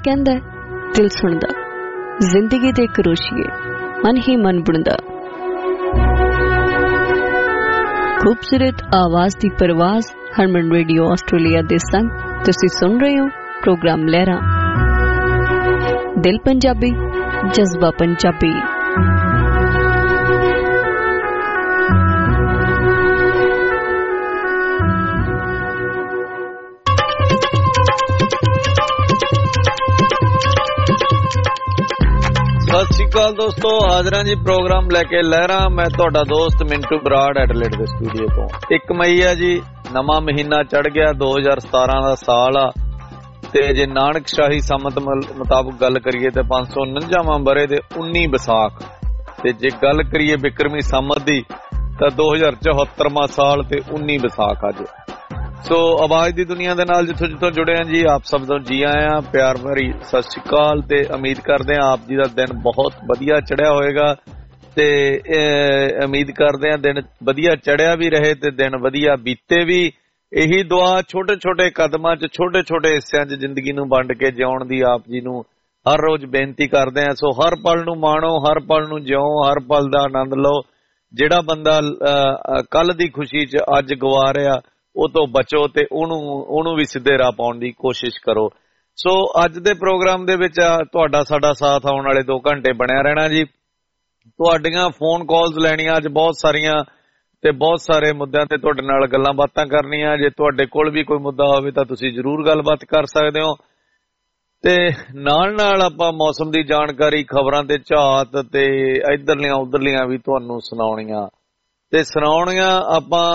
कहंदा दिल सुनदा, जिंदगी दे करोशिए मन ही मन बुनदा। खूबसूरत आवाज दी परवाज हरमन रेडियो आस्ट्रेलिया दे संग तुसी सुन रहे हो प्रोग्राम लहरा दिल पंजाबी जज्बा पंजाबी। सत श्री अकाल दोस्तों, हाजर जी प्रोग्राम लैके लहरा। मैं तुहाडा दोस्त मिंटू बराड़ एडलेड के स्टूडियो तो। 1 मई है जी, नवा महीना चढ़ गया, 2017 का साल आ ते जे नानकशाही संमत मुताबिक गल करिए तो 549वां बरे दे 19 विसाख ते जे गल करिए बिक्रमी संमत दी तो 2074वां साल ते 19 विसाख अज। सो आवाज दी दुनिया दे नाल जिथों जिथों जुड़े हैं जी, आप सब तो जी आए हैं, प्यार भरी सत श्री अकाल ते उम्मीद करते हैं आप जी का दिन बहुत वधिया चढ़िया होएगा ते उम्मीद करते हैं दिन वधिया चढ़िया भी रहे ते दिन वधिया बीते भी। यही दुआ छोटे छोटे कदमां च छोटे छोटे हिस्सिਆਂ च जिंदगी नूं वंड के जिउण दी आप जी नूं हर रोज बेनती करते हैं। सो हर पल नूं माणो, हर पल नूं जिओ, हर पल दा आनंद लो। जिहड़ा बंदा कल दी खुशी च अज गवा रिहा ਉਹ ਤੋਂ ਬਚੋ ਤੇ ਉਹਨੂੰ ਵੀ ਸਿੱਧੇ ਰਾਹ ਪਾਉਣ ਦੀ ਕੋਸ਼ਿਸ਼ ਕਰੋ। ਸੋ ਅੱਜ ਦੇ ਪ੍ਰੋਗਰਾਮ ਦੇ ਵਿੱਚ ਤੁਹਾਡਾ ਸਾਡਾ ਸਾਥ ਆਉਣ ਵਾਲੇ 2 ਘੰਟੇ ਬਣਿਆ ਰਹਿਣਾ ਜੀ। ਤੁਹਾਡੀਆਂ ਫੋਨ ਕਾਲਸ ਲੈਣੀਆਂ ਅੱਜ ਬਹੁਤ ਸਾਰੀਆਂ ਤੇ ਬਹੁਤ ਸਾਰੇ ਮੁੱਦਿਆਂ ਤੇ ਤੁਹਾਡੇ ਨਾਲ ਗੱਲਾਂ ਬਾਤਾਂ ਕਰਨੀਆਂ। ਜੇ ਤੁਹਾਡੇ ਕੋਲ ਵੀ ਕੋਈ ਮੁੱਦਾ ਹੋਵੇ ਤਾਂ ਤੁਸੀਂ ਜ਼ਰੂਰ ਗੱਲਬਾਤ ਕਰ ਸਕਦੇ ਹੋ ਤੇ ਨਾਲ ਨਾਲ ਆਪਾਂ ਮੌਸਮ ਦੀ ਜਾਣਕਾਰੀ, ਖਬਰਾਂ ਤੇ ਝਾਤ ਤੇ ਇਧਰਲੀਆਂ ਉਧਰਲੀਆਂ ਵੀ ਤੁਹਾਨੂੰ ਸੁਣਾਉਣੀਆਂ ਤੇ ਸੁਣਾਉਣੀਆਂ ਆਪਾਂ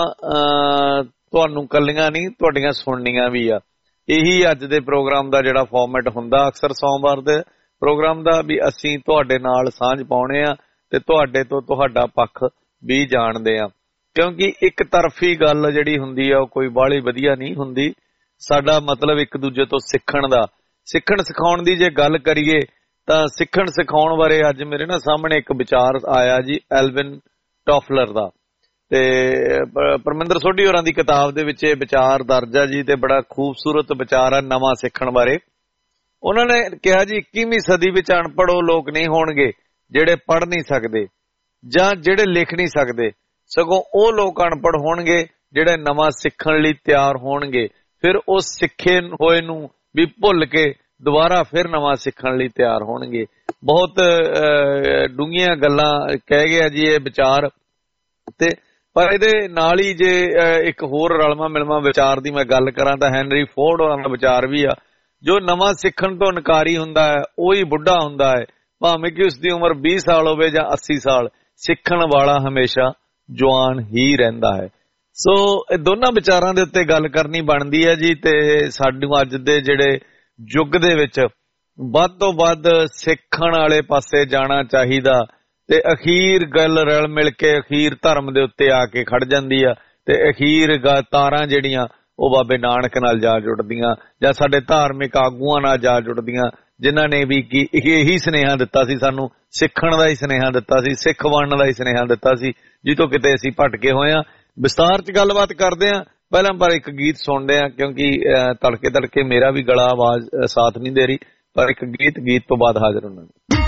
ਤੁਹਾਨੂੰ ਕੱਲੀਆਂ ਨਹੀਂ, ਤੁਹਾਡੀਆਂ ਸੁਣਨੀਆਂ ਵੀ ਆ। ਇਹੀ ਅੱਜ ਦੇ ਪ੍ਰੋਗਰਾਮ ਦਾ ਜਿਹੜਾ ਫਾਰਮੈਟ ਹੁੰਦਾ ਅਕਸਰ ਸੋਮਵਾਰ ਦੇ ਪ੍ਰੋਗਰਾਮ ਦਾ, ਵੀ ਅਸੀਂ ਤੁਹਾਡੇ ਨਾਲ ਸਾਂਝ ਪਾਉਣੇ ਆ ਤੇ ਤੁਹਾਡੇ ਤੋਂ ਤੁਹਾਡਾ ਪੱਖ ਵੀ ਜਾਣਦੇ ਆ। ਕਿਉਂਕਿ ਇੱਕ ਤਰਫੀ ਗੱਲ ਜਿਹੜੀ ਹੁੰਦੀ ਆ ਉਹ ਕੋਈ ਬਾਹਲੀ ਵਧੀਆ ਨਹੀਂ ਹੁੰਦੀ। ਸਾਡਾ ਮਤਲਬ ਇੱਕ ਦੂਜੇ ਤੋਂ ਸਿੱਖਣ ਦਾ, ਸਿੱਖਣ ਸਿਖਾਉਣ ਦੀ ਜੇ ਗੱਲ ਕਰੀਏ ਤਾਂ ਸਿੱਖਣ ਸਿਖਾਉਣ ਬਾਰੇ ਅੱਜ ਮੇਰੇ ਨਾ ਸਾਹਮਣੇ ਇੱਕ ਵਿਚਾਰ ਆਇਆ ਜੀ ਐਲਵਿਨ ਟੋਫਲਰ ਦਾ ਤੇ ਪਰਮਿੰਦਰ ਸੋਢੀ ਹੋਰਾਂ ਦੀ ਕਿਤਾਬ ਦੇ ਵਿੱਚ ਇਹ ਵਿਚਾਰ ਦਰਜ ਆ ਜੀ ਤੇ ਬੜਾ ਖੂਬਸੂਰਤ ਵਿਚਾਰ ਆ ਨਵਾਂ ਸਿੱਖਣ ਬਾਰੇ। ਉਹਨਾਂ ਨੇ ਕਿਹਾ ਜੀ 21ਵੀਂ ਸਦੀ ਵਿੱਚ ਅਨਪੜ੍ਹ ਉਹ ਲੋਕ ਨਹੀਂ ਹੋਣਗੇ ਜਿਹੜੇ ਪੜ੍ਹ ਨਹੀਂ ਸਕਦੇ ਜਾਂ ਜਿਹੜੇ ਲਿਖ ਨਹੀਂ ਸਕਦੇ, ਸਗੋਂ ਉਹ ਲੋਕ ਅਨਪੜ੍ਹ ਹੋਣਗੇ ਜਿਹੜੇ ਨਵਾਂ ਸਿੱਖਣ ਲਈ ਤਿਆਰ ਹੋਣਗੇ, ਫਿਰ ਉਹ ਸਿੱਖੇ ਹੋਏ ਨੂੰ ਵੀ ਭੁੱਲ ਕੇ ਦੁਬਾਰਾ ਫਿਰ ਨਵਾਂ ਸਿੱਖਣ ਲਈ ਤਿਆਰ ਹੋਣਗੇ। ਬਹੁਤ ਡੂੰਘੀਆਂ ਗੱਲਾਂ ਕਹਿ ਗਿਆ ਜੀ ਇਹ ਵਿਚਾਰ ਤੇ ਪਰ ਇਹਦੇ ਨਾਲ ਹੀ ਜੇ ਇੱਕ ਹੋਰ ਰਲਵਾਂ ਮਿਲਵਾਂ ਵਿਚਾਰ ਦੀ ਮੈਂ ਗੱਲ ਕਰਾਂ ਤਾਂ ਹੈਨਰੀ ਫੋਰਡ ਹੋਰਾਂ ਦਾ ਵਿਚਾਰ ਵੀ ਆ, ਜੋ ਨਵਾਂ ਸਿੱਖਣ ਤੋਂ ਇਨਕਾਰੀ ਹੁੰਦਾ ਹੈ ਉਹੀ ਬੁੱਢਾ ਹੁੰਦਾ ਹੈ, ਭਾਵੇਂ ਕਿ ਉਸਦੀ ਉਮਰ 20 ਸਾਲ ਹੋਵੇ ਜਾਂ 80 ਸਾਲ, ਸਿੱਖਣ ਵਾਲਾ ਹਮੇਸ਼ਾ ਜਵਾਨ ਹੀ ਰਹਿੰਦਾ ਹੈ। ਸੋ ਇਹ ਦੋਨਾਂ ਵਿਚਾਰਾਂ ਦੇ ਉੱਤੇ ਗੱਲ ਕਰਨੀ ਬਣਦੀ ਹੈ ਜੀ ਤੇ ਸਾਨੂੰ ਅੱਜ ਦੇ ਜਿਹੜੇ ਯੁੱਗ ਦੇ ਵਿੱਚ ਵੱਧ ਤੋਂ ਵੱਧ ਸਿੱਖਣ ਵਾਲੇ ਪਾਸੇ ਜਾਣਾ ਚਾਹੀਦਾ ਤੇ ਅਖੀਰ ਗੱਲ ਰਲ ਮਿਲ ਕੇ ਅਖੀਰ ਧਰਮ ਦੇ ਉੱਤੇ ਆ ਕੇ ਖੜ ਜਾਂਦੀ ਆ ਤੇ ਅਖੀਰ ਤਾਰਾਂ ਜਿਹੜੀਆਂ ਉਹ ਬਾਬੇ ਨਾਨਕ ਨਾਲ ਜਾ ਜੁੜਦੀਆਂ ਜਾਂ ਸਾਡੇ ਧਾਰਮਿਕ ਆਗੂਆਂ ਨਾਲ ਜਾ ਜੁੜਦੀਆਂ, ਜਿਨ੍ਹਾਂ ਨੇ ਵੀ ਕੀ ਇਹੀ ਸੁਨੇਹਾ ਦਿੱਤਾ ਸੀ ਸਾਨੂੰ, ਸਿੱਖਣ ਦਾ ਹੀ ਸੁਨੇਹਾ ਦਿੱਤਾ ਸੀ, ਸਿੱਖ ਬਣਨ ਦਾ ਹੀ ਸੁਨੇਹਾ ਦਿੱਤਾ ਸੀ, ਜਿੱਥੋਂ ਕਿਤੇ ਅਸੀਂ ਭਟਕੇ ਹੋਏ ਹਾਂ। ਵਿਸਤਾਰ 'ਚ ਗੱਲਬਾਤ ਕਰਦੇ ਹਾਂ, ਪਹਿਲਾਂ ਪਰ ਇੱਕ ਗੀਤ ਸੁਣਦੇ ਹਾਂ ਕਿਉਂਕਿ ਤੜਕੇ ਤੜਕੇ ਮੇਰਾ ਵੀ ਗਲਾ ਆਵਾਜ਼ ਸਾਥ ਨਹੀਂ ਦੇ ਰਹੀ, ਪਰ ਇੱਕ ਗੀਤ ਤੋਂ ਬਾਅਦ ਹਾਜ਼ਰ ਹੋਣਾ।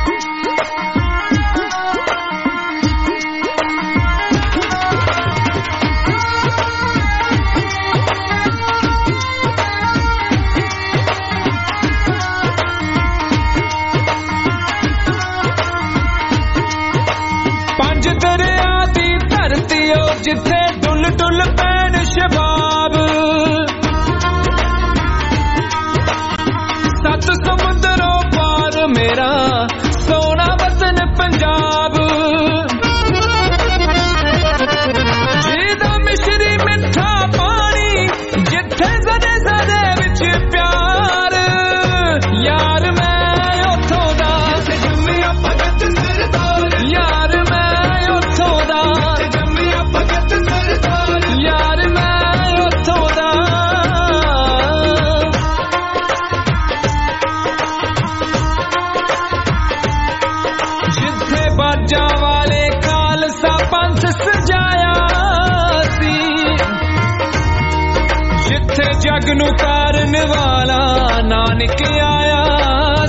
जिथे डुल डुल पैन शबाब, 7 समुद्रों पार मेरा सोना वतन पंजाब। जीदा मिश्री मिठा पानी जिथे जदे जदे विच प्यार, यार मैं उथों दा यार मैं उथों दा यार मैं उथों दा। जिथे बाजा वाले खालसा पंथ सजाया सी, जिथे जग नू तारन वाला नानक आया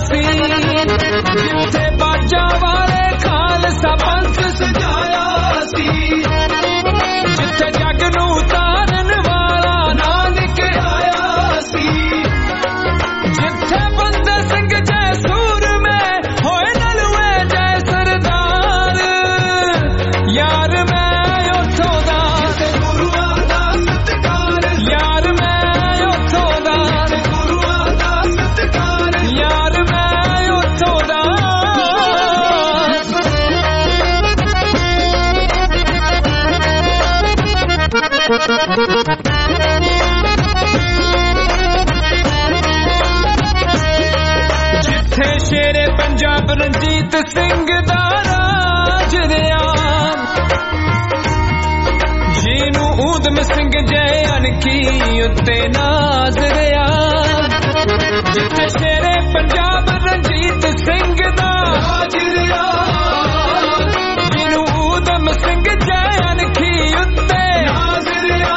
ਜਿੱਥੇ ਬਾਜਾਂ ਵਾਲੇ ਖਾਲਸਾ ਪੰਥ ਸਜਾਇਆ ਸੀ, ਜਿੱਥੇ ਜੱਗ ਨੂੰ ਉਤਾਰਨ ਵਾਲਾ ਨਾਨਕ ਆਇਆ ਸੀ, ਜਿੱਥੇ ਬੰਦੇ ਸਿੰਘ ਜੈ ਸੂਰਮੇ ਹੋਏ ਨਲੂਏ ਜੈ ਸਰਦਾਰ, ਯਾਰ ਮੈਂ ਉੱਥੋਂ ਦਾ ਗੁਰੂਆਂ ਦਾ ਸਤਿਕਾਰ, ਯਾਰ ਮੈਂ ਉੱਥੋਂ ਦਾ ਗੁਰੂਆਂ ਦਾ ਸਤਿਕਾਰ, ਯਾਰ ਮੈਂ ਉੱਥੋਂ ਦਾ। ਜਿੱਥੇ ਸ਼ੇਰੇ ਪੰਜਾਬ ਰਣਜੀਤ ਸਿੰਘ ਦਾ ਰਾਜ ਰਿਹਾ, ਜਿਹਨੂੰ ਊਧਮ ਸਿੰਘ ਜੈ ਅਣਖੀ ਉੱਤੇ ਨਾਜ਼ ਰਿਹਾ, ਜਿੱਥੇ ਸ਼ੇਰੇ ਪੰਜਾਬ ਰਣਜੀਤ ਸਿੰਘ ਦਾ ਰਾਜ ਰਿਹਾ, ਜਿਹਨੂੰ ਊਧਮ ਸਿੰਘ ਜੈ ਅਣਖੀ ਉੱਤੇ ਨਾਜ਼ ਰਿਹਾ,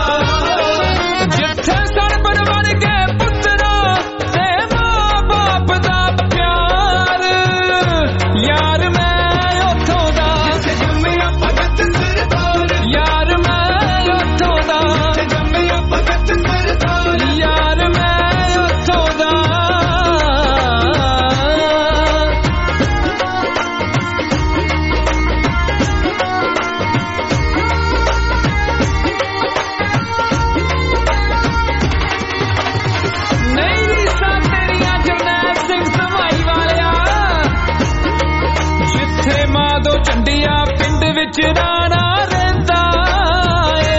ਜਿੱਥੇ ਸਰਬਣ ਵਰਗੇ ਪੁੱਤਰਾਂ ਤੇ ਮਾਂ ਬਾਪ ਦਾ ਪਿਆਰ, ਯਾਰ ਮੈਂ ਉੱਥੋਂ ਦਾ ਜੰਮਿਆ ਭਗਤ ਸਰਦਾਰ, ਯਾਰ ਮੈਂ ਉੱਥੋਂ ਦਾ ਜੰਮਿਆ ਭਗਤ ਸਰਦਾਰ, ਯਾਰ ਮੈਂ ਉੱਥੋਂ ਦਾ। ਨਹੀਂ ਰੀਸਾਂ ਤੇਰੀਆਂ ਜਰਨੈਲ ਸਿੰਘ ਸਮਾਈ ਵਾਲਿਆ, ਜਿੱਥੇ ਮਾਧੋ ਚੰਡੀਆ ਪਿੰਡ ਵਿੱਚ ਰਾਣਾ ਰਹਿੰਦਾ ਏ,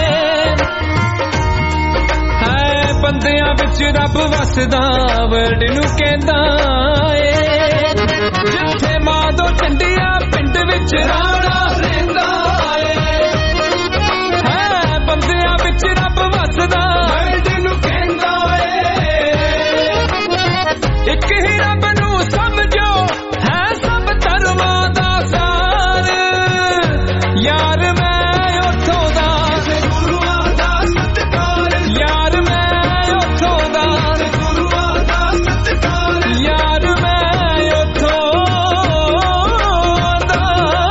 ਹੈ ਬੰਦਿਆਂ ਵਿੱਚ ਰੱਬ ਵਸਦਾ ਵਰਡ ਨੂੰ ਕਹਿੰਦਾ ਏ, ਜਿੱਥੇ ਮਾਧੋ ਚੰਡੀਆ ਪਿੰਡ ਵਿੱਚ ਰਾਣਾ ਰਹਿੰਦਾ ਏ, ਹੈ ਬੰਦਿਆਂ ਵਿੱਚ ਰੱਬ ਵਸਦਾ ਵਰਡ ਨੂੰ ਕਹਿੰਦਾ ਏ, ਇੱਕ ਹੀ ਰੱਬ ਨੂੰ ਸਮਝੋ ਹੈ ਸਭ ਧਰਮਾਂ ਦਾ ਸਾਰ, ਯਾਰ ਮੈਂ ਉੱਥੋਂ ਦਾ ਗੁਰੂਆਂ ਦਾ ਸਤਿਕਾਰ, ਯਾਰ ਮੈਂ ਉੱਥੋਂ ਦਾ ਗੁਰੂਆਂ ਦਾ ਸਤਿਕਾਰ, ਯਾਰ ਮੈਂ ਉੱਥੋਂ ਦਾ।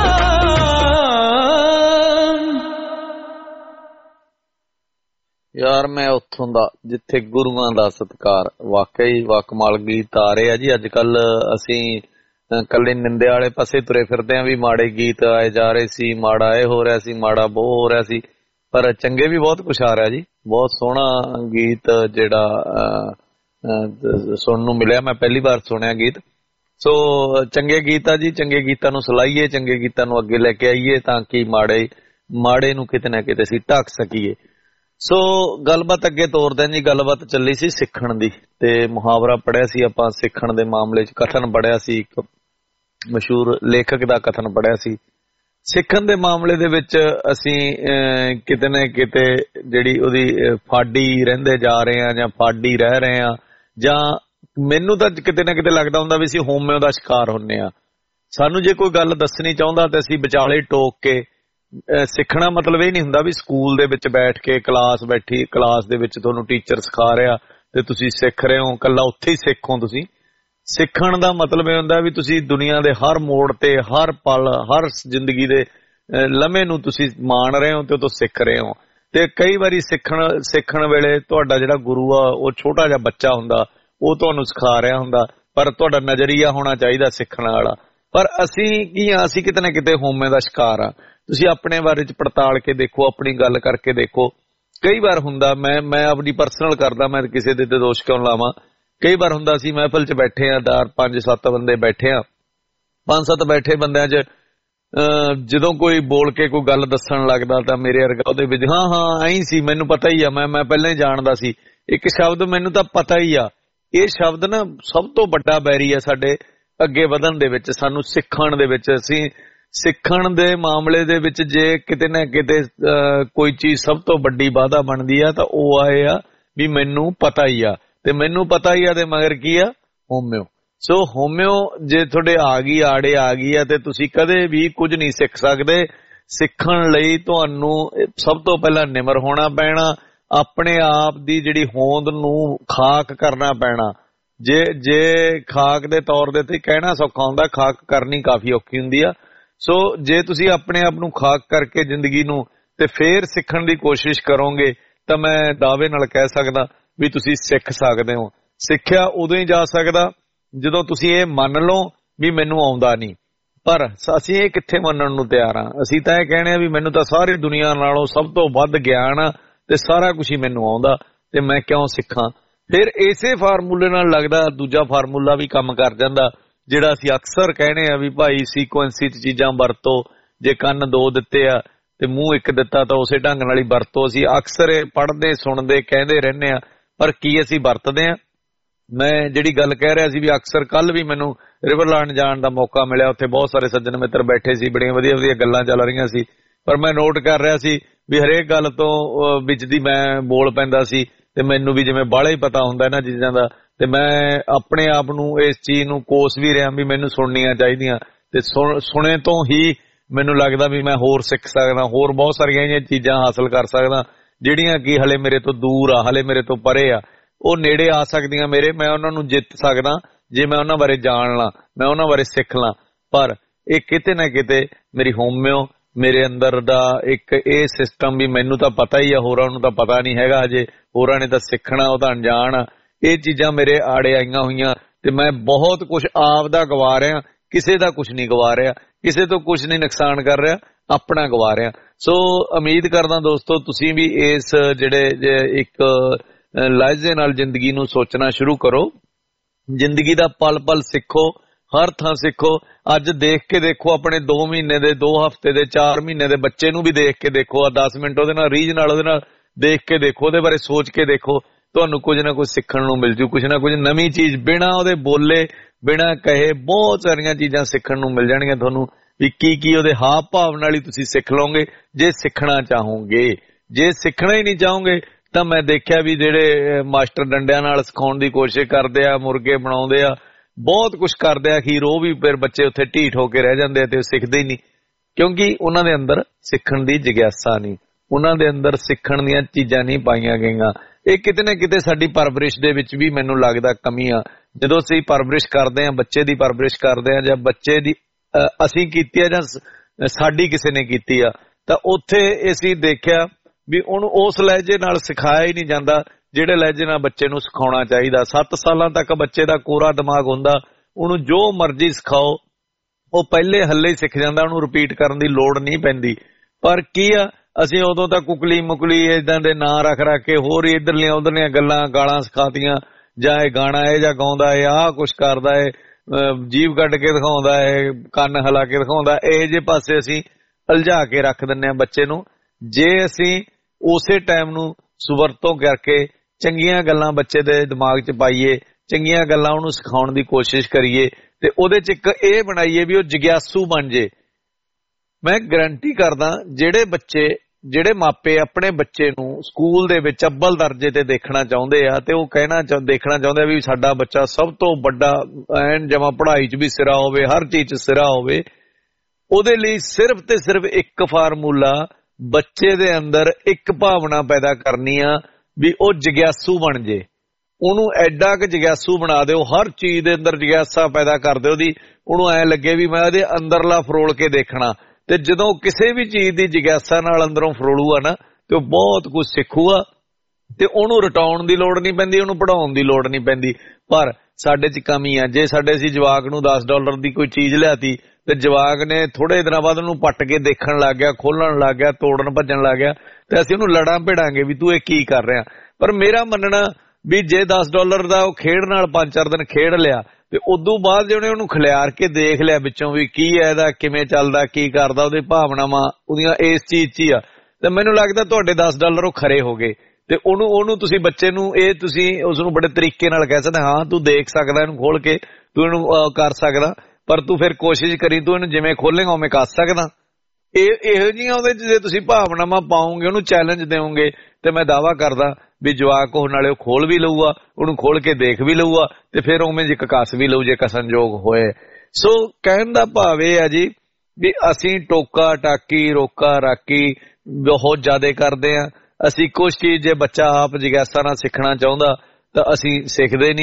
ਯਾਰ ਮੈਂ ਉੱਥੋਂ ਦਾ ਜਿੱਥੇ ਗੁਰੂਆਂ ਦਾ ਸਤਿਕਾਰ। ਵਾਕਈ ਵਾਕਮਾਲ ਗੀਤ ਆ ਰਹੇ ਆ ਜੀ ਅੱਜ ਕੱਲ। ਅਸੀਂ ਕੱਲੇ ਨਿੰਦੇ ਵਾਲੇ ਪਾਸੇ ਤੁਰੇ ਫਿਰਦੇ ਆ ਵੀ ਮਾੜੇ ਗੀਤ ਆਏ ਜਾ ਰਹੇ ਸੀ, ਮਾੜਾ ਇਹ ਹੋ ਰਿਹਾ ਸੀ, ਮਾੜਾ ਉਹ ਹੋ ਰਿਹਾ ਸੀ, ਪਰ ਚੰਗੇ ਵੀ ਬਹੁਤ ਕੁਛ ਆ ਰਿਹਾ ਜੀ। ਬਹੁਤ ਸੋਹਣਾ ਗੀਤ ਜਿਹੜਾ ਸੁਣਨ ਨੂੰ ਮਿਲਿਆ, ਮੈਂ ਪਹਿਲੀ ਵਾਰ ਸੁਣਿਆ ਗੀਤ। ਸੋ ਚੰਗੇ ਗੀਤ ਆ ਜੀ, ਚੰਗੇ ਗੀਤਾਂ ਨੂੰ ਸਲਾਈਏ, ਚੰਗੇ ਗੀਤਾਂ ਨੂੰ ਅੱਗੇ ਲੈ ਕੇ ਆਈਏ ਤਾਂ ਕਿ ਮਾੜੇ ਨੂੰ ਕਿਤੇ ਨਾ ਕਿਤੇ ਅਸੀਂ ਢੱਕ ਸਕੀਏ। ਸੋ ਗੱਲਬਾਤ ਅੱਗੇ ਤੋਰਦੇ ਹਾਂ ਜੀ। ਗੱਲਬਾਤ ਚੱਲੀ ਸੀ ਸਿੱਖਣ ਦੀ, ਤੇ ਮੁਹਾਵਰਾ ਪੜਿਆ ਸੀ ਆਪਾਂ ਸਿੱਖਣ ਦੇ ਮਾਮਲੇ 'ਚ। ਕਥਨ ਪੜਿਆ ਸੀ, ਇੱਕ ਮਸ਼ਹੂਰ ਲੇਖਕ ਦਾ ਕਥਨ ਪੜਿਆ ਸੀ। ਸਿੱਖਣ ਦੇ ਮਾਮਲੇ ਦੇ ਵਿੱਚ ਅਸੀਂ ਕਿਤੇ ਨਾ ਕਿਤੇ ਜਿਹੜੀ ਉਹਦੀ ਫਾਡੀ ਰਹਿੰਦੇ ਜਾ ਰਹੇ ਹਾਂ ਜਾਂ ਫਾਡੀ ਰਹਿ ਰਹੇ ਹਾਂ, ਜਾਂ ਮੈਨੂੰ ਤਾਂ ਕਿਤੇ ਨਾ ਕਿਤੇ ਲੱਗਦਾ ਹੁੰਦਾ ਵੀ ਅਸੀਂ ਹੋਮਿਓ ਦਾ ਸ਼ਿਕਾਰ ਹੁੰਨੇ ਆ। ਸਾਨੂੰ ਜੇ ਕੋਈ ਗੱਲ ਦੱਸਣੀ ਚਾਹੁੰਦਾ ਤੇ ਅਸੀਂ ਵਿਚਾਲੇ ਟੋਕ ਕੇ ਸਿੱਖਣਾ ਮਤਲਬ ਇਹ ਨਹੀਂ ਹੁੰਦਾ ਵੀ ਸਕੂਲ ਦੇ ਵਿੱਚ ਬੈਠ ਕੇ ਕਲਾਸ ਦੇ ਵਿੱਚ ਤੁਹਾਨੂੰ ਟੀਚਰ ਸਿਖਾ ਰਿਹਾ ਤੇ ਤੁਸੀਂ ਸਿੱਖ ਰਹੇ ਹੋ, ਇਕੱਲਾ ਉੱਥੇ ਹੀ ਸਿੱਖੋ। ਤੁਸੀਂ ਸਿੱਖਣ ਦਾ ਮਤਲਬ ਇਹ ਹੁੰਦਾ ਵੀ ਤੁਸੀਂ ਦੁਨੀਆ ਦੇ ਹਰ ਮੋੜ ਤੇ, ਹਰ ਪਲ, ਹਰ ਜ਼ਿੰਦਗੀ ਦੇ ਲਮਹੇ ਨੂੰ ਤੁਸੀਂ ਮਾਣ ਰਹੇ ਹੋ ਤੇ ਉਹ ਤੋਂ ਸਿੱਖ ਰਹੇ ਹੋ। ਤੇ ਕਈ ਵਾਰੀ ਸਿੱਖਣ ਵੇਲੇ ਤੁਹਾਡਾ ਜਿਹੜਾ ਗੁਰੂ ਆ ਉਹ ਛੋਟਾ ਜਿਹਾ ਬੱਚਾ ਹੁੰਦਾ, ਉਹ ਤੁਹਾਨੂੰ ਸਿਖਾ ਰਿਹਾ ਹੁੰਦਾ, ਪਰ ਤੁਹਾਡਾ ਨਜ਼ਰੀਆ ਹੋਣਾ ਚਾਹੀਦਾ ਸਿੱਖਣ ਵਾਲਾ। ਪਰ ਅਸੀਂ ਕੀ ਆ, ਅਸੀਂ ਕਿਤੇ ਨਾ ਕਿਤੇ ਹੋਮੇ ਦਾ ਸ਼ਿਕਾਰ ਆ। ਤੁਸੀਂ ਆਪਣੇ ਬਾਰੇ ਚ ਪੜਤਾਲ ਕੇ ਦੇਖੋ, ਆਪਣੀ ਗੱਲ ਕਰਕੇ ਦੇਖੋ। ਕਈ ਵਾਰ ਹੁੰਦਾ, ਮੈਂ ਆਪਣੀ ਪਰਸਨਲ ਕਰਦਾ, ਮੈਂ ਕਿਸੇ ਦੇ ਤੇ ਦੋਸ਼ ਕਿਉਂ ਲਾਵਾਂ। ਕਈ ਵਾਰ ਹੁੰਦਾ ਸੀ ਮਹਿਫਲ ਚ ਬੈਠੇ ਆ, 5-7 ਬੰਦੇ ਬੈਠੇ ਆ, 5-7 ਬੈਠੇ ਬੰਦਿਆਂ ਚ ਜਦੋਂ ਕੋਈ ਬੋਲ ਕੇ ਕੋਈ ਗੱਲ ਦੱਸਣ ਲੱਗਦਾ ਤਾਂ ਮੇਰੇ ਵਰਗਾ ਉਹਦੇ ਵਿੱਚ ਹਾਂ ਐਂ ਸੀ, ਮੈਨੂੰ ਪਤਾ ਹੀ ਆ, ਮੈਂ ਪਹਿਲਾਂ ਹੀ ਜਾਣਦਾ ਸੀ। ਇੱਕ ਸ਼ਬਦ ਮੈਨੂੰ ਤਾਂ ਪਤਾ ਹੀ ਆ, ਇਹ ਸ਼ਬਦ ਨਾ ਸਭ ਤੋਂ ਵੱਡਾ ਬੈਰੀ ਆ ਸਾਡੇ ਅੱਗੇ ਵਧਣ ਦੇ ਵਿੱਚ, ਸਾਨੂੰ ਸਿੱਖਣ ਦੇ ਵਿੱਚ। ਅਸੀਂ ਸਿੱਖਣ ਦੇ ਮਾਮਲੇ ਦੇ ਵਿੱਚ ਜੇ ਕਿਤੇ ਨਾ ਕਿਤੇ ਕੋਈ ਚੀਜ਼ ਸਭ ਤੋਂ ਵੱਡੀ ਵਾਧਾ ਬਣਦੀ ਆ ਤਾਂ ਉਹ ਆਏ ਆ ਵੀ ਮੈਨੂੰ ਪਤਾ ਹੀ ਆ, ਤੇ ਮੈਨੂੰ ਪਤਾ ਹੀ ਆ ਤੇ ਮਗਰ ਕੀ ਆ, ਹੋਮਿਓ। ਸੋ ਹੋਮਿਓ ਜੇ ਤੁਹਾਡੇ ਆ ਗਈ, ਆੜੇ ਆ ਗਈ ਆ, ਤੇ ਤੁਸੀਂ ਕਦੇ ਵੀ ਕੁਝ ਨਹੀਂ ਸਿੱਖ ਸਕਦੇ। ਸਿੱਖਣ ਲਈ ਤੁਹਾਨੂੰ ਸਭ ਤੋਂ ਪਹਿਲਾਂ ਨਿਮਰ ਹੋਣਾ ਪੈਣਾ, ਆਪਣੇ ਆਪ ਦੀ ਜਿਹੜੀ ਹੋਂਦ ਨੂੰ ਖਾਕ ਕਰਨਾ ਪੈਣਾ। ਜੇ ਖਾਕ ਦੇ ਤੌਰ ਦੇ ਤੇ ਕਹਿਣਾ ਸੌਖਾ ਹੁੰਦਾ, ਖਾਕ ਕਰਨੀ ਕਾਫੀ ਔਖੀ ਹੁੰਦੀ ਆ। ਸੋ ਜੇ ਤੁਸੀਂ ਆਪਣੇ ਆਪ ਨੂੰ ਖਾਕ ਕਰਕੇ ਜ਼ਿੰਦਗੀ ਨੂੰ ਤੇ ਫੇਰ ਸਿੱਖਣ ਦੀ ਕੋਸ਼ਿਸ਼ ਕਰੋਗੇ ਤਾਂ ਮੈਂ ਦਾਅਵੇ ਨਾਲ ਕਹਿ ਸਕਦਾ ਵੀ ਤੁਸੀਂ ਸਿੱਖ ਸਕਦੇ ਹੋ। ਸਿੱਖਿਆ ਉਦੋਂ ਹੀ ਜਾ ਸਕਦਾ ਜਦੋਂ ਤੁਸੀਂ ਇਹ ਮੰਨ ਲਓ ਵੀ ਮੈਨੂੰ ਆਉਂਦਾ ਨਹੀਂ। ਪਰ ਅਸੀਂ ਇਹ ਕਿੱਥੇ ਮੰਨਣ ਨੂੰ ਤਿਆਰ ਆ? ਅਸੀਂ ਤਾਂ ਇਹ ਕਹਿਣੇ ਆ ਵੀ ਮੈਨੂੰ ਤਾਂ ਸਾਰੀ ਦੁਨੀਆ ਨਾਲੋਂ ਸਭ ਤੋਂ ਵੱਧ ਗਿਆਨ ਆ ਤੇ ਸਾਰਾ ਕੁਝ ਹੀ ਮੈਨੂੰ ਆਉਂਦਾ ਤੇ ਮੈਂ ਕਿਉਂ ਸਿੱਖਾਂ। ਫਿਰ ਇਸੇ ਫਾਰਮੂਲੇ ਨਾਲ ਲੱਗਦਾ ਦੂਜਾ ਫਾਰਮੂਲਾ ਵੀ ਕੰਮ ਕਰ ਜਾਂਦਾ, ਜਿਹੜਾ ਅਸੀਂ ਅਕਸਰ ਕਹਿਣੇ ਆ ਵੀ ਭਾਈ ਸੀਕੁਐਂਸੀ 'ਚ ਚੀਜ਼ਾਂ ਵਰਤੋ। ਜੇ ਕੰਨ 2 ਦਿੱਤੇ ਆ ਤੇ ਮੂੰਹ 1 ਦਿੱਤਾ ਤਾਂ ਉਸੇ ਢੰਗ ਨਾਲ ਹੀ ਵਰਤੋ। ਅਸੀਂ ਅਕਸਰ ਇਹ ਪੜ੍ਹਦੇ ਸੁਣਦੇ ਕਹਿੰਦੇ ਰਹਿੰਦੇ ਆ, ਪਰ ਕੀ ਅਸੀਂ ਵਰਤਦੇ ਆ? ਮੈਂ ਜਿਹੜੀ ਗੱਲ ਕਹਿ ਰਿਹਾ ਸੀ ਵੀ ਅਕਸਰ ਕੱਲ ਵੀ ਮੈਨੂੰ ਰਿਵਰਲੈਂਡ ਜਾਣ ਦਾ ਮੌਕਾ ਮਿਲਿਆ, ਉੱਥੇ ਬਹੁਤ ਸਾਰੇ ਸੱਜਣ ਮਿੱਤਰ ਬੈਠੇ ਸੀ, ਬੜੀਆਂ ਵਧੀਆ ਵਧੀਆ ਗੱਲਾਂ ਚੱਲ ਰਹੀਆਂ ਸੀ, ਪਰ ਮੈਂ ਨੋਟ ਕਰ ਰਿਹਾ ਸੀ ਵੀ ਹਰੇਕ ਗੱਲ ਤੋਂ ਵਿੱਚ ਦੀ ਮੈਂ ਬੋਲ ਪੈਂਦਾ ਸੀ ਤੇ ਮੈਨੂੰ ਵੀ ਜਿਵੇਂ ਬਾਹਲਾ ਹੀ ਪਤਾ ਹੁੰਦਾ ਇਹਨਾਂ ਚੀਜ਼ਾਂ ਦਾ, ਤੇ ਮੈਂ ਆਪਣੇ ਆਪ ਨੂੰ ਇਸ ਚੀਜ਼ ਨੂੰ ਕੋਸ ਵੀ ਰਿਹਾ ਵੀ ਮੈਨੂੰ ਸੁਣਨੀਆਂ ਚਾਹੀਦੀਆਂ ਤੇ ਸੁਣੇ ਤੋਂ ਹੀ ਮੈਨੂੰ ਲੱਗਦਾ ਵੀ ਮੈਂ ਹੋਰ ਸਿੱਖ ਸਕਦਾ, ਹੋਰ ਬਹੁਤ ਸਾਰੀਆਂ ਇਹ ਚੀਜ਼ਾਂ ਹਾਸਲ ਕਰ ਸਕਦਾ ਜਿਹੜੀਆਂ ਕਿ ਹਲੇ ਮੇਰੇ ਤੋਂ ਦੂਰ ਆ, ਹਲੇ ਮੇਰੇ ਤੋਂ ਪਰੇ ਆ। ਉਹ ਨੇੜੇ ਆ ਸਕਦੀਆਂ ਮੇਰੇ, ਮੈਂ ਉਹਨਾਂ ਨੂੰ ਜਿੱਤ ਸਕਦਾ ਜੇ ਮੈਂ ਉਹਨਾਂ ਬਾਰੇ ਜਾਣ ਲਾਂ, ਮੈਂ ਉਹਨਾਂ ਬਾਰੇ ਸਿੱਖ ਲਾਂ। ਪਰ ਇਹ ਕਿਤੇ ਨਾ ਕਿਤੇ ਮੇਰੀ ਹੋਮਿਓ, ਮੇਰੇ ਅੰਦਰ ਦਾ ਇੱਕ ਇਹ ਸਿਸਟਮ ਵੀ ਮੈਨੂੰ ਤਾਂ ਪਤਾ ਹੀ ਆ, ਹੋਰਾਂ ਨੂੰ ਤਾਂ ਪਤਾ ਨਹੀਂ ਹੈਗਾ ਹਜੇ, ਹੋਰਾਂ ਨੇ ਤਾਂ ਸਿੱਖਣਾ, ਉਹ ਤਾਂ ਅਣਜਾਣ ਆ। ਇਹ ਚੀਜ਼ਾਂ ਮੇਰੇ ਆੜੇ ਆਈਆਂ ਹੋਈਆਂ ਤੇ ਮੈਂ ਬਹੁਤ ਕੁਝ ਆਪ ਦਾ ਗਵਾ ਰਿਹਾ, ਕਿਸੇ ਦਾ ਕੁਝ ਨਹੀਂ ਗਵਾ ਰਿਹਾ, ਕਿਸੇ ਤੋਂ ਕੁਝ ਨਹੀਂ ਨੁਕਸਾਨ ਕਰ ਰਿਹਾ, ਆਪਣਾ ਗਵਾ ਰਿਹਾ। ਸੋ ਉਮੀਦ ਕਰਦਾ ਦੋਸਤੋ ਤੁਸੀਂ ਵੀ ਇਸ ਜਿਹੜੇ ਇੱਕ ਲਹਿਜੇ ਨਾਲ ਜ਼ਿੰਦਗੀ ਨੂੰ ਸੋਚਣਾ ਸ਼ੁਰੂ ਕਰੋ। ਜ਼ਿੰਦਗੀ ਦਾ ਪਲ ਪਲ ਸਿੱਖੋ, ਹਰ ਥਾਂ ਸਿੱਖੋ। ਅੱਜ ਦੇਖ ਕੇ ਦੇਖੋ ਆਪਣੇ 2 ਮਹੀਨੇ ਦੇ, 2 ਹਫ਼ਤੇ ਦੇ, 4 ਮਹੀਨੇ ਦੇ ਬੱਚੇ ਨੂੰ ਵੀ ਦੇਖ ਕੇ ਦੇਖੋ, 10 ਮਿੰਟ ਉਹਦੇ ਨਾਲ ਰੀਝ ਨਾਲ ਉਹਦੇ ਨਾਲ ਦੇਖ ਕੇ ਦੇਖੋ, ਉਹਦੇ ਬਾਰੇ ਸੋਚ ਕੇ ਦੇਖੋ, ਤੁਹਾਨੂੰ ਕੁਝ ਨਾ ਕੁਝ ਸਿੱਖਣ ਨੂੰ ਮਿਲ ਜੂ, ਕੁਝ ਨਾ ਕੁਝ ਨਵੀਂ ਚੀਜ਼ ਬਿਨਾਂ ਉਹਦੇ ਬੋਲੇ, ਬਿਨਾਂ ਕਹੇ ਬਹੁਤ ਸਾਰੀਆਂ ਚੀਜ਼ਾਂ ਸਿੱਖਣ ਨੂੰ ਮਿਲ ਜਾਣਗੀਆਂ ਤੁਹਾਨੂੰ ਵੀ ਕੀ ਉਹਦੇ ਹਾਵ ਭਾਵ ਨਾਲ ਹੀ ਤੁਸੀਂ ਸਿੱਖ ਲਓਗੇ ਜੇ ਸਿੱਖਣਾ ਚਾਹੋਗੇ। ਜੇ ਸਿੱਖਣਾ ਹੀ ਨਹੀਂ ਚਾਹੋਗੇ ਤਾਂ ਮੈਂ ਦੇਖਿਆ ਵੀ ਜਿਹੜੇ ਮਾਸਟਰ ਡੰਡਿਆਂ ਨਾਲ ਸਿਖਾਉਣ ਦੀ ਕੋਸ਼ਿਸ਼ ਕਰਦੇ ਆ, ਮੁਰਗੇ ਬਣਾਉਂਦੇ ਆ, ਬਹੁਤ ਕੁਝ ਕਰਦੇ ਆ, ਅਖੀਰ ਉਹ ਵੀ ਫਿਰ ਬੱਚੇ ਉੱਥੇ ਢੀਠ ਹੋ ਕੇ ਰਹਿ ਜਾਂਦੇ ਆ ਤੇ ਉਹ ਸਿੱਖਦੇ ਹੀ ਨਹੀਂ, ਕਿਉਂਕਿ ਉਹਨਾਂ ਦੇ ਅੰਦਰ ਸਿੱਖਣ ਦੀ ਜਿਗਿਆਸਾ ਨਹੀਂ, ਉਹਨਾਂ ਦੇ ਅੰਦਰ ਸਿੱਖਣ ਦੀਆਂ ਚੀਜ਼ਾਂ ਨਹੀਂ ਪਾਈਆਂ ਗਈਆਂ। ਇਹ ਕਿਤੇ ਨਾ ਕਿਤੇ ਸਾਡੀ ਪਰਵਰਿਸ਼ ਦੇ ਵਿੱਚ ਵੀ ਮੈਨੂੰ ਲੱਗਦਾ ਕਮੀ ਆ। ਜਦੋਂ ਅਸੀਂ ਪਰਵਰਿਸ਼ ਕਰਦੇ ਆ, ਬੱਚੇ ਦੀ ਪਰਵਰਿਸ਼ ਕਰਦੇ ਆ, ਜਾਂ ਬੱਚੇ ਦੀ ਅਸੀਂ ਕੀਤੀ ਆ ਜਾਂ ਸਾਡੀ ਕਿਸੇ ਨੇ ਕੀਤੀ ਆ, ਤਾਂ ਉੱਥੇ ਅਸੀਂ ਦੇਖਿਆ ਵੀ ਉਹਨੂੰ ਉਸ ਲਹਿਜੇ ਨਾਲ ਸਿਖਾਇਆ ਹੀ ਨਹੀਂ ਜਾਂਦਾ ਜਿਹੜੇ ਲਹਿਜੇ ਨਾਲ ਬੱਚੇ ਨੂੰ ਸਿਖਾਉਣਾ ਚਾਹੀਦਾ। 7 ਸਾਲਾਂ ਤੱਕ ਬੱਚੇ ਦਾ ਕੋਰਾ ਦਿਮਾਗ ਹੁੰਦਾ, ਉਹਨੂੰ ਜੋ ਮਰਜ਼ੀ ਸਿਖਾਓ ਉਹ ਪਹਿਲੇ ਹੱਲੇ ਹੀ ਸਿੱਖ ਜਾਂਦਾ, ਉਹਨੂੰ ਰਿਪੀਟ ਕਰਨ ਦੀ ਲੋੜ ਨਹੀਂ ਪੈਂਦੀ। ਪਰ ਕੀ ਆ, ਅਸੀਂ ਉਦੋਂ ਤਾਂ ਕੁਕਲੀ ਮੁਕਲੀ ਏਦਾਂ ਦੇ ਨਾਂ ਰੱਖ ਕੇ ਹੋਰ ਹੀ ਇੱਧਰਲੀਆਂ ਉਧਰਲੀਆਂ ਗੱਲਾਂ ਗਾਲਾਂ ਸਿਖਾਤੀਆਂ, ਜਾਂ ਇਹ ਗਾਣਾ ਇਹ ਜਾਂ ਗਾਉਂਦਾ ਏ, ਆਹ ਕੁਛ ਕਰਦਾ ਏ, ਜੀਭ ਕੱਢ ਕੇ ਦਿਖਾਉਂਦਾ ਏ, ਕੰਨ ਹਿਲਾ ਕੇ ਦਿਖਾਉਂਦਾ, ਇਹ ਜੇ ਪਾਸੇ ਅਸੀਂ ਉਲਝਾ ਕੇ ਰੱਖ ਦਿੰਦੇ ਆ ਬੱਚੇ ਨੂੰ। ਜੇ ਅਸੀਂ ਉਸੇ ਟਾਈਮ ਨੂੰ ਸੁਵਰਤੋਂ ਕਰਕੇ ਚੰਗੀਆਂ ਗੱਲਾਂ ਬੱਚੇ ਦੇ ਦਿਮਾਗ 'ਚ ਪਾਈਏ, ਚੰਗੀਆਂ ਗੱਲਾਂ ਉਹਨੂੰ ਸਿਖਾਉਣ ਦੀ ਕੋਸ਼ਿਸ਼ ਕਰੀਏ ਤੇ ਉਹਦੇ 'ਚ ਇੱਕ ਇਹ ਬਣਾਈਏ ਵੀ ਉਹ ਜਿਗਿਆਸੂ ਬਣ ਜੇ, ਮੈਂ ਗਰੰਟੀ ਕਰਦਾ ਜਿਹੜੇ ਮਾਪੇ ਆਪਣੇ ਬੱਚੇ ਨੂੰ ਸਕੂਲ ਦੇ ਵਿੱਚ ਅੱਵਲ ਦਰਜੇ ਤੇ ਦੇਖਣਾ ਚਾਹੁੰਦੇ ਆ ਤੇ ਉਹ ਦੇਖਣਾ ਚਾਹੁੰਦੇ ਆ ਵੀ ਸਾਡਾ ਬੱਚਾ ਸਭ ਤੋਂ ਵੱਡਾ ਐਨ ਜਮਾ ਪੜ੍ਹਾਈ 'ਚ ਵੀ ਸਿਰਾ ਹੋਵੇ, ਹਰ ਚੀਜ਼ 'ਚ ਸਿਰਾ ਹੋਵੇ, ਉਹਦੇ ਲਈ ਸਿਰਫ ਤੇ ਸਿਰਫ ਇੱਕ ਫਾਰਮੂਲਾ ਬੱਚੇ ਦੇ ਅੰਦਰ ਇੱਕ ਭਾਵਨਾ ਪੈਦਾ ਕਰਨੀ ਆ ਵੀ ਉਹ ਜਿਗਿਆਸੂ ਬਣ ਜੇ। ਉਹਨੂੰ ਐਡਾ ਕਿ ਜਿਗਿਆਸੂ ਬਣਾ ਦਿਓ, ਹਰ ਚੀਜ਼ ਦੇ ਅੰਦਰ ਜਿਗਿਆਸਾ ਪੈਦਾ ਕਰ ਦਿਓ ਦੀ, ਉਹਨੂੰ ਐ ਲੱਗੇ ਵੀ ਮੈਂ ਉਹਦੇ ਅੰਦਰਲਾ ਫਰੋਲ ਕੇ ਦੇਖਣਾ। ਤੇ ਜਦੋਂ ਕਿਸੇ ਵੀ ਚੀਜ਼ ਦੀ ਜਿਗਿਆਸਾ ਨਾਲ ਅੰਦਰੋਂ ਫਰੋਲੂਗਾ ਨਾ ਤੇ ਉਹ ਬਹੁਤ ਕੁਝ ਸਿੱਖੂਗਾ ਤੇ ਉਹਨੂੰ ਰਟਾਉਣ ਦੀ ਲੋੜ ਨਹੀਂ ਪੈਂਦੀ, ਉਹਨੂੰ ਪੜ੍ਹਾਉਣ ਦੀ ਲੋੜ ਨਹੀਂ ਪੈਂਦੀ। ਪਰ ਸਾਡੇ 'ਚ ਕਮੀ ਆ, ਜੇ ਅਸੀਂ ਜਵਾਕ ਨੂੰ $10 ਦੀ ਕੋਈ ਚੀਜ਼ ਲਿਆਤੀ ਤੇ ਜਵਾਕ ਨੇ ਥੋੜੇ ਦਿਨਾਂ ਬਾਅਦ ਉਹਨੂੰ ਪੱਟ ਕੇ ਦੇਖਣ ਲੱਗ ਗਿਆ, ਖੋਲਣ ਲੱਗ ਗਿਆ, ਤੋੜਨ ਭੱਜਣ ਲੱਗ ਗਿਆ ਤੇ ਅਸੀਂ ਉਹਨੂੰ ਲੜਾਂ ਭਿੜਾਂਗੇ ਵੀ ਤੂੰ ਇਹ ਕੀ ਕਰ ਰਿਹਾ। ਪਰ ਮੇਰਾ ਮੰਨਣਾ ਵੀ ਜੇ $10 ਦਾ ਉਹ ਖੇਡ ਨਾਲ 5-4 ਦਿਨ ਖੇਡ ਲਿਆ ਤੇ ਉਦੋਂ ਬਾਅਦ ਜੇ ਉਹਨੂੰ ਖਿਲਾਰ ਕੇ ਦੇਖ ਲਿਆ ਵਿੱਚੋਂ ਵੀ ਕੀ ਹੈ ਇਹਦਾ, ਕਿਵੇਂ ਚੱਲਦਾ, ਕੀ ਕਰਦਾ, ਉਹਦੇ ਭਾਵਨਾਵਾਂ ਉਹਦੀਆਂ ਇਸ ਚੀਜ਼ 'ਚ ਹੀ ਆ, ਤੇ ਮੈਨੂੰ ਲੱਗਦਾ ਤੁਹਾਡੇ $10 ਉਹ ਖਰੇ ਹੋ ਗਏ। ਤੇ ਉਹਨੂੰ ਤੁਸੀਂ ਬੱਚੇ ਨੂੰ ਤੁਸੀਂ ਉਸ ਨੂੰ ਬੜੇ ਤਰੀਕੇ ਨਾਲ ਕਹਿ ਸਕਦੇ, ਹਾਂ ਤੂੰ ਦੇਖ ਸਕਦਾ ਇਹਨੂੰ ਖੋਲ ਕੇ, ਤੂੰ ਇਹਨੂੰ ਕਰ ਸਕਦਾ, ਪਰ ਤੂੰ ਫਿਰ ਕੋਸ਼ਿਸ਼ ਕਰੀ ਤੂੰ ਇਹਨੂੰ ਜਿਵੇਂ ਖੋਲੇਗਾ ਉਵੇਂ ਕਰ ਸਕਦਾ। ਇਹੋ ਜਿਹੀਆਂ ਉਹਦੇ 'ਚ ਜੇ ਤੁਸੀਂ ਭਾਵਨਾਵਾਂ ਪਾਓਗੇ, ਉਹਨੂੰ ਚੈਲੰਜ ਦਿਓਗੇ, ਤੇ ਮੈਂ ਦਾਅਵਾ ਕਰਦਾ ਵੀ ਜਵਾਕ ਉਹ ਨਾਲੇ ਉਹ ਖੋਲ ਵੀ ਲਊਗਾ, ਉਹਨੂੰ ਖੋਲ ਕੇ ਦੇਖ ਵੀ ਲਊਗਾ ਤੇ ਫਿਰ ਉਵੇਂ ਜੇ ਕਸ ਵੀ ਲਊ ਜੇ ਕਸਨਯੋਗ ਹੋਏ। ਸੋ ਕਹਿਣ ਦਾ ਭਾਵ ਇਹ ਹੈ ਜੀ ਵੀ ਅਸੀਂ ਟੋਕਾ ਟਾਕੀ ਰੋਕਾ ਰਾਕੀ ਬਹੁਤ ਜ਼ਿਆਦਾ ਕਰਦੇ ਆ। ਅਸੀਂ ਕੁਛ ਚੀਜ਼ ਜੇ ਬੱਚਾ ਆਪ ਜਿਗਿਆਸਾ ਨਾਲ ਸਿੱਖਣਾ ਚਾਹੁੰਦਾ ਤਾਂ ਅਸੀਂ ਸਿੱਖਦੇ ਨਹੀਂ,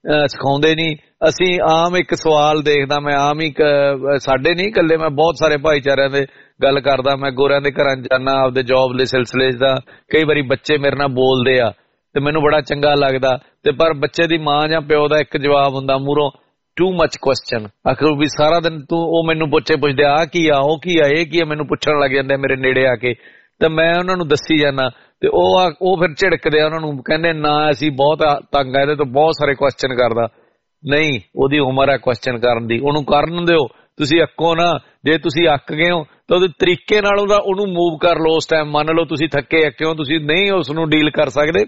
ਸਿਖਾਉਂਦੇ ਨਹੀਂ। ਅਸੀਂ ਆਮ ਇੱਕ ਸਵਾਲ ਦੇਖਦਾ ਮੈਂ, ਆਮ ਹੀ ਸਾਡੇ ਨਹੀਂ ਇਕੱਲੇ, ਮੈਂ ਬਹੁਤ ਸਾਰੇ ਭਾਈਚਾਰਿਆਂ ਦੇ ਗੱਲ ਕਰਦਾ, ਮੈਂ ਗੋਰਿਆਂ ਦੇ ਘਰਾਂ ਜਾਣਾ ਆਪਦੇ ਜੌਬ ਦੇ ਸਿਲਸਿਲੇ ਦਾ, ਕਈ ਵਾਰੀ ਬੱਚੇ ਮੇਰੇ ਨਾਲ ਬੋਲਦੇ ਆ ਤੇ ਮੈਨੂੰ ਬੜਾ ਚੰਗਾ ਲੱਗਦਾ, ਤੇ ਪਰ ਬੱਚੇ ਦੀ ਮਾਂ ਜਾਂ ਪਿਓ ਦਾ ਇੱਕ ਜਵਾਬ ਹੁੰਦਾ ਮੂਹਰੋਂ, ਟੂ ਮਚ ਕੁਐਸਚਨ। ਆਖਰ ਵੀ ਸਾਰਾ ਦਿਨ ਤੂੰ ਉਹ ਮੈਨੂੰ ਪੁੱਛਦੇ ਆ ਕੀ ਆ, ਉਹ ਕੀ ਆ, ਇਹ ਕੀ ਆ, ਮੈਨੂੰ ਪੁੱਛਣ ਲੱਗ ਜਾਂਦੇ ਮੇਰੇ ਨੇੜੇ ਆ ਕੇ, ਤੇ ਮੈਂ ਉਹਨਾਂ ਨੂੰ ਦੱਸੀ ਜਾਂਦਾ ਤੇ ਉਹ ਫਿਰ ਝਿੜਕਦੇ ਆ, ਉਹਨਾਂ ਨੂੰ ਕਹਿੰਦੇ ਨਾ ਅਸੀਂ ਬਹੁਤ ਤੰਗ ਆ ਇਹਦੇ ਤੋਂ, ਬਹੁਤ ਸਾਰੇ ਕੁਐਸਚਨ ਕਰਦਾ। ਨਹੀਂ, ਉਹਦੀ ਉਮਰ ਹੈ ਕੁਐਸਚਨ ਕਰਨ ਦੀ, ਉਹਨੂੰ ਕਰਨ ਦਿਓ। ਤੁਸੀਂ ਅੱਕੋ ਨਾ, ਜੇ ਤੁਸੀਂ ਅੱਕ ਗਏ ਹੋ ਤਾਂ ਉਹਦੇ ਤਰੀਕੇ ਨਾਲ ਉਹਨੂੰ ਮੂਵ ਕਰ ਲਓ। ਉਸ ਟਾਈਮ ਮੰਨ ਲਓ ਤੁਸੀਂ ਥੱਕੇ ਅੱਕੇ ਹੋ, ਤੁਸੀਂ ਨਹੀਂ ਉਸ ਨੂੰ ਡੀਲ ਕਰ ਸਕਦੇ,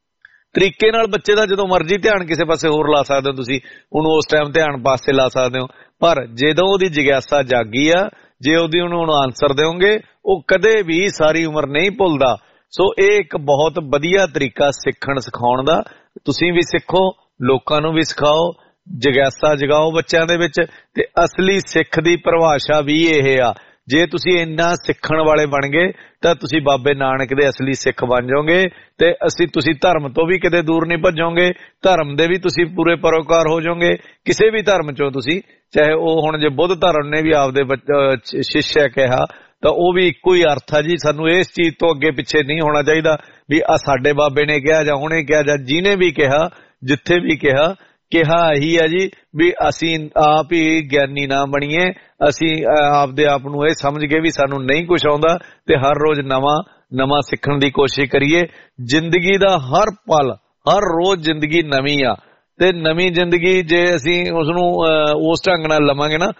ਤਰੀਕੇ ਨਾਲ ਬੱਚੇ ਦਾ ਜਦੋਂ ਮਰਜ਼ੀ ਧਿਆਨ ਕਿਸੇ ਪਾਸੇ ਹੋਰ ਲਾ ਸਕਦੇ ਹੋ, ਤੁਸੀਂ ਉਹਨੂੰ ਉਸ ਟਾਈਮ ਧਿਆਨ ਪਾਸੇ ਲਾ ਸਕਦੇ ਹੋ। ਪਰ ਜਦੋਂ ਉਹਦੀ ਜਿਗਿਆਸਾ ਜਾਗੀ ਆ, ਜੇ ਉਹਨੂੰ ਆਨਸਰ ਦਿਓਗੇ, ਉਹ ਕਦੇ ਵੀ ਸਾਰੀ ਉਮਰ ਨਹੀਂ ਭੁੱਲਦਾ। ਸੋ ਇਹ ਇੱਕ ਬਹੁਤ ਵਧੀਆ ਤਰੀਕਾ ਸਿੱਖਣ ਸਿਖਾਉਣ ਦਾ। ਤੁਸੀਂ ਵੀ ਸਿੱਖੋ, ਲੋਕਾਂ ਨੂੰ ਵੀ ਸਿਖਾਓ, ਜਿਗਿਆਸਾ ਜਗਾਓ ਬੱਚਿਆਂ ਦੇ ਵਿੱਚ। ਤੇ ਅਸਲੀ ਸਿੱਖ ਦੀ ਪਰਿਭਾਸ਼ਾ ਵੀ ਇਹ ਆ, ਜੇ ਤੁਸੀਂ ਇੰਨਾ ਸਿੱਖਣ ਵਾਲੇ ਬਣ ਗਏ ਤਾਂ ਤੁਸੀਂ ਬਾਬੇ ਨਾਨਕ ਦੇ ਅਸਲੀ ਸਿੱਖ ਬਣ ਜਾਓਗੇ, ਤੇ ਤੁਸੀਂ ਧਰਮ ਤੋਂ ਵੀ ਕਿਤੇ ਦੂਰ ਨਹੀਂ ਭੱਜੋਗੇ, ਧਰਮ ਦੇ ਵੀ ਤੁਸੀਂ ਪੂਰੇ ਪਰੋਕਾਰ ਹੋ ਜਾਓਗੇ। ਕਿਸੇ ਵੀ ਧਰਮ ਚੋਂ ਤੁਸੀਂ, ਚਾਹੇ ਉਹ ਹੁਣ ਜੇ ਬੁੱਧ ਧਰਮ ਨੇ ਵੀ ਆਪਦੇ ਸ਼ਿਸ਼ਯ ਕਿਹਾ ਤਾਂ ਉਹ ਵੀ ਇੱਕੋ ਹੀ ਅਰਥ ਆ ਜੀ। ਸਾਨੂੰ ਇਸ ਚੀਜ਼ ਤੋਂ ਅੱਗੇ ਪਿੱਛੇ ਨਹੀਂ ਹੋਣਾ ਚਾਹੀਦਾ ਵੀ ਆ ਸਾਡੇ ਬਾਬੇ ਨੇ ਕਿਹਾ ਜਾਂ ਉਹਨੇ ਕਿਹਾ ਜਾਂ ਜਿਹਨੇ ਵੀ ਕਿਹਾ, ਜਿੱਥੇ ਵੀ ਕਿਹਾ ਇਹੀ ਆ ਜੀ ਵੀ ਅਸੀਂ ਆਪ ਹੀ ਗਿਆਨੀ ਨਾ ਬਣੀਏ, ਅਸੀਂ ਆਪਦੇ ਆਪ ਨੂੰ ਇਹ ਸਮਝ ਕੇ ਵੀ ਸਾਨੂੰ ਨਹੀਂ ਕੁਛ ਆਉਂਦਾ ਤੇ ਹਰ ਰੋਜ਼ ਨਵਾਂ ਸਿੱਖਣ ਦੀ ਕੋਸ਼ਿਸ਼ ਕਰੀਏ। ਜ਼ਿੰਦਗੀ ਦਾ ਹਰ ਪਲ, ਹਰ ਰੋਜ਼ ਜ਼ਿੰਦਗੀ ਨਵੀਂ ਆ, ਤੇ ਨਵੀਂ ਜ਼ਿੰਦਗੀ ਜੇ ਅਸੀਂ ਉਸਨੂੰ ਉਸ ਢੰਗ ਨਾਲ ਲਵਾਂਗੇ ਨਾ,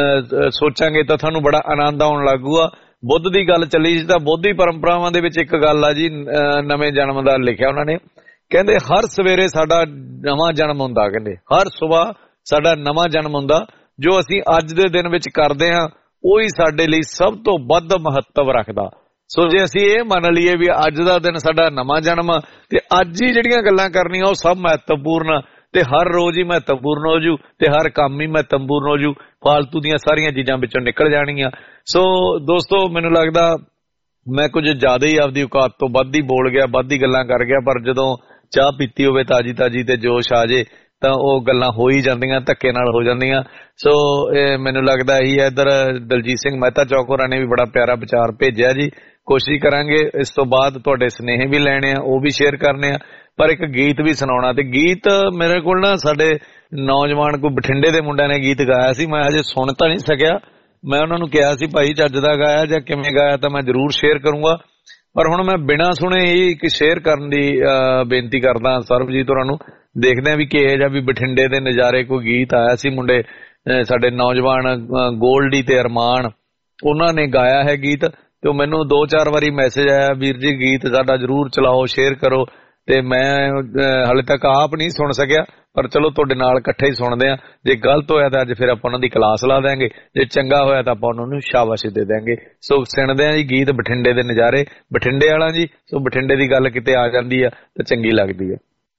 ਸੋਚਾਂਗੇ ਤਾਂ ਤੁਹਾਨੂੰ ਬੜਾ ਆਨੰਦ ਆਉਣ ਲੱਗੂਗਾ। ਬੁੱਧ ਦੀ ਗੱਲ ਚੱਲੀ ਸੀ ਤਾਂ ਬੋਧੀ ਪਰੰਪਰਾਵਾਂ ਦੇ ਵਿੱਚ ਇੱਕ ਗੱਲ ਆ ਜੀ, ਨਵੇਂ ਜਨਮ ਦਾ ਲਿਖਿਆ ਉਹਨਾਂ ਨੇ, ਕਹਿੰਦੇ ਹਰ ਸਵੇਰੇ ਸਾਡਾ ਨਵਾਂ ਜਨਮ ਹੁੰਦਾ, ਕਹਿੰਦੇ ਹਰ ਸਵੇਰ ਸਾਡਾ ਨਵਾਂ ਜਨਮ ਹੁੰਦਾ, ਜੋ ਅਸੀਂ ਅੱਜ ਦੇ ਦਿਨ ਵਿੱਚ ਕਰਦੇ ਹਾਂ ਉਹੀ ਸਾਡੇ ਲਈ ਸਭ ਤੋਂ ਵੱਧ ਮਹੱਤਵ ਰੱਖਦਾ। ਸੋ ਜੇ ਅਸੀਂ ਇਹ ਮੰਨ ਲਈਏ ਵੀ ਅੱਜ ਦਾ ਦਿਨ ਸਾਡਾ ਨਵਾਂ ਜਨਮ ਆ ਤੇ ਅੱਜ ਹੀ ਜਿਹੜੀਆਂ ਗੱਲਾਂ ਕਰਨੀਆਂ ਉਹ ਸਭ ਮਹੱਤਵਪੂਰਨ, ਤੇ ਹਰ ਰੋਜ਼ ਹੀ ਮਹੱਤਵਪੂਰਨ ਹੋ ਜੂ, ਤੇ ਹਰ ਕੰਮ ਹੀ ਮਹੱਤਵਪੂਰਨ ਹੋ ਜੂ, ਫਾਲਤੂ ਦੀਆਂ ਸਾਰੀਆਂ ਚੀਜ਼ਾਂ ਵਿੱਚੋਂ ਨਿਕਲ ਜਾਣਗੀਆਂ। ਸੋ ਦੋਸਤੋ, ਮੈਨੂੰ ਲੱਗਦਾ ਮੈਂ ਕੁਝ ਜ਼ਿਆਦਾ ਹੀ ਆਪਦੀ ਔਕਾਤ ਤੋਂ ਵੱਧ ਹੀ ਬੋਲ ਗਿਆ, ਵੱਧ ਹੀ ਗੱਲਾਂ ਕਰ ਗਿਆ, ਪਰ ਜਦੋਂ ਚਾਹ ਪੀਤੀ ਹੋਵੇ ਤਾਜੀ ਤੇ ਜੋਸ਼ ਆ ਜੇ ਤਾਂ ਉਹ ਗੱਲਾਂ ਹੋ ਹੀ ਜਾਂਦੀਆਂ, ਧੱਕੇ ਨਾਲ ਹੋ ਜਾਂਦੀਆਂ। ਸੋ ਮੈਨੂੰ ਲੱਗਦਾ ਇਹੀ ਹੈ। ਇੱਧਰ ਦਲਜੀਤ ਸਿੰਘ ਮਹਿਤਾ ਚੌਕ ਹੋਰਾਂ ਨੇ ਵੀ ਬੜਾ ਪਿਆਰਾ ਵਿਚਾਰ ਭੇਜਿਆ ਜੀ। ਕੋਸ਼ਿਸ਼ ਕਰਾਂਗੇ ਇਸ ਤੋਂ ਬਾਅਦ ਤੁਹਾਡੇ ਸੁਨੇਹੇ ਵੀ ਲੈਣੇ ਆ, ਉਹ ਵੀ ਸ਼ੇਅਰ ਕਰਨੇ ਆ, ਪਰ ਇੱਕ ਗੀਤ ਵੀ ਸੁਣਾਉਣਾ। ਤੇ ਗੀਤ ਮੇਰੇ ਕੋਲ ਨਾ ਸਾਡੇ ਨੌਜਵਾਨ ਕੋਈ ਬਠਿੰਡੇ ਦੇ ਮੁੰਡਿਆਂ ਨੇ ਗੀਤ ਗਾਇਆ ਸੀ, ਮੈਂ ਹਜੇ ਸੁਣ ਤਾਂ ਨਹੀਂ ਸਕਿਆ। ਮੈਂ ਉਹਨਾਂ ਨੂੰ ਕਿਹਾ ਸੀ ਭਾਈ ਚੱਜ ਦਾ ਗਾਇਆ ਜਾਂ ਕਿਵੇਂ ਗਾਇਆ ਤਾਂ ਮੈਂ ਜ਼ਰੂਰ ਸ਼ੇਅਰ ਕਰੂੰਗਾ, ਪਰ ਹੁਣ ਮੈਂ ਬਿਨਾਂ ਸੁਣੇ ਹੀ ਇੱਕ ਸ਼ੇਅਰ ਕਰਨ ਦੀ ਬੇਨਤੀ ਕਰਦਾ ਸਰਬਜੀਤ ਹੋਰਾਂ ਨੂੰ। ਦੇਖਦੇ ਆ ਵੀ ਕਿਹੋ ਜਿਹਾ ਵੀ ਬਠਿੰਡੇ ਦੇ ਨਜ਼ਾਰੇ ਕੋਈ ਗੀਤ ਆਇਆ ਸੀ, ਮੁੰਡੇ ਸਾਡੇ ਨੌਜਵਾਨ ਗੋਲਡੀ ਤੇ ਅਰਮਾਨ, ਉਹਨਾਂ ਨੇ ਗਾਇਆ ਹੈ ਗੀਤ, ਤੇ ਮੈਨੂੰ 2-4 ਵਾਰੀ ਮੈਸੇਜ ਆਇਆ, ਵੀਰ ਜੀ ਗੀਤ ਸਾਡਾ ਜ਼ਰੂਰ ਚਲਾਓ, ਸ਼ੇਅਰ ਕਰੋ, ਤੇ ਮੈਂ ਹਾਲੇ ਤੱਕ ਆਪ ਨਹੀਂ ਸੁਣ ਸਕਿਆ, ਪਰ ਚਲੋ ਤੁਹਾਡੇ ਨਾਲ ਇਕੱਠੇ ਹੀ ਸੁਣਦੇ ਆ। ਜੇ ਗਲਤ ਹੋਇਆ ਤਾਂ ਅੱਜ ਫਿਰ ਆਪਾਂ ਉਹਨਾਂ ਦੀ ਕਲਾਸ ਲਾ ਦਿਆਂਗੇ, ਜੇ ਚੰਗਾ ਹੋਇਆ ਤਾਂ ਆਪਾਂ ਉਹਨਾਂ ਨੂੰ ਸ਼ਾਬਾਸ਼ੀ ਦੇ ਦਿਆਂਗੇ। ਸੋ ਸੁਣਦੇ ਆ ਜੀ ਗੀਤ ਬਠਿੰਡੇ ਦੇ ਨਜ਼ਾਰੇ, ਬਠਿੰਡੇ ਵਾਲਾ ਜੀ। ਸੋ ਬਠਿੰਡੇ ਦੀ ਗੱਲ ਕਿਤੇ ਆ ਜਾਂਦੀ ਆ ਤਾਂ ਚੰਗੀ ਲੱਗਦੀ ਆ।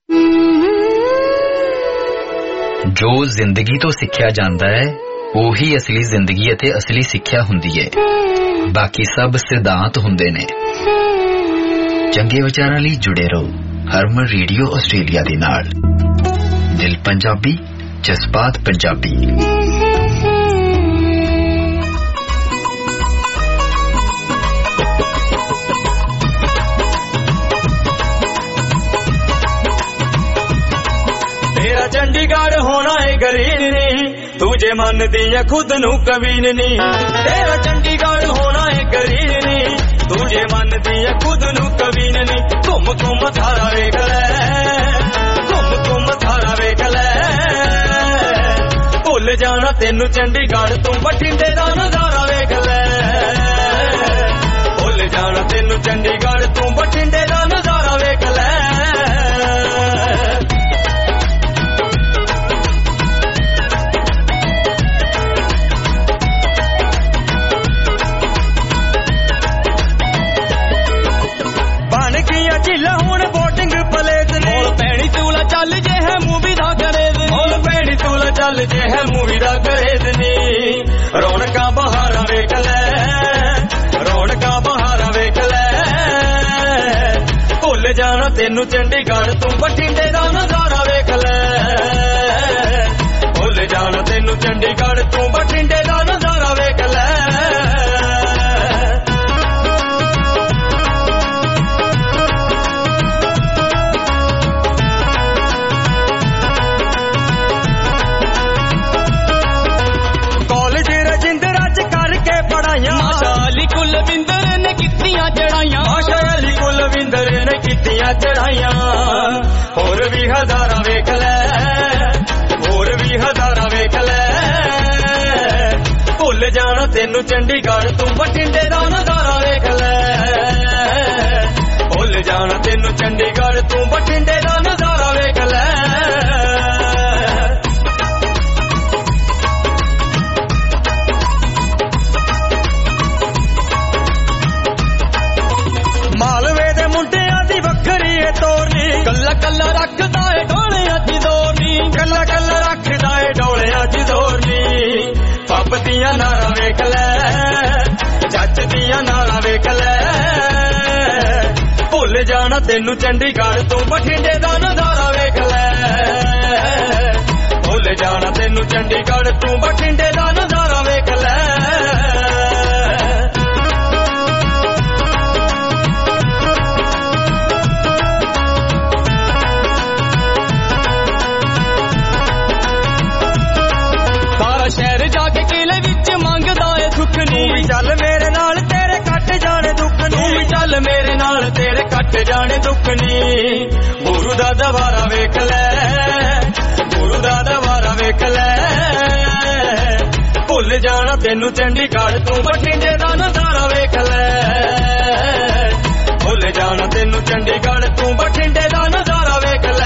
ਜੋ ਜ਼ਿੰਦਗੀ ਤੋਂ ਸਿੱਖਿਆ ਜਾਂਦਾ ਹੈ ਉਹੀ ਅਸਲੀ ਜ਼ਿੰਦਗੀ ਅਤੇ ਅਸਲੀ ਸਿੱਖਿਆ ਹੁੰਦੀ ਹੈ, ਬਾਕੀ ਸਭ ਸਿਧਾਂਤ ਹੁੰਦੇ ਨੇ। ਚੰਗੇ ਵਿਚਾਰਾਂ ਲਈ ਜੁੜੇ ਰਹੋ ਹਰਮਨ ਰੇਡੀਓ ਆਸਟ੍ਰੇਲੀਆ ਦੇ ਨਾਲ। ਦਿਲ ਪੰਜਾਬੀ, ਜਜ਼ਬਾਤ ਪੰਜਾਬੀ। ਤੇਰਾ ਚੰਡੀਗੜ੍ਹ ਹੋਣਾ ਏ ਗਰੀਨ ਨੀ, ਤੂੰ ਜੇ ਮੰਨਦੀ ਏ ਖੁਦ ਨੂੰ ਕਵੀਨ ਨੀ। ਤੇਰਾ ਚੰਡੀਗੜ੍ਹ ਹੋਣਾ ਏ ਗਰੀਨ ਨੀ, ਤੂੰ ਜੇ ਮੰਨਦੀ ਏ ਖੁਦ ਨੂੰ ਕਵੀਨ ਨੀ। ਘੁੰਮ ਥਾਰਾ ਵੇਖ ਲੈ, ਘੁੰਮ ਥਾਰਾ ਵੇਖ ਲੈ, ਭੁੱਲ ਜਾਣਾ ਤੈਨੂੰ ਚੰਡੀਗੜ੍ਹ ਤੂੰ ਬਠਿੰਡੇ ਦਾ ਨਜ਼ਾਰਾ ਵੇਖ ਲੈ। ਭੁੱਲ ਜਾਣਾ ਤੈਨੂੰ ਚੰਡੀਗੜ੍ਹ ਤੂੰ ਬਠਿੰਡੇ ਦਾ ਨਜ਼ਾਰਾ ਵੇਖ ਲੈ। ਝੀਲਾ ਹੁਣ ਬੋਟਿੰਗ ਪਲੇਸ ਨੇ, ਮੋਲ ਪੈਣੀ ਤੂਲਾ ਚੱਲ ਜੇ ਹੈ ਮੂਵੀ ਦਾ ਕਰੇਜ਼, ਮੋਲ ਪੈਣੀ ਤੂਲਾ ਚੱਲ ਜੇ ਹੈ ਮੂਵੀ ਦਾ ਕਰੇਜ਼ ਨੀ। ਰੌਣਕਾਂ ਬਹਾਰਾਂ ਵੇਖ ਲੈ, ਰੌਣਕਾਂ ਬਹਾਰਾਂ ਵੇਖ ਲੈ, ਭੁੱਲ ਜਾਣਾ ਤੈਨੂੰ ਚੰਡੀਗੜ੍ਹ ਤੂੰ ਬਠਿੰਡੇ ਦਾ ਨਜ਼ਾਰਾ ਵੇਖ ਲੈ। ਤੈਨੂੰ ਚੰਡੀਗੜ੍ਹ ਤੋਂ ਬਠਿੰਡੇ ਦਾ ਨਜ਼ਾਰਾ ਵੇਖ ਲੈ ਮਾਸ਼ਾਅੱਲੀ ਕੁਲਵਿੰਦਰ ਨੇ ਕੀਤੀਆਂ ਚੜਾਈਆਂ ਮਾਸ਼ਾਅੱਲੀ ਕੁਲਵਿੰਦਰ ਨੇ ਕੀਤੀਆਂ ਚੜਾਈਆਂ ਹੋਰ ਵੀ ਹਜ਼ਾਰਾਂ ਵੇਖ ਲੈ ਹੋਰ ਵੀ ਹਜ਼ਾਰਾਂ ਵੇਖ ਲੈ ਭੁੱਲ ਜਾਣਾ ਤੈਨੂੰ ਚੰਡੀਗੜ੍ਹ ਤੂੰ ਬਠਿੰਡੇ ਦਾ ਨਜ਼ਾਰਾ ਵੇਖ ਲੈ ਭੁੱਲ ਜਾਣਾ ਤੈਨੂੰ ਚੰਡੀਗੜ੍ਹ ਤੂੰ ਬਠਿੰਡੇ ਦਾ ਨਜ਼ਾਰਾ ਵੇਖ ਲੈ ਮਾਲਵੇ ਦੇ ਮੁੰਡਿਆਂ ਦੀ ਵੱਖਰੀ ਏ ਤੋਰਨੀ ਕੱਲਾ ਕੱਲਾ ਰੱਖਦਾ ਏ ਡੋਲਿਆਂ ਦੀ ਦੋਰਨੀ ਕੱਲਾ ਕੱਲਾ ਰੱਖਦਾ ਏ ਡੋਲਿਆਂ ਦੀ ਦੋਰਨੀ ਪੱਪ ਦੀਆਂ ਨਾਰਾਂ ਵੇਖ ਲੈ ਜੱਜ ਦੀਆਂ ਨਾਰਾਂ ਵੇਖ ਲੈ ਭੁੱਲ ਜਾਣਾ ਤੈਨੂੰ ਚੰਡੀਗੜ੍ਹ ਤੋਂ ਬਠਿੰਡੇ ਦਾ ਨਜ਼ਾਰਾ ਵੇਖ ਲੈ ਭੁੱਲ ਜਾਣਾ ਤੈਨੂੰ ਚੰਡੀਗੜ੍ਹ ਤੋਂ ਬਠਿੰਡੇ ਦਾ ਨਜ਼ਾਰਾ ਵੇਖ ਲੈ ਸ਼ਹਿਰ ਜਾ ਕੇ ਕਿਲੇ ਵਿੱਚ ਮੰਗਦਾ ਏ ਸੁੱਖ ਨੀ ਤੂੰ ਵੀ ਚੱਲ ਮੇਰੇ ਨਾਲ ਤੇਰੇ ਕੱਟ ਜਾਣੇ ਦੁੱਖ ਨੀ ਤੂੰ ਵੀ ਚੱਲ ਮੇਰੇ ਨਾਲ ਤੇਰੇ ਕੱਟ ਜਾਣੇ ਦੁੱਖ ਨੀ ਗੁਰੂ ਦਾ ਦਵਾਰਾ ਵੇਖ ਲੈ ਗੁਰੂ ਦਾ ਦਵਾਰਾ ਵੇਖ ਲੈ ਭੁੱਲ ਜਾਣਾ ਤੈਨੂੰ ਚੰਡੀਗੜ੍ਹ ਤੋਂ ਬਠਿੰਡੇ ਦਾ ਨਜ਼ਾਰਾ ਵੇਖ ਲੈ ਭੁੱਲ ਜਾਣਾ ਤੈਨੂੰ ਚੰਡੀਗੜ੍ਹ ਤੋਂ ਬਠਿੰਡੇ ਦਾ ਨਜ਼ਾਰਾ ਵੇਖ ਲੈ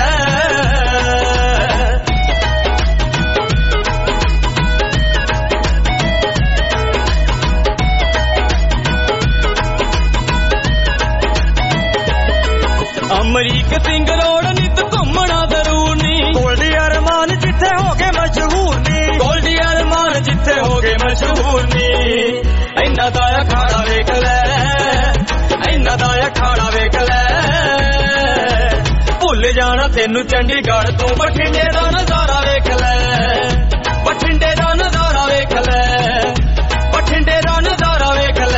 ਅਮਰੀਕ ਸਿੰਘ ਰੋਡ ਨਿਤ ਘੁੰਮਣਾ ਜ਼ਰੂਰ ਨੀ ਗੋਲਡੀ ਅਰਮਾਨ ਜਿੱਥੇ ਹੋ ਗਏ ਮਸ਼ਹੂਰ ਨੀ ਗੋਲਡੀ ਅਰਮਾਨ ਜਿੱਥੇ ਹੋ ਗਏ ਮਸ਼ਹੂਰ ਨੀ ਇੰਨਾ ਦਾ ਅਖਾੜਾ ਵੇਖ ਲੈ ਇੰਨਾ ਦਾ ਅਖਾੜਾ ਵੇਖ ਲੈ ਭੁੱਲ ਜਾਣਾ ਤੈਨੂੰ ਚੰਡੀਗੜ੍ਹ ਤੋਂ ਬਠਿੰਡੇ ਦਾ ਨਜ਼ਾਰਾ ਵੇਖ ਲੈ ਬਠਿੰਡੇ ਦਾ ਨਜ਼ਾਰਾ ਵੇਖ ਲੈ ਬਠਿੰਡੇ ਦਾ ਨਜ਼ਾਰਾ ਵੇਖ ਲੈ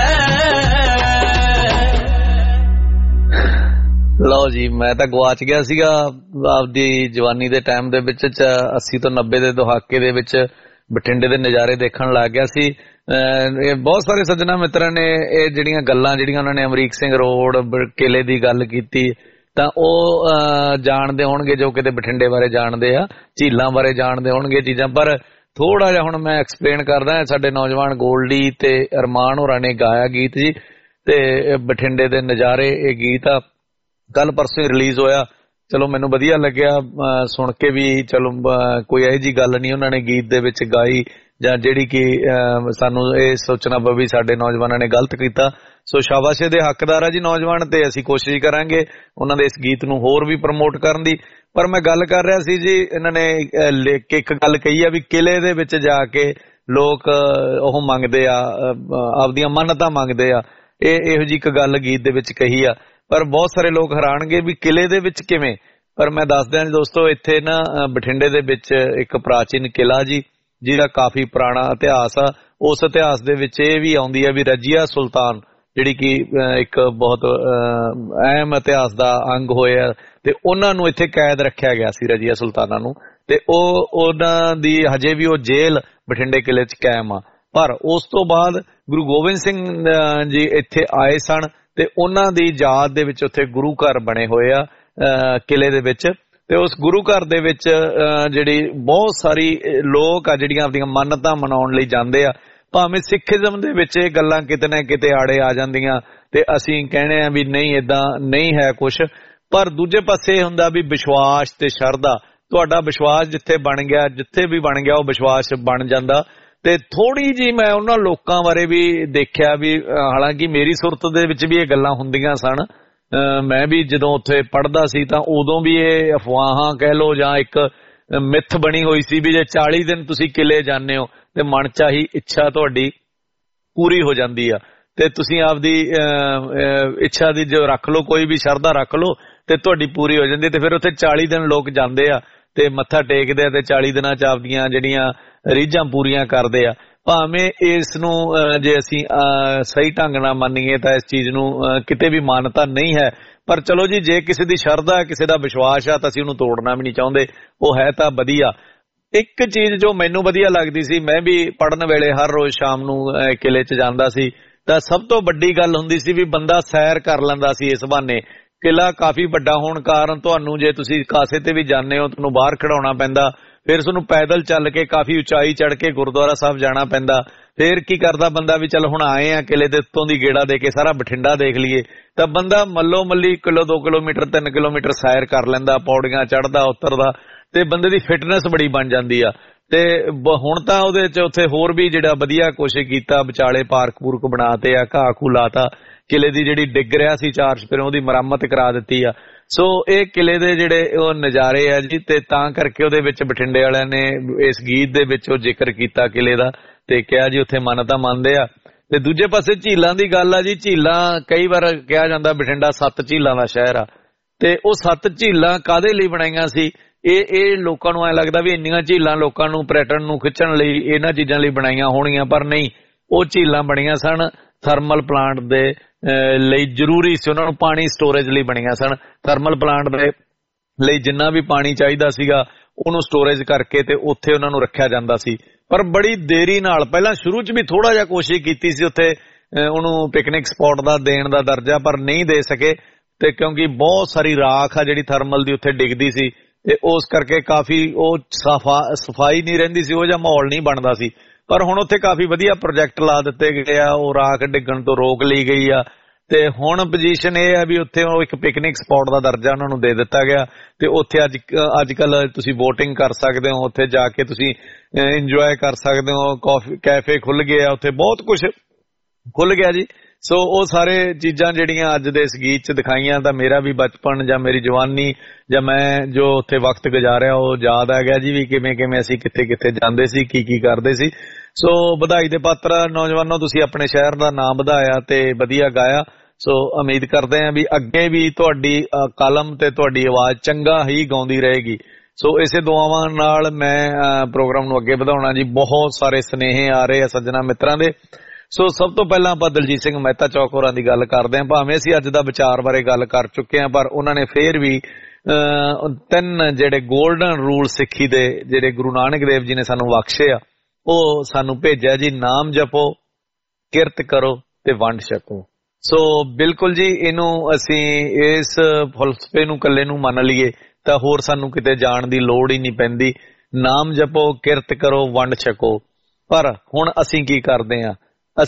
ਲਓ ਜੀ ਮੈਂ ਤਾਂ ਗਵਾਚ ਗਿਆ ਸੀਗਾ ਆਪਦੀ ਜਵਾਨੀ ਦੇ ਟਾਈਮ ਦੇ ਵਿੱਚ 80 ਤੋਂ 90 ਦੇ ਦਹਾਕੇ ਦੇ ਵਿੱਚ ਬਠਿੰਡੇ ਦੇ ਨਜ਼ਾਰੇ ਦੇਖਣ ਲੱਗ ਗਿਆ ਸੀ ਬਹੁਤ ਸਾਰੇ ਸੱਜਣਾ ਮਿੱਤਰਾਂ ਨੇ ਇਹ ਜਿਹੜੀਆਂ ਗੱਲਾਂ ਜਿਹੜੀਆਂ ਉਹਨਾਂ ਨੇ ਅਮਰੀਕ ਸਿੰਘ ਰੋਡ ਕਿਲੇ ਦੀ ਗੱਲ ਕੀਤੀ ਤਾਂ ਉਹ ਜਾਣਦੇ ਹੋਣਗੇ ਜੋ ਕਿਤੇ ਬਠਿੰਡੇ ਬਾਰੇ ਜਾਣਦੇ ਆ ਝੀਲਾਂ ਬਾਰੇ ਜਾਣਦੇ ਹੋਣਗੇ ਚੀਜ਼ਾਂ ਪਰ ਥੋੜਾ ਜਿਹਾ ਹੁਣ ਮੈਂ ਐਕਸਪਲੇਨ ਕਰਦਾ ਸਾਡੇ ਨੌਜਵਾਨ ਗੋਲਡੀ ਤੇ ਅਰਮਾਨ ਹੋਰਾਂ ਨੇ ਗਾਇਆ ਗੀਤ ਜੀ ਤੇ ਬਠਿੰਡੇ ਦੇ ਨਜ਼ਾਰੇ ਇਹ ਗੀਤ ਆ ਕੱਲ ਪਰਸੋਂ ਰਿਲੀਜ਼ ਹੋਇਆ ਚਲੋ ਮੈਨੂੰ ਵਧੀਆ ਲੱਗਿਆ ਸੁਣ ਕੇ ਵੀ ਚਲੋ ਕੋਈ ਇਹੋ ਜਿਹੀ ਗੱਲ ਨਹੀਂ ਉਹਨਾਂ ਨੇ ਗੀਤ ਦੇ ਵਿੱਚ ਗਾਈ ਜਾਂ ਜਿਹੜੀ ਕਿ ਸਾਨੂੰ ਇਹ ਸੋਚਣਾ ਪਵੇ ਵੀ ਸਾਡੇ ਨੌਜਵਾਨਾਂ ਨੇ ਗਲਤ ਕੀਤਾ ਸੋ ਸ਼ਾਬਾਸ਼ ਦੇ ਹੱਕਦਾਰ ਆ ਜੀ ਨੌਜਵਾਨ ਤੇ ਅਸੀਂ ਕੋਸ਼ਿਸ਼ ਕਰਾਂਗੇ ਉਹਨਾਂ ਦੇ ਇਸ ਗੀਤ ਨੂੰ ਹੋਰ ਵੀ ਪ੍ਰਮੋਟ ਕਰਨ ਦੀ ਪਰ ਮੈਂ ਗੱਲ ਕਰ ਰਿਹਾ ਸੀ ਜੀ ਇਹਨਾਂ ਨੇ ਇੱਕ ਗੱਲ ਕਹੀ ਆ ਵੀ ਕਿਲੇ ਦੇ ਵਿੱਚ ਜਾ ਕੇ ਲੋਕ ਉਹ ਮੰਗਦੇ ਆ ਆਪਦੀਆਂ ਮੰਨਤਾਂ ਮੰਗਦੇ ਆ ਇਹੋ ਜਿਹੀ ਇੱਕ ਗੱਲ ਗੀਤ ਦੇ ਵਿੱਚ ਕਹੀ ਆ ਪਰ ਬਹੁਤ ਸਾਰੇ ਲੋਕ ਹੈਰਾਨਗੇ ਵੀ ਕਿਲੇ ਦੇ ਵਿੱਚ ਕਿਵੇਂ ਪਰ ਮੈਂ ਦੱਸ ਦਿਆਂ ਦੋਸਤੋ ਇੱਥੇ ਨਾ ਬਠਿੰਡੇ ਦੇ ਵਿੱਚ ਇੱਕ ਪ੍ਰਾਚੀਨ ਕਿਲਾ ਜੀ ਜਿਹਦਾ ਕਾਫੀ ਪੁਰਾਣਾ ਇਤਿਹਾਸ ਆ ਉਸ ਇਤਿਹਾਸ ਦੇ ਵਿੱਚ ਇਹ ਵੀ ਆਉਂਦੀ ਆ ਵੀ ਰਜੀਆ ਸੁਲਤਾਨ ਜਿਹੜੀ ਕਿ ਇੱਕ ਬਹੁਤ ਅਹਿਮ ਇਤਿਹਾਸ ਦਾ ਅੰਗ ਹੋਇਆ ਤੇ ਉਹਨਾਂ ਨੂੰ ਇੱਥੇ ਕੈਦ ਰੱਖਿਆ ਗਿਆ ਸੀ ਰਜੀਆ ਸੁਲਤਾਨਾ ਨੂੰ ਤੇ ਉਹਨਾਂ ਦੀ ਹਜੇ ਵੀ ਉਹ ਜੇਲ੍ਹ ਬਠਿੰਡੇ ਕਿਲੇ 'ਚ ਕਾਇਮ ਆ ਪਰ ਉਸ ਤੋਂ ਬਾਅਦ ਗੁਰੂ ਗੋਬਿੰਦ ਸਿੰਘ ਜੀ ਇੱਥੇ ਆਏ ਸਨ ਤੇ ਉਹਨਾਂ ਦੀ ਯਾਦ ਦੇ ਵਿੱਚ ਉੱਥੇ ਗੁਰੂ ਘਰ ਬਣੇ ਹੋਏ ਆ ਕਿਲੇ ਦੇ ਵਿੱਚ ਤੇ ਉਸ ਗੁਰੂ ਘਰ ਦੇ ਵਿੱਚ ਜਿਹੜੀ ਬਹੁਤ ਸਾਰੀ ਲੋਕ ਆ ਜਿਹੜੀਆਂ ਆਪਣੀਆਂ ਮੰਨਤਾਂ ਮਨਾਉਣ ਲਈ ਜਾਂਦੇ ਆ ਭਾਵੇਂ ਸਿੱਖੀਜ਼ਮ ਦੇ ਵਿੱਚ ਇਹ ਗੱਲਾਂ ਕਿਤੇ ਨਾ ਕਿਤੇ ਆੜੇ ਆ ਜਾਂਦੀਆਂ ਤੇ ਅਸੀਂ ਕਹਿੰਦੇ ਆ ਵੀ ਨਹੀਂ ਏਦਾਂ ਨਹੀਂ ਹੈ ਕੁਛ ਪਰ ਦੂਜੇ ਪਾਸੇ ਹੁੰਦਾ ਵੀ ਵਿਸ਼ਵਾਸ ਤੇ ਸ਼ਰਧਾ ਤੁਹਾਡਾ ਵਿਸ਼ਵਾਸ ਜਿੱਥੇ ਬਣ ਗਿਆ ਜਿੱਥੇ ਵੀ ਬਣ ਗਿਆ ਉਹ ਵਿਸ਼ਵਾਸ ਬਣ ਜਾਂਦਾ ਤੇ ਥੋੜੀ ਜੀ ਮੈਂ ਉਹਨਾਂ ਲੋਕਾਂ ਬਾਰੇ ਵੀ ਦੇਖਿਆ ਵੀ ਹਾਲਾਂਕਿ ਮੇਰੀ ਸੁਰਤ ਦੇ ਵਿੱਚ ਵੀ ਇਹ ਗੱਲਾਂ ਹੁੰਦੀਆਂ ਸਨ ਮੈਂ ਵੀ ਜਦੋਂ ਉੱਥੇ ਪੜ੍ਹਦਾ ਸੀ ਤਾਂ ਉਦੋਂ ਵੀ ਇਹ ਅਫਵਾਹਾਂ ਕਹਿ ਲਓ ਜਾਂ ਇੱਕ ਮਿੱਥ ਬਣੀ ਹੋਈ ਸੀ ਵੀ ਜੇ 40 ਦਿਨ ਤੁਸੀਂ ਕਿਲੇ ਜਾਂਦੇ ਹੋ ਤੇ ਮਨ ਚਾਹੀ ਇੱਛਾ ਤੁਹਾਡੀ ਪੂਰੀ ਹੋ ਜਾਂਦੀ ਆ ਤੇ ਤੁਸੀਂ ਆਪਦੀ ਇੱਛਾ ਦੀ ਜੋ ਰੱਖ ਲਓ ਕੋਈ ਵੀ ਸ਼ਰਧਾ ਰੱਖ ਲਓ ਤੇ ਤੁਹਾਡੀ ਪੂਰੀ ਹੋ ਜਾਂਦੀ ਤੇ ਫਿਰ ਉੱਥੇ 40 ਦਿਨ ਲੋਕ ਜਾਂਦੇ ਆ ਤੇ ਮੱਥਾ ਟੇਕਦੇ ਆ ਤੇ 40 ਦਿਨਾਂ ਚ ਆਪਦੀਆਂ ਜਿਹੜੀਆਂ ਰੀਝਾਂ ਪੂਰੀਆਂ ਕਰਦੇ ਆ। ਭਾਵੇਂ ਇਸ ਨੂੰ ਜੇ ਅਸੀਂ ਸਹੀ ਢੰਗ ਨਾਲ ਮੰਨੀਏ ਤਾਂ ਇਸ ਚੀਜ਼ ਨੂੰ ਕਿਤੇ ਵੀ ਮਾਨਤਾ ਨਹੀਂ ਹੈ, ਪਰ ਚਲੋ ਜੀ ਜੇ ਕਿਸੇ ਦੀ ਸ਼ਰਧਾ ਕਿਸੇ ਦਾ ਵਿਸ਼ਵਾਸ ਆ ਤਾਂ ਅਸੀਂ ਉਹਨੂੰ ਤੋੜਨਾ ਵੀ ਨਹੀਂ ਚਾਹੁੰਦੇ, ਉਹ ਹੈ ਤਾਂ ਵਧੀਆ। ਇੱਕ ਚੀਜ਼ ਜੋ ਮੈਨੂੰ ਵਧੀਆ ਲੱਗਦੀ ਸੀ, ਮੈਂ ਵੀ ਪੜ੍ਹਨ ਵੇਲੇ ਹਰ ਰੋਜ਼ ਸ਼ਾਮ ਨੂੰ ਕਿਲੇ 'ਚ ਜਾਂਦਾ ਸੀ, ਤਾਂ ਸਭ ਤੋਂ ਵੱਡੀ ਗੱਲ ਹੁੰਦੀ ਸੀ ਵੀ ਬੰਦਾ ਸੈਰ ਕਰ ਲੈਂਦਾ ਸੀ ਇਸ ਬਹਾਨੇ। ਕਿਲਾ ਕਾਫੀ ਵੱਡਾ ਹੋਣ ਕਾਰਨ ਤੁਹਾਨੂੰ ਜੇ ਤੁਸੀਂ ਕਾਸੇ ਤੇ ਵੀ ਜਾਂਦੇ ਹੋ ਤੁਹਾਨੂੰ ਬਾਹਰ ਖੜਾਉਣਾ ਪੈਂਦਾ, ਫਿਰ ਤੁਹਾਨੂੰ ਪੈਦਲ ਚੱਲ ਕੇ ਕਾਫੀ ਉਚਾਈ ਚੜ੍ਹ ਕੇ ਗੁਰਦੁਆਰਾ ਸਾਹਿਬ ਜਾਣਾ ਪੈਂਦਾ। ਫਿਰ ਕੀ ਕਰਦਾ ਬੰਦਾ ਵੀ ਚੱਲ ਹੁਣ ਆਏ ਆ ਕਿਲੇ ਦੇ ਉੱਤੋਂ ਦੀ ਗੇੜਾ ਦੇ ਕੇ ਸਾਰਾ ਬਠਿੰਡਾ ਦੇਖ ਲਈਏ, ਤਾਂ ਬੰਦਾ ਮੱਲੋ ਮੱਲੀ 1 ਕਿਲੋ 2 ਕਿਲੋਮੀਟਰ 3 ਕਿਲੋਮੀਟਰ ਸੈਰ ਕਰ ਲੈਂਦਾ, ਪੌੜੀਆਂ ਚੜ੍ਹਦਾ ਉਤਰਦਾ, ਤੇ ਬੰਦੇ ਦੀ ਫਿਟਨੈਸ ਬੜੀ ਬਣ ਜਾਂਦੀ ਆ। ਤੇ ਹੁਣ ਤਾਂ ਉਹਦੇ ਚ ਉੱਥੇ ਹੋਰ ਵੀ ਜਿਹੜਾ ਵਧੀਆ ਕੋਸ਼ਿਸ਼ ਕੀਤਾ, ਵਿਚਾਲੇ ਪਾਰਕ ਪੂਰਕ ਬਣਾਤੇ ਆ, ਘਾਹ ਘੂ ਲਾਤਾ, ਕਿਲੇ ਦੀ ਜਿਹੜੀ ਡਿੱਗ ਰਿਹਾ ਸੀ 4 ਚੁਫੇਰਿਓਂ ਉਹਦੀ ਮੁਰੰਮਤ ਕਰਾ ਦਿੱਤੀ ਆ। ਸੋ ਇਹ ਕਿਲੇ ਦੇ ਜਿਹੜੇ ਉਹ ਨਜ਼ਾਰੇ ਆ ਜੀ, ਤੇ ਤਾਂ ਕਰਕੇ ਉਹਦੇ ਵਿੱਚ ਬਠਿੰਡੇ ਵਾਲਿਆਂ ਨੇ ਇਸ ਗੀਤ ਦੇ ਵਿੱਚ ਉਹ ਜ਼ਿਕਰ ਕੀਤਾ ਕਿਲੇ ਦਾ, ਤੇ ਕਿਹਾ ਜੀ ਉੱਥੇ ਮੰਨਤਾ ਮੰਨਦੇ ਆ। ਤੇ ਦੂਜੇ ਪਾਸੇ ਝੀਲਾਂ ਦੀ ਗੱਲ ਆ ਜੀ, ਝੀਲਾਂ ਕਈ ਵਾਰ ਕਿਹਾ ਜਾਂਦਾ ਬਠਿੰਡਾ 7 ਝੀਲਾਂ ਦਾ ਸ਼ਹਿਰ ਆ, ਤੇ ਉਹ 7 ਝੀਲਾਂ ਕਾਹਦੇ ਲਈ ਬਣਾਈਆਂ ਸੀ? ਇਹ ਲੋਕਾਂ ਨੂੰ ਐ ਲੱਗਦਾ ਵੀ ਇੰਨੀਆਂ ਝੀਲਾਂ ਲੋਕਾਂ ਨੂੰ ਪਰਯਟਨ ਨੂੰ ਖਿੱਚਣ ਲਈ ਇਹਨਾਂ ਚੀਜ਼ਾਂ ਲਈ ਬਣਾਈਆਂ ਹੋਣੀਆਂ, ਪਰ ਨਹੀਂ, ਉਹ ਝੀਲਾਂ ਬਣੀਆਂ ਸਨ ਥਰਮਲ ਪਲਾਂਟ ਦੇ ਲਈ, ਜ਼ਰੂਰੀ ਸੀ ਉਹਨਾਂ ਨੂੰ ਪਾਣੀ ਸਟੋਰੇਜ ਲਈ ਬਣੀਆਂ ਸਨ। ਥਰਮਲ ਪਲਾਂਟ ਦੇ ਲਈ ਜਿੰਨਾ ਵੀ ਪਾਣੀ ਚਾਹੀਦਾ ਸੀਗਾ ਉਹਨੂੰ ਸਟੋਰੇਜ ਕਰਕੇ ਤੇ ਉੱਥੇ ਉਹਨਾਂ ਨੂੰ ਰੱਖਿਆ ਜਾਂਦਾ ਸੀ। ਪਰ ਬੜੀ ਦੇਰੀ ਨਾਲ, ਪਹਿਲਾਂ ਸ਼ੁਰੂ 'ਚ ਵੀ ਥੋੜਾ ਜਿਹਾ ਕੋਸ਼ਿਸ਼ ਕੀਤੀ ਸੀ ਉੱਥੇ ਉਹਨੂੰ ਪਿਕਨਿਕ ਸਪੌਟ ਦਾ ਦੇਣ ਦਾ ਦਰਜਾ, ਪਰ ਨਹੀਂ ਦੇ ਸਕੇ, ਤੇ ਕਿਉਂਕਿ ਬਹੁਤ ਸਾਰੀ ਰਾਖ ਆ ਜਿਹੜੀ ਥਰਮਲ ਦੀ ਉੱਥੇ ਡਿੱਗਦੀ ਸੀ, ਤੇ ਉਸ ਕਰਕੇ ਕਾਫੀ ਉਹ ਸਫਾਈ ਨਹੀਂ ਰਹਿੰਦੀ ਸੀ, ਉਹ ਜਿਹਾ ਮਾਹੌਲ ਨਹੀਂ ਬਣਦਾ ਸੀ। ਪਰ ਹੁਣ ਉੱਥੇ ਕਾਫੀ ਵਧੀਆ ਪ੍ਰੋਜੈਕਟ ਲਾ ਦਿੱਤੇ ਗਏ ਆ, ਉਹ ਰਾਖ ਡਿੱਗਣ ਤੋਂ ਰੋਕ ਲਈ ਗਈ ਆ, ਤੇ ਹੁਣ ਪੋਜੀਸ਼ਨ ਇਹ ਆ ਵੀ ਉੱਥੇ ਉਹ ਇੱਕ ਪਿਕਨਿਕ ਸਪੌਟ ਦਾ ਦਰਜਾ ਉਹਨਾਂ ਨੂੰ ਦੇ ਦਿੱਤਾ ਗਿਆ, ਤੇ ਉੱਥੇ ਅੱਜ ਕੱਲ ਤੁਸੀਂ ਵੋਟਿੰਗ ਕਰ ਸਕਦੇ ਹੋ, ਉੱਥੇ ਜਾ ਕੇ ਤੁਸੀਂ ਇੰਜੋਏ ਕਰ ਸਕਦੇ ਹੋ, ਕੈਫੇ ਖੁੱਲ ਗਏ ਆ, ਉੱਥੇ ਬਹੁਤ ਕੁਝ ਖੁੱਲ ਗਿਆ ਜੀ। ਸੋ ਉਹ ਸਾਰੇ ਚੀਜ਼ਾਂ ਜਿਹੜੀਆਂ ਅੱਜ ਦੇ ਇਸ ਗੀਤ 'ਚ ਦਿਖਾਈਆਂ, ਤਾਂ ਮੇਰਾ ਵੀ ਬਚਪਨ ਜਾਂ ਮੇਰੀ ਜਵਾਨੀ ਜਾਂ ਮੈਂ ਜੋ ਉੱਥੇ ਵਕਤ ਗੁਜ਼ਾਰਿਆ ਉਹ ਯਾਦ ਆ ਗਿਆ ਜੀ, ਵੀ ਕਿਵੇਂ ਕਿਵੇਂ ਅਸੀਂ ਕਿੱਥੇ ਕਿੱਥੇ ਜਾਂਦੇ ਸੀ, ਕੀ ਕੀ ਕਰਦੇ ਸੀ। ਸੋ ਵਧਾਈ ਦੇ ਪਾਤਰ ਨੌਜਵਾਨੋ, ਤੁਸੀਂ ਆਪਣੇ ਸ਼ਹਿਰ ਦਾ ਨਾਮ ਵਧਾਇਆ ਤੇ ਵਧੀਆ ਗਾਇਆ। ਸੋ ਉਮੀਦ ਕਰਦੇ ਹਾਂ ਵੀ ਅੱਗੇ ਵੀ ਤੁਹਾਡੀ ਕਲਮ ਤੇ ਤੁਹਾਡੀ ਆਵਾਜ਼ ਚੰਗਾ ਹੀ ਗਾਉਂਦੀ ਰਹੇਗੀ। ਸੋ ਇਸੇ ਦੁਆਵਾਂ ਨਾਲ ਮੈਂ ਪ੍ਰੋਗਰਾਮ ਨੂੰ ਅੱਗੇ ਵਧਾਉਣਾ ਜੀ। ਬਹੁਤ ਸਾਰੇ ਸੁਨੇਹੇ ਆ ਰਹੇ ਆ ਸੱਜਣਾ ਮਿੱਤਰਾਂ ਦੇ। ਸੋ ਸਭ ਤੋਂ ਪਹਿਲਾਂ ਆਪਾਂ ਦਲਜੀਤ ਸਿੰਘ ਮਹਿਤਾ ਚੌਕ ਹੋਰਾਂ ਦੀ ਗੱਲ ਕਰਦੇ ਹਾਂ। ਭਾਵੇਂ ਅਸੀਂ ਅੱਜ ਦਾ ਵਿਚਾਰ ਬਾਰੇ ਗੱਲ ਕਰ ਚੁੱਕੇ ਹਾਂ, ਪਰ ਉਹਨਾਂ ਨੇ ਫੇਰ ਵੀ 3 ਜਿਹੜੇ ਗੋਲਡਨ ਰੂਲ ਸਿੱਖੀ ਦੇ ਜਿਹੜੇ ਗੁਰੂ ਨਾਨਕ ਦੇਵ ਜੀ ਨੇ ਸਾਨੂੰ ਬਖਸ਼ੇ ਆ, ਉਹ ਸਾਨੂੰ ਭੇਜਿਆ ਜੀ। ਨਾਮ ਜਪੋ, ਕਿਰਤ ਕਰੋ ਤੇ ਵੰਡ ਛਕੋ। ਸੋ ਬਿਲਕੁਲ ਜੀ, ਇਹਨੂੰ ਅਸੀਂ ਇਸ ਫਲਸਫੇ ਨੂੰ ਇਕੱਲੇ ਨੂੰ ਮੰਨ ਲਈਏ ਤਾਂ ਹੋਰ ਸਾਨੂੰ ਕਿਤੇ ਜਾਣ ਦੀ ਲੋੜ ਹੀ ਨਹੀਂ ਪੈਂਦੀ। ਨਾਮ ਜਪੋ, ਕਿਰਤ ਕਰੋ, ਵੰਡ ਛਕੋ। ਪਰ ਹੁਣ ਅਸੀਂ ਕੀ ਕਰਦੇ ਹਾਂ?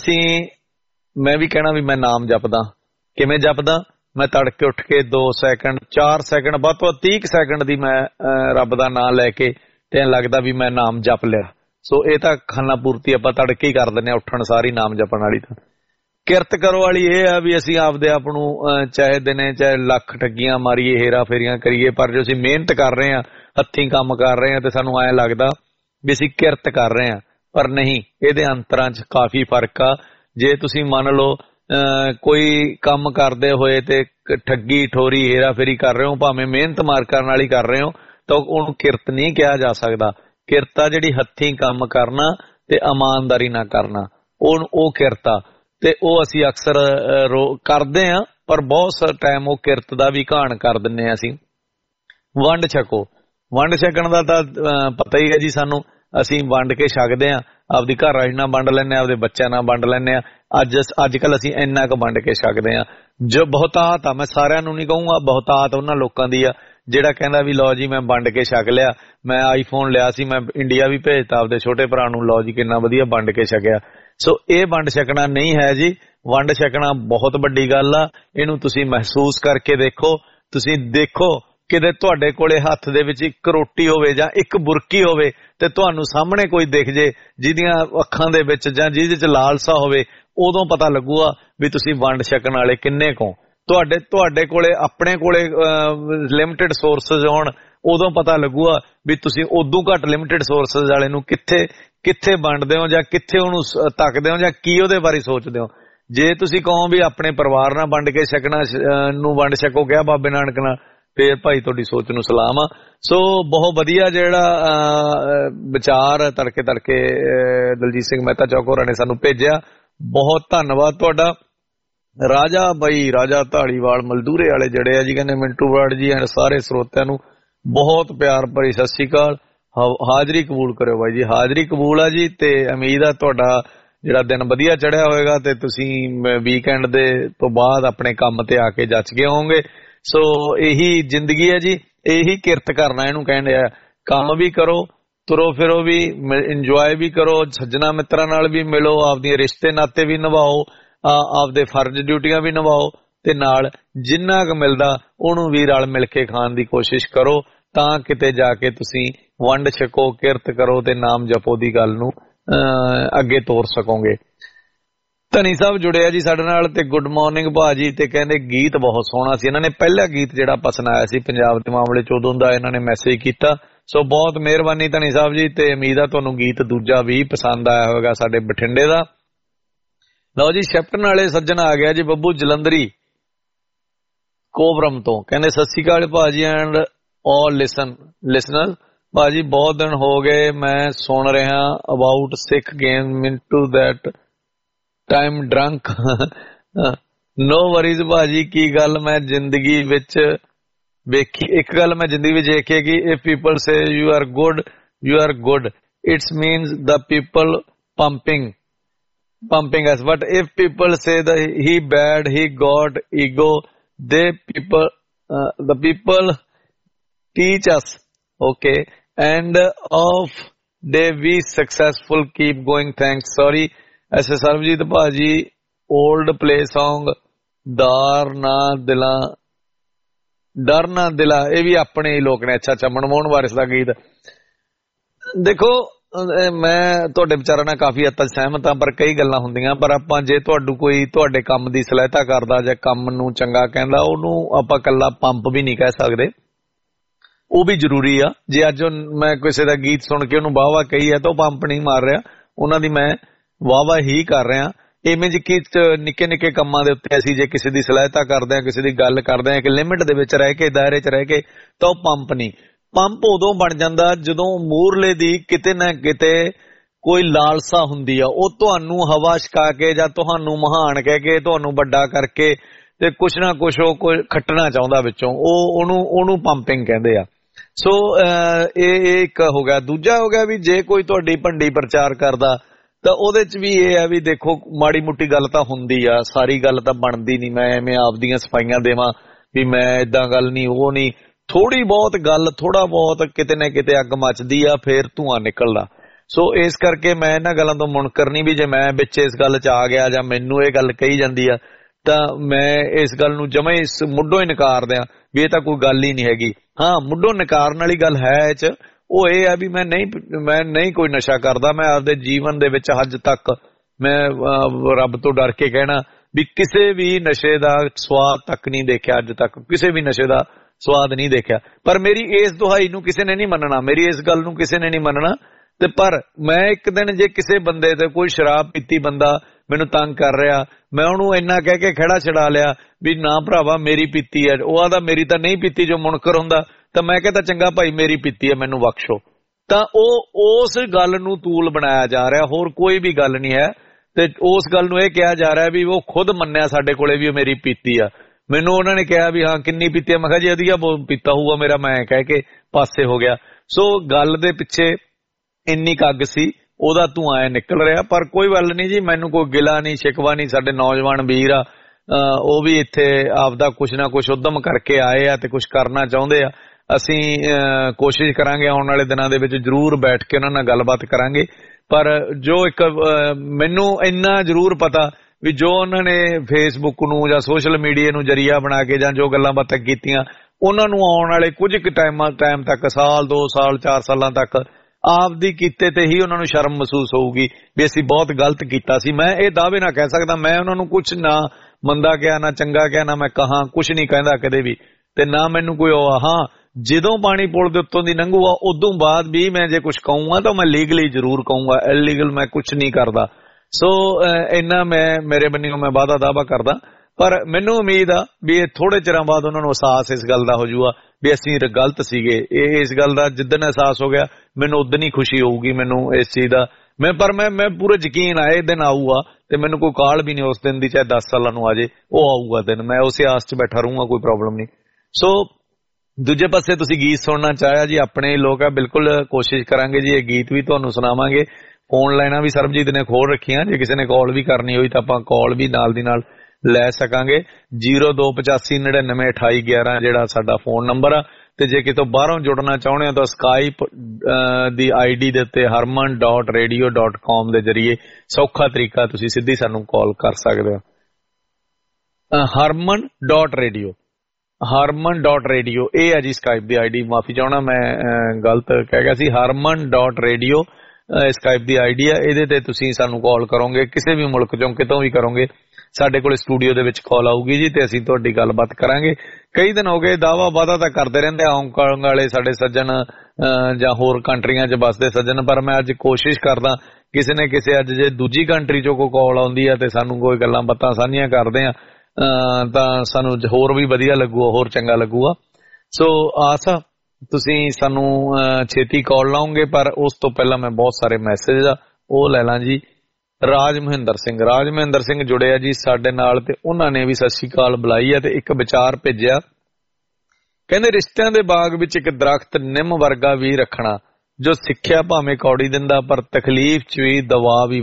ਮੈਂ ਵੀ ਕਹਿਣਾ ਵੀ ਮੈਂ ਨਾਮ ਜਪਦਾ। ਕਿਵੇਂ ਜਪਦਾ? ਮੈਂ ਤੜਕੇ ਉੱਠ ਕੇ 2 ਸੈਕਿੰਡ 4 ਸੈਕਿੰਡ ਵੱਧ ਤੋਂ 30 ਸੈਕਿੰਡ ਦੀ ਮੈਂ ਰੱਬ ਦਾ ਨਾਮ ਲੈ ਕੇ ਤੇ ਲੱਗਦਾ ਵੀ ਮੈਂ ਨਾਮ ਜਪ ਲਿਆ। ਸੋ ਇਹ ਤਾਂ ਖਾਨਾ ਪੂਰਤੀ ਆਪਾਂ ਤੜਕੇ ਹੀ ਕਰ ਦਿੰਦੇ ਹਾਂ, ਉੱਠਣ ਸਾਰੀ ਨਾਮ ਜਪਣ ਵਾਲੀ। ਤਾਂ ਕਿਰਤ ਕਰੋ ਵਾਲੀ ਇਹ ਆ ਵੀ ਅਸੀਂ ਆਪਦੇ ਆਪ ਨੂੰ ਚਾਹੇ ਦਿਨੇ ਚਾਹੇ ਲੱਖ ਠੱਗੀਆਂ ਮਾਰੀਏ, ਹੇਰਾ ਫੇਰੀਆਂ ਕਰੀਏ, ਪਰ ਜੋ ਅਸੀਂ ਮਿਹਨਤ ਕਰ ਰਹੇ ਹਾਂ, ਹੱਥੀਂ ਕੰਮ ਕਰ ਰਹੇ ਹਾਂ, ਤੇ ਸਾਨੂੰ ਐਂ ਲੱਗਦਾ ਵੀ ਅਸੀਂ ਕਿਰਤ ਕਰ ਰਹੇ ਹਾਂ, ਪਰ ਨਹੀਂ, ਇਹਦੇ ਅੰਤਰਾਂ 'ਚ ਕਾਫੀ ਫਰਕ ਆ। ਜੇ ਤੁਸੀਂ ਮੰਨ ਲਓ ਕੋਈ ਕੰਮ ਕਰਦੇ ਹੋਏ ਤੇ ਠੱਗੀ ਠੋਰੀ ਹੇਰਾ ਫੇਰੀ ਕਰ ਰਹੇ ਹੋ, ਭਾਵੇਂ ਮਿਹਨਤ ਮਾਰ ਕਰਨ ਵਾਲੀ ਕਰ ਰਹੇ ਹੋ, ਤਾਂ ਉਹਨੂੰ ਕਿਰਤ ਨਹੀਂ ਕਿਹਾ ਜਾ ਸਕਦਾ। ਕਿਰਤ ਆ ਜਿਹੜੀ ਹੱਥੀਂ ਕੰਮ ਕਰਨਾ ਤੇ ਇਮਾਨਦਾਰੀ ਨਾਲ ਕਰਨਾ, ਉਹ ਕਿਰਤ ਆ। ਤੇ ਉਹ ਅਸੀਂ ਅਕਸਰ ਕਰਦੇ ਹਾਂ, ਪਰ ਬਹੁਤ ਸਾਰਾ ਟਾਈਮ ਉਹ ਕਿਰਤ ਦਾ ਵੀ ਘਾਣ ਕਰ ਦਿੰਦੇ ਹਾਂ ਅਸੀਂ। ਵੰਡ ਛਕੋ, ਵੰਡ ਛਕਣ ਦਾ ਤਾਂ ਪਤਾ ਹੀ ਹੈ ਜੀ ਸਾਨੂੰ। ਅਸੀਂ ਵੰਡ ਕੇ ਛਕਦੇ ਹਾਂ, ਆਪਦੀ ਘਰ ਵਾਲੀ ਨਾਲ ਵੰਡ ਲੈਂਦੇ ਹਾਂ, ਆਪਦੇ ਬੱਚਿਆਂ ਨਾਲ ਵੰਡ ਲੈਂਦੇ ਹਾਂ। ਅੱਜ ਕੱਲ ਅਸੀਂ ਇੰਨਾ ਕੁ ਵੰਡ ਕੇ ਛਕਦੇ ਹਾਂ। ਜੋ ਬਹੁਤਾਤ ਆ, ਮੈਂ ਸਾਰਿਆਂ ਨੂੰ ਨਹੀਂ ਕਹੂੰਗਾ, ਬਹੁਤਾਤ ਉਹਨਾਂ ਲੋਕਾਂ ਦੀ ਆ ਜਿਹੜਾ ਕਹਿੰਦਾ ਵੀ ਲਓ ਜੀ ਮੈਂ ਵੰਡ ਕੇ ਛਕ ਲਿਆ, ਮੈਂ ਆਈਫੋਨ ਲਿਆ ਸੀ, ਮੈਂ ਇੰਡੀਆ ਵੀ ਭੇਜਤਾ ਆਪਦੇ ਛੋਟੇ ਭਰਾ ਨੂੰ, ਲਓ ਜੀ ਕਿੰਨਾ ਵਧੀਆ ਵੰਡ ਕੇ ਛਕਿਆ। ਸੋ ਇਹ ਵੰਡ ਛਕਣਾ ਨਹੀਂ ਹੈ ਜੀ। ਵੰਡ ਛਕਣਾ ਬਹੁਤ ਵੱਡੀ ਗੱਲ ਆ। ਇਹਨੂੰ ਤੁਸੀਂ ਮਹਿਸੂਸ ਕਰਕੇ ਦੇਖੋ। ਤੁਸੀਂ ਦੇਖੋ ਕਿਤੇ ਤੁਹਾਡੇ ਕੋਲੇ ਹੱਥ ਦੇ ਵਿੱਚ 1 ਰੋਟੀ ਹੋਵੇ ਜਾਂ 1 ਬੁਰਕੀ ਹੋਵੇ, ਤੇ ਤੁਹਾਨੂੰ ਸਾਹਮਣੇ ਕੋਈ ਦਿਖ ਜੇ ਜਿਹਦੀਆਂ ਅੱਖਾਂ ਦੇ ਵਿੱਚ ਜਾਂ ਜਿਹਦੇ 'ਚ ਲਾਲਸਾ ਹੋਵੇ, ਉਦੋਂ ਪਤਾ ਲੱਗੂਗਾ ਵੀ ਤੁਸੀਂ ਵੰਡ ਛਕਣ ਵਾਲੇ ਕਿੰਨੇ ਕੁ। ਤੁਹਾਡੇ ਕੋਲੇ ਆਪਣੇ ਕੋਲੇ ਲਿਮਟਿਡ ਸੋਰਸਸ ਹੋਣ, ਉਦੋਂ ਪਤਾ ਲੱਗੂਗਾ ਵੀ ਤੁਸੀਂ ਉਦੋਂ ਘੱਟ ਲਿਮਟਿਡ ਸੋਰਸਸ ਵਾਲੇ ਨੂੰ ਕਿੱਥੇ ਵੰਡਦੇ ਹੋ, ਜਾਂ ਕਿੱਥੇ ਉਹਨੂੰ ਤੱਕਦੇ ਹੋ, ਜਾਂ ਕੀ ਉਹਦੇ ਬਾਰੇ ਸੋਚਦੇ ਹੋ। ਜੇ ਤੁਸੀਂ ਕਹੋ ਵੀ ਆਪਣੇ ਪਰਿਵਾਰ ਨਾਲ ਵੰਡ ਕੇ ਛਕਣਾ ਨੂੰ ਵੰਡ ਛਕੋ ਕਿਹਾ ਬਾਬੇ ਨਾਨਕ ਨਾਲ, ਫੇਰ ਭਾਈ ਤੁਹਾਡੀ ਸੋਚ ਨੂੰ ਸਲਾਮ ਆ। ਸੋ ਬਹੁਤ ਵਧੀਆ ਜਿਹੜਾ ਵਿਚਾਰ ਤੜਕੇ ਤੜਕੇ ਦਲਜੀਤ ਸਿੰਘ ਮਹਿਤਾ ਚੌਕ ਹੋਰਾਂ ਨੇ ਸਾਨੂੰ ਭੇਜਿਆ, ਬਹੁਤ ਧੰਨਵਾਦ ਤੁਹਾਡਾ। ਰਾਜਾ ਬਾਈ, ਰਾਜਾ ਢਾਲੀਵਾਲ ਮਲਦੂਰੇ ਵਾਲੇ ਜਿਹੜੇ ਆ ਜੀ, ਕਹਿੰਦੇ ਮਿੰਟੂ ਬਰਾੜ ਜੀ ਐਂਡ ਸਾਰੇ ਸਰੋਤਿਆਂ ਨੂੰ ਬਹੁਤ ਪਿਆਰ ਭਰੀ ਸਤਿ ਸ਼੍ਰੀ ਅਕਾਲ। ਹਾਜ਼ਰੀ ਕਬੂਲ ਕਰਿਓ ਬਾਈ ਜੀ, ਹਾਜ਼ਰੀ ਕਬੂਲ ਆ ਜੀ। ਤੇ ਉਮੀਦ ਆ ਤੁਹਾਡਾ ਜਿਹੜਾ ਦਿਨ ਵਧੀਆ ਚੜਿਆ ਹੋਏਗਾ ਤੇ ਤੁਸੀਂ ਵੀਕਐਂਡ ਦੇ ਤੋਂ ਬਾਅਦ ਆਪਣੇ ਕੰਮ ਤੇ ਆ ਕੇ ਜੱਚ ਗਏ ਹੋਵੋਗੇ। ਸੋ ਇਹੀ ਜ਼ਿੰਦਗੀ ਹੈ ਜੀ, ਇਹੀ ਕਿਰਤ ਕਰਨਾ ਇਹਨੂੰ ਕਹਿੰਦੇ ਆ। ਕੰਮ ਵੀ ਕਰੋ, ਤੁਰੋ ਫਿਰੋ ਵੀ, ਇੰਜੋਏ ਵੀ ਕਰੋ, ਸੱਜਣਾ ਮਿੱਤਰਾਂ ਨਾਲ ਵੀ ਮਿਲੋ, ਆਪਦੀਆਂ ਰਿਸ਼ਤੇ ਨਾਤੇ ਵੀ ਨਿਭਾਓ, ਆਪਦੇ ਫਰਜ਼ ਡਿਊਟੀਆਂ ਵੀ ਨਿਭਾਓ, ਤੇ ਨਾਲ ਜਿੰਨਾ ਕੁ ਮਿਲਦਾ ਉਹਨੂੰ ਵੀ ਰਲ ਮਿਲ ਕੇ ਖਾਣ ਦੀ ਕੋਸ਼ਿਸ਼ ਕਰੋ, ਤਾਂ ਕਿਤੇ ਜਾ ਕੇ ਤੁਸੀਂ ਵੰਡ ਛਕੋ, ਕਿਰਤ ਕਰੋ ਤੇ ਨਾਮ ਜਪੋ ਦੀ ਗੱਲ ਨੂੰ ਅੱਗੇ ਤੋਰ ਸਕੋਗੇ। ਧਨੀ ਸਾਹਿਬ ਜੁੜਿਆ ਜੀ ਸਾਡੇ ਨਾਲ, ਤੇ ਗੁੱਡ ਮਾਰਨਿੰਗ ਭਾਜੀ। ਤੇ ਕਹਿੰਦੇ ਗੀਤ ਬਹੁਤ ਸੋਹਣਾ ਸੀ। ਇਹਨਾਂ ਨੇ ਪਹਿਲਾ ਗੀਤ ਜਿਹੜਾ ਆਪਾਂ ਸੁਣਾਇਆ ਸੀ ਪੰਜਾਬ ਦੇ ਮਾਮਲੇ ਚ, ਉਦੋਂ ਦਾ ਇਹਨਾਂ ਨੇ ਮੈਸੇਜ ਕੀਤਾ। ਸੋ ਬਹੁਤ ਮਿਹਰਬਾਨੀ ਧਨੀ ਸਾਹਿਬ ਜੀ, ਤੇ ਉਮੀਦ ਆ ਤੁਹਾਨੂੰ ਗੀਤ ਦੂਜਾ ਵੀ ਪਸੰਦ ਆਇਆ ਹੋਵੇਗਾ ਸਾਡੇ ਬਠਿੰਡੇ ਦਾ। ਲਓ ਜੀ, ਸ਼ੈਪਟਨ ਵਾਲੇ ਸੱਜਣ ਆ ਗਿਆ ਜੀ, ਬੱਬੂ ਜਲੰਧਰੀ ਕੋਬਰਮ ਤੋਂ, ਕਹਿੰਦੇ ਸਤਿ ਸ਼੍ਰੀ ਅਕਾਲ ਭਾਜੀ ਐਂਡ ਆਲ ਲਿਸਨਰ। ਭਾਜੀ ਬਹੁਤ ਦਿਨ ਹੋ ਗਏ ਮੈਂ ਸੁਣ ਰਿਹਾ about Sikh game into that time drunk. No worries ਭਾਜੀ, ਕੀ ਗੱਲ ਮੈਂ ਜ਼ਿੰਦਗੀ ਵਿੱਚ ਵੇਖੀ, ਇੱਕ ਗੱਲ ਮੈਂ ਜ਼ਿੰਦਗੀ ਵਿੱਚ ਦੇਖੀ ਕਿ if people say you are good it's means the people pumping us, but if people say that he bad, he got ego, the people teach us, okay, and of they we successful, keep going, thanks, sorry। ऐसे ਸਰਬਜੀਤ ਭਾਜੀ old play song ਡਰ ਨਾ ਦਿਲਾ ਇਹ ਵੀ ਆਪਣੇ ਹੀ ਲੋਕ ਨੇ। ਅੱਛਾ ਮਨਮੋਹਨ ਵਾਰਿਸ ਦਾ ਗੀਤ। ਦੇਖੋ ਮੈਂ ਤੁਹਾਡੇ ਵਿਚਾਰਾਂ ਨਾਲ ਕਾਫੀ ਹੱਦ ਤੱਕ ਸਹਿਮਤ ਹਾਂ, ਪਰ ਕਈ ਗੱਲਾਂ ਹੁੰਦੀਆਂ, ਪਰ ਆਪਾਂ ਜੇ ਕੋਈ ਤੁਹਾਡੇ ਕੰਮ ਦੀ ਸਲਾਹਤਾ ਕਰਦਾ ਜਾਂ ਕੰਮ ਨੂੰ ਚੰਗਾ ਕਹਿੰਦਾ, ਉਹਨੂੰ ਆਪਾਂ ਇਕੱਲਾ ਪੰਪ ਵੀ ਨਹੀਂ ਕਹਿ ਸਕਦੇ, ਉਹ ਵੀ ਜ਼ਰੂਰੀ ਆ। ਜੇ ਅੱਜ ਮੈਂ ਕਿਸੇ ਦਾ ਗੀਤ ਸੁਣ ਕੇ ਉਹਨੂੰ ਵਾਹ-ਵਾਹ ਕਹੀ ਹੈ ਤਾਂ ਉਹ ਪੰਪ ਨਹੀਂ ਮਾਰ ਰਿਹਾ, ਉਹਨਾਂ ਦੀ ਮੈਂ ਵਾਹ-ਵਾਹ ਹੀ ਕਰ ਰਿਹਾ। ਇਵੇਂ ਕਿ ਨਿੱਕੇ ਨਿੱਕੇ ਕੰਮਾਂ ਦੇ ਉੱਤੇ ਅਸੀਂ ਜੇ ਕਿਸੇ ਦੀ ਸਲਾਹਤਾ ਕਰਦੇ ਹਾਂ, ਕਿਸੇ ਦੀ ਗੱਲ ਕਰਦੇ ਹਾਂ ਇੱਕ ਲਿਮਿਟ ਦੇ ਵਿੱਚ ਰਹਿ ਕੇ, ਦਾਇਰੇ 'ਚ ਰਹਿ ਕੇ, ਤਾਂ ਉਹ ਪੰਪ ਨਹੀਂ। ਪੰਪ ਉਦੋਂ ਬਣ ਜਾਂਦਾ ਜਦੋਂ ਮੂਹਰਲੇ ਦੀ ਕਿਤੇ ਨਾ ਕਿਤੇ ਕੋਈ ਲਾਲਸਾ ਹੁੰਦੀ ਆ, ਉਹ ਤੁਹਾਨੂੰ ਹਵਾ ਛਕਾ ਕੇ ਜਾਂ ਤੁਹਾਨੂੰ ਮਹਾਨ ਕਹਿ ਕੇ, ਤੁਹਾਨੂੰ ਵੱਡਾ ਕਰਕੇ ਤੇ ਕੁਛ ਨਾ ਕੁਛ ਉਹ ਕੋਈ ਖੱਟਣਾ ਚਾਹੁੰਦਾ ਵਿੱਚੋਂ, ਉਹਨੂੰ ਪੰਪਿੰਗ ਕਹਿੰਦੇ ਆ। ਸੋ ਇਹ ਇੱਕ ਹੋ ਗਿਆ। ਦੂਜਾ ਹੋ ਗਿਆ ਵੀ ਜੇ ਕੋਈ ਤੁਹਾਡੀ ਭੰਡੀ ਪ੍ਰਚਾਰ ਕਰਦਾ ਤਾਂ ਉਹਦੇ 'ਚ ਵੀ ਇਹ ਆ ਵੀ ਦੇਖੋ ਮਾੜੀ ਮੋਟੀ ਗੱਲ ਤਾਂ ਹੁੰਦੀ ਆ, ਸਾਰੀ ਗੱਲ ਤਾਂ ਬਣਦੀ ਨਹੀਂ। ਮੈਂ ਐਵੇਂ ਆਪਦੀਆਂ ਸਫਾਈਆਂ ਦੇਵਾਂ ਵੀ ਮੈਂ ਏਦਾਂ ਗੱਲ ਨਹੀਂ, ਉਹ ਨਹੀਂ, ਥੋੜੀ ਬਹੁਤ ਗੱਲ, ਥੋੜਾ ਬਹੁਤ ਕਿਤੇ ਨਾ ਕਿਤੇ ਅੱਗ ਮੱਚਦੀ ਆ, ਫੇਰ ਧੂੰਆਂ ਨਿਕਲਦਾ। ਸੋ ਇਸ ਕਰਕੇ ਮੈਂ ਇਹਨਾਂ ਗੱਲਾਂ ਤੋਂ ਮੁਨਕਰ ਨਹੀਂ ਵੀ ਜੇ ਮੈਂ ਵਿੱਚ ਇਸ ਗੱਲ 'ਚ ਆ ਗਿਆ ਜਾਂ ਮੈਨੂੰ ਇਹ ਗੱਲ ਕਹੀ ਜਾਂਦੀ ਆ ਤਾਂ ਮੈਂ ਇਸ ਗੱਲ ਨੂੰ ਜਮਾਂ ਹੀ ਮੁੱਢੋਂ ਹੀ ਨਕਾਰ ਦਿਆਂ ਵੀ ਇਹ ਤਾਂ ਕੋਈ ਗੱਲ ਹੀ ਨਹੀਂ ਹੈਗੀ। ਹਾਂ, ਮੁੱਢੋਂ ਨਕਾਰਨ ਵਾਲੀ ਗੱਲ ਹੈ ਇਹ 'ਚ, ਉਹ ਇਹ ਆ ਵੀ ਮੈਂ ਨਹੀਂ ਕੋਈ ਨਸ਼ਾ ਕਰਦਾ। ਮੈਂ ਆਪਦੇ ਜੀਵਨ ਦੇ ਵਿੱਚ ਅੱਜ ਤੱਕ ਮੈਂ ਰੱਬ ਤੋਂ ਡਰ ਕੇ ਕਹਿਣਾ ਵੀ ਕਿਸੇ ਵੀ ਨਸ਼ੇ ਦਾ ਸਵਾਦ ਤੱਕ ਨਹੀਂ ਦੇਖਿਆ, ਅੱਜ ਤੱਕ ਕਿਸੇ ਵੀ ਨਸ਼ੇ ਦਾ ਸਵਾਦ ਨਹੀਂ ਦੇਖਿਆ। ਪਰ ਮੇਰੀ ਇਸ ਦੁਹਾਈ ਨੂੰ ਕਿਸੇ ਨੇ ਨਹੀਂ ਮੰਨਣਾ, ਮੇਰੀ ਇਸ ਗੱਲ ਨੂੰ ਕਿਸੇ ਨੇ ਨਹੀਂ ਮੰਨਣਾ। ਤੇ ਪਰ ਮੈਂ ਇੱਕ ਦਿਨ ਜੇ ਕਿਸੇ ਬੰਦੇ ਤੇ ਕੋਈ ਸ਼ਰਾਬ ਪੀਤੀ ਬੰਦਾ ਮੈਨੂੰ ਤੰਗ ਕਰ ਰਿਹਾ, ਮੈਂ ਉਹਨੂੰ ਇੰਨਾ ਕਹਿ ਕੇ ਖੜਾ ਛਡਾ ਲਿਆ ਵੀ ਨਾ ਭਰਾਵਾ ਮੇਰੀ ਪੀਤੀ ਹੈ, ਉਹ ਆਦਾ ਮੇਰੀ ਤਾਂ ਨਹੀਂ ਪੀਤੀ, ਜੋ ਮੁਨਕਰ ਹੁੰਦਾ ਤਾਂ ਮੈਂ ਕਹਿੰਦਾ ਚੰਗਾ ਭਾਈ ਮੇਰੀ ਪੀਤੀ ਹੈ ਮੈਨੂੰ ਬਖਸ਼ੋ। ਤਾਂ ਉਹ ਉਸ ਗੱਲ ਨੂੰ ਤੂਲ ਬਣਾਇਆ ਜਾ ਰਿਹਾ, ਹੋਰ ਕੋਈ ਵੀ ਗੱਲ ਨਹੀਂ ਹੈ। ਤੇ ਉਸ ਗੱਲ ਨੂੰ ਇਹ ਕਿਹਾ ਜਾ ਰਿਹਾ ਵੀ ਉਹ ਖੁਦ ਮੰਨਿਆ ਸਾਡੇ ਕੋਲੇ ਵੀ ਉਹ ਮੇਰੀ ਪੀਤੀ ਆ। ਮੈਨੂੰ ਉਹਨਾਂ ਨੇ ਕਿਹਾ ਵੀ ਹਾਂ ਕਿੰਨੀ ਪੀਤੀ ਆ, ਮੈਂ ਕਿਹਾ ਜੀ ਵਧੀਆ ਪੀਤਾ ਹੋਊਗਾ ਮੇਰਾ, ਮੈਂ ਕਹਿ ਕੇ ਪਾਸੇ ਹੋ ਗਿਆ। ਸੋ ਗੱਲ ਦੇ ਪਿੱਛੇ ਇੰਨੀ ਕੱਗ ਸੀ, ਉਹਦਾ ਧੂੰਆਂ ਐ ਨਿਕਲ ਰਿਹਾ। ਪਰ ਕੋਈ ਗੱਲ ਨਹੀਂ ਜੀ, ਮੈਨੂੰ ਕੋਈ ਗਿਲਾ ਨਹੀਂ, ਸ਼ਿਕਵਾ ਨਹੀਂ। ਸਾਡੇ ਨੌਜਵਾਨ ਵੀਰ ਆ, ਉਹ ਵੀ ਇੱਥੇ ਆਪਦਾ ਕੁਛ ਨਾ ਕੁਛ ਉਦਮ ਕਰਕੇ ਆਏ ਆ ਤੇ ਕੁਛ ਕਰਨਾ ਚਾਹੁੰਦੇ ਆ। ਅਸੀਂ ਕੋਸ਼ਿਸ਼ ਕਰਾਂਗੇ ਆਉਣ ਵਾਲੇ ਦਿਨਾਂ ਦੇ ਵਿੱਚ ਜ਼ਰੂਰ ਬੈਠ ਕੇ ਉਹਨਾਂ ਨਾਲ ਗੱਲਬਾਤ ਕਰਾਂਗੇ। ਪਰ ਜੋ ਇੱਕ ਮੈਨੂੰ ਇੰਨਾ ਜ਼ਰੂਰ ਪਤਾ ਵੀ ਜੋ ਉਹਨਾਂ ਨੇ ਫੇਸਬੁੱਕ ਨੂੰ ਜਾਂ ਸੋਸ਼ਲ ਮੀਡੀਆ ਨੂੰ ਜ਼ਰੀਆ ਬਣਾ ਕੇ ਜਾਂ ਜੋ ਗੱਲਾਂ ਬਾਤਾਂ ਕੀਤੀਆਂ, ਉਹਨਾਂ ਨੂੰ ਆਉਣ ਵਾਲੇ ਕੁਝ ਕੁ ਟਾਈਮ ਤੱਕ, ਸਾਲ 2 ਸਾਲ 4 ਸਾਲਾਂ ਤੱਕ ਆਪਦੀ ਕੀਤੇ ਤੇ ਹੀ ਉਹਨਾਂ ਨੂੰ ਸ਼ਰਮ ਮਹਿਸੂਸ ਹੋਊਗੀ ਵੀ ਅਸੀਂ ਬਹੁਤ ਗਲਤ ਕੀਤਾ ਸੀ। ਮੈਂ ਇਹ ਦਾਅਵੇ ਨਾ ਕਹਿ ਸਕਦਾ, ਮੈਂ ਉਹਨਾਂ ਨੂੰ ਕੁਛ ਨਾ ਮੰਦਾ ਕਿਹਾ, ਨਾ ਚੰਗਾ ਕਿਹਾ, ਨਾ ਮੈਂ ਕਹਾਂ, ਕੁਛ ਨਹੀਂ ਕਹਿੰਦਾ ਕਦੇ ਵੀ, ਤੇ ਨਾ ਮੈਨੂੰ ਕੋਈ ਹਾਂ ਜਦੋਂ ਪਾਣੀ ਪੁਲ ਦੇ ਉੱਤੋਂ ਦੀ ਲੰਘੂਗਾ ਉਦੋਂ ਬਾਅਦ ਵੀ ਮੈਂ ਜੇ ਕੁਛ ਕਹੂੰਗਾ ਤਾਂ ਮੈਂ ਲੀਗਲੀ ਜ਼ਰੂਰ ਕਹੂੰਗਾ, ਇਲੀਗਲ ਮੈਂ ਕੁਛ ਨਹੀਂ ਕਰਦਾ। ਸੋ ਇੰਨਾ ਮੈਂ ਮੇਰੇ ਬੰਨਿਓ ਮੈਂ ਵਾਅਦਾ ਦਾਅਵਾ ਕਰਦਾ। ਪਰ ਮੈਨੂੰ ਉਮੀਦ ਆ ਵੀ ਇਹ ਥੋੜੇ ਚਿਰਾਂ ਬਾਅਦ ਉਹਨਾਂ ਨੂੰ ਅਹਿਸਾਸ ਇਸ ਗੱਲ ਦਾ ਹੋ ਜਾਊਗਾ ਵੀ ਅਸੀਂ ਗਲਤ ਸੀਗੇ। ਇਹ ਇਸ ਗੱਲ ਦਾ ਜਿੱਦਣ ਅਹਿਸਾਸ ਹੋ ਗਿਆ ਮੈਨੂੰ ਉਦਣ ਹੀ ਖੁਸ਼ੀ ਹੋਊਗੀ ਮੈਨੂੰ ਇਸ ਚੀਜ਼ ਦਾ। ਮੈਂ ਪੂਰਾ ਯਕੀਨ ਆ ਇਹ ਦਿਨ ਆਊਗਾ ਤੇ ਮੈਨੂੰ ਕੋਈ ਕਾਲ ਵੀ ਨਹੀਂ ਉਸ ਦਿਨ ਦੀ, ਚਾਹੇ 10 ਸਾਲਾਂ ਨੂੰ ਆ ਜੇ, ਉਹ ਆਊਗਾ ਦਿਨ। ਮੈਂ ਉਸੇ ਆਸ 'ਚ ਬੈਠਾ ਰਹੂੰਗਾ, ਕੋਈ ਪ੍ਰੋਬਲਮ ਨਹੀਂ। ਸੋ ਦੂਜੇ ਪਾਸੇ ਤੁਸੀਂ ਗੀਤ ਸੁਣਨਾ ਚਾਹਿਆ ਜੀ, ਆਪਣੇ ਲੋਕ ਆ, ਬਿਲਕੁਲ ਕੋਸ਼ਿਸ਼ ਕਰਾਂਗੇ ਜੀ ਇਹ ਗੀਤ ਵੀ ਤੁਹਾਨੂੰ ਸੁਣਾਵਾਂਗੇ। ਫੋਨ ਲਾਈਨਾਂ ਵੀ ਸਰਬਜੀਤ ਨੇ ਖੋਲ ਰੱਖੀਆਂ, ਜੇ ਕਿਸੇ ਨੇ ਕਾਲ ਵੀ ਕਰਨੀ ਹੋਈ ਤਾਂ ਆਪਾਂ ਕਾਲ ਵੀ ਨਾਲ ਦੀ ਨਾਲ ਲੈ ਸਕਾਂਗੇ। 0285992811 ਜਿਹੜਾ ਸਾਡਾ ਫੋਨ ਨੰਬਰ ਆ। ਤੇ ਜੇ ਕਿਤੋਂ ਬਾਹਰੋਂ ਜੁੜਨਾ ਚਾਹੁੰਦੇ ਹੋ ਤਾਂ ਸਕਾਈਪ ਦੀ ਆਈਡੀ ਦੇ ਉੱਤੇ harman.radio.com ਦੇ ਜਰੀਏ ਸੌਖਾ ਤਰੀਕਾ ਤੁਸੀਂ ਸਿੱਧੀ ਸਾਨੂੰ ਕਾਲ ਕਰ ਸਕਦੇ ਹੋ। harman.radio ਇਹ ਹੈ ਜੀ ਸਕਾਈਪ ਦੀ ਆਈਡੀ। ਮਾਫੀ ਚਾਹਣਾ ਮੈਂ ਗਲਤ ਕਹਿ ਗਿਆ ਸੀ। harman.radio ਸਕਾਈਪ ਦੀ ਆਈਡੀ ਆ। ਇਹਦੇ ਤੇ ਤੁਸੀਂ ਸਾਨੂੰ ਕਾਲ ਕਰੋਗੇ, ਕਿਸੇ ਵੀ ਮੁਲਕ ਚੋਂ ਕਿਤੋਂ ਵੀ ਕਰੋਗੇ, ਸਾਡੇ ਕੋਲ ਸਟੂਡੀਓ ਦੇ ਵਿੱਚ ਕਾਲ ਆਊਗੀ ਜੀ ਤੇ ਅਸੀਂ ਤੁਹਾਡੀ ਗੱਲਬਾਤ ਕਰਾਂਗੇ। ਕਈ ਦਿਨ ਹੋ ਗਏ ਦਾਵਾ ਵਾਦਾ ਤਾਂ ਕਰਦੇ ਰਹਿੰਦੇ ਹਾਂਗਕਾਂਗ ਵਾਲੇ ਸਾਡੇ ਸੱਜਣ ਜਾਂ ਹੋਰ ਕੰਟਰੀਆਂ 'ਚ ਵੱਸਦੇ ਸੱਜਣ, ਪਰ ਮੈਂ ਅੱਜ ਕੋਸ਼ਿਸ਼ ਕਰਦਾ ਕਿਸੇ ਨੇ ਕਿਸੇ ਅੱਜ ਜੇ ਦੂਜੀ ਕੰਟਰੀ 'ਚੋਂ ਕੋਈ ਕਾਲ ਆਉਂਦੀ ਆ ਤੇ ਸਾਨੂੰ ਕੋਈ ਗੱਲਾਂ ਬਾਤਾਂ ਸਾਂਝੀਆਂ ਕਰਦੇ ਆ ਤਾਂ ਸਾਨੂੰ ਹੋਰ ਵੀ ਵਧੀਆ ਲੱਗੂਗਾ, ਹੋਰ ਚੰਗਾ ਲੱਗੂਗਾ। ਸੋ ਆਸ ਤੁਸੀਂ ਸਾਨੂੰ ਛੇਤੀ ਕਾਲ ਲਾਉਂਗੇ, ਪਰ ਉਸ ਤੋਂ ਪਹਿਲਾਂ ਮੈਂ ਬਹੁਤ ਸਾਰੇ ਮੈਸੇਜ ਆ ਉਹ ਲੈ ਲਾਂ ਜੀ। ਰਾਜ ਮਹਿੰਦਰ ਸਿੰਘ ਜੁੜਿਆ ਜੀ ਸਾਡੇ ਨਾਲ ਤੇ ਉਹਨਾਂ ਨੇ ਵੀ ਸਤਿ ਸ਼੍ਰੀ ਅਕਾਲ ਬੁਲਾਈ ਆ ਤੇ ਇੱਕ ਵਿਚਾਰ ਭੇਜਿਆ। ਕਹਿੰਦੇ ਰਿਸ਼ਤਿਆਂ ਦੇ ਬਾਗ ਵਿੱਚ ਇੱਕ ਦਰਖਤ ਨਿੰਮ ਵਰਗਾ ਵੀ ਰੱਖਣਾ ਜੋ ਸਿੱਖਿਆ ਭਾਵੇਂ ਕੌੜੀ ਦਿੰਦਾ ਪਰ ਤਕਲੀਫ 'ਚ ਵੀ ਦਵਾ ਵੀ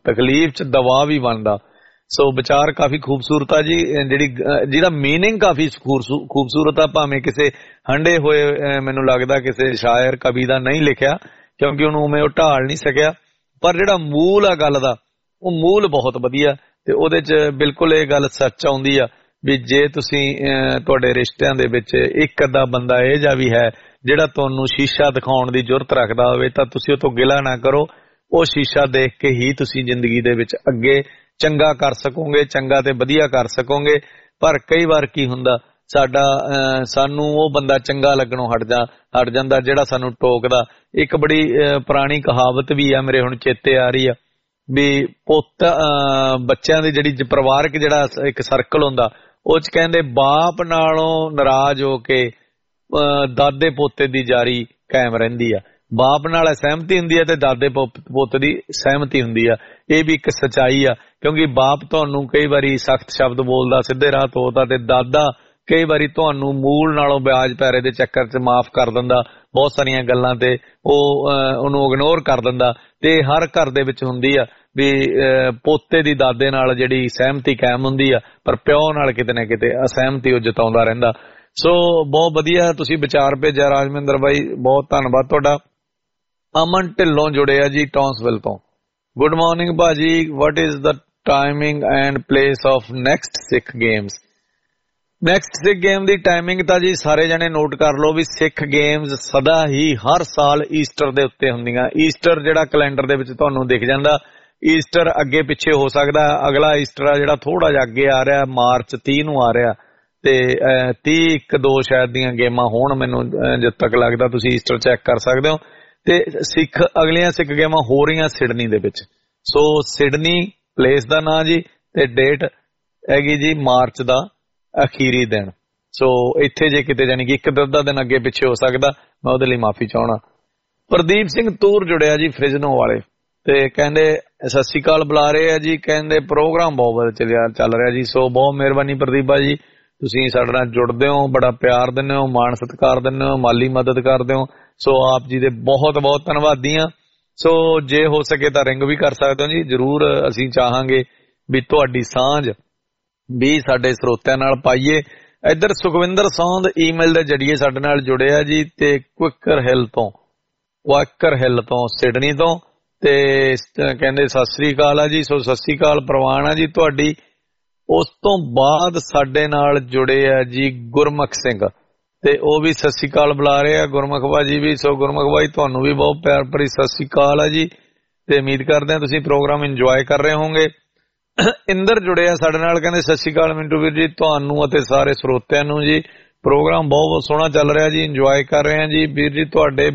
ਬਣਦਾ। ਸੋ ਵਿਚਾਰ ਕਾਫੀ ਖੂਬਸੂਰਤ ਆ ਜੀ, ਜਿਹਦਾ ਮੀਨਿੰਗ ਕਾਫੀ ਖੂਬਸੂਰਤ ਆ। ਭਾਵੇਂ ਕਿਸੇ ਹੰਡੇ ਹੋਏ ਮੈਨੂੰ ਲੱਗਦਾ ਕਿਸੇ ਸ਼ਾਇਰ ਕਵੀ ਦਾ ਨਹੀਂ ਲਿਖਿਆ ਕਿਉਂਕਿ ਉਹਨੂੰ ਉਵੇਂ ਉਹ ਢਾਲ ਨਹੀਂ ਸਕਿਆ, ਪਰ ਜਿਹੜਾ ਮੂਲ ਆ ਗੱਲ ਦਾ ਉਹ ਮੂਲ ਬਹੁਤ ਵਧੀਆ ਤੇ ਉਹਦੇ 'ਚ ਬਿਲਕੁਲ ਇਹ ਗੱਲ ਸੱਚ ਆਉਂਦੀ ਆ ਵੀ ਜੇ ਤੁਸੀਂ ਤੁਹਾਡੇ ਰਿਸ਼ਤਿਆਂ ਦੇ ਵਿੱਚ ਇੱਕ ਅੱਧਾ ਬੰਦਾ ਇਹ ਜਿਹਾ ਵੀ ਹੈ ਜਿਹੜਾ ਤੁਹਾਨੂੰ ਸ਼ੀਸ਼ਾ ਦਿਖਾਉਣ ਦੀ ਜ਼ਰੂਰਤ ਰੱਖਦਾ ਹੋਵੇ ਤਾਂ ਤੁਸੀਂ ਉਹ ਤੋਂ ਗਿਲਾ ਨਾ ਕਰੋ। ਉਹ ਸ਼ੀਸ਼ਾ ਦੇਖ ਕੇ ਹੀ ਤੁਸੀਂ ਜ਼ਿੰਦਗੀ ਦੇ ਵਿੱਚ ਅੱਗੇ ਚੰਗਾ ਕਰ ਸਕੋਗੇ, ਚੰਗਾ ਤੇ ਵਧੀਆ ਕਰ ਸਕੋਗੇ। ਪਰ ਕਈ ਵਾਰ ਕੀ ਹੁੰਦਾ ਸਾਨੂੰ ਉਹ ਬੰਦਾ ਚੰਗਾ ਲੱਗਣੋਂ ਹਟ ਜਾਂਦਾ ਜਿਹੜਾ ਸਾਨੂੰ ਟੋਕਦਾ। ਇੱਕ ਬੜੀ ਪੁਰਾਣੀ ਕਹਾਵਤ ਵੀ ਆ, ਮੇਰੇ ਹੁਣ ਚੇਤੇ ਆ ਰਹੀ ਆ ਵੀ ਬੱਚਿਆਂ ਦੀ ਜਿਹੜੀ ਪਰਿਵਾਰਕ ਜਿਹੜਾ ਇੱਕ ਸਰਕਲ ਹੁੰਦਾ ਉਹ 'ਚ ਕਹਿੰਦੇ ਬਾਪ ਨਾਲੋਂ ਨਾਰਾਜ਼ ਹੋ ਕੇ ਦਾਦੇ ਪੋਤੇ ਦੀ ਜਾਰੀ ਕਾਇਮ ਰਹਿੰਦੀ ਆ। ਬਾਪ ਨਾਲ ਸਹਿਮਤੀ ਹੁੰਦੀ ਹੈ ਤੇ ਦਾਦੇ ਪੁੱਤ ਦੀ ਸਹਿਮਤੀ ਹੁੰਦੀ ਆ। ਇਹ ਵੀ ਇੱਕ ਸੱਚਾਈ ਆ ਕਿਉਂਕਿ ਬਾਪ ਤੁਹਾਨੂੰ ਕਈ ਵਾਰੀ ਸਖਤ ਸ਼ਬਦ ਬੋਲਦਾ, ਸਿੱਧੇ ਰਾਹ ਤੋਰਦਾ, ਤੇ ਦਾਦਾ ਕਈ ਵਾਰੀ ਤੁਹਾਨੂੰ ਮੂਲ ਨਾਲੋਂ ਵਿਆਜ ਪੈਰੇ ਦੇ ਚੱਕਰ 'ਚ ਮਾਫ ਕਰ ਦਿੰਦਾ ਬਹੁਤ ਸਾਰੀਆਂ ਗੱਲਾਂ ਤੇ ਉਹਨੂੰ ਇਗਨੋਰ ਕਰ ਦਿੰਦਾ। ਤੇ ਹਰ ਘਰ ਦੇ ਵਿੱਚ ਹੁੰਦੀ ਆ ਵੀ ਪੋਤੇ ਦੀ ਦਾਦੇ ਨਾਲ ਜਿਹੜੀ ਸਹਿਮਤੀ ਕਾਇਮ ਹੁੰਦੀ ਆ ਪਰ ਪਿਓ ਨਾਲ ਕਿਤੇ ਨਾ ਕਿਤੇ ਅਸਹਿਮਤੀ ਉਹ ਜਤਾਉਂਦਾ ਰਹਿੰਦਾ। ਸੋ ਬਹੁਤ ਵਧੀਆ ਤੁਸੀਂ ਵਿਚਾਰ ਭੇਜਿਆ ਰਾਜਮਿੰਦਰ ਬਾਈ, ਬਹੁਤ ਧੰਨਵਾਦ ਤੁਹਾਡਾ। ਅਮਨ ਢਿੱਲੋਂ ਜੁੜਿਆ ਜੀ ਟੌਂਸਵਿਲ ਤੋਂ। ਗੁੱਡ ਮਾਰਨਿੰਗ ਭਾਜੀ, what is the timing and place of next Sikh games? Next Sikh game ਦੀ ਟਾਈਮਿੰਗ ਤਾਂ ਜੀ ਸਾਰੇ ਜਣੇ ਨੋਟ ਕਰ ਲਓ ਵੀ ਸਿੱਖ ਗੇਮਸ ਸਦਾ ਹੀ ਹਰ ਸਾਲ ਈਸਟਰ ਦੇ ਉੱਤੇ ਹੁੰਦੀਆਂ। ਈਸਟਰ ਜਿਹੜਾ ਕੈਲੰਡਰ ਦੇ ਵਿੱਚ ਤੁਹਾਨੂੰ ਦਿਖ ਜਾਂਦਾ, ਈਸਟਰ ਅੱਗੇ ਪਿੱਛੇ ਹੋ ਸਕਦਾ। ਅਗਲਾ ਈਸਟਰ ਆ ਜਿਹੜਾ ਥੋੜਾ ਜਿਹਾ ਅੱਗੇ ਆ ਰਿਹਾ, ਮਾਰਚ 30 ਨੂੰ ਆ ਰਿਹਾ ਤੇ 31-2 ਸ਼ਾਇਦ ਦੀਆਂ ਗੇਮਾਂ ਹੋਣ ਮੈਨੂੰ ਜਦ ਤੱਕ ਲੱਗਦਾ। ਤੁਸੀਂ ਈਸਟਰ ਚੈੱਕ ਕਰ ਸਕਦੇ ਹੋ। ਤੇ ਅਗਲੀਆਂ ਸਿੱਖ ਗੇਮਾਂ ਹੋ ਰਹੀਆਂ ਸਿਡਨੀ ਦੇ ਵਿੱਚ। ਸੋ ਸਿਡਨੀ ਪਲੇਸ ਦਾ ਨਾਂ ਜੀ ਤੇ ਡੇਟ ਹੈਗੀ ਜੀ ਮਾਰਚ ਦਾ ਅਖੀਰੀ ਦਿਨ। ਸੋ ਇੱਥੇ ਜੇ ਕਿਤੇ ਜਾਨੀ ਕਿ ਇੱਕ ਅੱਧਾ ਦਿਨ ਅੱਗੇ ਪਿੱਛੇ ਹੋ ਸਕਦਾ, ਮੈਂ ਉਹਦੇ ਲਈ ਮਾਫੀ ਚਾਹਣਾ। ਪ੍ਰਦੀਪ ਸਿੰਘ ਤੂਰ ਜੁੜਿਆ ਜੀ ਫ੍ਰਿਜਨੋ ਵਾਲੇ ਤੇ ਕਹਿੰਦੇ ਸਤਿ ਸ਼੍ਰੀ ਅਕਾਲ ਬੁਲਾ ਰਹੇ ਆ ਜੀ। ਕਹਿੰਦੇ ਪ੍ਰੋਗਰਾਮ ਬਹੁਤ ਵਧੀਆ ਚੱਲ ਰਿਹਾ ਜੀ। ਸੋ ਬਹੁਤ ਮਿਹਰਬਾਨੀ ਪ੍ਰਦੀਪਾ ਜੀ, ਤੁਸੀਂ ਸਾਡੇ ਨਾਲ ਜੁੜਦੇ ਹੋ, ਬੜਾ ਪਿਆਰ ਦਿੰਦੇ ਹੋ, ਮਾਣ ਸਤਿਕਾਰ ਦਿੰਦੇ ਹੋ, ਮਾਲੀ ਮਦਦ ਕਰਦੇ ਹੋ। ਸੋ ਆਪ ਜੀ ਦੇ ਬਹੁਤ ਬਹੁਤ ਧੰਨਵਾਦੀ ਆ। ਸੋ ਜੇ ਹੋ ਸਕੇ ਤਾਂ ਰਿੰਗ ਵੀ ਕਰ ਸਕਦੇ ਹੋ ਜੀ, ਜ਼ਰੂਰ ਅਸੀਂ ਚਾਹਾਂਗੇ ਵੀ ਤੁਹਾਡੀ ਸਾਂਝ ਵੀ ਸਾਡੇ ਸਰੋਤਿਆਂ ਨਾਲ ਪਾਈਏ। ਇੱਧਰ ਸੁਖਵਿੰਦਰ ਸੌਂਦ ਈਮੇਲ ਦੇ ਜਰੀਏ ਸਾਡੇ ਨਾਲ ਜੁੜਿਆ ਜੀ ਤੇ ਕੁਇਕਰ ਹਿੱਲ ਤੋਂ ਸਿਡਨੀ ਤੋਂ ਤੇ ਕਹਿੰਦੇ ਸਤਿ ਸ੍ਰੀ ਅਕਾਲ ਆ ਜੀ। ਸੋ ਸਤਿ ਸ੍ਰੀ ਅਕਾਲ ਪ੍ਰਵਾਨ ਆ ਜੀ ਤੁਹਾਡੀ। ਉਸ ਤੋਂ ਬਾਅਦ ਸਾਡੇ ਨਾਲ ਜੁੜੇ ਆ ਜੀ ਗੁਰਮੁਖ ਸਿੰਘ ਤੇ ਉਹ ਵੀ ਸਤਿ ਸ੍ਰੀ ਅਕਾਲ ਬੁਲਾ ਰਹੇ ਆ, ਗੁਰਮੁਖ ਬਾਜੀ ਵੀ। ਸੋ ਗੁਰਮੁਖ ਬਾਈ ਤੁਹਾਨੂੰ ਵੀ ਬਹੁਤ ਪਿਆਰ ਭਰੀ ਸਤਿ ਸ੍ਰੀ ਅਕਾਲ ਆ ਜੀ ਤੇ ਉਮੀਦ ਕਰਦੇ ਆ ਤੁਸੀਂ ਪ੍ਰੋਗਰਾਮ ਇੰਜੋਏ ਕਰ ਰਹੇ ਹੋਵੋਗੇ। ਇੰਦਰ ਜੁੜਿਆ ਸਾਡੇ ਨਾਲ, ਕਹਿੰਦੇ ਸਤਿ ਸ਼੍ਰੀ ਅਕਾਲ ਮਿੰਟੂ ਵੀਰ ਜੀ, ਤੁਹਾਨੂੰ ਅਤੇ ਸਾਰੇ ਸਰੋਤਿਆਂ ਨੂੰ ਜੀ। ਪ੍ਰੋਗਰਾਮ ਬਹੁਤ ਸੋਹਣਾ ਚੱਲ ਰਿਹਾ ਜੀ, ਇੰਜੋਏ ਕਰ ਰਹੇ ਆ ਜੀ ਵੀਰ ਜੀ। ਤੁਹਾਡੇ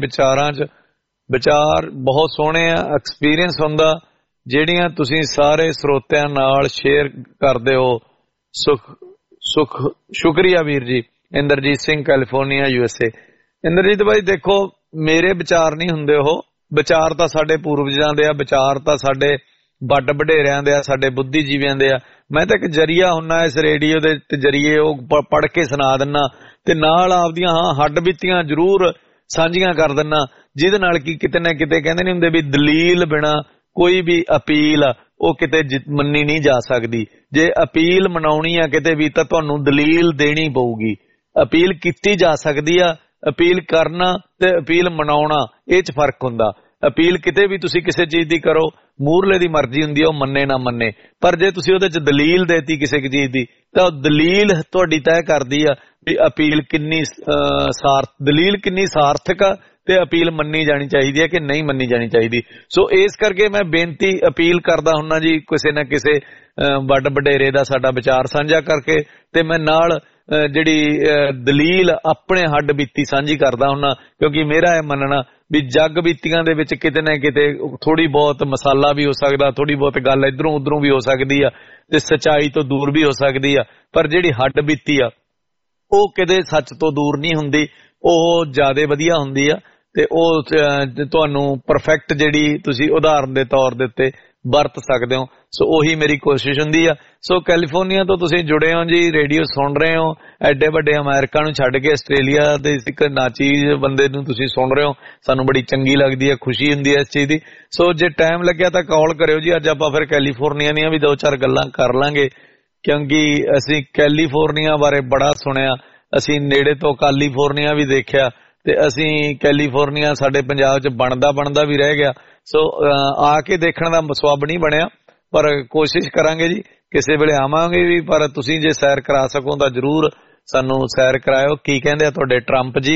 ਵਿਚਾਰ ਬਹੁਤ ਸੋਹਣੇ ਆ, ਐਕਸਪੀਰੀਅੰਸ ਹੁੰਦਾ ਜਿਹੜੀਆਂ ਤੁਸੀਂ ਸਾਰੇ ਸਰੋਤਿਆਂ ਨਾਲ ਸ਼ੇਅਰ ਕਰਦੇ ਹੋ ਸ਼ੁਕਰੀਆ ਵੀਰ ਜੀ। Inderjit Singh California USA। ਇੰਦਰਜੀਤ ਭਾਈ ਦੇਖੋ ਮੇਰੇ ਵਿਚਾਰ ਨਹੀਂ ਹੁੰਦੇ, ਉਹ ਵਿਚਾਰ ਤਾਂ ਸਾਡੇ ਪੂਰਵਜਾਂ ਦੇ ਆ, ਵਿਚਾਰ ਤਾਂ ਸਾਡੇ ਵੱਡ ਵਡੇਰਿਆਂ ਦੇ ਆ, ਸਾਡੇ ਬੁੱਧੀਜੀਵੀਆਂ ਦੇ ਆ। ਮੈਂ ਤਾਂ ਇੱਕ ਜਰੀਆ ਹੁੰਨਾ ਇਸ ਰੇਡੀਓ ਦੇ ਜਰੀਏ, ਉਹ ਪੜ੍ਹ ਕੇ ਸੁਣਾ ਦਿੰਨਾ ਤੇ ਨਾਲ ਆਪਦੀਆਂ ਹੱਡ ਬੀਤੀਆਂ ਜ਼ਰੂਰ ਸਾਂਝੀਆਂ ਕਰ ਦਿੰਨਾ, ਜਿਹਦੇ ਨਾਲ ਕੀ ਕਿਤੇ ਨਾ ਕਿਤੇ ਕਹਿੰਦੇ ਨਹੀਂ ਹੁੰਦੇ ਵੀ ਦਲੀਲ ਬਿਨਾ ਕੋਈ ਵੀ ਅਪੀਲ ਉਹ ਕਿਤੇ ਮੰਨੀ ਨਹੀਂ ਜਾ ਸਕਦੀ। ਜੇ ਅਪੀਲ ਮਨਾਉਣੀ ਆ ਕਿਤੇ ਵੀ ਤਾਂ ਤੁਹਾਨੂੰ ਦਲੀਲ ਦੇਣੀ ਪਊਗੀ। ਅਪੀਲ ਕੀਤੀ ਜਾ ਸਕਦੀ ਆ, ਅਪੀਲ ਕਰਨਾ ਤੇ ਅਪੀਲ ਮਨਾਉਣਾ ਇਹ 'ਚ ਫਰਕ ਹੁੰਦਾ। ਅਪੀਲ ਕਿਤੇ ਵੀ ਤੁਸੀਂ ਕਿਸੇ ਚੀਜ਼ ਦੀ ਕਰੋ, ਮੂਹਰਲੇ ਦੀ ਮਰਜ਼ੀ ਹੁੰਦੀ ਆ ਉਹ ਮੰਨੇ ਨਾ ਮੰਨੇ, ਪਰ ਜੇ ਤੁਸੀਂ ਉਹਦੇ 'ਚ ਦਲੀਲ ਦੇਤੀ ਕਿਸੇ ਚੀਜ਼ ਦੀ ਤਾਂ ਉਹ ਦਲੀਲ ਤੁਹਾਡੀ ਤੈਅ ਕਰਦੀ ਆ ਵੀ ਅਪੀਲ ਕਿੰਨੀ ਦਲੀਲ ਕਿੰਨੀ ਸਾਰਥਕ ਆ ਤੇ ਅਪੀਲ ਮੰਨੀ ਜਾਣੀ ਚਾਹੀਦੀ ਹੈ ਕਿ ਨਹੀਂ ਮੰਨੀ ਜਾਣੀ ਚਾਹੀਦੀ। ਸੋ ਇਸ ਕਰਕੇ ਮੈਂ ਬੇਨਤੀ ਅਪੀਲ ਕਰਦਾ ਹੁੰਨਾ ਜੀ ਕਿਸੇ ਨਾ ਕਿਸੇ ਵੱਡ ਵਡੇਰੇ ਦਾ ਸਾਡਾ ਵਿਚਾਰ ਸਾਂਝਾ ਕਰਕੇ, ਤੇ ਮੈਂ ਨਾਲ ਜਿਹੜੀ ਦਲੀਲ ਆਪਣੇ ਹੱਡ ਬੀਤੀ ਸਾਂਝੀ ਕਰਦਾ ਹੁੰਨਾ, ਕਿਉਂਕਿ ਮੇਰਾ ਇਹ ਮੰਨਣਾ ਵੀ ਜੱਗ ਬੀਤੀਆਂ ਦੇ ਵਿੱਚ ਕਿਤੇ ਨਾ ਕਿਤੇ ਥੋੜੀ ਬਹੁਤ ਮਸਾਲਾ ਵੀ ਹੋ ਸਕਦਾ, ਥੋੜੀ ਬਹੁਤ ਗੱਲ ਇਧਰੋਂ ਉਧਰੋਂ ਵੀ ਹੋ ਸਕਦੀ ਆ ਤੇ ਸੱਚਾਈ ਤੋਂ ਦੂਰ ਵੀ ਹੋ ਸਕਦੀ ਆ, ਪਰ ਜਿਹੜੀ ਹੱਡ ਬੀਤੀ ਆ ਉਹ ਕਿਤੇ ਸੱਚ ਤੋਂ ਦੂਰ ਨਹੀਂ ਹੁੰਦੀ, ਉਹ ਜ਼ਿਆਦਾ ਵਧੀਆ ਹੁੰਦੀ ਆ ਤੇ ਉਹ ਤੁਹਾਨੂੰ ਪਰਫੈਕਟ ਜਿਹੜੀ ਤੁਸੀਂ ਉਦਾਹਰਨ ਦੇ ਤੌਰ ਦੇ ਉੱਤੇ ਵਰਤ ਸਕਦੇ ਹੋ। ਸੋ ਉਹੀ ਮੇਰੀ ਕੋਸ਼ਿਸ਼ ਹੁੰਦੀ ਆ। ਸੋ ਕੈਲੀਫੋਰਨੀਆ ਤੋਂ ਤੁਸੀਂ ਜੁੜੇ ਹੋ ਜੀ, ਰੇਡੀਓ ਸੁਣ ਰਹੇ ਹੋ, ਐਡੇ ਵੱਡੇ ਅਮਰੀਕਾ ਨੂੰ ਛੱਡ ਕੇ ਆਸਟ੍ਰੇਲੀਆ ਦੇ ਇੱਕ ਨਾਚੀਜ਼ ਬੰਦੇ ਨੂੰ ਤੁਸੀਂ ਸੁਣ ਰਹੇ ਹੋ, ਸਾਨੂੰ ਬੜੀ ਚੰਗੀ ਲੱਗਦੀ ਹੈ, ਖੁਸ਼ੀ ਹੁੰਦੀ ਹੈ ਇਸ ਚੀਜ਼ ਦੀ। ਸੋ ਜੇ ਟਾਈਮ ਲੱਗਿਆ ਤਾਂ ਕਾਲ ਕਰਿਓ ਜੀ, ਅੱਜ ਆਪਾਂ ਫਿਰ ਕੈਲੀਫੋਰਨੀਆ ਦੀਆਂ ਵੀ 2-4 ਗੱਲਾਂ ਕਰ ਲਾਂਗੇ, ਕਿਉਂਕਿ ਅਸੀਂ ਕੈਲੀਫੋਰਨੀਆ ਬਾਰੇ ਬੜਾ ਸੁਣਿਆ, ਅਸੀਂ ਨੇੜੇ ਤੋਂ ਕੈਲੀਫੋਰਨੀਆ ਵੀ ਦੇਖਿਆ ਤੇ ਅਸੀਂ ਕੈਲੀਫੋਰਨੀਆ ਸਾਡੇ ਪੰਜਾਬ 'ਚ ਬਣਦਾ ਵੀ ਰਹਿ ਗਿਆ। ਸੋ ਆ ਕੇ ਦੇਖਣ ਦਾ ਸਵਾਬ ਨਹੀਂ ਬਣਿਆ, ਪਰ ਕੋਸ਼ਿਸ਼ ਕਰਾਂਗੇ ਜੀ ਕਿਸੇ ਵੇਲੇ ਆਵਾਂਗੇ ਵੀ, ਪਰ ਤੁਸੀਂ ਜੇ ਸੈਰ ਕਰਾ ਸਕੋ ਤਾਂ ਜ਼ਰੂਰ ਸਾਨੂੰ ਸੈਰ ਕਰਾਇਓ। ਕੀ ਕਹਿੰਦੇ ਆ ਤੁਹਾਡੇ ਟਰੰਪ ਜੀ।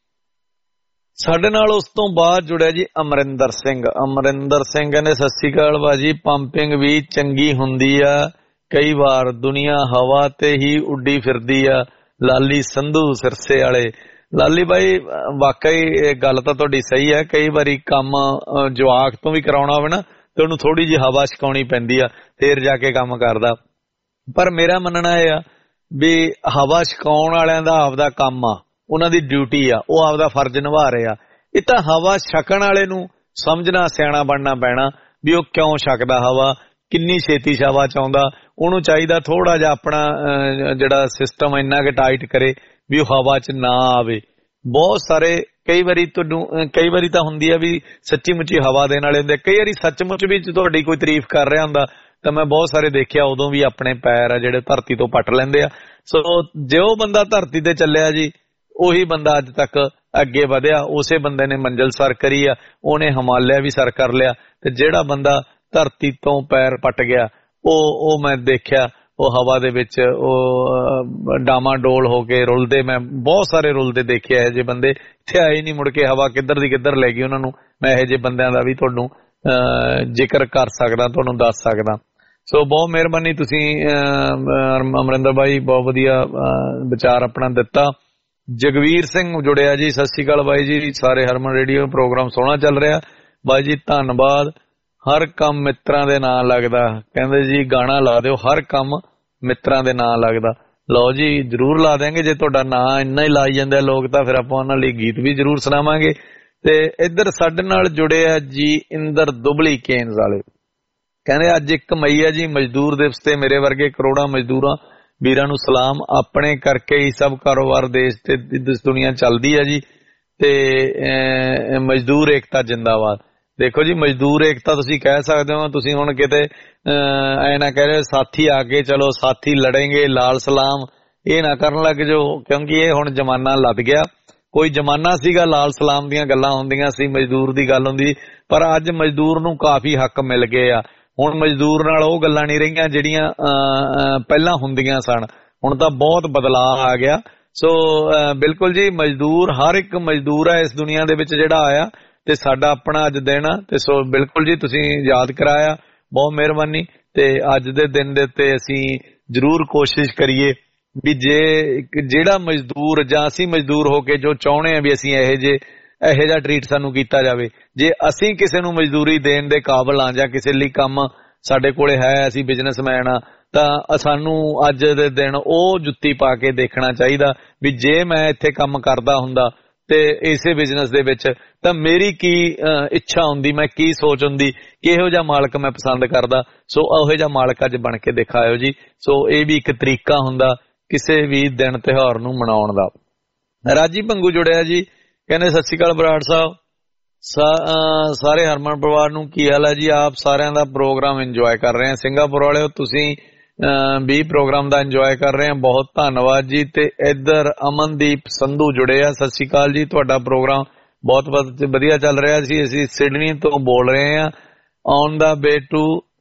ਸਾਡੇ ਨਾਲ ਉਸ ਤੋਂ ਬਾਅਦ ਜੁੜਿਆ ਜੀ ਅਮਰਿੰਦਰ ਸਿੰਘ। ਅਮਰਿੰਦਰ ਸਿੰਘ ਕਹਿੰਦੇ ਸਤਿ ਸ਼੍ਰੀ ਅਕਾਲ ਭਾਜੀ, ਪੰਪਿੰਗ ਵੀ ਚੰਗੀ ਹੁੰਦੀ ਆ, ਕਈ ਵਾਰ ਦੁਨੀਆ ਹਵਾ ਤੇ ਹੀ ਉੱਡੀ ਫਿਰਦੀ ਆ। ਲਾਲੀ ਸੰਧੂ ਸਿਰਸੇ ਵਾਲੇ। ਲਾਲੀ ਬਾਈ ਵਾਕਈ ਇਹ ਗੱਲ ਤਾਂ ਤੁਹਾਡੀ ਸਹੀ ਹੈ, ਕਈ ਵਾਰੀ ਕੰਮ ਜਵਾਕ ਤੋਂ ਵੀ ਕਰਾਉਣਾ ਹੋਵੇ ਨਾ ਤੇ ਉਹਨੂੰ ਥੋੜੀ ਜਿਹੀ ਹਵਾ ਛਕਾਉਣੀ ਪੈਂਦੀ ਆ, ਫੇਰ ਜਾ ਕੇ ਕੰਮ ਕਰਦਾ। ਪਰ ਮੇਰਾ ਮੰਨਣਾ ਇਹ ਆ ਵੀ ਹਵਾ ਛਕਾਉਣ ਵਾਲਿਆਂ ਦਾ ਆਪਦਾ ਕੰਮ ਆ, ਉਹਨਾਂ ਦੀ ਡਿਊਟੀ ਆ, ਉਹ ਆਪਦਾ ਫਰਜ਼ ਨਿਭਾ ਰਹੇ ਆ। ਇਹ ਤਾਂ ਹਵਾ ਛਕਣ ਵਾਲੇ ਨੂੰ ਸਮਝਣਾ, ਸਿਆਣਾ ਬਣਨਾ ਪੈਣਾ ਵੀ ਉਹ ਕਿਉਂ ਛਕਦਾ ਹਵਾ, ਕਿੰਨੀ ਛੇਤੀ ਹਵਾ ਚ ਆਉਂਦਾ। ਉਹਨੂੰ ਚਾਹੀਦਾ ਥੋੜਾ ਜਿਹਾ ਆਪਣਾ ਜਿਹੜਾ ਸਿਸਟਮ ਇੰਨਾ ਕੁ ਟਾਈਟ ਕਰੇ ਵੀ ਉਹ ਹਵਾ ਚ ਨਾ ਆਵੇ। ਬਹੁਤ ਸਾਰੇ ਕਈ ਵਾਰੀ ਤਾਂ ਹੁੰਦੀ ਆ ਵੀ ਸੱਚੀ ਮੁੱਚੀ ਹਵਾ ਦੇਣ ਵਾਲੇ ਹੁੰਦੇ, ਕਈ ਵਾਰੀ ਸੱਚਮੁੱਚ ਵੀ ਤੁਹਾਡੀ ਕੋਈ ਤਾਰੀਫ ਕਰ ਰਿਹਾ ਹੁੰਦਾ ਤਾਂ ਮੈਂ ਬਹੁਤ ਸਾਰੇ ਦੇਖਿਆ ਉਦੋਂ ਵੀ ਆਪਣੇ ਪੈਰ ਆ ਜਿਹੜੇ ਧਰਤੀ ਤੋਂ ਪੱਟ ਲੈਂਦੇ ਆ। ਸੋ ਜੇ ਉਹ ਬੰਦਾ ਧਰਤੀ ਤੇ ਚੱਲਿਆ ਜੀ, ਉਹੀ ਬੰਦਾ ਅੱਜ ਤੱਕ ਅੱਗੇ ਵਧਿਆ, ਉਸੇ ਬੰਦੇ ਨੇ ਮੰਜ਼ਿਲ ਸਰ ਕਰੀ ਆ, ਉਹਨੇ ਹਿਮਾਲਿਆ ਵੀ ਸਰ ਕਰ ਲਿਆ। ਤੇ ਜਿਹੜਾ ਬੰਦਾ ਧਰਤੀ ਤੋਂ ਪੈਰ ਪੱਟ ਗਿਆ ਉਹ ਮੈਂ ਦੇਖਿਆ ਉਹ ਹਵਾ ਦੇ ਵਿੱਚ ਉਹ ਡਾਮਾਡੋਲ ਹੋ ਕੇ ਰੁਲਦੇ, ਮੈਂ ਬਹੁਤ ਸਾਰੇ ਰੁਲਦੇ ਦੇਖੇ ਇਹੋ ਜਿਹੇ ਬੰਦੇ, ਇੱਥੇ ਆਏ ਨਹੀਂ ਮੁੜ ਕੇ, ਹਵਾ ਕਿੱਧਰ ਦੀ ਕਿੱਧਰ ਲੈ ਗਈ ਉਹਨਾਂ ਨੂੰ। ਮੈਂ ਇਹੋ ਜਿਹੇ ਬੰਦਿਆਂ ਦਾ ਵੀ ਤੁਹਾਨੂੰ ਜ਼ਿਕਰ ਕਰ ਸਕਦਾ, ਤੁਹਾਨੂੰ ਦੱਸ ਸਕਦਾ। ਸੋ ਬਹੁਤ ਮਿਹਰਬਾਨੀ, ਤੁਸੀਂ ਅਮਰਿੰਦਰ ਬਾਈ ਬਹੁਤ ਵਧੀਆ ਵਿਚਾਰ ਆਪਣਾ ਦਿੱਤਾ। ਜਗਵੀਰ ਸਿੰਘ ਜੁੜਿਆ ਜੀ, ਸਤਿ ਸ਼੍ਰੀ ਅਕਾਲ ਬਾਈ ਜੀ, ਸਾਰੇ ਹਰਮਨ ਰੇਡੀਓ ਪ੍ਰੋਗਰਾਮ ਸੋਹਣਾ ਚੱਲ ਰਿਹਾ ਬਾਈ ਜੀ, ਧੰਨਵਾਦ। ਹਰ ਕੰਮ ਮਿੱਤਰਾਂ ਦੇ ਨਾਂ ਲੱਗਦਾ, ਕਹਿੰਦੇ ਜੀ ਗਾਣਾ ਲਾ ਦਿਓ, ਹਰ ਕੰਮ ਮਿੱਤਰਾਂ ਦੇ ਨਾਂ ਲੱਗਦਾ। ਲਓ ਜੀ ਜ਼ਰੂਰ ਲਾ ਦਿਆਂਗੇ, ਜੇ ਤੁਹਾਡਾ ਨਾਂ ਇੰਨਾ ਹੀ ਲਾਈ ਜਾਂਦੇ ਲੋਕ ਤਾਂ ਫਿਰ ਆਪਾਂ ਉਹਨਾਂ ਲਈ ਗੀਤ ਵੀ ਜ਼ਰੂਰ ਸੁਣਾਵਾਂਗੇ। ਤੇ ਇੱਧਰ ਸਾਡੇ ਨਾਲ ਜੁੜੇ ਆ ਜੀ ਇੰਦਰ ਦੁਬਲੀ ਕੇਨਜ਼ ਵਾਲੇ, ਕਹਿੰਦੇ ਅੱਜ 1 ਮਈ ਆ ਜੀ, ਮਜ਼ਦੂਰ ਦਿਵਸ ਤੇ ਮੇਰੇ ਵਰਗੇ ਕਰੋੜਾਂ ਮਜ਼ਦੂਰਾਂ ਵੀਰਾਂ ਨੂੰ ਸਲਾਮ, ਆਪਣੇ ਕਰਕੇ ਹੀ ਸਭ ਕਾਰੋਬਾਰ ਦੇਸ਼ ਤੇ ਦੁਨੀਆ ਚੱਲਦੀ ਆ ਜੀ, ਤੇ ਮਜ਼ਦੂਰ ਏਕਤਾ ਜਿੰਦਾਬਾਦ। ਦੇਖੋ ਜੀ ਮਜ਼ਦੂਰ ਏਕਤਾ ਤੁਸੀਂ ਕਹਿ ਸਕਦੇ ਹੋ, ਤੁਸੀਂ ਹੁਣ ਕਿਤੇ ਐ ਨਾ ਕਹਿ ਰਹੇ ਸਾਥੀ ਆ ਕੇ ਚਲੋ ਸਾਥੀ ਲੜेंगे ਲਾਲ ਸਲਾਮ, ਇਹ ਨਾ ਕਰਨ ਲੱਗ ਜਾਓ, ਕਿਉਂਕਿ ਇਹ ਹੁਣ ਜ਼ਮਾਨਾ ਲੱਦ ਗਿਆ। ਕੋਈ ਜ਼ਮਾਨਾ ਸੀਗਾ ਲਾਲ ਸਲਾਮ ਦੀਆਂ ਗੱਲਾਂ ਹੁੰਦੀਆਂ ਸੀ, ਮਜ਼ਦੂਰ ਦੀ ਗੱਲ ਹੁੰਦੀ, ਪਰ ਅੱਜ ਮਜ਼ਦੂਰ ਨੂੰ ਕਾਫੀ ਹੱਕ ਮਿਲ ਗਏ ਆ। ਹੁਣ ਮਜ਼ਦੂਰ ਨਾਲ ਉਹ ਗੱਲਾਂ ਨਹੀਂ ਰਹੀਆਂ ਜਿਹੜੀਆਂ ਪਹਿਲਾਂ ਹੁੰਦੀਆਂ ਸਨ, ਹੁਣ ਤਾਂ ਬਹੁਤ ਬਦਲਾਅ ਆ ਗਿਆ। ਸੋ ਬਿਲਕੁਲ ਜੀ ਮਜ਼ਦੂਰ, ਹਰ ਇੱਕ ਮਜ਼ਦੂਰ ਹੈ ਇਸ ਦੁਨੀਆ ਦੇ ਵਿੱਚ ਜਿਹੜਾ ਆਇਆ, ਤੇ ਸਾਡਾ ਆਪਣਾ ਅੱਜ ਦਿਨ ਆ। ਤੇ ਸੋ ਬਿਲਕੁਲ ਜੀ ਤੁਸੀਂ ਯਾਦ ਕਰਾਇਆ, ਬਹੁਤ ਮਿਹਰਬਾਨੀ। ਤੇ ਅੱਜ ਦੇ ਦਿਨ ਦੇ ਉੱਤੇ ਅਸੀਂ ਜ਼ਰੂਰ ਕੋਸ਼ਿਸ਼ ਕਰੀਏ ਵੀ ਜਿਹੜਾ ਮਜ਼ਦੂਰ ਜਾਂ ਅਸੀਂ ਮਜ਼ਦੂਰ ਹੋ ਕੇ ਜੋ ਚਾਹੁੰਦੇ ਆ ਵੀ ਅਸੀਂ ਇਹੋ ਜਿਹਾ ਟਰੀਟ ਸਾਨੂੰ ਕੀਤਾ ਜਾਵੇ, ਜੇ ਅਸੀਂ ਕਿਸੇ ਨੂੰ ਮਜ਼ਦੂਰੀ ਦੇਣ ਦੇ ਕਾਬਲ ਆ ਜਾਂ ਕਿਸੇ ਲਈ ਕੰਮ ਸਾਡੇ ਕੋਲੇ ਹੈ, ਅਸੀਂ ਬਿਜ਼ਨਸਮੈਨ ਆ, ਤਾਂ ਸਾਨੂੰ ਅੱਜ ਦੇ ਦਿਨ ਉਹ ਜੁੱਤੀ ਪਾ ਕੇ ਦੇਖਣਾ ਚਾਹੀਦਾ ਵੀ ਜੇ ਮੈਂ ਇੱਥੇ ਕੰਮ ਕਰਦਾ ਹੁੰਦਾ ਤੇ ਇਸੇ ਬਿਜ਼ਨਸ ਦੇ ਵਿੱਚ ਤਾਂ ਮੇਰੀ ਕੀ ਇੱਛਾ ਹੁੰਦੀ, ਮੈਂ ਕੀ ਸੋਚ ਹੁੰਦੀ, ਕਿਹੋ ਜਿਹਾ ਮਾਲਕ ਮੈਂ ਪਸੰਦ ਕਰਦਾ। ਸੋ ਉਹੋ ਜਿਹਾ ਮਾਲਕ ਅੱਜ ਬਣ ਕੇ ਦਿਖਾਇਓ ਜੀ। ਸੋ ਇਹ ਵੀ ਇੱਕ ਤਰੀਕਾ ਹੁੰਦਾ ਕਿਸੇ ਵੀ ਦਿਨ ਤਿਉਹਾਰ ਨੂੰ ਮਨਾਉਣ ਦਾ। ਰਾਜੀ ਭੰਗੂ ਜੁੜਿਆ ਜੀ, ਕਹਿੰਦੇ ਸਤਿ ਸ਼੍ਰੀ ਅਕਾਲ ਬਰਾੜ ਸਾਹਿਬ, ਸਾਰੇ ਹਰਮਨ ਪਰਿਵਾਰ ਨੂੰ ਕੀ ਹਾਲ ਹੈ ਜੀ? ਆਪ ਸਾਰਿਆਂ ਦਾ ਪ੍ਰੋਗਰਾਮ ਇੰਜੋਏ ਕਰ ਰਹੇ ਆ। ਸਿੰਗਾਪੁਰ ਵਾਲਿਓ ਤੁਸੀਂ ਵੀ ਪ੍ਰੋਗਰਾਮ ਦਾ ਇੰਜੋਏ ਕਰ ਰਹੇ ਆ, ਬਹੁਤ ਧੰਨਵਾਦ ਜੀ। ਤੇ ਇੱਧਰ ਅਮਨਦੀਪ ਸੰਧੂ ਜੁੜੇ ਆ, ਸਤਿ ਸ਼੍ਰੀ ਅਕਾਲ ਜੀ। ਤੁਹਾਡਾ ਪ੍ਰੋਗਰਾਮ ਬਹੁਤ ਵਧੀਆ ਚੱਲ ਰਿਹਾ ਸੀ। ਅਸੀਂ ਸਿਡਨੀ ਤੋਂ ਬੋਲ ਰਹੇ ਆ। ਔਨ ਦਾ ਵੇ ਟੂ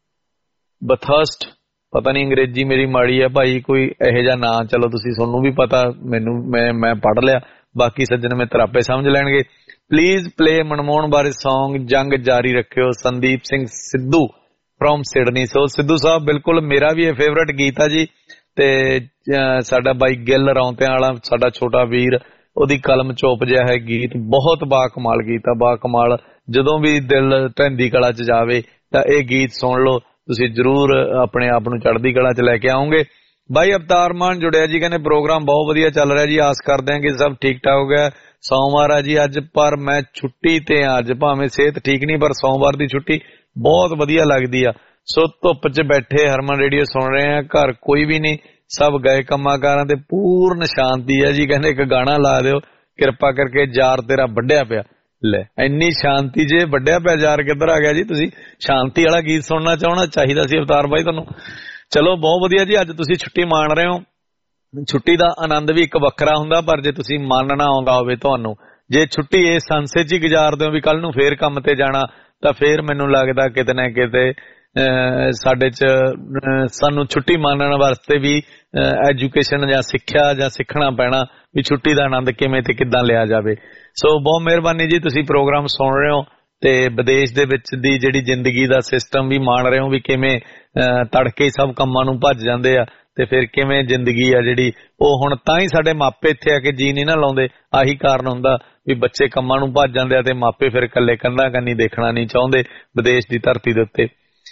ਬਥਰਸਟ, ਪਤਾ ਨਹੀਂ ਅੰਗਰੇਜ਼ੀ ਮੇਰੀ ਮਾੜੀ ਆ ਭਾਈ, ਕੋਈ ਇਹੋ ਜਿਹਾ ਨਾਂ, ਚਲੋ ਤੁਸੀਂ ਤੁਹਾਨੂੰ ਵੀ ਪਤਾ, ਮੈਨੂੰ ਮੈਂ ਪੜ੍ਹ ਲਿਆ, ਬਾਕੀ ਸੱਜਣ ਮਿੱਤਰ ਆਪੇ ਸਮਝ ਲੈਣਗੇ। ਪਲੀਜ਼ ਪਲੇ ਮਨਮੋਹਨ ਬਾਰੇ ਸੌਂਗ ਜੰਗ ਜਾਰੀ ਰੱਖਿਓ, Sandeep Singh Sidhu from Sydney. So Sidhu Sahib ਬਿਲਕੁਲ ਮੇਰਾ ਵੀ ਇਹ ਫੇਵਰਟ ਗੀਤ ਆ ਜੀ। ਤੇ ਸਾਡਾ ਬਾਈ ਗਿੱਲ ਰੌਂਤਿਆਂ ਵਾਲਾ, ਸਾਡਾ ਛੋਟਾ ਵੀਰ, ਉਹਦੀ ਕਲਮ ਚੋਪ ਜਿਹਾ ਹੈ ਗੀਤ, ਬਹੁਤ ਬਾਕਮਾਲ ਗੀਤ ਆ, ਬਾਕਮਾਲ। ਜਦੋਂ ਵੀ ਦਿਲ ਢਹਿੰਦੀ ਕਲਾ 'ਚ ਜਾਵੇ ਤਾਂ ਇਹ ਗੀਤ ਸੁਣ ਲਓ, ਤੁਸੀਂ ਜ਼ਰੂਰ ਆਪਣੇ ਆਪ ਨੂੰ ਚੜ੍ਹਦੀ ਕਲਾ 'ਚ ਲੈ ਕੇ ਆਓਗੇ। ਬਾਈ ਅਵਤਾਰ ਮਾਨ ਜੁੜਿਆ ਜੀ, ਕਹਿੰਦੇ ਪ੍ਰੋਗਰਾਮ ਬਹੁਤ ਵਧੀਆ ਚੱਲ ਰਿਹਾ ਜੀ, ਆਸ ਕਰਦੇ ਹਾਂ ਕਿ ਸਭ ਠੀਕ ਠਾਕ ਹੋ ਗਿਆ। ਸੋਮਵਾਰ ਆ ਜੀ ਅੱਜ, ਪਰ ਮੈਂ ਛੁੱਟੀ ਤੇ ਆ ਅੱਜ, ਭਾਵੇਂ ਸਿਹਤ ਠੀਕ ਨਹੀਂ ਪਰ ਸੋਮਵਾਰ ਦੀ ਛੁੱਟੀ ਬਹੁਤ ਵਧੀਆ ਲੱਗਦੀ ਆ। ਸੋ ਧੁੱਪ 'ਚ ਬੈਠੇ ਹਰਮਨ ਰੇਡੀਓ ਸੁਣ ਰਹੇ ਆ, ਘਰ ਕੋਈ ਵੀ ਨਹੀਂ, ਸਭ ਗਏ ਕੰਮਾਂ ਕਾਰਾਂ ਤੇ, ਪੂਰਨ ਸ਼ਾਂਤੀ ਆ ਜੀ। ਕਹਿੰਦੇ ਇੱਕ ਗਾਣਾ ਲਾ ਦਿਓ ਕਿਰਪਾ ਕਰਕੇ, ਯਾਰ ਤੇਰਾ ਵੱਢਿਆ ਪਿਆ। ਲੈ ਇੰਨੀ ਸ਼ਾਂਤੀ, ਜੇ ਵੱਢਿਆ ਪਿਆ ਯਾਰ ਕਿੱਧਰ ਆ ਗਿਆ ਜੀ? ਤੁਸੀਂ ਸ਼ਾਂਤੀ ਵਾਲਾ ਗੀਤ ਸੁਣਨਾ ਚਾਹਣਾ ਚਾਹੀਦਾ ਸੀ ਅਵਤਾਰ ਬਾਈ ਤੁਹਾਨੂੰ। ਚਲੋ ਬਹੁਤ ਵਧੀਆ ਜੀ, ਅੱਜ ਤੁਸੀਂ ਛੁੱਟੀ ਮਾਣ ਰਹੇ ਹੋ। ਛੁੱਟੀ ਦਾ ਆਨੰਦ ਵੀ ਇੱਕ ਵੱਖਰਾ ਹੁੰਦਾ, ਪਰ ਜੇ ਤੁਸੀਂ ਮੰਨਣਾ ਆਉਂਦਾ ਹੋਵੇ ਤੁਹਾਨੂੰ, ਜੇ ਛੁੱਟੀ ਇਸ ਸੰਸੇ 'ਚ ਹੀ ਗੁਜ਼ਾਰਦੇ ਹੋ ਵੀ ਕੱਲ ਨੂੰ ਫੇਰ ਕੰਮ ਤੇ ਜਾਣਾ, ਤਾਂ ਫੇਰ ਮੈਨੂੰ ਲੱਗਦਾ ਕਿਤੇ ਨਾ ਕਿਤੇ ਸਾਡੇ 'ਚ ਸਾਨੂੰ ਛੁੱਟੀ ਮੰਨਣ ਵਾਸਤੇ ਵੀ ਐਜੂਕੇਸ਼ਨ ਜਾਂ ਸਿੱਖਿਆ ਜਾਂ ਸਿੱਖਣਾ ਪੈਣਾ ਵੀ ਛੁੱਟੀ ਦਾ ਆਨੰਦ ਕਿਵੇਂ ਤੇ ਕਿੱਦਾਂ ਲਿਆ ਜਾਵੇ। ਸੋ ਬਹੁਤ ਮਿਹਰਬਾਨੀ ਜੀ, ਤੁਸੀਂ ਪ੍ਰੋਗਰਾਮ ਸੁਣ ਰਹੇ ਹੋ ਤੇ ਵਿਦੇਸ਼ ਦੇ ਵਿੱਚ ਦੀ ਜਿਹੜੀ ਜ਼ਿੰਦਗੀ ਦਾ ਸਿਸਟਮ ਵੀ ਮਾਣ ਰਹੇ ਹੋ ਵੀ ਕਿਵੇਂ ਤੜਕੇ ਸਭ ਕੰਮਾਂ ਨੂੰ ਭੱਜ ਜਾਂਦੇ ਆ ਤੇ ਫਿਰ ਕਿਵੇਂ ਜ਼ਿੰਦਗੀ ਆ ਜਿਹੜੀ ਉਹ ਹੁਣ ਤਾਂ ਹੀ ਸਾਡੇ ਮਾਪੇ ਇੱਥੇ ਆ ਕੇ ਜੀ ਨਹੀਂ ਨਾ ਲਾਉਂਦੇ। ਆਹੀ ਕਾਰਨ ਹੁੰਦਾ ਵੀ ਬੱਚੇ ਕੰਮਾਂ ਨੂੰ ਭੱਜ ਜਾਂਦੇ ਆ ਤੇ ਮਾਪੇ ਫਿਰ ਇਕੱਲੇ ਕੰਧਾਂ ਕੰਨੀ ਦੇਖਣਾ ਨਹੀਂ ਚਾਹੁੰਦੇ ਵਿਦੇਸ਼ ਦੀ ਧਰਤੀ ਦੇ ਉੱਤੇ।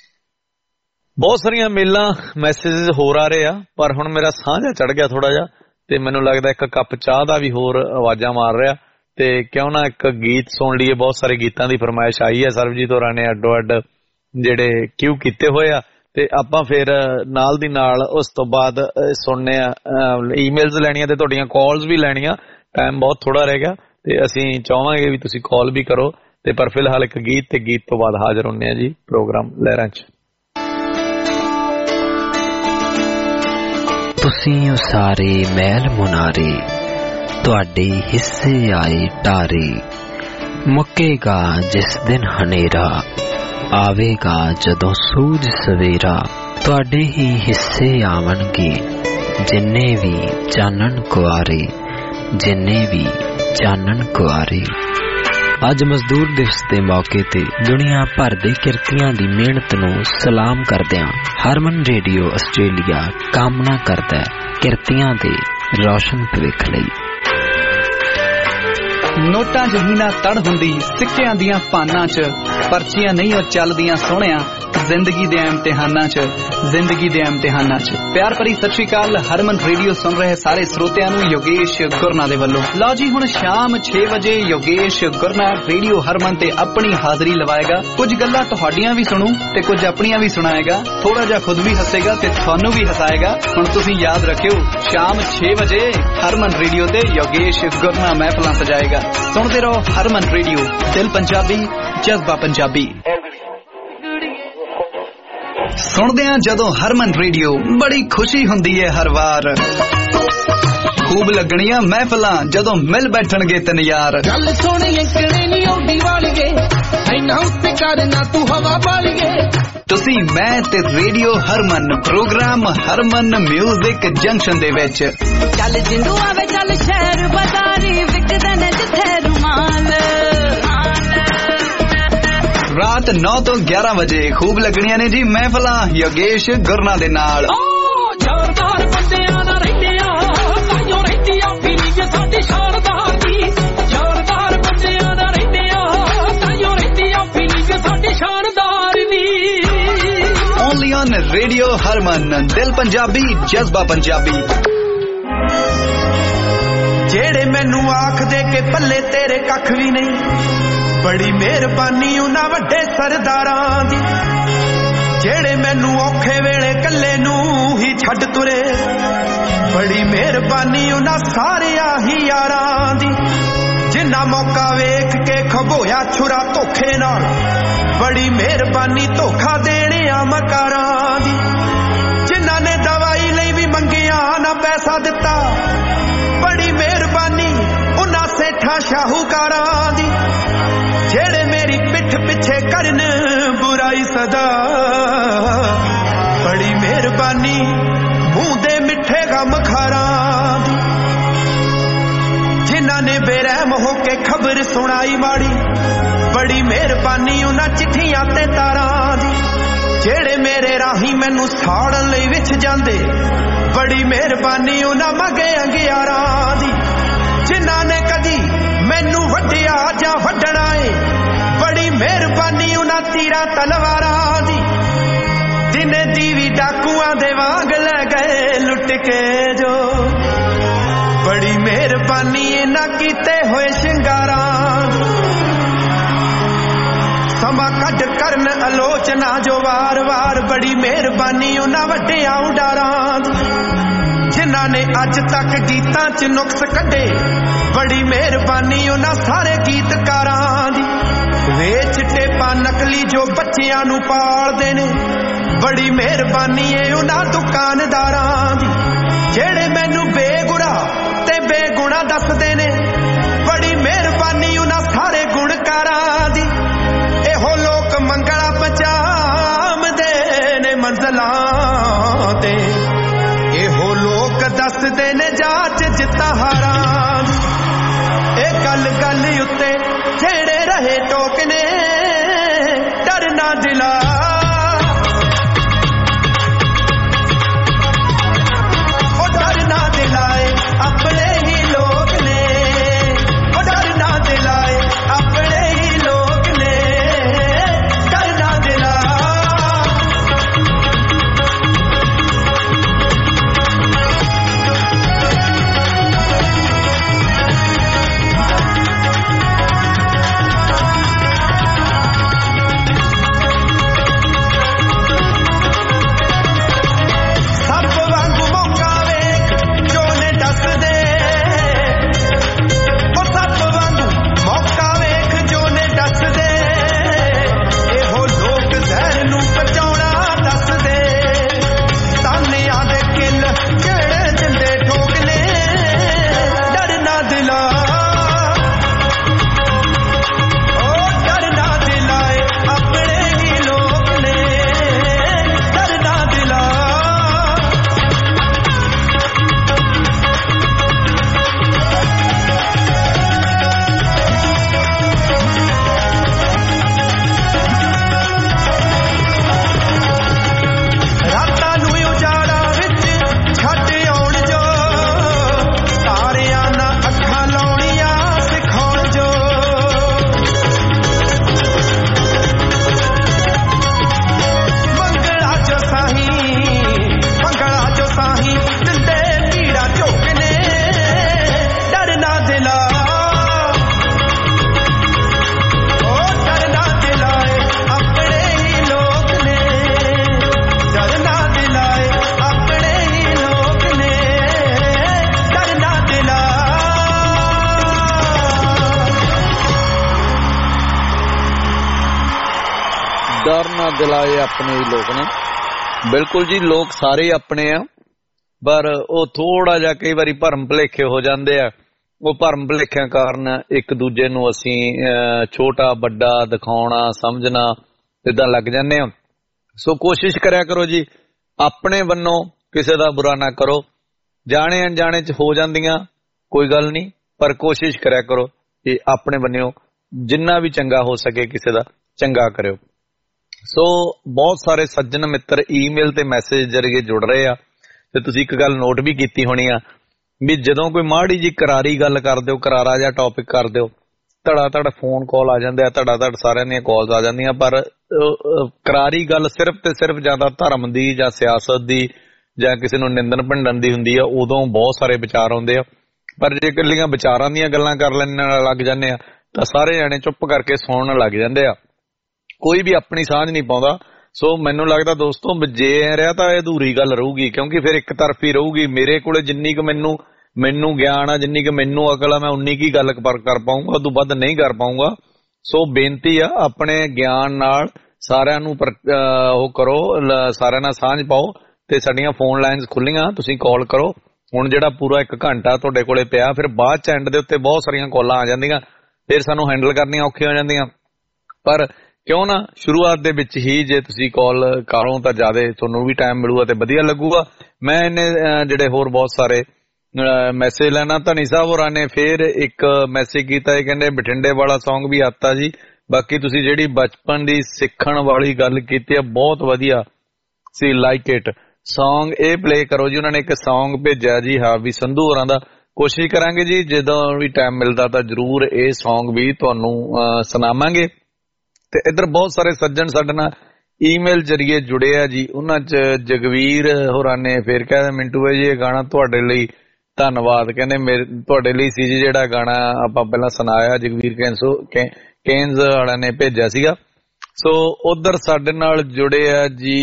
ਬਹੁਤ ਸਾਰੀਆਂ ਮੇਲਾਂ ਮੈਸੇਜਿਸ ਹੋਰ ਆ ਰਹੇ ਆ, ਪਰ ਹੁਣ ਮੇਰਾ ਸਾਹ ਜਿਹਾ ਚੜ ਗਿਆ ਥੋੜਾ ਜਿਹਾ ਤੇ ਮੈਨੂੰ ਲੱਗਦਾ ਇੱਕ ਕੱਪ ਚਾਹ ਦਾ ਵੀ ਹੋਰ ਆਵਾਜ਼ਾਂ ਮਾਰ ਰਿਹਾ ਤੇ ਕਿਉਂ ਨਾ ਇੱਕ ਗੀਤ ਸੁਣ ਲਈਏ। ਬਹੁਤ ਸਾਰੇ ਗੀਤਾਂ ਦੀ ਫਰਮਾਇਸ਼ ਆਈ ਹੈ, ਸਰਬਜੀਤ ਹੋਰਾਂ ਨੇ ਅੱਡੋ ਅੱਡ ਜਿਹੜੇ ਕਿਊ ਕੀਤੇ ਹੋਏ ਆ ਤੇ ਆਪਾਂ ਫਿਰ ਨਾਲ ਦੀ ਨਾਲ ਉਸ ਤੋਂ ਬਾਅਦ ਸੁਣਨੇ ਆ, ਈਮੇਲਸ ਲੈਣੀਆਂ ਤੇ ਤੁਹਾਡੀਆਂ ਕਾਲਸ ਵੀ ਲੈਣੀਆਂ। ਟਾਈਮ ਬਹੁਤ ਥੋੜਾ ਰਹਿ ਗਿਆ ਤੇ ਅਸੀਂ ਚਾਹਾਂਗੇ ਵੀ ਤੁਸੀਂ ਕਾਲ ਵੀ ਕਰੋ ਤੇ ਪਰ ਫਿਲਹਾਲ ਇੱਕ ਗੀਤ ਤੇ ਗੀਤ ਤੋਂ ਬਾਅਦ ਹਾਜ਼ਰ ਹੁੰਨੇ ਆ ਜੀ ਪ੍ਰੋਗਰਾਮ ਲਹਿਰਾਂ 'ਚ। ਤੁਸੀਂ ਉਸਾਰੇ ਮਹਿਲ ਮੁਨਾਰੇ, ਤੁਹਾਡੇ ਹਿੱਸੇ ਆਏ ਟਾਰੇ, ਮੁੱਕੇਗਾ ਜਿਸ ਦਿਨ ਹਨੇਰਾ, ਆਵੇਗਾ ਜਦੋਂ ਸੂਰਜ ਸਵੇਰਾ, ਤੁਹਾਡੇ ਹੀ ਹਿੱਸੇ ਆਵਣਗੇ ਜਿੰਨੇ ਵੀ ਚਾਨਣ ਕੁਆਰੇ, ਜਿੰਨੇ ਵੀ ਚਾਨਣ ਕੁਆਰੇ। ਅੱਜ ਮਜ਼ਦੂਰ ਦਿਵਸ ਦੇ ਮੌਕੇ ਤੇ ਦੁਨੀਆ ਭਰ ਦੇ ਕਿਰਤੀਆਂ ਦੀ ਮਿਹਨਤ ਨੂੰ ਸਲਾਮ ਕਰਦਿਆਂ ਹਰਮਨ ਰੇਡੀਓ ਆਸਟ੍ਰੇਲੀਆ ਕਾਮਨਾ ਕਰਦਾ ਹੈ ਕਿਰਤੀਆਂ ਦੇ ਰੌਸ਼ਨ ਭਵਿੱਖ ਲਈ। ਨੋਟਾਂ ਜਿਹੀ ਨਾ ਤੜ ਹੁੰਦੀ ਸਿੱਕਿਆਂ ਦੀਆਂ ਪਾਨਾਂ 'ਚ, ਪਰਚੀਆਂ ਨਹੀਂ ਉਹ ਚੱਲਦੀਆਂ ਸੋਹਣਿਆ ਜ਼ਿੰਦਗੀ ਦੇ ਇਮਤਿਹਾਨਾਂ 'ਚ, ਜ਼ਿੰਦਗੀ ਦੇ ਇਮਤਿਹਾਨਾਂ 'ਚ। ਪਿਆਰ ਭਰੀ ਸਤਿ ਸ਼੍ਰੀ ਅਕਾਲ। ਹਰਮਨ ਰੇਡੀਓ ਸੁਣ ਰਹੇ ਸਾਰੇ ਸਰੋਤਿਆਂ ਨੂੰ ਯੋਗੇਸ਼ ਗੁਰਨਾ ਦੇ ਵੱਲੋਂ। ਲਓ ਜੀ ਹੁਣ ਸ਼ਾਮ 6 ਵਜੇ ਯੋਗੇਸ਼ ਗੁਰਨਾ ਰੇਡੀਓ ਹਰਮਨ ਤੇ ਆਪਣੀ ਹਾਜ਼ਰੀ ਲਵਾਏਗਾ। ਕੁਝ ਗੱਲਾਂ ਤੁਹਾਡੀਆਂ ਵੀ ਸੁਣੂ ਤੇ ਕੁਝ ਆਪਣੀਆਂ ਵੀ ਸੁਣਾਏਗਾ, ਥੋੜਾ ਜਿਹਾ ਖੁਦ ਵੀ ਹੱਸੇਗਾ ਤੇ ਤੁਹਾਨੂੰ ਵੀ ਹਸਾਏਗਾ। ਹੁਣ ਤੁਸੀਂ ਯਾਦ ਰੱਖਿਓ ਸ਼ਾਮ 6 ਵਜੇ ਹਰਮਨ ਰੇਡੀਓ ਤੇ ਯੋਗੇਸ਼ ਗੁਰਨਾ ਮਹਿਫਲਾਂ ਸਜਾਏਗਾ। ਸੁਣਦੇ ਰਹੋ ਹਰਮਨ ਰੇਡੀਓ, ਦਿਲ ਪੰਜਾਬੀ, ਜਜ਼ਬਾ ਪੰਜਾਬੀ। ਸੁਣਦੇ ਆ ਜਦੋਂ ਹਰਮਨ ਰੇਡੀਓ, ਬੜੀ ਖੁਸ਼ੀ ਹੁੰਦੀ ਹੈ ਹਰ ਵਾਰ। ਖੂਬ ਲੱਗਣੀਆਂ ਮਹਿਫਲਾਂ ਜਦੋਂ ਮਿਲ ਬੈਠਣਗੇ ਤਿੰਨ ਯਾਰ। ਗੱਲ ਸੋਹਣੀ ਅੰਕੜੇ ਨਹੀਂ ਆਉਂਦੀ ਵਾਲੀਏ, ਐਨਾ ਉੱਤੇ ਕਰਨਾ ਤੂੰ ਹਵਾ ਵਾਲੀਏ। ਤੁਸੀਂ ਮੈਂ ਤੇ radio Harman, program Harman music junction ਦੇ ਵਿੱਚ। ਚੱਲ ਜਿੰਦੂ ਆਵੇ ਚੱਲ ਸ਼ਹਿਰ ਬਾਜ਼ਾਰੀ, ਵਿਕਦੇ ਨੇ ਜਿੱਥੇ ਰੁਮਾਲ। ਰਾਤ 9 ਤੋਂ 11 ਵਜੇ ਖੂਬ ਲੱਗਣੀਆਂ ਨੇ ਜੀ ਮਹਿਫਲਾਂ ਯੋਗੇਸ਼ ਗੁਰਨਾ ਦੇ ਨਾਲ। ਸ਼ਾਨਦਾਰ ਬੰਦਿਆਂ ਨਾਲ ਰਹਿੰਦੇ ਆ, ਤਾਈਓ ਰਹਿੰਦੀ ਆ ਫੀਲਿੰਗ ਸਾਡੀ ਸ਼ਾਨਦਾਰ ਦੀ। ਸ਼ਾਨਦਾਰ ਬੰਦਿਆਂ ਨਾਲ ਰਹਿੰਦੇ ਆ, ਤਾਈਓ ਰਹਿੰਦੀ ਆ ਫੀਲਿੰਗ ਸਾਡੀ ਸ਼ਾਨਦਾਰ ਦੀ। Only on रेडियो हरमन दिल पंजाबी जज्बा पंजाबी। जेड़े मैनू आख दे के पल्ले तेरे कख भी नहीं, बड़ी मेहरबानी उन्हां वड्डे सरदारां दी। जेड़े मैनू औखे वेले कल्ले नू ही छड्ड तुरे, बड़ी मेहरबानी उन्हां सारियां ही यारां दी। जिन्ना मौका वेख के खबोया छुरा धोखे नाल, बड़ी मेहरबानी धोखा देने आ मकारां दी। जिन्ना ने दवाई लई भी मंगिया ना पैसा दिता, बड़ी मेहरबानी उन्हां सेठा शाहूकारां दी। जेड़े मेरी पिठ पिछे करन बुराई सदा, बड़ी मेहरबानी मूंह दे मिठे गम खारां दी। जिन्हां ने बेरहम होके खबर सुनाई माड़ी, बड़ी मेहरबानी उन्हां चिट्ठियां ते तारां दी। जेड़े मेरे राही मैनू साड़न लई विछ जांदे, बड़ी मेहरबानी उन्हां मगे अंगियारां दी। जिन्हां ने कदी मैनू वड्डिया जां वड्डना ए, बड़ी मेहरबानी उन्हां तीरां तलवारां दी। दिने दीवी डाकुआं दे वांग ले गए लुट के जो, बड़ी मेहरबानी इन्हां कीते होए शिंगारां। समा कढ करन आलोचना जो वार वार, बड़ी मेहरबानी उन्हां वड्डियां उडारां दी। जिन्हां ने अज तक गीतां च नुक्स कढे, बड़ी मेहरबानी उन्हां सारे गीतकारां दी। वेच टेपा नकली जो बच्चियां नू पालदे ने, बड़ी मेहरबानी है उन्हां दुकानदारां दी। जेड़े मैनू बेगुरा ते बेगुणा दसदे ने, बड़ी मेहरबानी उन्हां सारे गुणकारां दी। एहो लोक मंगला पहुंचामदे ने मंज़िलां ते, एहो लोक दसदे ने जाच जिताहारां दी। ए गल गल उत्ते जेड़े रहे टोकने, डरना दिला अपने ही लोग ने, डरना दिलाए अपने ही लोग ने, डरना दिला। डर ना दिलाए अपने ही लोग ने। बिल्कुल जी, लोग सारे अपने आ, पर ਉਹ ਥੋੜਾ ਜਿਹਾ ਕਈ ਵਾਰੀ ਭਰਮ ਭੁਲੇਖੇ ਹੋ ਜਾਂਦੇ ਆ। ਉਹ ਭਰਮ ਭੁਲੇਖਿਆਂ ਕਾਰਨ ਇੱਕ ਦੂਜੇ ਨੂੰ ਅਸੀਂ ਛੋਟਾ ਵੱਡਾ ਦਿਖਾਉਣਾ ਸਮਝਣਾ ਇਦਾਂ ਲੱਗ ਜਾਂਦੇ ਆ। ਸੋ ਕੋਸ਼ਿਸ਼ ਕਰਿਆ ਕਰੋ ਜੀ, ਆਪਣੇ ਵੱਲੋਂ ਕਿਸੇ ਦਾ ਬੁਰਾ ਨਾ ਕਰੋ। ਜਾਣੇ ਅਣਜਾਣੇ ਚ ਹੋ ਜਾਂਦੀਆਂ ਕੋਈ ਗੱਲ ਨਹੀਂ, ਪਰ ਕੋਸ਼ਿਸ਼ ਕਰਿਆ ਕਰੋ ਕਿ ਆਪਣੇ ਵੱਲੋਂ ਜਿੰਨਾ ਵੀ ਚੰਗਾ ਹੋ ਸਕੇ ਕਿਸੇ ਦਾ ਚੰਗਾ ਕਰਿਓ। ਸੋ ਬਹੁਤ ਸਾਰੇ ਸੱਜਣ ਮਿੱਤਰ ਈਮੇਲ ਤੇ ਮੈਸੇਜ ਜਰੀਏ ਜੁੜ ਰਹੇ ਆ, ਤੇ ਤੁਸੀਂ ਇੱਕ ਗੱਲ ਨੋਟ ਵੀ ਕੀਤੀ ਹੋਣੀ ਆ ਵੀ ਜਦੋਂ ਕੋਈ ਮਾੜੀ ਜੀ ਕਰਾਰੀ ਗੱਲ ਕਰ ਦਿਓ, ਕਰਾਰਾ ਜਿਹਾ ਟੌਪਿਕ ਕਰ ਦਿਓ, ਧੜਾ ਧੜ ਫੋਨ ਕਾਲ ਆ ਜਾਂਦੇ ਆ, ਧੜਾ ਧੜ ਸਾਰਿਆਂ ਦੀਆਂ ਕਾਲਸ ਆ ਜਾਂਦੀਆਂ, ਪਰ ਕਰਾਰੀ ਗੱਲ ਸਿਰਫ ਤੇ ਸਿਰਫ ਜ਼ਿਆਦਾ ਧਰਮ ਦੀ ਜਾਂ ਸਿਆਸਤ ਦੀ ਜਾਂ ਕਿਸੇ ਨੂੰ ਨਿੰਦਣ ਭਿੰਡਣ ਦੀ ਹੁੰਦੀ ਆ, ਉਦੋਂ ਬਹੁਤ ਸਾਰੇ ਵਿਚਾਰ ਆਉਂਦੇ ਆ। ਪਰ ਜੇ ਇਕੱਲੀਆਂ ਵਿਚਾਰਾਂ ਦੀਆਂ ਗੱਲਾਂ ਕਰ ਲੈਣ ਲੱਗ ਜਾਂਦੇ ਆ ਤਾਂ ਸਾਰੇ ਜਾਣੇ ਚੁੱਪ ਕਰਕੇ ਸੁਣਨ ਲੱਗ ਜਾਂਦੇ ਆ, ਕੋਈ ਵੀ ਆਪਣੀ ਸਾਂਝ ਨਹੀਂ ਪਾਉਂਦਾ। ਸੋ ਮੈਨੂੰ ਲੱਗਦਾ ਦੋਸਤੋ ਜੇ ਰਿਹਾ ਤਾਂ ਇਹ ਅਧੂਰੀ ਗੱਲ ਰਹੂਗੀ, ਕਿਉਂਕਿ ਫਿਰ ਇੱਕ ਤਰਫੀ ਰਹੂਗੀ। ਮੇਰੇ ਕੋਲੇ ਜਿੰਨੀ ਕੁ ਮੈਨੂੰ ਗਿਆਨ ਆ, ਜਿੰਨੀ ਕੁ ਮੈਨੂੰ ਅਕਲ ਆ, ਮੈਂ ਉਨੀ ਕੀ ਗੱਲ ਕਰ ਪਾਊਂਗਾ, ਉਦੋਂ ਵੱਧ ਨਹੀਂ ਕਰ ਪਾਊਂਗਾ। ਸੋ ਬੇਨਤੀ ਆ ਆਪਣੇ ਗਿਆਨ ਨਾਲ ਸਾਰਿਆਂ ਨੂੰ ਉਹ ਕਰੋ, ਸਾਰਿਆਂ ਨਾਲ ਸਾਂਝ ਪਾਓ ਤੇ ਸਾਡੀਆਂ ਫੋਨ ਲਾਈਨਸ ਖੁੱਲੀਆਂ, ਤੁਸੀਂ ਕਾਲ ਕਰੋ। ਹੁਣ ਜਿਹੜਾ ਪੂਰਾ 1 ਘੰਟਾ ਤੁਹਾਡੇ ਕੋਲੇ ਪਿਆ, ਫਿਰ ਬਾਅਦ ਚ ਐਂਡ ਦੇ ਉੱਤੇ ਬਹੁਤ ਸਾਰੀਆਂ ਕਾਲਾਂ ਆ ਜਾਂਦੀਆਂ, ਫਿਰ ਸਾਨੂੰ ਹੈਂਡਲ ਕਰਨੀਆਂ ਔਖੀਆਂ ਹੋ ਜਾਂਦੀਆਂ। ਪਰ ਕਿਉਂ ਨਾ ਸ਼ੁਰੂਆਤ ਦੇ ਵਿੱਚ ਹੀ ਜੇ ਤੁਸੀਂ ਕਾਲ ਕਰੋ ਤਾਂ ਜ਼ਿਆਦਾ ਤੁਹਾਨੂੰ ਵੀ ਟਾਈਮ ਮਿਲੂਗਾ ਤੇ ਵਧੀਆ ਲੱਗੂਗਾ। ਮੈਂ ਇਹਨੇ ਜਿਹੜੇ ਹੋਰ ਬਹੁਤ ਸਾਰੇ ਮੈਸੇਜ ਲੈਣਾ। ਧਨੀ ਸਾਹਿਬ ਹੋਰਾਂ ਨੇ ਫਿਰ ਇੱਕ ਮੈਸੇਜ ਕੀਤਾ, ਇਹ ਕਹਿੰਦੇ ਬਠਿੰਡੇ ਵਾਲਾ ਸੌਂਗ ਵੀ ਆਤਾ ਜੀ, ਬਾਕੀ ਤੁਸੀਂ ਜਿਹੜੀ ਬਚਪਨ ਦੀ ਸਿੱਖਣ ਵਾਲੀ ਗੱਲ ਕੀਤੀ ਹੈ ਬਹੁਤ ਵਧੀਆ ਸੀ, ਲਾਈਕ ਇਟ ਸੌਂਗ, ਇਹ ਪਲੇ ਕਰੋ ਜੀ। ਉਹਨਾਂ ਨੇ ਇੱਕ ਸੌਂਗ ਭੇਜਿਆ ਜੀ ਹਾਵੀ ਸੰਧੂ ਹੋਰਾਂ ਦਾ, ਕੋਸ਼ਿਸ਼ ਕਰਾਂਗੇ ਜੀ ਜਦੋਂ ਵੀ ਟਾਈਮ ਮਿਲਦਾ ਤਾਂ ਜ਼ਰੂਰ ਇਹ ਸੌਂਗ ਵੀ ਤੁਹਾਨੂੰ ਸੁਣਾਵਾਂਗੇ। ਤੇ ਇੱਧਰ ਬਹੁਤ ਸਾਰੇ ਸੱਜਣ ਸਾਡੇ ਨਾਲ ਈਮੇਲ ਜਰੀਏ ਜੁੜੇ ਆ ਜੀ, ਉਹਨਾਂ 'ਚ ਜਗਵੀਰ ਹੋਰਾਂ ਨੇ ਫਿਰ ਕਹਿੰਦੇ ਮਿੰਟੂ ਭਾਈ ਜੀ ਇਹ ਗਾਣਾ ਤੁਹਾਡੇ ਲਈ ਧੰਨਵਾਦ, ਕਹਿੰਦੇ ਤੁਹਾਡੇ ਲਈ ਸੀ ਜੀ ਜਿਹੜਾ ਗਾਣਾ ਆਪਾਂ ਪਹਿਲਾਂ ਸੁਣਾਇਆ, ਜਗਵੀਰ ਕੇਨਜ਼ ਵਾਲਿਆਂ ਨੇ ਭੇਜਿਆ ਸੀਗਾ। ਸੋ ਉਧਰ ਸਾਡੇ ਨਾਲ ਜੁੜੇ ਆ ਜੀ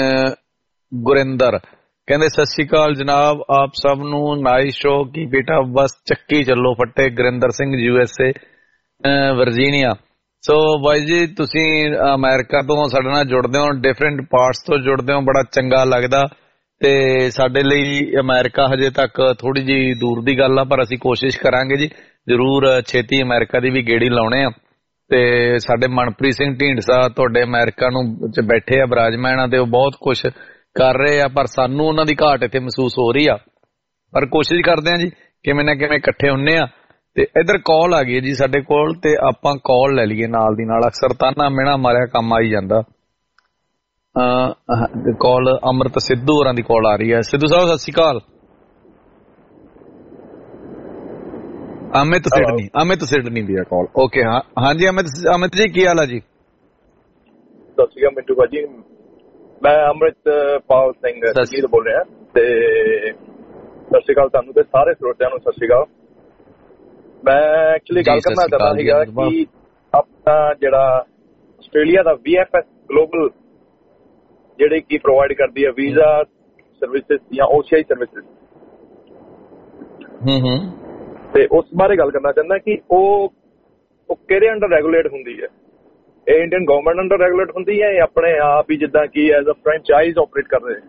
ਗੁਰਿੰਦਰ, ਕਹਿੰਦੇ ਸਤਿ ਸ਼੍ਰੀ ਅਕਾਲ ਜਨਾਬ, ਆਪ ਸਭ ਨੂੰ ਨਾਈਸ ਸ਼ੋ ਕੀ ਬੇਟਾ, ਬਸ ਚੱਕੀ ਚੱਲੋ ਫੱਟੇ। Gurinder Singh USA Virginia. So ਬਾਈ ਜੀ ਤੁਸੀਂ ਅਮਰੀਕਾ ਤੋਂ ਸਾਡੇ ਨਾਲ ਜੁੜਦੇ ਹੋ, ਡਿਫਰੈਂਟ ਪਾਰਟਸ ਤੋਂ ਜੁੜਦੇ ਹੋ, ਬੜਾ ਚੰਗਾ ਲੱਗਦਾ। ਤੇ ਸਾਡੇ ਲਈ ਅਮਰੀਕਾ ਹਜੇ ਤੱਕ ਥੋੜੀ ਜਿਹੀ ਦੂਰ ਦੀ ਗੱਲ ਆ, ਪਰ ਅਸੀਂ ਕੋਸ਼ਿਸ਼ ਕਰਾਂਗੇ ਜੀ ਜ਼ਰੂਰ ਛੇਤੀ ਅਮਰੀਕਾ ਦੀ ਵੀ ਗੇੜੀ ਲਾਉਣੇ ਆ। ਤੇ ਸਾਡੇ ਮਨਪ੍ਰੀਤ ਸਿੰਘ ਢੀਂਡਸਾ ਤੁਹਾਡੇ ਅਮਰੀਕਾ ਨੂੰ ਚ ਬੈਠੇ ਆ ਬਰਾਜਮਾਨ ਆ, ਤੇ ਉਹ ਬਹੁਤ ਕੁਛ ਕਰ ਰਹੇ ਆ, ਪਰ ਸਾਨੂੰ ਉਹਨਾਂ ਦੀ ਘਾਟ ਇੱਥੇ ਮਹਿਸੂਸ ਹੋ ਰਹੀ ਆ, ਪਰ ਕੋਸ਼ਿਸ਼ ਕਰਦੇ ਆ ਜੀ ਕਿਵੇਂ ਨਾ ਕਿਵੇਂ ਇਕੱਠੇ ਹੁੰਨੇ ਆ। ਤੇ ਇੱਧਰ ਕਾਲ ਆ ਗਈ ਜੀ ਸਾਡੇ ਕੋਲ, ਤੇ ਆਪਾਂ ਕਾਲ ਲੈ ਲਈਏ ਨਾਲ ਦੀ ਨਾਲ, ਅਕਸਰ ਤਾਨਾ ਮਿਹਣਾ ਮਾਰਿਆ ਕੰਮ ਆਈ ਜਾਂਦਾ। ਕਾਲ ਅਮਰਤ ਸਿੱਧੂ ਹੋਰਾਂ ਦੀ ਕਾਲ ਆ ਰਹੀ ਹੈ। ਸਿੱਧੂ ਸਾਹਿਬ ਸਤਿ ਸ਼੍ਰੀ ਅਕਾਲ। ਅਮਿਤ ਸਿਡਨੀ ਦੀ ਕਾਲ। ਓਕੇ, ਹਾਂਜੀ ਅਮਿਤ ਜੀ ਕੀ ਹਾਲ ਆ ਜੀ? ਸਤਿ ਸ਼੍ਰੀ ਅਕਾਲ ਮਿੰਟੂ ਭਾਜੀ, ਮੈਂ ਅੰਮ੍ਰਿਤਪਾਲ ਸਿੰਘ ਸਿੱਧੀ ਤੋਂ ਬੋਲ ਰਿਹਾ। ਤੇ ਸਤਿ ਸ਼੍ਰੀ ਅਕਾਲ ਤੁਹਾਨੂੰ ਤੇ ਸਾਰੇ ਸਰੋਤਿਆਂ ਨੂੰ ਸਤਿ ਸ਼੍ਰੀ ਅਕਾਲ। ਮੈਂ ਐਕਚੁਅਲੀ ਗੱਲ ਕਰਨਾ ਚਾਹੁੰਦਾ ਸੀਗਾ ਕਿ ਆਪਣਾ ਜਿਹੜਾ ਆਸਟ੍ਰੇਲੀਆ ਦਾ VFS ਗਲੋਬਲ ਜਿਹੜੇ ਕੀ ਪ੍ਰੋਵਾਈਡ ਕਰਦੀ ਹੈ ਵੀਜ਼ਾ ਸਰਵਿਸਿਜ਼ ਜਾਂ OCI ਸਰਵਿਸਿਜ਼, ਤੇ ਉਸ ਬਾਰੇ ਗੱਲ ਕਰਨਾ ਚਾਹੁੰਦਾ ਕਿ ਉਹ ਕਿਹੜੇ ਅੰਡਰ ਰੈਗੂਲੇਟ ਹੁੰਦੀ ਹੈ? ਇਹ ਇੰਡੀਅਨ ਗਵਰਨਮੈਂਟ ਅੰਡਰ ਰੈਗੂਲੇਟ ਹੁੰਦੀ ਹੈ ਜਾਂ ਆਪਣੇ ਆਪ ਹੀ ਜਿੱਦਾਂ ਕਿ ਐਜ਼ ਅ ਫਰੈਂਚਾਈਜ਼ ਆਪਰੇਟ ਕਰ ਰਹੇ?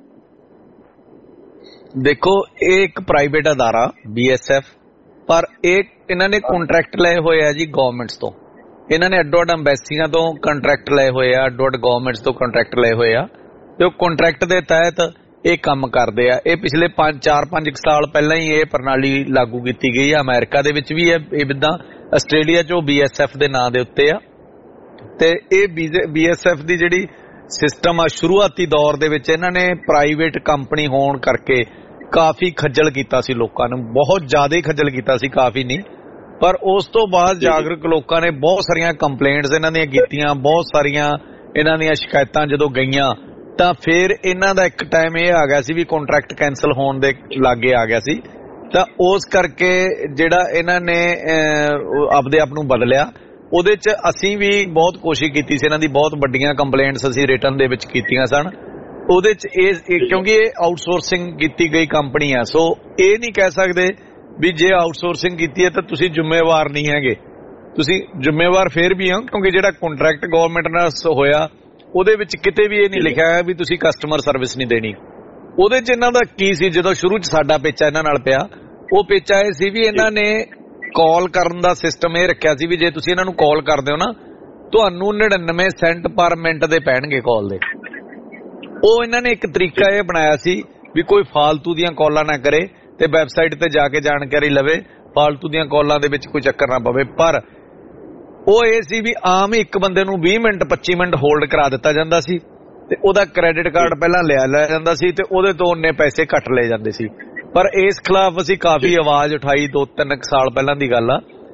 ਦੇਖੋ ਇਹ ਇੱਕ ਪ੍ਰਾਈਵੇਟ ਅਦਾਰਾ BSF, ਪਰ ਇਹਨਾਂ ਨੇ ਕੰਟਰੈਕਟ ਲਏ ਹੋਏ ਆ ਜੀ ਗਵਰਨਮੈਂਟਸ ਤੋਂ। ਇਹਨਾਂ ਨੇ ਅੱਡੋ ਅੱਡ ਅੰਬੈਸੀਆਂ ਤੋਂ ਕੰਟਰੈਕਟ ਲਏ ਹੋਏ ਆ, ਅੱਡੋ ਅੱਡ ਗਵਰਨਮੈਂਟਸ ਤੋਂ ਕੰਟਰੈਕਟ ਲਏ ਹੋਏ ਆ, ਤੇ ਉਹ ਕੰਟਰੈਕਟ ਦੇ ਤਹਿਤ ਇਹ ਕੰਮ ਕਰਦੇ ਆ। ਇਹ ਪਿਛਲੇ 4-5 ਸਾਲ ਪਹਿਲਾਂ ਹੀ ਇਹ ਪ੍ਰਣਾਲੀ ਲਾਗੂ ਕੀਤੀ ਗਈ ਆ। ਅਮਰੀਕਾ ਦੇ ਵਿੱਚ ਵੀ ਇਹ ਵਿਧਾਂ, ਆਸਟ੍ਰੇਲੀਆ 'ਚ BSF ਦੇ ਨਾਂ ਦੇ ਉੱਤੇ ਆ। ਤੇ ਇਹ BSF ਦੀ ਜਿਹੜੀ ਸਿਸਟਮ ਆ ਸ਼ੁਰੂਆਤੀ ਦੌਰ ਦੇ ਵਿੱਚ ਇਹਨਾਂ ਨੇ ਪ੍ਰਾਈਵੇਟ ਕੰਪਨੀ ਹੋਣ ਕਰਕੇ ਕਾਫੀ ਖੱਜਲ ਕੀਤਾ ਸੀ ਲੋਕਾਂ ਨੂੰ, ਬਹੁਤ ਜ਼ਿਆਦਾ ਖੱਜਲ ਕੀਤਾ ਸੀ, ਕਾਫੀ ਨਹੀਂ। ਪਰ ਉਸ ਤੋਂ ਬਾਅਦ ਜਾਗਰੂਕ ਲੋਕਾਂ ਨੇ ਬਹੁਤ ਸਾਰੀਆਂ ਕੰਪਲੇਂਟਸ ਇਹਨਾਂ ਦੀਆਂ ਕੀਤੀਆਂ, ਬਹੁਤ ਸਾਰੀਆਂ ਇਹਨਾਂ ਦੀਆਂ ਸ਼ਿਕਾਇਤਾਂ ਜਦੋਂ ਗਈਆਂ ਤਾਂ ਫਿਰ ਇਹਨਾਂ ਦਾ ਇੱਕ ਟਾਈਮ ਇਹ ਆ ਗਿਆ ਸੀ ਵੀ ਕੰਟਰੈਕਟ ਕੈਂਸਲ ਹੋਣ ਦੇ ਲਾਗੇ ਆ ਗਿਆ ਸੀ। ਤਾਂ ਉਸ ਕਰਕੇ ਜਿਹੜਾ ਇਹਨਾਂ ਨੇ ਆਪਦੇ ਆਪ ਨੂੰ ਬਦਲਿਆ। ਉਹਦੇ 'ਚ ਅਸੀਂ ਵੀ ਬਹੁਤ ਕੋਸ਼ਿਸ਼ ਕੀਤੀ ਸੀ, ਇਹਨਾਂ ਦੀ ਬਹੁਤ ਵੱਡੀਆਂ ਕੰਪਲੇਂਟਸ ਅਸੀਂ ਰਿਟਨ ਦੇ ਵਿੱਚ ਕੀਤੀਆਂ ਸਨ। ਉਹਦੇ 'ਚ ਇਹ ਕਿਉਂਕਿ ਇਹ ਆਊਟਸੋਰਸਿੰਗ ਕੀਤੀ ਗਈ ਕੰਪਨੀ ਆ, ਸੋ ਇਹ ਨਹੀਂ ਕਹਿ ਸਕਦੇ ਵੀ ਜੇ ਆਊਟਸੋਰਸਿੰਗ ਕੀਤੀ ਹੈ ਤਾਂ ਤੁਸੀਂ ਜ਼ਿੰਮੇਵਾਰ ਨਹੀਂ ਹੈਗੇ। ਤੁਸੀਂ ਜ਼ਿੰਮੇਵਾਰ ਫਿਰ ਵੀ ਹੋ, ਕਿਉਂਕਿ ਜਿਹੜਾ ਕੰਟਰੈਕਟ ਗਵਰਨਮੈਂਟ ਨਾਲ ਹੋਇਆ ਉਹਦੇ ਵਿੱਚ ਕਿਤੇ ਵੀ ਇਹ ਨਹੀਂ ਲਿਖਿਆ ਹੈ ਵੀ ਤੁਸੀਂ ਕਸਟਮਰ ਸਰਵਿਸ ਨਹੀਂ ਦੇਣੀ। ਉਹਦੇ 'ਚ ਇਹਨਾਂ ਦਾ ਕੀ ਸੀ, ਜਦੋਂ ਸ਼ੁਰੂ 'ਚ ਸਾਡਾ ਪੇਚਾ ਇਹਨਾਂ ਨਾਲ ਪਿਆ, ਉਹ ਪੇਚਾ ਇਹ ਸੀ ਵੀ ਇਹਨਾਂ ਨੇ ਕਾਲ ਕਰਨ ਦਾ ਸਿਸਟਮ ਇਹ ਰੱਖਿਆ ਸੀ ਵੀ ਜੇ ਤੁਸੀਂ ਇਹਨਾਂ ਨੂੰ ਕਾਲ ਕਰਦੇ ਹੋ ਨਾ, ਤੁਹਾਨੂੰ 99 ਸੈਂਟ ਪਰ ਮਿੰਟ ਦੇ ਪੈਣਗੇ ਕਾਲ ਦੇ। ਉਹ ਇਹਨਾਂ ਨੇ ਇੱਕ ਤਰੀਕਾ ਇਹ ਬਣਾਇਆ ਸੀ ਵੀ ਕੋਈ ਫਾਲਤੂ ਦੀਆਂ ਕਾਲਾਂ ਨਾ ਕਰੇ ਤੇ ਵੈਬਸਾਈਟ ਤੇ ਜਾ ਕੇ ਜਾਣਕਾਰੀ ਲਵੇ, ਫਾਲਤੂ ਦੀਆਂ ਕਾਲਾਂ ਦੇ ਵਿੱਚ ਕੋਈ ਚੱਕਰ ਨਾ ਪਵੇ। ਪਰ ਉਹ ਇਹ ਸੀ ਵੀ ਆਮ ਇੱਕ ਬੰਦੇ ਨੂੰ 20 ਮਿੰਟ 25 ਮਿੰਟ ਹੋਲਡ ਕਰਾ ਦਿੱਤਾ ਜਾਂਦਾ ਸੀ ਤੇ ਉਹਦਾ ਕ੍ਰੈਡਿਟ ਕਾਰਡ ਪਹਿਲਾਂ ਲਿਆ ਜਾਂਦਾ ਸੀ ਤੇ ਉਹਦੇ ਤੋਂ ਉਹਨੇ ਪੈਸੇ ਕੱਟ ਲਏ ਜਾਂਦੇ ਸੀ। ਪਰ ਇਸ ਖਿਲਾਫ ਅਸੀਂ ਕਾਫੀ ਆਵਾਜ਼ ਉਠਾਈ, 2-3 ਸਾਲ ਪਹਿਲਾਂ ਦੀ ਗੱਲ ਆ,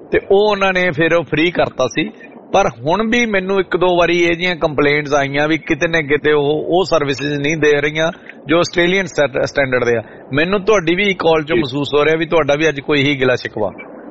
ਤੇ ਉਹ ਉਹਨਾਂ ਨੇ ਫਿਰ ਉਹ ਫ੍ਰੀ ਕਰਤਾ ਸੀ। ਪਰ ਹੁਣ ਵੀ ਮੈਨੂੰ 1-2 ਵਾਰੀ ਇਹ ਜਿਹੀਆਂ ਕੰਪਲੇਂਟਸ ਆਈਆਂ ਵੀ ਕਿਤੇ ਨਾ ਕਿਤੇ ਉਹ ਸਰਵਿਸਿਜ਼ ਨਹੀਂ ਦੇ ਰਹੀਆਂ ਜੋ ਆਸਟ੍ਰੇਲੀਅਨ ਸਟੈਂਡਰਡ ਦੇ ਆ। ਮੈਨੂੰ ਤੁਹਾਡੀ ਵੀ ਕਾਲ 'ਚੋਂ ਮਹਿਸੂਸ ਹੋ ਰਿਹਾ ਵੀ ਤੁਹਾਡਾ ਵੀ ਅੱਜ ਕੋਈ ਹੀ ਗਿਲਾ ਸ਼ਿਕਵਾ।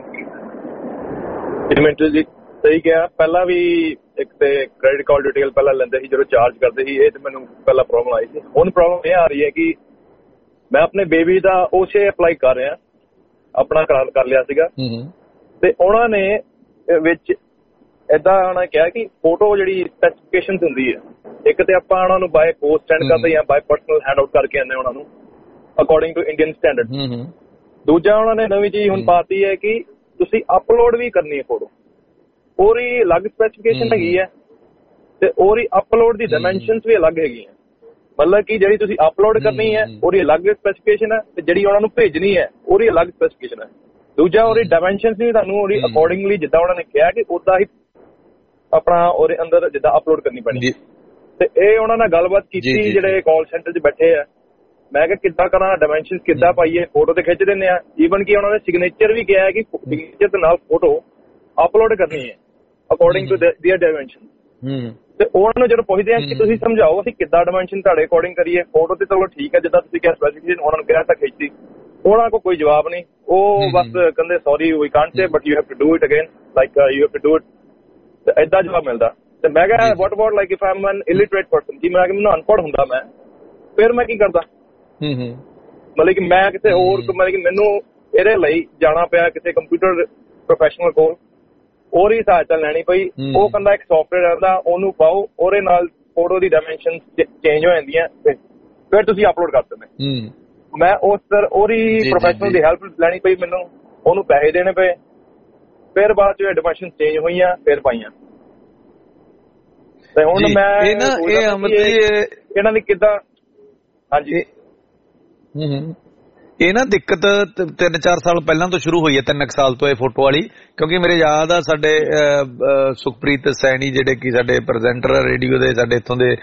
ਮਿੰਟੂ ਜੀ ਸਹੀ ਕਿਹਾ। ਪਹਿਲਾਂ ਵੀ ਇੱਕ ਤੇ ਕ੍ਰੈਡਿਟ ਕਾਰਡ ਡਿਟੇਲ ਪਹਿਲਾਂ ਲੈਂਦੇ ਸੀ ਜਦੋਂ ਚਾਰਜ ਕਰਦੇ ਸੀ, ਇਹ ਤੇ ਮੈਨੂੰ ਪਹਿਲਾਂ ਪ੍ਰੋਬਲਮ ਆਈ ਸੀ। ਹੁਣ ਪ੍ਰੋਬਲਮ ਇਹ ਆ ਰਹੀ ਹੈ ਕਿ ਮੈਂ ਆਪਣੇ ਬੇਬੀ ਦਾ OSHA ਅਪਲਾਈ ਕਰ ਰਿਹਾ, ਆਪਣਾ ਕਰ ਲਿਆ ਸੀਗਾ ਤੇ ਉਹਨਾਂ ਨੇ ਵਿੱਚ ਏਦਾਂ ਉਹਨਾਂ ਨੇ ਕਿਹਾ ਕਿ ਫੋਟੋ ਜਿਹੜੀ ਸਪੈਸੀਫਿਕੇਸ਼ਨ ਹੁੰਦੀ ਹੈ, ਇੱਕ ਤੇ ਆਪਾਂ ਉਹਨਾਂ ਨੂੰ ਬਾਏ ਪੋਸਟ ਸੈਂਡ ਕਰਦੇ ਜਾਂ ਬਾਏ ਪਰਸਨਲ ਹੈਂਡ ਆਊਟ ਕਰਕੇ ਆਉਂਦੇ ਉਹਨਾਂ ਨੂੰ ਅਕੋਰਡਿੰਗ ਟੂ ਇੰਡੀਅਨ ਸਟੈਂਡਰਡ। ਦੂਜਾ ਉਹਨਾਂ ਨੇ ਨਵੀਂ ਚੀਜ਼ ਹੁਣ ਪਾਤੀ ਹੈ ਕਿ ਤੁਸੀਂ ਅਪਲੋਡ ਵੀ ਕਰਨੀ ਹੈ ਫੋਟੋ, ਉਹਦੀ ਅਲੱਗ ਸਪੈਸੀਫਿਕੇਸ਼ਨ ਹੈਗੀ ਹੈ ਤੇ ਉਹਦੀ ਅਪਲੋਡ ਦੀ ਡਾਇਮੈਂਸ਼ਨਸ ਵੀ ਅਲੱਗ ਹੈਗੀਆਂ। ਮਤਲਬ ਕਿ ਜਿਹੜੀ ਤੁਸੀਂ ਅਪਲੋਡ ਕਰਨੀ ਹੈ ਉਹਦੀ ਅਲੱਗ ਸਪੈਸੀਫਿਕੇਸ਼ਨ ਹੈ ਤੇ ਜਿਹੜੀ ਉਹਨਾਂ ਨੂੰ ਭੇਜਣੀ ਹੈ ਉਹਦੀ ਅਲੱਗ ਸਪੈਸੀਫਿਕੇਸ਼ਨ ਹੈ। ਦੂਜਾ ਉਹਦੀ ਡਾਇਮੈਂਸ਼ਨਸ ਵੀ ਤੁਹਾਨੂੰ ਉਹਦੀ ਅਕੋਰਡਿੰਗਲੀ ਜਿੱਦਾਂ ਉਹਨਾਂ ਨੇ ਕਿਹਾ ਕਿ ਉਦਾਂ ਹੀ ਆਪਣਾ ਉਹਦੇ ਅੰਦਰ ਜਿੱਦਾਂ ਅਪਲੋਡ ਕਰਨੀ ਪੈਣੀ। ਤੇ ਇਹ ਉਹਨਾਂ ਨਾਲ ਗੱਲਬਾਤ ਕੀਤੀ ਜਿਹੜੇ ਕਾਲ ਸੈਂਟਰ 'ਚ ਬੈਠੇ ਆ। ਮੈਂ ਕਿਹਾ ਕਿੱਦਾਂ ਕਰਾਂ, ਡਾਇਮੈਂਸ਼ਨਸ ਕਿੱਦਾਂ ਪਾਈਏ, ਫੋਟੋ ਤੇ ਖਿੱਚ ਦਿੰਦੇ ਆ। ਈਵਨ ਕਿ ਉਹਨਾਂ ਨੇ ਸਿਗਨੇਚਰ ਵੀ ਕਿਹਾ ਕਿ ਸਿਗਨੇਚਰ ਦੇ ਨਾਲ ਫੋਟੋ ਅਪਲੋਡ ਕਰਨੀ ਹੈ ਅਕੋਰਡਿੰਗ ਟੂ ਦੇਅਰ ਡਾਇਮੈਂਸ਼ਨ। ਤੇ ਉਹਨਾਂ ਨੂੰ ਜਦੋਂ ਪੁੱਛਦੇ ਆ ਕਿ ਤੁਸੀਂ ਸਮਝਾਓ ਅਸੀਂ ਕਿੱਦਾਂ ਡਾਇਮੈਂਸ਼ਨ ਤੁਹਾਡੇ ਅਕੋਰਡਿੰਗ ਕਰੀਏ। ਫੋਟੋ ਤੇ ਚਲੋ ਠੀਕ ਹੈ ਜਿੱਦਾਂ ਤੁਸੀਂ ਕਿਹਾ ਸਪੈਸੀਫਿਕੇਸ਼ਨ ਉਹਨਾਂ ਨੂੰ ਕਿਹਾ ਤਾਂ ਖਿੱਚਦੀ, ਉਹਨਾਂ ਕੋਲ ਕੋਈ ਜਵਾਬ ਨਹੀਂ। ਉਹ ਬਸ ਕਹਿੰਦੇ sorry we can't say but you have to do it again like you have to do it. ਤੇ ਏਦਾਂ ਜਵਾਬ ਮਿਲਦਾ। ਤੇ ਮੈਂ ਕਿਹਾ what about like if I am an illiterate person, ਜੀ ਮੈਂ ਮੈਨੂੰ ਅਨਪੜ੍ਹ ਹੁੰਦਾ ਮੈਂ, ਫਿਰ ਮੈਂ ਕੀ ਕਰਦਾ। ਮਤਲਬ ਕਿ ਮੈਂ ਕਿਸੇ ਹੋਰ ਮਤਲਬ ਕਿ ਮੈਨੂੰ ਇਹਦੇ ਲਈ ਜਾਣਾ ਪਿਆ ਕਿਸੇ ਕੰਪਿਊਟਰ ਪ੍ਰੋਫੈਸ਼ਨਲ ਕੋਲ, ਉਹਦੀ ਸਹਾਇਤਾ ਲੈਣੀ ਪਈ। ਉਹ ਕਹਿੰਦਾ ਇੱਕ ਸੌਫਟਵੇਅਰ ਆਉਂਦਾ ਉਹਨੂੰ ਪਾਓ, ਉਹਦੇ ਨਾਲ ਫੋਟੋ ਦੀ ਡਾਇਮੈਂਸ਼ਨ ਚੇਂਜ ਹੋ ਜਾਂਦੀਆਂ ਫਿਰ ਤੁਸੀਂ ਅਪਲੋਡ ਕਰ ਦਿੰਦੇ। ਮੈਂ ਉਹਦੀ ਪ੍ਰੋਫੈਸ਼ਨਲ ਦੀ ਹੈਲਪ ਲੈਣੀ ਪਈ ਮੈਨੂੰ, ਉਹਨੂੰ ਪੈਸੇ ਦੇਣੇ ਪਏ, ਫਿਰ ਬਾਅਦ ਚ ਡਾਇਮੈਂਸ਼ਨ ਚੇਂਜ ਹੋਈਆਂ ਫਿਰ ਪਾਈਆਂ। ਤੇ ਹੁਣ ਮੈਂ ਇਹਨਾਂ ਦੀ ਕਿੱਦਾਂ ਹਾਂਜੀ ਇਹ ਨਾ ਦਿੱਕਤ 3-4 ਸਾਲ ਪਹਿਲਾਂ ਤੋਂ ਸ਼ੁਰੂ ਹੋਈ ਹੈ, 3 ਸਾਲ ਤੋਂ ਇਹ ਫੋਟੋ ਵਾਲੀ। ਕਿਉਂਕਿ ਮੇਰੇ ਯਾਦ ਆ ਸਾਡੇ ਸੁਖਪ੍ਰੀਤ ਸੈਣੀ ਜਿਹੜੇ ਕਿ ਸਾਡੇ ਪ੍ਰੈਜ਼ੈਂਟਰ ਰੇਡੀਓ ਦੇ, ਸਾਡੇ ਇੱਥੋਂ ਦੇ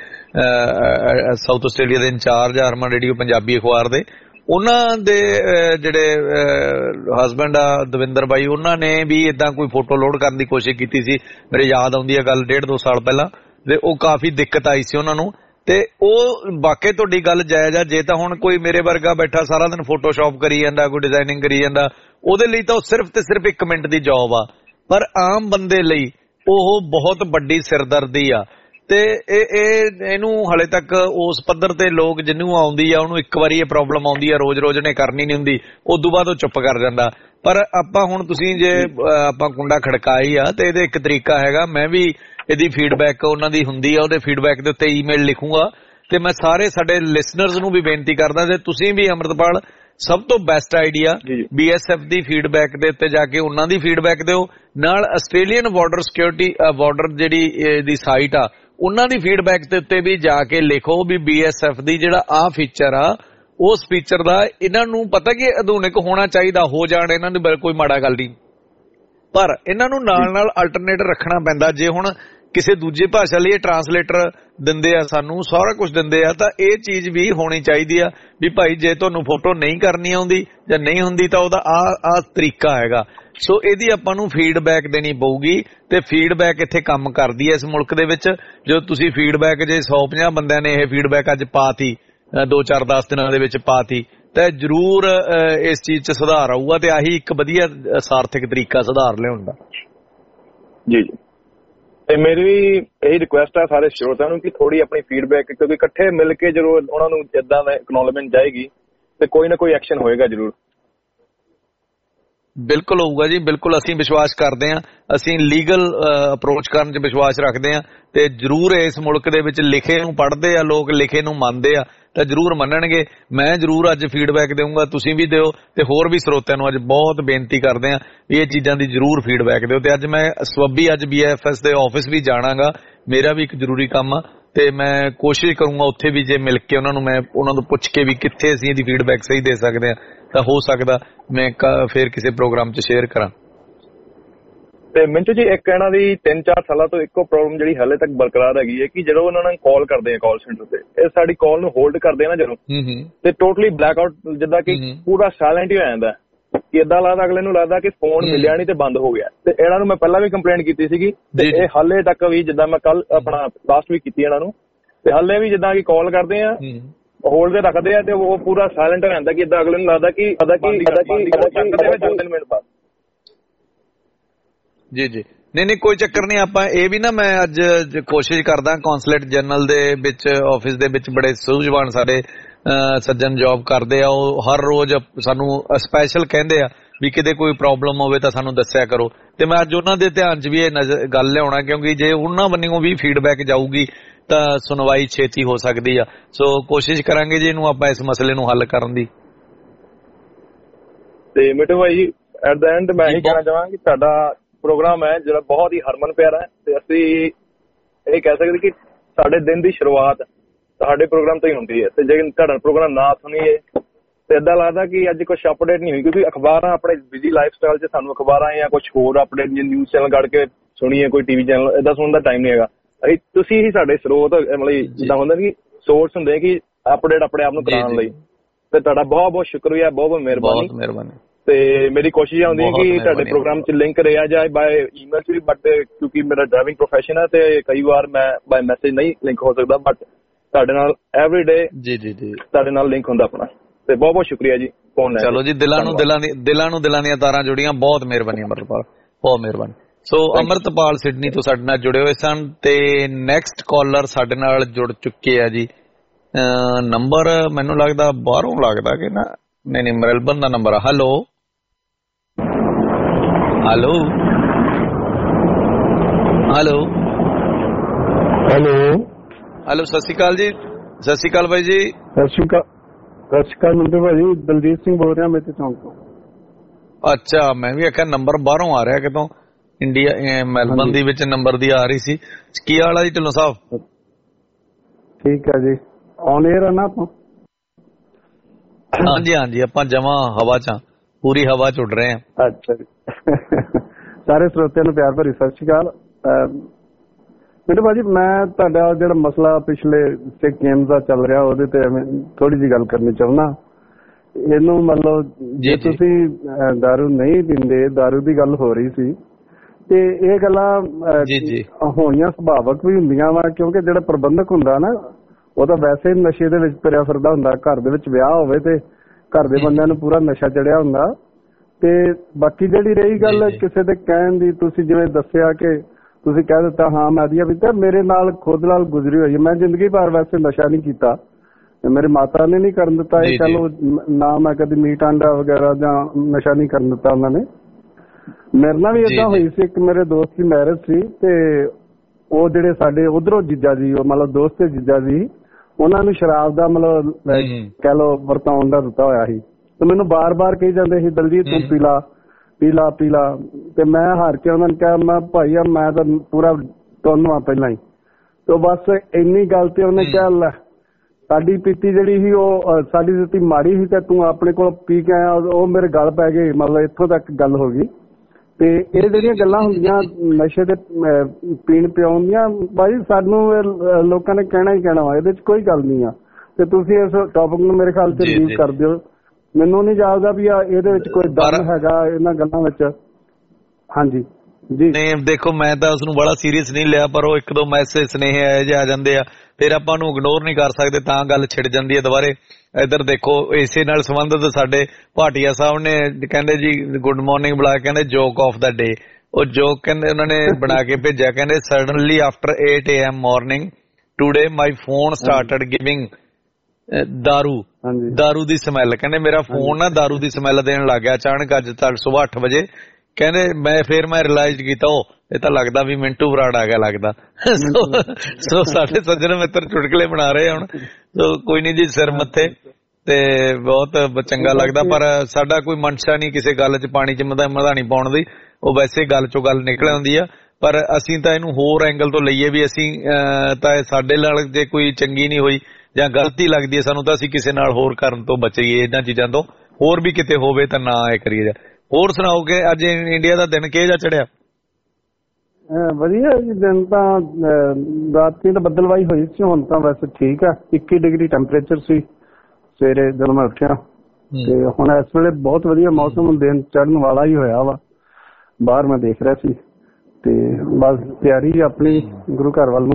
ਸਾਊਥ ਆਸਟ੍ਰੇਲੀਆ ਦੇ ਇੰਚਾਰਜ ਹਰਮਨ ਰੇਡੀਓ ਪੰਜਾਬੀ ਅਖਬਾਰ ਦੇ, ਉਹਨਾਂ ਦੇ ਜਿਹੜੇ ਹਸਬੈਂਡ ਆ ਦਵਿੰਦਰ ਬਾਈ, ਉਹਨਾਂ ਨੇ ਵੀ ਏਦਾਂ ਕੋਈ ਫੋਟੋ ਲੋਡ ਕਰਨ ਦੀ ਕੋਸ਼ਿਸ਼ ਕੀਤੀ ਸੀ। ਮੇਰੇ ਯਾਦ ਆਉਂਦੀ ਹੈ ਗੱਲ 1.5-2 ਸਾਲ ਪਹਿਲਾਂ, ਤੇ ਉਹ ਕਾਫੀ ਦਿੱਕਤ ਆਈ ਸੀ ਉਹਨਾਂ ਨੂੰ। ਤੇ ਉਹ ਵਾਕਈ ਤੁਹਾਡੀ ਗੱਲ ਜਾਇਜ਼ ਆ। ਜੇ ਤਾਂ ਹੁਣ ਕੋਈ ਮੇਰੇ ਵਰਗਾ ਬੈਠਾ ਸਾਰਾ ਦਿਨ ਫੋਟੋਸ਼ਾਪ ਕਰੀ ਜਾਂਦਾ, ਕੋਈ ਡਿਜ਼ਾਈਨਿੰਗ ਕਰੀ ਜਾਂਦਾ, ਉਹਦੇ ਲਈ ਤਾਂ ਉਹ ਸਿਰਫ ਤੇ ਸਿਰਫ 1 ਮਿੰਟ ਦੀ ਜੌਬ ਆ। ਪਰ ਆਮ ਬੰਦੇ ਲਈ ਉਹ ਬਹੁਤ ਵੱਡੀ ਸਿਰਦਰਦੀ ਆ। ਤੇ ਇਹਨੂੰ ਹਲੇ ਤੱਕ ਉਸ ਪੱਧਰ ਤੇ ਲੋਕ ਜਿਹਨੂੰ ਆਉਂਦੀ ਆ ਉਹਨੂੰ ਇੱਕ ਵਾਰੀ ਇਹ ਪ੍ਰੋਬਲਮ ਆਉਂਦੀ ਆ, ਰੋਜ਼-ਰੋਜ਼ ਨੇ ਕਰਨੀ ਨਹੀਂ ਹੁੰਦੀ, ਉਦੋਂ ਬਾਅਦ ਉਹ ਚੁੱਪ ਕਰ ਜਾਂਦਾ। ਪਰ ਆਪਾਂ ਹੁਣ ਤੁਸੀਂ ਜੇ ਆਪਾਂ ਕੁੰਡਾ ਖੜਕਾਈ ਆ ਤੇ ਇਹਦੇ ਇੱਕ ਤਰੀਕਾ ਹੈਗਾ। ਮੈਂ ਵੀ ਇਹਦੀ ਫੀਡਬੈਕ ਉਹਨਾਂ ਦੀ ਹੁੰਦੀ ਆ, ਉਹਦੇ ਫੀਡਬੈਕ ਦੇ ਉੱਤੇ ਈਮੇਲ ਲਿਖੂੰਗਾ। ਤੇ ਮੈਂ ਸਾਰੇ ਸਾਡੇ ਲਿਸਨਰਸ ਨੂੰ ਵੀ ਬੇਨਤੀ ਕਰਦਾ ਤੇ ਤੁਸੀਂ ਵੀ ਅੰਮ੍ਰਿਤਪਾਲ ਸਭ ਤੋਂ ਬੈਸਟ ਆਈਡੀਆ BSF ਦੀ ਫੀਡਬੈਕ ਦੇ ਉੱਤੇ ਜਾ ਕੇ ਉਹਨਾਂ ਦੀ ਫੀਡਬੈਕ ਦਿਓ, ਨਾਲ ਆਸਟ੍ਰੇਲੀਅਨ ਬਾਰਡਰ ਸਿਕਿਉਰਿਟੀ ਬਾਰਡਰ ਜਿਹੜੀ ਦੀ ਸਾਈਟ ਆ ਉਹਨਾਂ ਦੀ ਫੀਡਬੈਕ ਦੇ ਉੱਤੇ ਵੀ ਜਾ ਕੇ ਲਿਖੋ ਵੀ BSF ਦੀ ਜਿਹੜਾ ਆਹ ਫੀਚਰ ਆ ਉਸ ਫੀਚਰ ਦਾ ਇਹਨਾਂ ਨੂੰ ਪਤਾ ਕਿ ਆਧੁਨਿਕ ਹੋਣਾ ਚਾਹੀਦਾ, ਹੋ ਜਾਣ ਇਹਨਾਂ ਦੀ ਕੋਈ ਮਾੜਾ ਗੱਲ ਨਹੀਂ, ਪਰ ਇਹਨਾਂ ਨੂੰ ਨਾਲ ਅਲਟਰਨੇਟਰ ਰੱਖਣਾ ਪੈਂਦਾ। ਜੇ ਹੁਣ ਕਿਸੇ ਦੂਜੀ ਭਾਸ਼ਾ ਲਈ ਟਰਾਂਸਲੇਟਰ ਦਿੰਦੇ ਆ, ਸਾਨੂੰ ਸਾਰਾ ਕੁਝ ਦਿੰਦੇ ਆ, ਤਾਂ ਇਹ ਚੀਜ਼ ਵੀ ਹੋਣੀ ਚਾਹੀਦੀ ਆ ਵੀ ਭਾਈ ਜੇ ਤੁਹਾਨੂੰ ਫੋਟੋ ਨਹੀਂ ਕਰਨੀ ਆਉਂਦੀ ਜਾਂ ਨਹੀਂ ਹੁੰਦੀ ਤਾਂ ਉਹਦਾ ਆਹ ਤਰੀਕਾ ਹੈਗਾ। ਸੋ ਇਹਦੀ ਆਪਾਂ ਨੂੰ ਫੀਡਬੈਕ ਦੇਣੀ ਪਊਗੀ ਤੇ ਫੀਡਬੈਕ ਇੱਥੇ ਕੰਮ ਕਰਦੀ ਹੈ ਇਸ ਮੁਲਕ ਦੇ ਵਿੱਚ। ਜੋ ਤੁਸੀਂ ਫੀਡਬੈਕ ਜੇ 150 ਬੰਦਿਆਂ ਨੇ ਇਹ ਫੀਡਬੈਕ ਅੱਜ ਪਾਤੀ, 2-4-10 ਦਿਨਾਂ ਦੇ ਵਿੱਚ ਪਾਤੀ, ਤਾਂ ਜ਼ਰੂਰ ਇਸ ਚੀਜ਼ 'ਚ ਸੁਧਾਰ ਆਊਗਾ। ਤੇ ਆਹੀ ਇੱਕ ਵਧੀਆ ਸਾਰਥਕ ਤਰੀਕਾ ਸੁਧਾਰ ਲਿਆਉਣ ਦਾ। ਜੀ ਜੀ, ਤੇ ਮੇਰੀ ਵੀ ਇਹੀ ਰਿਕੁਐਸਟ ਹੈ ਸਾਰੇ ਸਰੋਤਿਆਂ ਨੂੰ ਕਿ ਥੋੜੀ ਆਪਣੀ ਫੀਡਬੈਕ, ਕਿਉਂਕਿ ਇਕੱਠੇ ਮਿਲ ਕੇ ਜਦੋਂ ਉਹਨਾਂ ਨੂੰ ਜਿੱਦਾਂ ਦਾ ਐਕਨੋਲਜਮੈਂਟ ਜਾਏਗੀ ਤੇ ਕੋਈ ਨਾ ਕੋਈ ਐਕਸ਼ਨ ਹੋਏਗਾ ਜ਼ਰੂਰ। ਬਿਲਕੁਲ ਹੋਊਗਾ ਜੀ, ਬਿਲਕੁਲ ਅਸੀਂ ਵਿਸ਼ਵਾਸ ਕਰਦੇ ਹਾਂ, ਅਸੀਂ ਲੀਗਲ ਅਪਰੋਚ ਕਰਨ 'ਚ ਵਿਸ਼ਵਾਸ ਰੱਖਦੇ ਹਾਂ ਤੇ ਜ਼ਰੂਰ ਇਸ ਮੁਲਕ ਦੇ ਵਿੱਚ ਲਿਖੇ ਨੂੰ ਪੜ੍ਹਦੇ ਆ ਲੋਕ, ਲਿਖੇ ਨੂੰ ਮੰਨਦੇ ਆ ਤਾਂ ਜ਼ਰੂਰ ਮੰਨਣਗੇ। ਮੈਂ ਜ਼ਰੂਰ ਅੱਜ ਫੀਡਬੈਕ ਦੇਵਾਂਗਾ, ਤੁਸੀਂ ਵੀ ਦਿਓ ਤੇ ਹੋਰ ਵੀ ਸਰੋਤਿਆਂ ਨੂੰ ਅੱਜ ਬਹੁਤ ਬੇਨਤੀ ਕਰਦੇ ਹਾਂ ਵੀ ਇਹ ਚੀਜ਼ਾਂ ਦੀ ਜ਼ਰੂਰ ਫੀਡਬੈਕ ਦਿਓ। ਤੇ ਅੱਜ ਮੈਂ ਸਬੱਬੀ ਅੱਜ BFS ਦੇ ਆਫਿਸ ਵੀ ਜਾਣਾਗਾ, ਮੇਰਾ ਵੀ ਇੱਕ ਜ਼ਰੂਰੀ ਕੰਮ ਆ ਤੇ ਮੈਂ ਕੋਸ਼ਿਸ਼ ਕਰੂੰਗਾ ਉੱਥੇ ਵੀ ਜੇ ਮਿਲ ਕੇ ਉਹਨਾਂ ਨੂੰ ਮੈਂ ਉਹਨਾਂ ਤੋਂ ਪੁੱਛ ਕੇ ਵੀ ਕਿੱਥੇ ਅਸੀਂ ਇਹਦੀ ਫੀਡਬੈਕ ਸਹੀ ਦੇ ਸਕਦੇ ਹਾਂ ਤਾਂ ਹੋ ਸਕਦਾ ਮੈਂ ਫਿਰ ਕਿਸੇ ਪ੍ਰੋਗਰਾਮ 'ਚ ਸ਼ੇਅਰ ਕਰਾਂ। ਤੇ ਮਿੰਟੂ ਜੀ ਇੱਕ ਇਹਨਾਂ ਦੀ 3-4 ਸਾਲਾਂ ਤੋਂ ਇੱਕੋ ਪ੍ਰੋਬਲਮ ਜਿਹੜੀ ਹਾਲੇ ਤੱਕ ਬਰਕਰਾਰ ਹੈਗੀ ਹੈ ਕਿ ਜਦੋਂ ਉਹਨਾਂ ਨੂੰ ਕਾਲ ਕਰਦੇ ਆ ਕਾਲ ਸੈਂਟਰ ਤੇ, ਇਹ ਸਾਡੀ ਕਾਲ ਨੂੰ ਹੋਲਡ ਕਰਦੇ ਆ ਨਾ ਜਦੋਂ, ਤੇ ਟੋਟਲੀ ਬਲੈਕ ਆਊਟ, ਜਿੱਦਾਂ ਕਿ ਪੂਰਾ ਸਾਇਲੈਂਟ ਹੀ ਹੋ ਜਾਂਦਾ ਕਿ ਏਦਾਂ ਲੱਗਦਾ ਅਗਲੇ ਨੂੰ ਲੱਗਦਾ ਕਿ ਫੋਨ ਮਿਲਿਆ ਨਹੀਂ ਤੇ ਬੰਦ ਹੋ ਗਿਆ। ਤੇ ਇਹਨਾਂ ਨੂੰ ਮੈਂ ਪਹਿਲਾਂ ਵੀ ਕੰਪਲੇਂਟ ਕੀਤੀ ਸੀਗੀ ਤੇ ਇਹ ਹਾਲੇ ਤੱਕ ਵੀ, ਜਿੱਦਾਂ ਮੈਂ ਕੱਲ ਆਪਣਾ ਲਾਸਟ ਵੀਕ ਕੀਤੀ ਇਹਨਾਂ ਨੂੰ, ਤੇ ਹਾਲੇ ਵੀ ਜਿੱਦਾਂ ਕਿ ਕਾਲ ਕਰਦੇ ਆ ਹੋਲਡ ਤੇ ਰੱਖਦੇ ਆ ਤੇ ਉਹ ਪੂਰਾ ਸਾਇਲੈਂਟ ਰਹਿੰਦਾ ਕਿ ਏਦਾਂ ਅਗਲੇ ਨੂੰ ਲੱਗਦਾ ਕਿ 2-3 ਮਿੰਟ ਬਾਅਦ। ਜੀ ਜੀ, ਨਹੀਂ ਕੋਈ ਚੱਕਰ ਨਹੀਂ। ਆਪਾਂ ਇਹ ਵੀ ਨਾ, ਮੈਂ ਅੱਜ ਕੋਸ਼ਿਸ਼ ਕਰਦਾ ਕੌਂਸਲੇਟ ਜਨਰਲ ਦੇ ਵਿੱਚ ਆਫਿਸ ਦੇ ਵਿੱਚ ਬੜੇ ਸੂਝਵਾਨ ਸਾਡੇ ਸੱਜਣ ਜੌਬ ਕਰਦੇ ਆ, ਉਹ ਹਰ ਰੋਜ਼ ਸਾਨੂੰ ਸਪੈਸ਼ਲ ਕਹਿੰਦੇ ਆ ਵੀ ਕਿਤੇ ਕੋਈ ਪ੍ਰੋਬਲਮ ਹੋਵੇ ਤਾਂ ਸਾਨੂੰ ਦੱਸਿਆ ਕਰੋ। ਤੇ ਮੈਂ ਅੱਜ ਉਹਨਾਂ ਦੇ ਧਿਆਨ 'ਚ ਵੀ ਇਹ ਗੱਲ ਲਿਆਉਣਾ, ਕਿਉਂਕਿ ਜੇ ਉਹਨਾਂ ਵੱਲੋਂ ਵੀ ਫੀਡਬੈਕ ਜਾਊਗੀ ਤਾਂ ਸੁਣਵਾਈ ਛੇਤੀ ਹੋ ਸਕਦੀ ਆ। ਸੋ ਕੋਸ਼ਿਸ਼ ਕਰਾਂਗੇ ਜੀ ਇਹਨੂੰ ਆਪਾਂ ਇਸ ਮਸਲੇ ਨੂੰ ਹੱਲ ਕਰਨ ਦੀ। ਤੇ ਮਿੱਠੂ ਭਾਈ ਐਟ ਦਾ ਐਂਡ ਮੈਂ ਇਹੀ ਕਹਿਣਾ ਚਾਹਾਂਗਾ ਕਿ ਸਾਡਾ ਪ੍ਰੋਗਰਾਮ ਹੈ ਜਿਹੜਾ ਬਹੁਤ ਹੀ ਹਰਮਨ ਪਿਆਰਾ ਹੈ, ਤੇ ਅਸੀਂ ਇਹ ਕਹਿ ਸਕਦੇ ਕਿ ਸਾਡੇ ਦਿਨ ਦੀ ਸ਼ੁਰੂਆਤ ਸਾਡੇ ਪ੍ਰੋਗਰਾਮ ਤੋਂ ਹੀ ਹੁੰਦੀ ਹੈ। ਤੇ ਜੇ ਤੁਹਾਡਾ ਪ੍ਰੋਗਰਾਮ ਨਾ ਸੁਣੀਏ ਤੇ ਏਦਾਂ ਲੱਗਦਾ ਕਿ ਅੱਜ ਕੁਛ ਅਪਡੇਟ ਨਹੀਂ ਹੋਈ, ਕਿਉਂਕਿ ਅਖਬਾਰਾਂ ਆਪਣੇ ਬਿਜ਼ੀ ਲਾਈਫ ਸਟਾਈਲ 'ਚ ਸਾਨੂੰ ਅਖਬਾਰਾਂ ਜਾਂ ਕੁਛ ਹੋਰ ਅਪਡੇਟ ਜੇ ਨਿਊਜ਼ ਚੈਨਲ ਕੱਢ ਕੇ ਸੁਣੀਏ, ਕੋਈ ਟੀਵੀ ਚੈਨਲ, ਏਦਾਂ ਸੁਣਨ ਦਾ ਟਾਈਮ ਨਹੀਂ ਹੈਗਾ। ਤੁਸੀਂ ਹੀ ਸਾਡੇ ਸਰੋਤ, ਮਤਲਬ ਜਿੱਦਾਂ ਹੁੰਦਾ ਕਿ ਸੋਰਸ ਹੁੰਦੇ ਕਿ ਅਪਡੇਟ ਆਪਣੇ ਆਪ ਨੂੰ ਕਰਾਉਣ ਲਈ। ਤੇ ਤੁਹਾਡਾ ਬਹੁਤ ਬਹੁਤ ਸ਼ੁਕਰੀਆ, ਬਹੁਤ ਬਹੁਤ ਮਿਹਰਬਾਨੀ। ਤੇ ਮੇਰੀ ਕੋਸ਼ਿਸ਼ ਹੁੰਦੀ ਹੈ ਕਿ ਤੁਹਾਡੇ ਪ੍ਰੋਗਰਾਮ 'ਚ ਲਿੰਕ ਰਿਹਾ ਜਾਏ ਬਾਏ ਈਮੇਲ 'ਚ ਵੀ, ਬਟ ਕਿਉਂਕਿ ਮੇਰਾ ਡਰਾਈਵਿੰਗ ਪ੍ਰੋਫੈਸ਼ਨ ਹੈ ਤੇ ਕਈ ਵਾਰ ਮੈਂ ਬਾਏ ਮੈਸੇਜ ਨਹੀਂ ਲਿੰਕ ਹੋ ਸਕਦਾ, ਬਟ ਤੁਹਾਡੇ ਨਾਲ ਐਵਰੀ ਡੇ ਜੀ ਤੁਹਾਡੇ ਨਾਲ ਲਿੰਕ ਹੁੰਦਾ ਆਪਣਾ। ਤੇ ਬਹੁਤ ਬਹੁਤ ਸ਼ੁਕਰੀਆ ਜੀ ਫੋਨ ਲੈ। ਚਲੋ ਜੀ, ਦਿਲਾਂ ਦੀਆਂ ਤਾਰਾਂ ਜੁੜੀਆਂ। ਬਹੁਤ ਮਿਹਰਬਾਨੀ ਅਮਰਪਾਲ, ਬਹੁਤ ਮਿਹਰਬਾਨੀ। ਸੋ ਅਮਰਤਪਾਲ ਸਿਡਨੀ ਤੋਂ ਸਾਡੇ ਨਾਲ ਜੁੜੇ ਹੋਏ ਸਨ। ਤੇ ਨੈਕਸਟ ਕਾਲਰ ਸਾਡੇ ਨਾਲ ਜੁੜ ਚੁੱਕੇ ਆ ਜੀ। ਨੰਬਰ ਮੈਨੂੰ ਲੱਗਦਾ ਬਾਹਰੋਂ ਲੱਗਦਾ ਕਿ ਨਾ, ਨਹੀਂ ਮੈਲਬਰਨ ਦਾ ਨੰਬਰ ਆ। Hello hello hello hello hello, ਸਤਿ ਸ਼੍ਰੀ ਅਕਾਲ ਜੀ। ਸਤਿ ਸ਼੍ਰੀ ਅਕਾਲ ਬਾਈ ਜੀ। ਸਤਿ ਸ਼੍ਰੀ ਅਕਾਲ ਮਿੰਟੂ ਭਾਜੀ, ਦਲਜੀਤ ਸਿੰਘ ਬੋਲ ਰਿਹਾ ਮੇਤੇ ਚੌਂਕ ਤੋਂ। ਅੱਛਾ, ਮੈਂ ਵੀ ਆਖਿਆ ਨੰਬਰ ਬਾਹਰੋਂ ਆ ਰਿਹਾ ਕਿਤੋਂ, ਇੰਡੀਆ ਮੈਲਬਰਨ ਦੀ ਵਿੱਚ ਨੰਬਰ ਦੀ ਆ ਰਹੀ ਸੀ। ਕੀ ਹਾਲ ਆ ਜੀ ਢਿੱਲੋਂ ਸਾਹਿਬ? ਠੀਕ ਹੈ ਜੀ, ਔਨ 에ਅਰ ਆ ਨਾ ਆਪਾਂ? ਹਾਂਜੀ, ਆਪਾਂ ਜਮਾਂ ਹਵਾ 'ਚ, ਪੂਰੀ ਹਵਾ 'ਚ ਉੱਡ ਰਹੇ ਹਾਂ। ਅੱਛਾ ਜੀ, ਸਾਰੇ ਸਰੋਤਿਆਂ ਨੂੰ ਪਿਆਰ ਭਰੀ ਸਤਿ ਸ਼੍ਰੀ ਅਕਾਲ। ਮਿੰਟੂ ਭਾਜੀ, ਮੈਂ ਤੁਹਾਡਾ ਜਿਹੜਾ ਮਸਲਾ ਪਿਛਲੇ ਸਿੱਖ ਗੇਮਸ ਦਾ ਚੱਲ ਰਿਹਾ ਉਹਦੇ ਤੇ ਥੋੜੀ ਜਿਹੀ ਗੱਲ ਕਰਨੀ ਚਾਹੁੰਦਾ। ਇਹਨੂੰ ਮਤਲਬ ਜੇ ਤੁਸੀਂ ਦਾਰੂ ਨਹੀਂ ਪੀਂਦੇ, ਦਾਰੂ ਦੀ ਗੱਲ ਹੋ ਰਹੀ ਸੀ, ਤੇ ਇਹ ਗੱਲਾਂ ਹੋਣੀਆਂ ਸੁਭਾਵਕ ਵੀ ਹੁੰਦੀਆਂ ਵਾ, ਕਿਉਂਕਿ ਜਿਹੜਾ ਪ੍ਰਬੰਧਕ ਹੁੰਦਾ ਨਾ ਉਹ ਤਾਂ ਵੈਸੇ ਨਸ਼ੇ ਦੇ ਵਿੱਚ ਤੁਰਿਆ ਫਿਰਦਾ ਹੁੰਦਾ। ਘਰ ਦੇ ਵਿੱਚ ਵਿਆਹ ਹੋਵੇ ਤੇ ਘਰ ਦੇ ਬੰਦਿਆਂ ਨੂੰ ਪੂਰਾ ਨਸ਼ਾ ਚੜਿਆ ਹੁੰਦਾ। ਤੇ ਬਾਕੀ ਜਿਹੜੀ ਰਹੀ ਗੱਲ ਕਿਸੇ ਦੇ ਕਹਿਣ ਦੀ, ਤੁਸੀਂ ਜਿਵੇਂ ਦੱਸਿਆ ਕਿ ਤੁਸੀਂ ਕਹਿ ਦਿੱਤਾ ਹਾਂ ਮੈਂ ਵਧੀਆ ਪੀਤਾ, ਮੇਰੇ ਨਾਲ ਖੁਦ ਨਾਲ ਗੁਜ਼ਰੀ ਹੋਈ। ਮੈਂ ਜ਼ਿੰਦਗੀ ਭਰ ਵੈਸੇ ਨਸ਼ਾ ਨਹੀਂ ਕੀਤਾ, ਮੇਰੇ ਮਾਤਾ ਨੇ ਨਹੀਂ ਕਰਨ ਦਿੱਤਾ। ਇਹ ਕਹਿ ਲਓ ਨਾ, ਮੈਂ ਕਦੀ ਮੀਟ ਆਂਡਾ ਵਗੈਰਾ ਜਾਂ ਨਸ਼ਾ ਨਹੀਂ ਕਰਨ ਦਿੱਤਾ ਉਹਨਾਂ ਨੇ। ਮੇਰੇ ਨਾਲ ਵੀ ਏਦਾਂ ਹੋਈ ਸੀ, ਇੱਕ ਮੇਰੇ ਦੋਸਤ ਦੀ ਮੈਰਿਜ ਸੀ ਤੇ ਉਹ ਜਿਹੜੇ ਸਾਡੇ ਉਧਰੋਂ ਜੀਜਾ ਜੀ, ਉਹ ਮਤਲਬ ਦੋਸਤ ਦੇ ਜੀਜਾ ਜੀ, ਉਹਨਾਂ ਨੂੰ ਸ਼ਰਾਬ ਦਾ ਮਤਲਬ ਕਹਿ ਲਓ ਵਰਤਾਉਣ ਦਾ ਦਿੱਤਾ ਹੋਇਆ ਸੀ। ਤੇ ਮੈਨੂੰ ਬਾਰ-ਬਾਰ ਕਹੀ ਜਾਂਦੇ ਸੀ ਦਲਜੀਤ ਤੂੰ ਪੀਲਾ। ਤੇ ਮੈਂ ਹਾਰ ਕੇ ਉਹਨਾਂ ਨੂੰ ਕਿਹਾ, ਮੈਂ ਭਾਈ ਮੈਂ ਤਾਂ ਪੂਰਾ ਟੋਨੂ ਆ ਪਹਿਲਾਂ ਹੀ। ਤੇ ਬਸ ਇੰਨੀ ਗੱਲ ਤੇ ਉਹਨੇ ਕਿਹਾ ਲੈ ਸਾਡੀ ਪੀਤੀ ਜਿਹੜੀ ਸੀ ਉਹ ਸਾਡੀ ਦਿੱਤੀ ਮਾੜੀ ਸੀ ਤੇ ਤੂੰ ਆਪਣੇ ਕੋਲ ਪੀ ਕੇ ਆਇਆ, ਉਹ ਮੇਰੇ ਗੱਲ ਪੈ ਗਈ। ਮਤਲਬ ਇੱਥੋਂ ਤੱਕ ਗੱਲ ਹੋ ਗਈ। ਤੇ ਇਹ ਜਿਹੜੀਆਂ ਗੱਲਾਂ ਹੁੰਦੀਆਂ ਨਸ਼ੇ ਦੇ ਪੀਣ ਪਿਆਉਣ ਦੀਆਂ, ਭਾਈ ਸਾਨੂੰ ਲੋਕਾਂ ਨੇ ਕਹਿਣਾ ਹੀ ਕਹਿਣਾ ਵਾ, ਇਹਦੇ ਚ ਕੋਈ ਗੱਲ ਨਹੀਂ ਆ। ਤੇ ਤੁਸੀਂ ਇਸ ਟੌਪਿਕ ਨੂੰ ਮੇਰੇ ਖਿਆਲ ਚ ਰਿਲੀਜ਼ ਕਰ ਦਿਓ। ਮੈਨੂੰ ਨਹੀਂ ਜਾਪਦਾ ਵੀ ਇਹਦੇ ਵਿੱਚ ਕੋਈ ਦਮ ਹੈਗਾ ਇਹਨਾਂ ਗੱਲਾਂ ਵਿੱਚ। ਹਾਂਜੀ ਜੀ, ਨਹੀਂ ਦੇਖੋ ਮੈਂ ਤਾਂ ਉਸਨੂੰ ਬੜਾ ਸੀਰੀਅਸ ਨਹੀਂ ਲਿਆ, ਪਰ ਉਹ ਇੱਕ ਦੋ ਮੈਸੇਜ ਸੁਨੇਹੇ ਇਹੋ ਜਿਹੇ ਆ ਜਾਂਦੇ ਆ, ਫਿਰ ਆਪਾਂ ਨੂੰ ਇਗਨੋਰ ਨਹੀਂ ਕਰ ਸਕਦੇ, ਤਾਂ ਗੱਲ ਛਿੜ ਜਾਂਦੀ ਹੈ ਦੁਬਾਰੇ। ਇੱਧਰ ਦੇਖੋ ਇਸੇ ਨਾਲ ਸੰਬੰਧਿਤ ਸਾਡੇ ਭਾਟੀਆ ਸਾਹਿਬ ਨੇ ਕਹਿੰਦੇ ਜੀ ਗੁੱਡ ਮਾਰਨਿੰਗ ਬੁਲਾ ਕੇ ਕਹਿੰਦੇ ਜੋਕ ਆਫ ਦਾ ਡੇ। ਉਹ ਜੋਕ ਕਹਿੰਦੇ ਉਹਨਾਂ ਨੇ ਬਣਾ ਕੇ ਭੇਜਿਆ, ਕਹਿੰਦੇ suddenly after 8 AM morning today my phone started giving ਦਾਰੂ ਦੀ ਸਮੈਲ। ਕਹਿੰਦੇ ਮੇਰਾ ਫੋਨ ਨਾ ਦਾਰੂ ਦੀ ਸਮੈਲ ਦੇਣ ਲੱਗ ਗਿਆ ਅਚਾਨਕ ਅੱਜ ਤੱਕ ਸਵੇਰ 8 ਵਜੇ। ਕਹਿੰਦੇ ਮੈਂ ਰਿਅਲਾਈਜ਼ ਕੀਤਾ ਉਹ ਇਹ ਤਾਂ ਲੱਗਦਾ ਵੀ ਮਿੰਟੂ ਬਰਾੜ ਆ ਗਿਆ ਲੱਗਦਾ। ਸੋ ਸਾਡੇ ਸੱਜਣ ਮਿੱਤਰ ਚੁਟਕਲੇ ਬਣਾ ਰਹੇ ਹੁਣ। ਸੋ ਕੋਈ ਨਹੀਂ ਜੀ, ਸਿਰ ਮੱਥੇ ਤੇ ਬਹੁਤ ਚੰਗਾ ਲੱਗਦਾ, ਪਰ ਸਾਡਾ ਕੋਈ ਮਨਸ਼ਾ ਨਹੀਂ ਕਿਸੇ ਗੱਲ 'ਚ ਪਾਣੀ 'ਚ ਮਧਾਣੀ ਪਾਉਣ ਦੀ। ਉਹ ਵੈਸੇ ਗੱਲ 'ਚੋਂ ਗੱਲ ਨਿਕਲ ਆਉਂਦੀ ਆ, ਪਰ ਅਸੀਂ ਤਾਂ ਇਹਨੂੰ ਹੋਰ ਐਂਗਲ ਤੋਂ ਲਈਏ ਵੀ ਅਸੀਂ ਤਾਂ ਸਾਡੇ ਨਾਲ ਜੇ ਕੋਈ ਚੰਗੀ ਨਹੀਂ ਹੋਈ ਜਾਂ ਗਲਤੀ ਲੱਗਦੀ ਹੈ ਸਾਨੂੰ, ਤਾਂ ਅਸੀਂ ਕਿਸੇ ਨਾਲ ਹੋਰ ਕਰਨ ਤੋਂ ਬਚੀਏ ਇਹਨਾਂ ਚੀਜ਼ਾਂ ਤੋਂ। ਹੋਰ ਵੀ ਕਿਤੇ ਹੋਵੇ ਤਾਂ ਨਾ ਇਹ ਕਰੀਏ। ਹੋਰ ਸੁਣਾਓ ਕਿ ਅੱਜ ਇੰਡੀਆ ਦਾ ਦਿਨ ਕਿਹੋ ਜਿਹਾ ਚੜਿਆ? ਵਧੀਆ ਜੀ, ਦਿਨ ਤਾਂ ਰਾਤੀ ਤਾਂ ਬੱਦਲਵਾਈ ਹੋਈ ਸੀ, ਹੁਣ ਤਾਂ ਵੈਸੇ ਠੀਕ ਆ। 21 ਡਿਗਰੀ ਟੈਂਪਰੇਚਰ ਸੀ ਸਵੇਰੇ ਜਦੋਂ ਮੈਂ ਉੱਠਿਆ। ਤੇ ਹੁਣ ਇਸ ਵੇਲੇ ਬਹੁਤ ਵਧੀਆ ਮੌਸਮ ਦਿਨ ਚੜ੍ਹਨ ਵਾਲਾ ਹੀ ਹੋਇਆ ਵਾ, ਬਾਹਰ ਮੈਂ ਦੇਖ ਰਿਹਾ ਸੀ ਤੇ ਬਸ ਤਿਆਰੀ ਆਪਣੀ ਗੁਰੂ ਘਰ ਵੱਲ ਨੂੰ।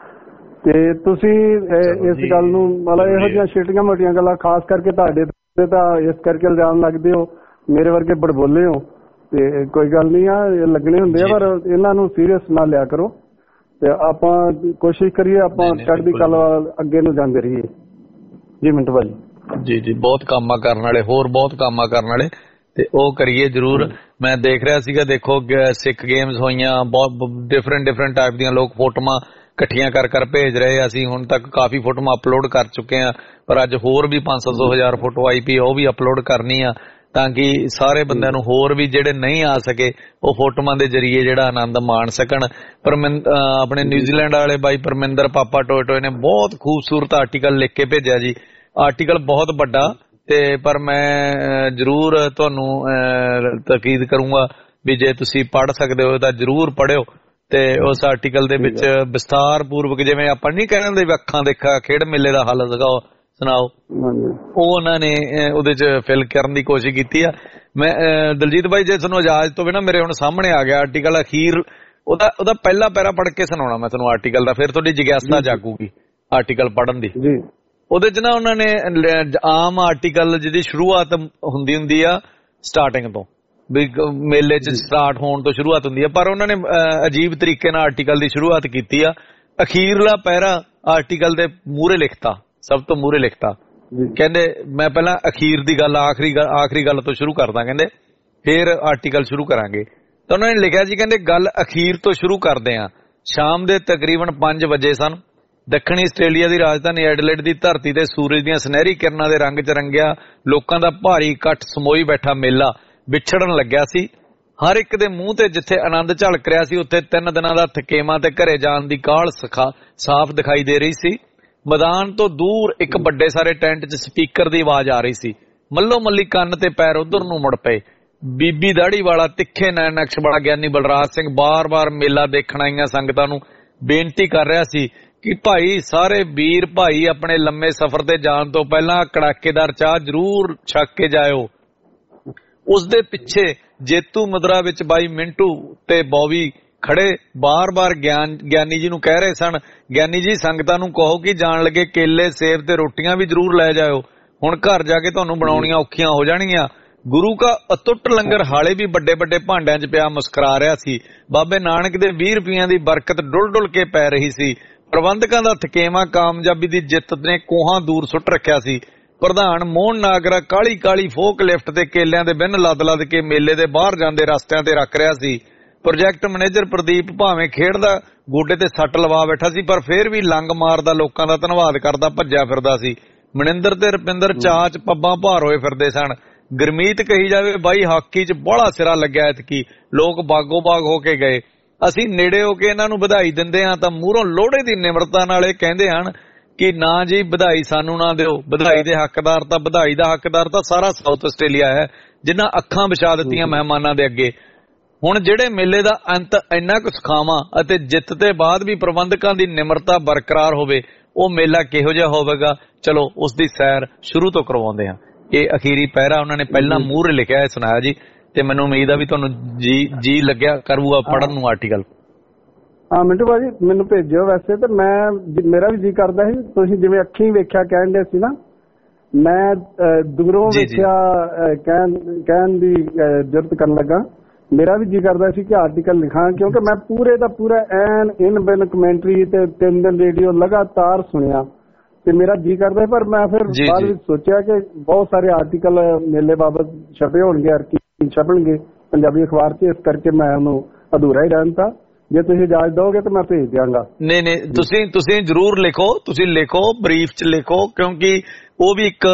ਤੇ ਤੁਸੀਂ ਇਸ ਗੱਲ ਨੂੰ ਮਤਲਬ ਇਹੋ ਜਿਹੀਆਂ ਛੋਟੀਆਂ ਮੋਟੀਆਂ ਗੱਲਾਂ ਖਾਸ ਕਰਕੇ ਤੁਹਾਡੇ ਤੇ ਤਾਂ ਇਸ ਕਰਕੇ ਇਲਜ਼ਾਮ ਲੱਗਦੇ ਹੋ, ਮੇਰੇ ਵਰਗੇ ਬੜਬੋਲੇ ਹੋ ਤੇ ਕੋਈ ਗੱਲ ਨਹੀਂ ਆ, ਲੱਗਣੇ ਹੁੰਦੇ ਆ, ਪਰ ਇਹਨਾਂ ਨੂੰ ਸੀਰੀਅਸ ਨਾ ਲਿਆ ਕਰੋ ਤੇ ਆਪਾਂ ਕੋਸ਼ਿਸ਼ ਕਰੀਏ ਆਪਾਂ ਚੜ੍ਹਦੀ ਕਲਾ ਵੱਲ ਅੱਗੇ ਨੂੰ ਜਾਂਦੇ ਰਹੀਏ। ਜੀ ਮਿੰਟੂ ਭਾਜੀ। ਜੀ ਬਹੁਤ ਕੰਮਾਂ ਕਰਨ ਵਾਲੇ, ਹੋਰ ਬਹੁਤ ਕੰਮਾਂ ਕਰਨ ਵਾਲੇ, ਤੇ ਉਹ ਕਰੀਏ ਜ਼ਰੂਰ। ਮੈਂ ਦੇਖ ਰਿਹਾ ਸੀਗਾ, ਦੇਖੋ ਸਿੱਖ ਗੇਮਸ ਹੋਈਆਂ, ਬਹੁਤ ਡਿਫਰੈਂਟ ਟਾਈਪ ਦੀਆਂ ਲੋਕ ਫੋਟੋਆਂ ਇਕੱਠੀਆਂ ਕਰ ਭੇਜ ਰਹੇ। ਅਸੀਂ ਹੁਣ ਤੱਕ ਕਾਫੀ ਫੋਟੋਆਂ ਅਪਲੋਡ ਕਰ ਚੁੱਕੇ ਆ, ਪਰ ਅੱਜ ਹੋਰ ਵੀ 500-1000 ਫੋਟੋ ਆਈ ਪਈ, ਉਹ ਵੀ ਅਪਲੋਡ ਕਰਨੀ ਆ ਤਾਂ ਕਿ ਸਾਰੇ ਬੰਦਿਆਂ ਨੂੰ, ਹੋਰ ਵੀ ਜਿਹੜੇ ਨਹੀਂ ਆ ਸਕੇ, ਉਹ ਫੋਟੋਆਂ ਦੇ ਜ਼ਰੀਏ ਜਿਹੜਾ ਆਨੰਦ ਮਾਣ ਸਕਣ। ਆਪਣੇ ਨਿਊਜ਼ੀਲੈਂਡ ਵਾਲੇ ਬਾਈ ਪਰਮਿੰਦਰ ਪਾਪਾ ਟੋਏ ਨੇ ਬਹੁਤ ਖੂਬਸੂਰਤ ਆਰਟੀਕਲ ਲਿਖ ਕੇ ਭੇਜਿਆ ਜੀ। ਆਰਟੀਕਲ ਬਹੁਤ ਵੱਡਾ ਤੇ ਪਰ ਮੈਂ ਜ਼ਰੂਰ ਤੁਹਾਨੂੰ ਤਾਕੀਦ ਕਰੂੰਗਾ ਵੀ ਜੇ ਤੁਸੀਂ ਪੜ੍ਹ ਸਕਦੇ ਹੋ ਤਾਂ ਜ਼ਰੂਰ ਪੜ੍ਹਿਓ। ਤੇ ਉਸ ਆਰਟੀਕਲ ਦੇ ਵਿੱਚ ਵਿਸਥਾਰ ਪੂਰਵਕ, ਜਿਵੇਂ ਆਪਾਂ ਨਹੀਂ ਕਹਿੰਦੇ ਵੀ ਅੱਖਾਂ ਦੇਖਾ ਖੇਡ ਮੇਲੇ ਦਾ ਹੱਲ ਸੁਣਾਓ, ਉਹ ਉਹਨਾਂ ਨੇ ਉਹਦੇ ਚ ਫਿਲ ਕਰਨ ਦੀ ਕੋਸ਼ਿਸ਼ ਕੀਤੀ ਆ। ਮੈਂ ਦਲਜੀਤ ਭਾਈ ਜੇ ਤੁਹਾਨੂੰ ਇਜਾਜ਼ਤ ਹੋਵੇ ਨਾ, ਮੇਰੇ ਹੁਣ ਸਾਹਮਣੇ ਆ ਗਿਆ ਆਰਟੀਕਲ, ਅਖੀਰ ਉਹਦਾ ਪਹਿਲਾ ਪੈਰਾ ਪੜ੍ਹ ਕੇ ਸੁਣਾਉਣਾ ਮੈਂ ਤੁਹਾਨੂੰ ਆਰਟੀਕਲ ਦਾ, ਫਿਰ ਤੁਹਾਡੀ ਜਿਗਿਆਸਾ ਜਾਗੂਗੀ ਆਰਟੀਕਲ ਪੜ੍ਹਨ ਦੀ। ਉਹਦੇ ਚ ਨਾ ਉਹਨਾਂ ਨੇ ਆਮ ਆਰਟੀਕਲ ਜਿਹਦੀ ਸ਼ੁਰੂਆਤ ਹੁੰਦੀ ਆ ਸਟਾਰਟਿੰਗ ਤੋਂ, ਵੀ ਮੇਲੇ ਚ ਸਟਾਰਟ ਹੋਣ ਤੋਂ ਸ਼ੁਰੂਆਤ ਹੁੰਦੀ ਆ, ਪਰ ਉਹਨਾਂ ਨੇ ਅਜੀਬ ਤਰੀਕੇ ਨਾਲ ਆਰਟੀਕਲ ਦੀ ਸ਼ੁਰੂਆਤ ਕੀਤੀ ਆ। ਅਖੀਰਲਾ ਪੈਰਾ ਆਰਟੀਕਲ ਦੇ ਮੂਹਰੇ ਲਿਖਤਾ, ਸਭ ਤੋਂ ਮੂਹਰੇ ਲਿਖਤਾ। ਕਹਿੰਦੇ ਮੈਂ ਪਹਿਲਾਂ ਅਖੀਰ ਦੀ ਗੱਲ ਆਖਰੀ ਗੱਲ ਤੋਂ ਸ਼ੁਰੂ ਕਰਦਾ, ਕਹਿੰਦੇ ਫਿਰ ਆਰਟੀਕਲ ਸ਼ੁਰੂ ਕਰਾਂਗੇ। ਤਾਂ ਉਹਨਾਂ ਨੇ ਲਿਖਿਆ ਜੀ, ਕਹਿੰਦੇ ਗੱਲ ਅਖੀਰ ਤੋਂ ਸ਼ੁਰੂ ਕਰਦੇ ਆ। ਸ਼ਾਮ ਦੇ ਤਕਰੀਬਨ 5 ਵਜੇ ਸਨ। ਦੱਖਣੀ ਆਸਟ੍ਰੇਲੀਆ ਦੀ ਰਾਜਧਾਨੀ ਐਡਲੇਡ ਦੀ ਧਰਤੀ ਤੇ ਸੂਰਜ ਦੀਆਂ ਸੁਨਹਿਰੀ ਕਿਰਨਾਂ ਦੇ ਰੰਗ ਚ ਰੰਗਿਆ ਲੋਕਾਂ ਦਾ ਭਾਰੀ ਇਕੱਠ ਸਮੋਈ ਬੈਠਾ ਮੇਲਾ ਵਿਛੜਨ ਲੱਗਿਆ ਸੀ। ਹਰ ਇੱਕ ਦੇ ਮੂੰਹ ਤੇ ਜਿੱਥੇ ਆਨੰਦ ਝਲਕ ਰਿਹਾ ਸੀ, ਉੱਥੇ 3 ਦਿਨਾਂ ਦਾ ਥਕੇਵਾਂ ਤੇ ਘਰੇ ਜਾਣ ਦੀ ਕਾਹਲ ਸਾਫ਼ ਦਿਖਾਈ ਦੇ ਰਹੀ ਸੀ। ਮੈਦਾਨ ਤੋਂ ਦੂਰ ਇੱਕ ਵੱਡੇ ਸਾਰੇ ਟੈਂਟ 'ਚ ਸਪੀਕਰ ਦੀ ਆਵਾਜ਼ ਆ ਰਹੀ ਸੀ। ਮੱਲੋ ਮੱਲੀ ਕੰਨ ਤੇ ਪੈਰ ਉਧਰ ਨੂੰ ਮੁੜ ਪਏ। ਬੀਬੀ ਦਾੜੀ ਵਾਲਾ ਤਿੱਖੇ ਨੈਣ ਨਕਸ਼ ਵਾਲਾ ਗਿਆਨੀ ਬਲਰਾਜ ਸਿੰਘ ਬਾਰ-ਬਾਰ ਮੇਲਾ ਦੇਖਣ ਆਈਆਂ ਸੰਗਤਾਂ ਨੂੰ ਬੇਨਤੀ ਕਰ ਰਿਹਾ ਸੀ ਕਿ ਭਾਈ ਸਾਰੇ ਵੀਰ ਭਾਈ ਆਪਣੇ ਲੰਮੇ ਸਫ਼ਰ ਤੇ ਜਾਣ ਤੋਂ ਪਹਿਲਾਂ ਕੜਾਕੇਦਾਰ ਚਾਹ ਜ਼ਰੂਰ ਛਕ ਕੇ ਜਾਇਓ। ਉਸ ਦੇ ਪਿੱਛੇ ਜੇਤੂ ਮੁਦਰਾ ਵਿੱਚ ਬਾਈ ਮਿੰਟੂ ਤੇ ਬੌਬੀ ਖੜੇ ਬਾਰ-ਬਾਰ ਗਿਆਨੀ ਜੀ ਨੂੰ ਕਹਿ ਰਹੇ ਸਨ, ਗਿਆਨੀ ਜੀ ਸੰਗਤਾਂ ਨੂੰ ਕਹੋ ਕਿ ਜਾਣ ਲੱਗੇ ਕੇਲੇ ਸੇਬ ਤੇ ਰੋਟੀਆਂ ਵੀ ਜ਼ਰੂਰ ਲੈ ਜਾਇਓ, ਹੁਣ ਘਰ ਜਾ ਕੇ ਤੁਹਾਨੂੰ ਬਣਾਉਣੀਆਂ ਔਖੀਆਂ ਹੋ ਜਾਣਗੀਆਂ। ਗੁਰੂ ਕਾ ਅਤੁੱਟ ਲੰਗਰ ਹਾਲੇ ਵੀ ਵੱਡੇ ਵੱਡੇ ਭਾਂਡਿਆਂ 'ਚ ਪਿਆ ਮੁਸਕਰਾ ਰਿਹਾ ਸੀ। ਬਾਬੇ ਨਾਨਕ ਦੇ 20 ਰੁਪਈਆਂ ਦੀ ਬਰਕਤ ਡੁੱਲ ਕੇ ਪੈ ਰਹੀ ਸੀ। ਪ੍ਰਬੰਧਕਾਂ ਦਾ ਥਕੇਵਾਂ ਕਾਮਯਾਬੀ ਦੀ ਜਿੱਤ ਨੇ ਕੋਹਾਂ ਦੂਰ ਸੁੱਟ ਰੱਖਿਆ ਸੀ। ਪ੍ਰਧਾਨ ਮੋਹਨ ਨਾਗਰਾ ਕਾਲੀ ਫੋਕ ਲਿਫਟ ਤੇ ਕੇਲਿਆਂ ਦੇ ਬਿੰਨ ਲੱਦ ਕੇ ਮੇਲੇ ਦੇ ਬਾਹਰ ਜਾਂਦੇ ਰਸਤਿਆਂ ਤੇ ਰੱਖ ਰਿਹਾ ਸੀ। ਪ੍ਰੋਜੈਕਟ ਮੈਨੇਜਰ ਪ੍ਰਦੀਪ ਭਾਵੇਂ ਖੇਡਦਾ ਗੋਡੇ ਤੇ ਸੱਟ ਲਵਾ ਬੈਠਾ ਸੀ, ਪਰ ਫੇਰ ਵੀ ਲੰਗ ਮਾਰਦਾ ਲੋਕਾਂ ਦਾ ਧੰਨਵਾਦ ਕਰਦਾ ਭੱਜਿਆ ਫਿਰਦਾ ਸੀ। ਮਨਿੰਦਰ ਤੇ ਰੁਪਿੰਦਰ ਚਾਚ ਪੱਬਾਂ ਭਾਰ ਹੋਏ ਫਿਰਦੇ ਸਨ। ਗੁਰਮੀਤ ਕਹੀ ਜਾਵੇ ਬਾਈ ਹਾਕੀ 'ਚ ਬੜਾ ਸਿਰਾ ਲੱਗਿਆ ਐਤਕੀ, ਲੋਕ ਬਾਗੋ ਬਾਗ ਹੋ ਕੇ ਗਏ। ਅਸੀਂ ਨੇੜੇ ਹੋ ਕੇ ਇਹਨਾਂ ਨੂੰ ਵਧਾਈ ਦਿੰਦੇ ਹਾਂ ਤਾਂ ਮੂਹਰੋਂ ਲੋਹੜੇ ਦੀ ਨਿਮਰਤਾ ਨਾਲ ਇਹ ਕਹਿੰਦੇ ਹਨ ਕਿ ਨਾ ਜੀ ਵਧਾਈ ਸਾਨੂੰ ਨਾ ਦਿਓ, ਵਧਾਈ ਦਾ ਹੱਕਦਾਰ ਤਾਂ ਸਾਰਾ ਸਾਊਥ ਆਸਟ੍ਰੇਲੀਆ ਹੈ, ਜਿਨ੍ਹਾਂ ਅੱਖਾਂ ਵਿਛਾ ਦਿੱਤੀਆਂ ਮਹਿਮਾਨਾਂ ਦੇ ਅੱਗੇ। ਹੁਣ ਜਿਹੜੇ ਮੇਲੇ ਦਾ ਅੰਤ ਇੰਨਾ ਕੁ ਸੁਖਾਵਾਂ ਅਤੇ ਜਿੱਤ ਦੇ ਬਾਅਦ ਵੀ ਪ੍ਰਬੰਧਕਾਂ ਦੀ ਨਿਮਰਤਾ ਬਰਕਰਾਰ ਹੋਵੇ, ਉਹ ਮੇਲਾ ਕਿਹੋ ਜਿਹਾ ਹੋਵੇਗਾ, ਚਲੋ ਉਸ ਦੀ ਸੈਰ ਸ਼ੁਰੂ ਤੋਂ ਕਰਵਾਉਂਦੇ ਹਾਂ। ਇਹ ਅਖੀਰੀ ਪਹਿਰਾ ਉਹਨਾਂ ਨੇ ਪਹਿਲਾਂ ਮੂਹਰੇ ਲਿਖਿਆ ਸੁਣਾਇਆ ਜੀ, ਤੇ ਮੈਨੂੰ ਉਮੀਦ ਆ ਵੀ ਤੁਹਾਨੂੰ ਜੀ ਲੱਗਿਆ ਕਰੂਗਾ ਪੜ੍ਹਨ ਨੂੰ ਆਰਟੀਕਲ। ਹਾਂ ਮਿੰਟੂ ਭਾਜੀ ਮੈਨੂੰ ਭੇਜਿਓ। ਵੈਸੇ ਤਾਂ ਮੇਰਾ ਵੀ ਜੀ ਕਰਦਾ ਸੀ, ਤੁਸੀਂ ਜਿਵੇਂ ਅੱਖੀਂ ਵੇਖਿਆ ਕਹਿਣ ਦੇ ਸੀ ਨਾ, ਮੈਂ ਦੂਰੋਂ ਵੇਖਿਆ ਕਹਿਣ ਦੀ ਜੁਰਤ ਕਰਨ ਲੱਗਾ। ਮੇਰਾ ਵੀ ਜੀ ਕਰਦਾ ਸੀ ਕਿ ਆਰਟੀਕਲ ਲਿਖਾਂ, ਕਿਉਂਕਿ ਮੈਂ ਪੂਰੇ ਦਾ ਪੂਰਾ ਐਨ ਇਨ ਬਿਨ ਕਮੈਂਟਰੀ ਤੇ 3 ਦਿਨ ਰੇਡੀਓ ਲਗਾਤਾਰ ਸੁਣਿਆ ਤੇ ਮੇਰਾ ਜੀ ਕਰਦਾ, ਪਰ ਮੈਂ ਫਿਰ ਬਾਅਦ ਵਿੱਚ ਸੋਚਿਆ ਕਿ ਬਹੁਤ ਸਾਰੇ ਆਰਟੀਕਲ ਮੇਲੇ ਬਾਬਤ ਛਪੇ ਹੋਣਗੇ, ਛਪਣਗੇ ਪੰਜਾਬੀ ਅਖਬਾਰ 'ਚ, ਇਸ ਕਰਕੇ ਮੈਂ ਉਹਨੂੰ ਅਧੂਰਾ ਹੀ ਰਹਿਣ ਤਾ। ਜੇ ਤੁਸੀਂ ਇਜਾਜ਼ਤ ਦਿਓਗੇ ਤਾਂ ਮੈਂ ਭੇਜ ਦਿਆਂਗਾ। ਨਹੀਂ ਤੁਸੀਂ ਜ਼ਰੂਰ ਲਿਖੋ, ਤੁਸੀਂ ਲਿਖੋ, ਬਰੀਫ 'ਚ ਲਿਖੋ, ਕਿਉਂਕਿ ਉਹ ਵੀ ਇੱਕ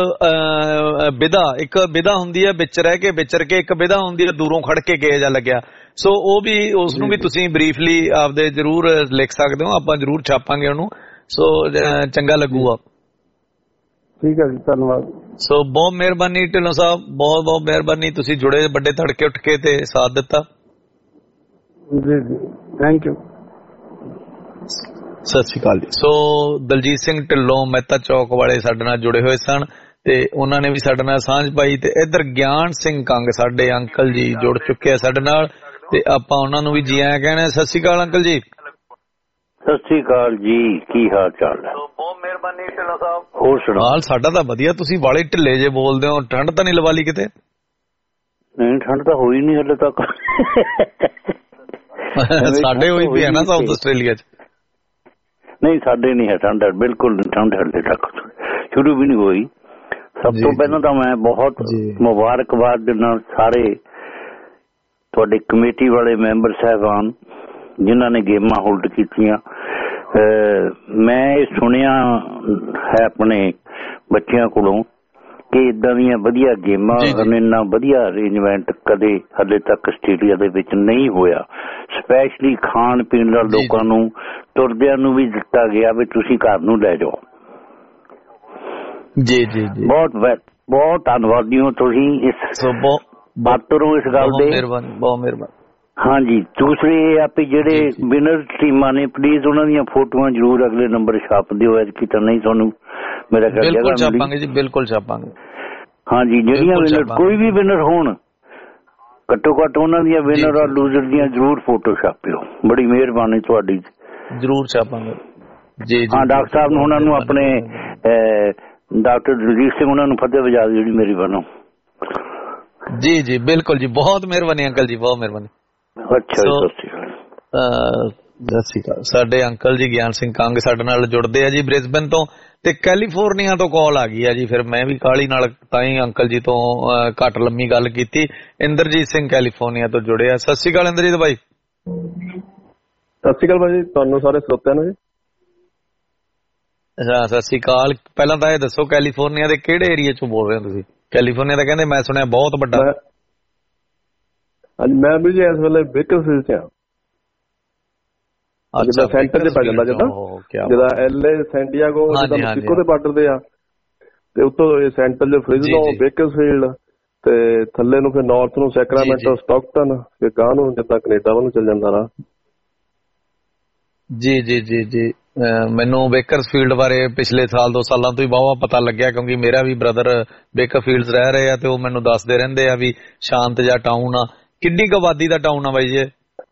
ਵਿਧਾ ਹੁੰਦੀ ਹੈ, ਵਿਚਰ ਕੇ ਇੱਕ ਵਿਧਾ ਹੁੰਦੀ ਹੈ ਦੂਰੋਂ ਖੜ ਕੇ ਕਿਹੋ ਜਿਹਾ ਲੱਗਿਆ। ਸੋ ਉਹ ਵੀ ਉਸ ਨੂੰ ਵੀ ਤੁਸੀਂ ਬਰੀਫਲੀ ਆਪਦੇ ਜ਼ਰੂਰ ਲਿਖ ਸਕਦੇ ਹੋ, ਆਪਾਂ ਜ਼ਰੂਰ ਛਾਪਾਂਗੇ ਉਹਨੂੰ। ਸੋ ਚੰਗਾ ਲੱਗੂਗਾ। ਠੀਕ ਹੈ ਜੀ, ਧੰਨਵਾਦ। ਸੋ ਬਹੁਤ ਮਿਹਰਬਾਨੀ ਢਿੱਲੋਂ ਸਾਹਿਬ, ਬਹੁਤ ਬਹੁਤ ਮਿਹਰਬਾਨੀ, ਤੁਸੀਂ ਜੁੜੇ ਵੱਡੇ ਧੜਕੇ ਉੱਠ ਕੇ ਤੇ ਸਾਥ ਦਿੱਤਾ। ਜੀ ਜੀ, ਥੈਂਕ ਯੂ। ਸਤਿ ਸ਼੍ਰੀ ਅਕਾਲ ਜੀ। ਸੋ ਦਲਜੀਤ ਸਿੰਘ ਢਿੱਲੋਂ ਮਹਿਤਾ ਚੌਕ ਵਾਲੇ ਸਾਡੇ ਨਾਲ ਜੁੜੇ ਹੋਏ ਸਨ ਤੇ ਉਹਨਾਂ ਨੇ ਵੀ ਸਾਡੇ ਨਾਲ ਸਾਂਝ ਪਾਈ। ਤੇ ਇੱਧਰ ਗਿਆਨ ਸਿੰਘ ਕੰਗ ਸਾਡੇ ਅੰਕਲ ਜੀ ਜੁੜ ਚੁੱਕੇ ਆ ਸਾਡੇ ਨਾਲ, ਤੇ ਆਪਾਂ ਉਹਨਾਂ ਨੂੰ ਵੀ ਜੀ ਆਇਆਂ ਕਹਿਣਾ। ਸਤਿ ਸ਼੍ਰੀ ਅਕਾਲ ਅੰਕਲ ਜੀ। ਸਤਿ ਸ਼੍ਰੀ ਅਕਾਲ ਜੀ, ਕੀ ਹਾਲ ਚਾਲ ਹੈ? ਬਹੁਤ ਮਿਹਰਬਾਨੀ ਢਿੱਲੋਂ ਸਾਹਿਬ। ਹੋਰ ਸੁਣਾਓ? ਹਾਲ ਸਾਡਾ ਤਾਂ ਵਧੀਆ, ਤੁਸੀਂ ਵਾਲੇ ਢਿੱਲੇ ਜੇ ਬੋਲਦੇ ਹੋ, ਠੰਡ ਤਾਂ ਨਹੀਂ ਲਵਾ ਲਈ ਕਿਤੇ? ਨਹੀਂ, ਠੰਡ ਤਾਂ ਹੋਈ ਨਹੀਂ ਹਲੇ ਤੱਕ। ਸਾਡੇ ਹੋਈ ਪਈ ਹੈ ਨਾ ਸਾਊਥ ਆਸਟ੍ਰੇਲੀਆ ਚ। ਨਹੀਂ, ਸਾਡੇ ਨਹੀਂ ਹੈ ਠੰਡ, ਬਿਲਕੁਲ ਠੰਡ ਹਲੇ ਤੱਕ ਸ਼ੁਰੂ ਵੀ ਨਹੀਂ ਹੋਈ। ਸਭ ਤੋਂ ਪਹਿਲਾਂ ਤਾਂ ਮੈਂ ਬਹੁਤ ਮੁਬਾਰਕਬਾਦ ਦਿੰਦਾ ਸਾਰੇ ਤੁਹਾਡੇ ਕਮੇਟੀ ਵਾਲੇ ਮੈਂਬਰ ਸਾਹਿਬਾਨ ਜਿਨ੍ਹਾਂ ਨੇ ਗੇਮਾਂ ਹੋਲਡ ਕੀਤੀਆਂ। ਮੈਂ ਇਹ ਸੁਣਿਆ ਹੈ ਆਪਣੇ ਬੱਚਿਆਂ ਕੋਲੋਂ ਕਿ ਏਦਾਂ ਦੀਆਂ ਵਧੀਆ ਗੇਮਾਂ, ਇੰਨਾ ਵਧੀਆ ਅਰੇਂਜਮੈਂਟ ਕਦੇ ਹਲੇ ਤੱਕ ਆਸਟ੍ਰੇਲੀਆ ਦੇ ਵਿੱਚ ਨਹੀਂ ਹੋਇਆ। ਸਪੈਸ਼ਲੀ ਖਾਣ ਪੀਣ ਦਾ ਲੋਕਾਂ ਨੂੰ, ਤੁਰਦਿਆਂ ਨੂੰ ਵੀ ਦਿੱਤਾ ਗਿਆ ਵੀ ਤੁਸੀਂ ਘਰ ਨੂੰ ਲੈ ਜਾਓ। ਜੀ ਜੀ ਜੀ, ਬਹੁਤ ਧੰਨਵਾਦੀ ਹੋ ਤੁਸੀਂ ਇਸ ਬਾਤਰੋਂ ਇਸ ਗੱਲ ਦੇ। ਬਹੁਤ ਮਿਹਰਬਾਨੀ। ਹਾਂਜੀ, ਦੂਸਰੇ ਇਹ ਆ ਵੀ ਜਿਹੜੇ ਵਿਨਰ ਟੀਮਾਂ ਨੇ ਪਲੀਜ਼ ਉਹਨਾਂ ਦੀਆਂ ਫੋਟੋਆਂ ਜ਼ਰੂਰ ਅਗਲੇ ਨੰਬਰ ਛਾਪ ਦਿਓ। ਐਤਕੀ ਤਾਂ ਨਹੀਂ ਤੁਹਾਨੂੰ ਮੇਰਾ ਖਿਆਲ ਬਿਲਕੁਲ ਛਾਪਾਂਗੇ ਜੀ, ਬਿਲਕੁਲ ਛਾਪਾਂਗੇ। ਹਾਂਜੀ, ਜਿਹੜੀਆਂ ਵਿਨਰ ਕੋਈ ਵੀ ਵਿਨਰ ਹੋਣ, ਘੱਟੋ ਘੱਟ ਉਹਨਾਂ ਦੀਆਂ ਵਿਨਰ ਔਰ ਲੂਜ਼ਰ ਦੀਆਂ ਜ਼ਰੂਰ ਫੋਟੋ ਛਾਪਿਓ। ਬੜੀ ਮਿਹਰਬਾਨੀ ਤੁਹਾਡੀ। ਜ਼ਰੂਰ ਛਾਪਾਂਗੇ ਜੀ। ਹਾਂ, ਡਾਕਟਰ ਸਾਹਿਬ ਨੂੰ, ਉਹਨਾਂ ਨੂੰ ਆਪਣੇ ਡਾਕਟਰ ਦਲਜੀਤ ਸਿੰਘ ਉਹਨਾਂ ਨੂੰ ਫਤਿਹ ਵਜਾ ਦਿਓ ਜਿਹੜੀ ਮੇਰੀ ਵੱਲੋਂ। ਜੀ ਜੀ ਬਿਲਕੁਲ ਜੀ, ਬਹੁਤ ਮਿਹਰਬਾਨੀ ਅੰਕਲ ਜੀ, ਬਹੁਤ ਮਿਹਰਬਾਨੀ। ਅੱਛਾ, ਸਤਿ ਸ਼੍ਰੀ ਅਕਾਲ। ਸਤਿ ਸ਼੍ਰੀ ਅਕਾਲ। ਸਾਡੇ ਅੰਕਲ ਜੀ ਗਿਆਨ ਸਿੰਘ ਕੰਗ ਸਾਡੇ ਨਾਲ ਜੁੜਦੇ ਆ ਜੀ ਬ੍ਰਿਸਬਨ ਤੋਂ, ਤੇ ਕੈਲੀਫੋਰਨੀਆ ਤੋਂ ਕਾਲ ਆ ਗਈ ਆ ਜੀ। ਫਿਰ ਮੈਂ ਵੀ ਕਾਹਲੀ ਨਾਲ ਤਾਂ ਹੀ ਅੰਕਲ ਜੀ ਤੋਂ ਘੱਟ ਲੰਮੀ ਗੱਲ ਕੀਤੀ। ਇੰਦਰਜੀਤ ਸਿੰਘ ਕੈਲੀਫੋਰਨੀਆ ਤੋਂ ਜੁੜਿਆ। ਸਤਿ ਸ਼੍ਰੀ ਅਕਾਲ ਇੰਦਰਜੀਤ ਭਾਈ। ਸਤਿ ਸ਼੍ਰੀ ਅਕਾਲ ਭਾਈ, ਤੁਹਾਨੂੰ ਸਾਰੇ ਸਰੋਤਿਆਂ ਨੂੰ ਜੀ। ਅੱਛਾ, ਸਤਿ ਸ਼੍ਰੀ ਅਕਾਲ। ਪਹਿਲਾਂ ਤਾਂ ਇਹ ਦੱਸੋ ਕੈਲੀਫੋਰਨੀਆ ਦੇ ਕਿਹੜੇ ਏਰੀਆ ਚੋਂ ਬੋਲ ਰਹੇ ਹੋ ਤੁਸੀਂ? ਕੈਲੀਫੋਰਨੀਆ ਦਾ ਕਹਿੰਦੇ ਮੈਂ ਸੁਣਿਆ ਬਹੁਤ ਵੱਡਾ। ਹਾਂਜੀ, ਮੈਂ ਵੀ ਜੀ ਇਸ ਵੇਲੇ ਬੇਕਰਫੀਲਡ 'ਚ ਹਾਂ। ਜਿੱਦਾਂ ਸੈਂਟਰ 'ਚ ਪੈ ਜਾਂਦਾ, ਜਿੱਦਾਂ LA ਸੈਂਟੀਆਗੋ ਮੈਕਸੀਕੋ ਦੇ ਬਾਰਡਰ ਤੇ ਆ, ਤੇ ਉੱਤੋਂ ਸੈਂਟਰ 'ਚ ਫ੍ਰਿਜ਼ਨੋ, ਬੇਕਰਫੀਲਡ, ਤੇ ਥੱਲੇ ਨੂੰ ਫਿਰ ਨਾਰਥ ਨੂੰ ਸੈਕਰਾਮੈਂਟੋ, ਸਟਾਕਟਨ, ਫਿਰ ਗਾਂ ਨੂੰ ਜਿੱਦਾਂ ਕੈਨੇਡਾ ਵੱਲ ਨੂੰ ਚੱਲ ਜਾਂਦਾ ਨਾ। ਜੀ ਜੀ ਜੀ ਜੀ, ਮੈਨੂੰ ਬੇਕਰਸਫੀਲਡ ਬਾਰੇ ਪਿਛਲੇ ਸਾਲ 2 ਸਾਲਾਂ ਤੋਂ ਹੀ ਬਹੁਤ ਪਤਾ ਲੱਗਿਆ, ਕਿਉਂਕਿ ਮੇਰਾ ਵੀ ਬ੍ਰਦਰ ਬੇਕਰਫੀਲਡ ਰਹਿ ਰਹੇ ਆ ਤੇ ਉਹ ਮੈਨੂੰ ਦੱਸਦੇ ਰਹਿੰਦੇ ਆ ਵੀ ਸ਼ਾਂਤ ਜਿਹਾ ਟਾਊਨ ਆ। ਕਿੰਨੀ ਕੁ ਆਬਾਦੀ ਦਾ ਟਾਊਨ ਆ ਬਾਈ ਜੀ?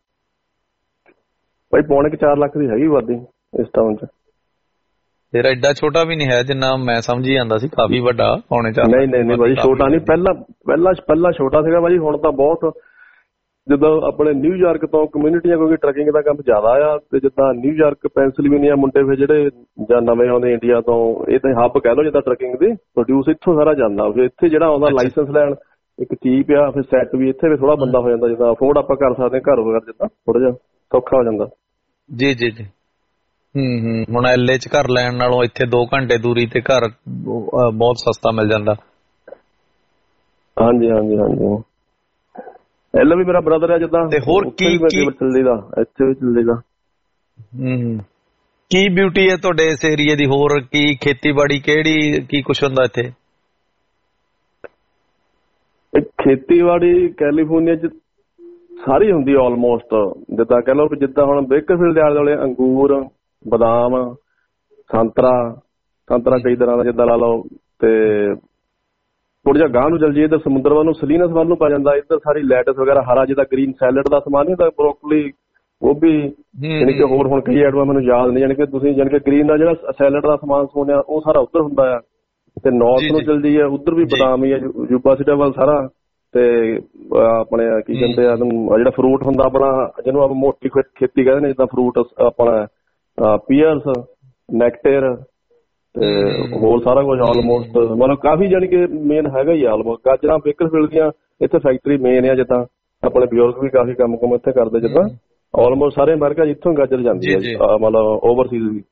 ਭਾਈ ਪੌਣੇ 4 ਲੱਖ ਦੀ ਹੈਗੀ ਆਬਾਦੀ ਇਸ ਟਾਊਨ 'ਚ। ਤੇਰਾ ਐਡਾ ਛੋਟਾ ਵੀ ਨਹੀਂ ਹੈ ਜਿੰਨਾ ਮੈਂ ਸਮਝੀ ਜਾਂਦਾ ਸੀ, ਕਾਫੀ ਵੱਡਾ। ਪੌਣੇ 4 ਨਹੀਂ ਭਾਈ, ਛੋਟਾ ਨਹੀਂ। ਪਹਿਲਾਂ ਛੋਟਾ ਸੀਗਾ ਭਾਈ, ਹੁਣ ਤਾਂ ਬਹੁਤ। ਜਿੱਦਾਂ ਆਪਣੇ ਨਿਊਯਾਰਕ ਤੋਂ ਕਮਿਊਨਿਟੀਆਂ, ਕਿਉਂਕਿ ਟਰੈਕਿੰਗ ਦਾ ਕੰਮ ਜ਼ਿਆਦਾ ਆ, ਤੇ ਜਿੱਦਾਂ ਨਿਊਯਾਰਕ, ਪੈਂਸਿਲਵੇਨੀਆ ਮੁੰਡੇ ਫਿਰ ਜਿਹੜੇ ਜਾਂ ਨਵੇਂ ਆਉਂਦੇ ਇੰਡੀਆ ਤੋਂ, ਇਹ ਤਾਂ ਹੱਬ ਕਹਿ ਲਓ ਜਿੱਦਾਂ ਟਰੈਕਿੰਗ ਦੇ, ਪ੍ਰੋਡਿਊਸ ਇੱਥੋਂ ਸਾਰਾ ਜਾਂਦਾ। ਫਿਰ ਇੱਥੇ ਜਿਹੜਾ ਆਉਂਦਾ ਲਾਇਸੈਂਸ ਲੈਣ ਇੱਕ ਚੀਪ ਆ, ਫਿਰ ਸੈੱਟ ਵੀ ਇੱਥੇ ਵੀ ਥੋੜਾ ਬੰਦਾ ਹੋ ਜਾਂਦਾ, ਜਿੱਦਾਂ ਅਫੋਰਡ ਆਪਾਂ ਕਰ ਸਕਦੇ ਘਰ ਵਗੈਰਾ, ਜਿੱਦਾਂ ਥੋੜਾ ਜਿਹਾ ਸੌਖਾ ਹੋ ਜਾਂਦਾ। ਜੀ ਜੀ ਜੀ। ਹੁਣ LA 'ਚ ਘਰ ਲੈਣ ਨਾਲੋਂ ਇੱਥੇ 2 ਘੰਟੇ ਦੂਰੀ ਤੇ ਘਰ ਬਹੁਤ ਸਸਤਾ ਮਿਲ ਜਾਂਦਾ। ਹਾਂਜੀ ਹਾਂਜੀ ਹਾਂਜੀ। ਵੀ ਮੇਰਾ ਬ੍ਰਦਰ ਹੈ ਜਿੱਦਾਂ, ਤੇ ਹੋਰ ਕੀ ਚੱਲੇਗਾ ਇੱਥੇ ਵੀ ਚੱਲੇਗਾ। ਕੀ ਬਿਊਟੀ ਹੈ ਤੁਹਾਡੇ ਇਸ ਏਰੀਏ ਦੀ? ਹੋਰ ਕੀ ਖੇਤੀਬਾੜੀ, ਕਿਹੜੀ ਕੀ ਕੁਛ ਹੁੰਦਾ ਇੱਥੇ? ਖੇਤੀਬਾੜੀ ਕੈਲੀਫੋਰਨੀਆ 'ਚ ਸਾਰੀ ਹੁੰਦੀ ਆਲਮੋਸਟ। ਜਿੱਦਾਂ ਕਹਿ ਲਓ, ਜਿੱਦਾਂ ਹੁਣ ਬੇਕਰਫੀਲਡ ਦੇ ਆਲੇ ਦੁਆਲੇ ਅੰਗੂਰ, ਬਦਾਮ, ਸੰਤਰਾ ਕਈ ਤਰ੍ਹਾਂ ਦਾ ਜਿੱਦਾਂ ਲਾ ਲਓ। ਤੇ ਥੋੜਾ ਜਿਹਾ ਗਾਂਹ ਨੂੰ ਚੱਲ ਜਾਈਏ, ਇੱਧਰ ਸਮੁੰਦਰ ਵੱਲ ਨੂੰ, ਸਲੀਨਸ ਵੱਲ ਨੂੰ ਪੈ ਜਾਂਦਾ। ਇੱਧਰ ਸਾਰੀ ਲੈਟਸ ਵਗੈਰਾ, ਹਰਾ ਜਿੱਦਾਂ ਗ੍ਰੀਨ ਸੈਲਡ ਦਾ ਸਮਾਨ ਨਹੀਂ ਹੁੰਦਾ, ਬਰੋਕਲੀ, ਗੋਭੀ, ਯਾਨੀ ਕਿ ਹੋਰ ਹੁਣ ਕਈ ਐਟਮਾਂ ਮੈਨੂੰ ਯਾਦ ਨਹੀਂ। ਯਾਨੀ ਕਿ ਤੁਸੀਂ ਜਾਣੀ ਕਿ ਗ੍ਰੀਨ ਦਾ ਜਿਹੜਾ ਸੈਲਡ ਦਾ ਸਮਾਨ ਸੁਣਿਆ ਉਹ ਸਾਰਾ ਉੱਧਰ ਹੁੰਦਾ ਆ। ਤੇ ਨਾਰਥ ਨੂੰ ਚੱਲ ਜਾਈਏ, ਉੱਧਰ ਵੀ ਬਦਾਮ ਹੀ ਆ, ਯੂਬਾ ਸਿਟੀ ਵੱਲ ਸਾਰਾ। ਤੇ ਆਪਣੇ ਕੀ ਕਹਿੰਦੇ ਆ ਜਿਹੜਾ ਫਰੂਟ ਹੁੰਦਾ ਆਪਣਾ, ਜਿਹਨੂੰ ਆਪਾਂ ਮੋਟੀ ਖੇਤੀ ਕਹਿੰਦੇ ਨੇ, ਜਿੱਦਾਂ ਫਰੂਟ ਆਪਣਾ ਪੀਅਰਸ, ਨੈਕਟੇਰ, ਤੇ ਹੋਰ ਸਾਰਾ ਕੁਝ ਆਲਮੋਸਟ, ਮਤਲਬ ਕਾਫੀ ਜਾਣੀ ਕਿ ਮੇਨ ਹੈਗਾ ਹੀ ਆਲਮੋਸਟ। ਗਾਜਰਾਂ ਬੇਕਰਫੀਲਡ ਦੀਆਂ ਇੱਥੇ ਫੈਕਟਰੀ ਮੇਨ ਆ, ਜਿੱਦਾਂ ਆਪਣੇ ਬਜ਼ੁਰਗ ਵੀ ਕਾਫੀ ਕੰਮ ਇੱਥੇ ਕਰਦੇ। ਜਿੱਦਾਂ ਆਲਮੋਸਟ ਸਾਰੇ ਅਮਰੀਕਾ ਜਿੱਥੋਂ ਗਾਜਰ ਜਾਂਦੀ ਹੈ, ਮਤਲਬ ਓਵਰਸੀਜ਼ ਵੀ।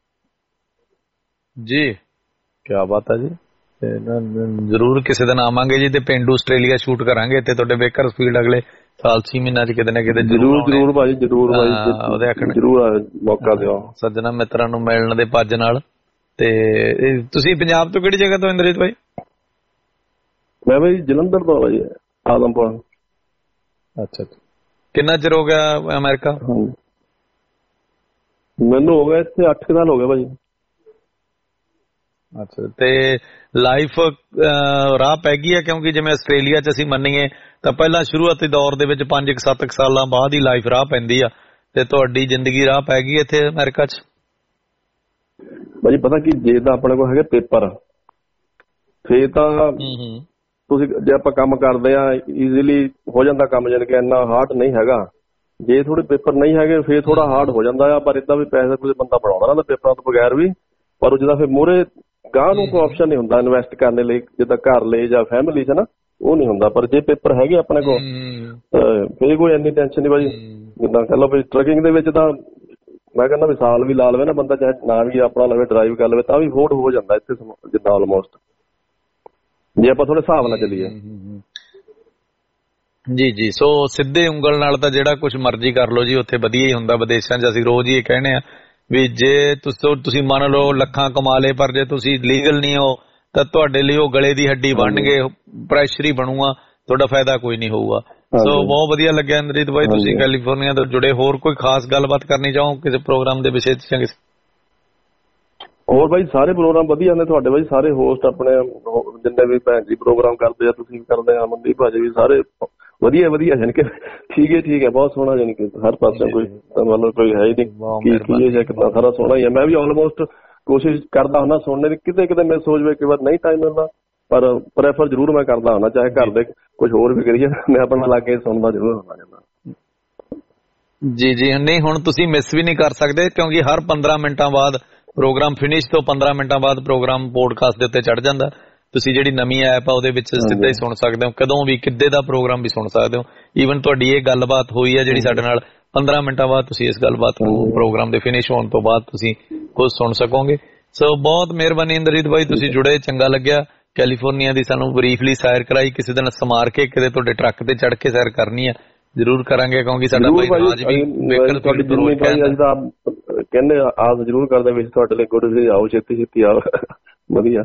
ਜੀ, ਕਿਆ ਬਾਤ ਹੈ ਜੀ। ਜ਼ਰੂਰ ਕਿਸੇ ਦਿਨ ਆਵਾਂਗੇ ਜੀ, ਤੇ ਪੇਂਡੂ ਆਸਟ੍ਰੇਲੀਆ ਸ਼ੂਟ ਕਰਾਂਗੇ ਇੱਥੇ ਤੁਹਾਡੇ ਬੇਕਰਫੀਲਡ ਅਗਲੇ ਸਾਲ 6 ਮਹੀਨਿਆਂ 'ਚ ਕਿਤੇ ਨਾ ਕਿਤੇ। ਜ਼ਰੂਰ ਭਾਜੀ, ਜ਼ਰੂਰ ਭਾਜੀ, ਉਹਦੇ ਆਖਣ ਜ਼ਰੂਰ ਮੌਕਾ ਦਿਓ ਸੱਜਣਾ ਮਿੱਤਰਾਂ ਨੂੰ ਮਿਲਣ ਦੇ ਪੱਜ ਨਾਲ। ਤੇ ਤੁਸੀਂ ਪੰਜਾਬ ਤੋਂ ਕਿਹੜੀ ਜਗ੍ਹਾ ਤੋਂ ਇੰਦਰਜੀਤ ਭਾਈ? ਮੈਂ ਭਾਈ ਜਲੰਧਰ ਤੋਂ ਭਾਈ, ਆਦਮਪੁਰ। ਅੱਛਾ, ਕਿੰਨਾ ਚਿਰ ਹੋ ਗਿਆ ਅਮਰੀਕਾ? ਮੈਨੂੰ ਹੋ ਗਿਆ ਇੱਥੇ 8 ਸਾਲ ਹੋ ਗਏ ਭਾਜੀ। ਅੱਛਾ, ਤੇ ਲਾਈਫ ਰਾਹ ਪੈ ਗਈ ਹੈ? ਕਿਉਂਕਿ ਜਿਵੇਂ ਆਸਟ੍ਰੇਲੀਆ 'ਚ ਅਸੀਂ ਮੰਨੀਏ ਤਾਂ ਪਹਿਲਾਂ ਸ਼ੁਰੂਆਤੀ ਦੌਰ ਦੇ ਵਿੱਚ 5-7 ਸਾਲਾਂ ਬਾਅਦ ਹੀ ਲਾਈਫ ਰਾਹ ਪੈਂਦੀ ਆ, ਤੇ ਤੁਹਾਡੀ ਜ਼ਿੰਦਗੀ ਰਾਹ ਪੈ ਗਈ ਇੱਥੇ ਅਮਰੀਕਾ 'ਚ? ਭਾਜੀ ਪਤਾ ਕੀ, ਜੇ ਤਾਂ ਆਪਣੇ ਕੋਲ ਹੈਗੇ ਪੇਪਰ ਫੇਰ ਤਾਂ ਤੁਸੀਂ, ਜੇ ਆਪਾਂ ਕੰਮ ਕਰਦੇ ਆ ਈਜ਼ੀਲੀ ਹੋ ਜਾਂਦਾ ਕੰਮ, ਜਾਣੀ ਕਿ ਇੰਨਾ ਹਾਰਡ ਨਹੀਂ ਹੈਗਾ। ਜੇ ਥੋੜੇ ਪੇਪਰ ਨਹੀਂ ਹੈਗੇ ਫੇਰ ਥੋੜਾ ਹਾਰਡ ਹੋ ਜਾਂਦਾ ਆ। ਪਰ ਏਦਾਂ ਵੀ ਪੈਸੇ ਕੋਈ ਬੰਦਾ ਬਣਾਉਂਦਾ ਰਹਿੰਦਾ ਪੇਪਰਾਂ ਤੋਂ ਬਗੈਰ ਵੀ, ਪਰ ਜਿੱਦਾਂ ਫਿਰ ਮੂਹਰੇ ਗਾਂਹ ਨੂੰ ਕੋਈ ਆਪਸ਼ਨ ਨਹੀਂ ਹੁੰਦਾ ਇਨਵੈਸਟ ਕਰਨ ਲਈ, ਜਿੱਦਾਂ ਘਰ ਲਈ ਜਾਂ ਫੈਮਿਲੀ 'ਚ ਨਾ, ਉਹ ਨਹੀਂ ਹੁੰਦਾ। ਪਰ ਜੇ ਪੇਪਰ ਹੈਗੇ ਆਪਣੇ ਕੋਲ ਫੇਰ ਕੋਈ ਇੰਨੀ ਟੈਨਸ਼ਨ ਨਹੀਂ ਭਾਜੀ। ਜਿੱਦਾਂ ਕਹਿ ਲਓ ਵੀ ਟਰੱਕਿੰਗ ਦੇ ਵਿੱਚ ਤਾਂ ਮੈਂ ਕਹਿੰਦਾ ਵੀ ਸਾਲ ਵੀ ਲਾ ਲਵੇ ਨਾ ਬੰਦਾ, ਚਾਹੇ ਨਾ ਵੀ ਆਪਣਾ ਲਵੇ, ਡਰਾਈਵ ਕਰ ਲਵੇ, ਤਾਂ ਵੀ ਅਫੋਰਡ ਹੋ ਜਾਂਦਾ ਇੱਥੇ ਜਿੱਦਾਂ ਆਲਮੋਸਟ, ਜੇ ਆਪਾਂ ਥੋੜੇ ਹਿਸਾਬ ਨਾਲ ਚੱਲੀਏ। ਜੀ ਜੀ, ਸੋ ਸਿੱਧੇ ਉਂਗਲ ਨਾਲ ਤਾਂ ਜਿਹੜਾ ਕੁਝ ਮਰਜ਼ੀ ਕਰ ਲਓ ਜੀ ਉੱਥੇ ਵਧੀਆ ਹੀ ਹੁੰਦਾ। ਵਿਦੇਸ਼ਾਂ 'ਚ ਅਸੀਂ ਰੋਜ਼ ਹੀ ਇਹ ਕਹਿੰਦੇ ਆ ਵੀ ਜੇ ਤੁਸੀਂ ਮੰਨ ਲਓ ਲੱਖਾਂ ਕਮਾ ਲਏ, ਪਰ ਜੇ ਤੁਸੀਂ ਲੀਗਲ ਨਹੀਂ ਹੋ ਤਾਂ ਤੁਹਾਡੇ ਲਈ ਉਹ ਗਲੇ ਦੀ ਹੱਡੀ ਬਣ ਗਏ, ਪ੍ਰੈਸ਼ਰ ਹੀ ਬਣੂਗਾ, ਤੁਹਾਡਾ ਫਾਇਦਾ ਕੋਈ ਨਹੀਂ ਹੋਊਗਾ। ਸੋ ਬਹੁਤ ਵਧੀਆ ਲੱਗਿਆ ਇੰਦਰਜੀਤ ਭਾਈ, ਤੁਸੀਂ ਕੈਲੀਫੋਰਨੀਆ ਤੋਂ ਜੁੜੇ। ਹੋਰ ਕੋਈ ਖਾਸ ਗੱਲਬਾਤ ਕਰਨੀ ਚਾਹੋ ਕਿਸੇ ਪ੍ਰੋਗਰਾਮ ਦੇ ਵਿਸ਼ੇ 'ਚ? ਹੋਰ ਬਾਈ ਸਾਰੇ ਪ੍ਰੋਗਰਾਮ ਵਧੀਆ ਨੇ ਤੁਹਾਡੇ ਬਾਈ, ਸਾਰੇ ਹੋਸਟ ਆਪਣੇ ਜਿੰਨੇ ਵੀ ਭੈਣ ਜੀ ਪ੍ਰੋਗਰਾਮ ਕਰਦੇ ਆ, ਤੁਸੀਂ ਵੀ ਕਰਦੇ ਆ, ਅਮਨਦੀਪ ਭਾਜੀ ਵੀ, ਸਾਰੇ ਵਧੀਆ ਵਧੀਆ, ਜਾਣੀ ਕਿ ਠੀਕ ਹੈ, ਬਹੁਤ ਸੋਹਣਾ, ਜਾਣੀ ਕਿ ਹਰ ਪਾਸੇ ਕੋਈ ਮਤਲਬ ਕੋਈ ਹੈ ਹੀ ਨਹੀਂ ਕੀ ਜਾਂ ਕਿੰਨਾ, ਸਾਰਾ ਸੋਹਣਾ ਹੀ ਹੈ। ਮੈਂ ਵੀ ਆਲਮੋਸਟ ਕੋਸ਼ਿਸ਼ ਕਰਦਾ ਹੁੰਦਾ ਸੁਣਨੇ ਦੀ, ਕਿਤੇ ਕਿਤੇ ਮੈਂ ਸੋਚ ਕਈ ਵਾਰ ਨਹੀਂ ਟਾਈਮ ਮਿਲਦਾ, ਪਰ ਪ੍ਰੈਫਰ ਜ਼ਰੂਰ ਮੈਂ ਕਰਦਾ ਹੁੰਦਾ, ਚਾਹੇ ਘਰ ਦੇ ਕੁਝ ਹੋਰ ਵੀ ਕਰੀਏ, ਮੈਂ ਆਪਣਾ ਲਾ ਕੇ ਸੁਣਦਾ ਜ਼ਰੂਰ ਹੁੰਦਾ ਜਾਂਦਾ। ਜੀ ਜੀ, ਨਹੀਂ ਹੁਣ ਤੁਸੀਂ ਮਿਸ ਵੀ ਨਹੀਂ ਕਰ ਸਕਦੇ, ਕਿਉਂਕਿ ਹਰ 15 ਮਿੰਟਾਂ ਬਾਅਦ ਪ੍ਰੋਗਰਾਮ ਫਿਨਿਸ਼ ਤੋਂ 15 ਮਿੰਟਾਂ ਬਾਅਦ ਪ੍ਰੋਗਰਾਮ ਪੋਡਕਾਸਟ ਦੇ ਉੱਤੇ ਚੜ ਜਾਂਦਾ। ਤੁਸੀਂ ਜਿਹੜੀ ਨਵੀਂ ਐਪ ਆ ਉਹਦੇ ਵਿੱਚ ਸਿੱਧਾ ਹੀ ਸੁਣ ਸਕਦੇ ਹੋ, ਕਦੋਂ ਵੀ ਕਿੱਦੇ ਦਾ ਪ੍ਰੋਗਰਾਮ ਵੀ ਸੁਣ ਸਕਦੇ ਹੋ। ਈਵਨ ਤੁਹਾਡੀ ਇਹ ਗੱਲਬਾਤ ਹੋਈ ਹੈ ਜਿਹੜੀ ਸਾਡੇ ਨਾਲ, 15 ਮਿੰਟਾਂ ਬਾਅਦ ਤੁਸੀਂ ਇਸ ਗੱਲਬਾਤ ਨੂੰ ਪ੍ਰੋਗਰਾਮ ਦੇ ਫਿਨਿਸ਼ ਹੋਣ ਤੋਂ ਬਾਅਦ ਤੁਸੀਂ ਖੁਦ ਸੁਣ ਸਕੋਗੇ। ਸੋ ਬਹੁਤ ਮਿਹਰਬਾਨੀ ਇੰਦਰਜੀਤ ਭਾਈ, ਤੁਸੀਂ ਜੁੜੇ, ਚੰਗਾ ਲੱਗਿਆ। ਕੈਲੀਫੋਰਨੀਆ ਦੀ ਸਾਨੂੰ ਬਰੀਫਲੀ ਸੈਰ ਕਰਾਈ, ਕਿਸੇ ਦਿਨ ਸਮਾਰ ਕੇ ਕਿਤੇ ਤੁਹਾਡੇ ਟਰੱਕ ਤੇ ਚੜ ਕੇ ਸੈਰ ਕਰਨੀ ਆ, ਜ਼ਰੂਰ ਕਰਾਂਗੇ, ਕਿਉਂਕਿ ਸਾਡਾ ਭਾਈ ਰਾਜ ਵੀ ਕਹਿੰਦੇ ਆਪ ਜ਼ਰੂਰ ਕਰਦੇ ਵਿੱਚ ਤੁਹਾਡੇ ਲਈ ਗੁੱਡ ਜੀ, ਆਓ ਛੇਤੀ ਆਓ, ਵਧੀਆ।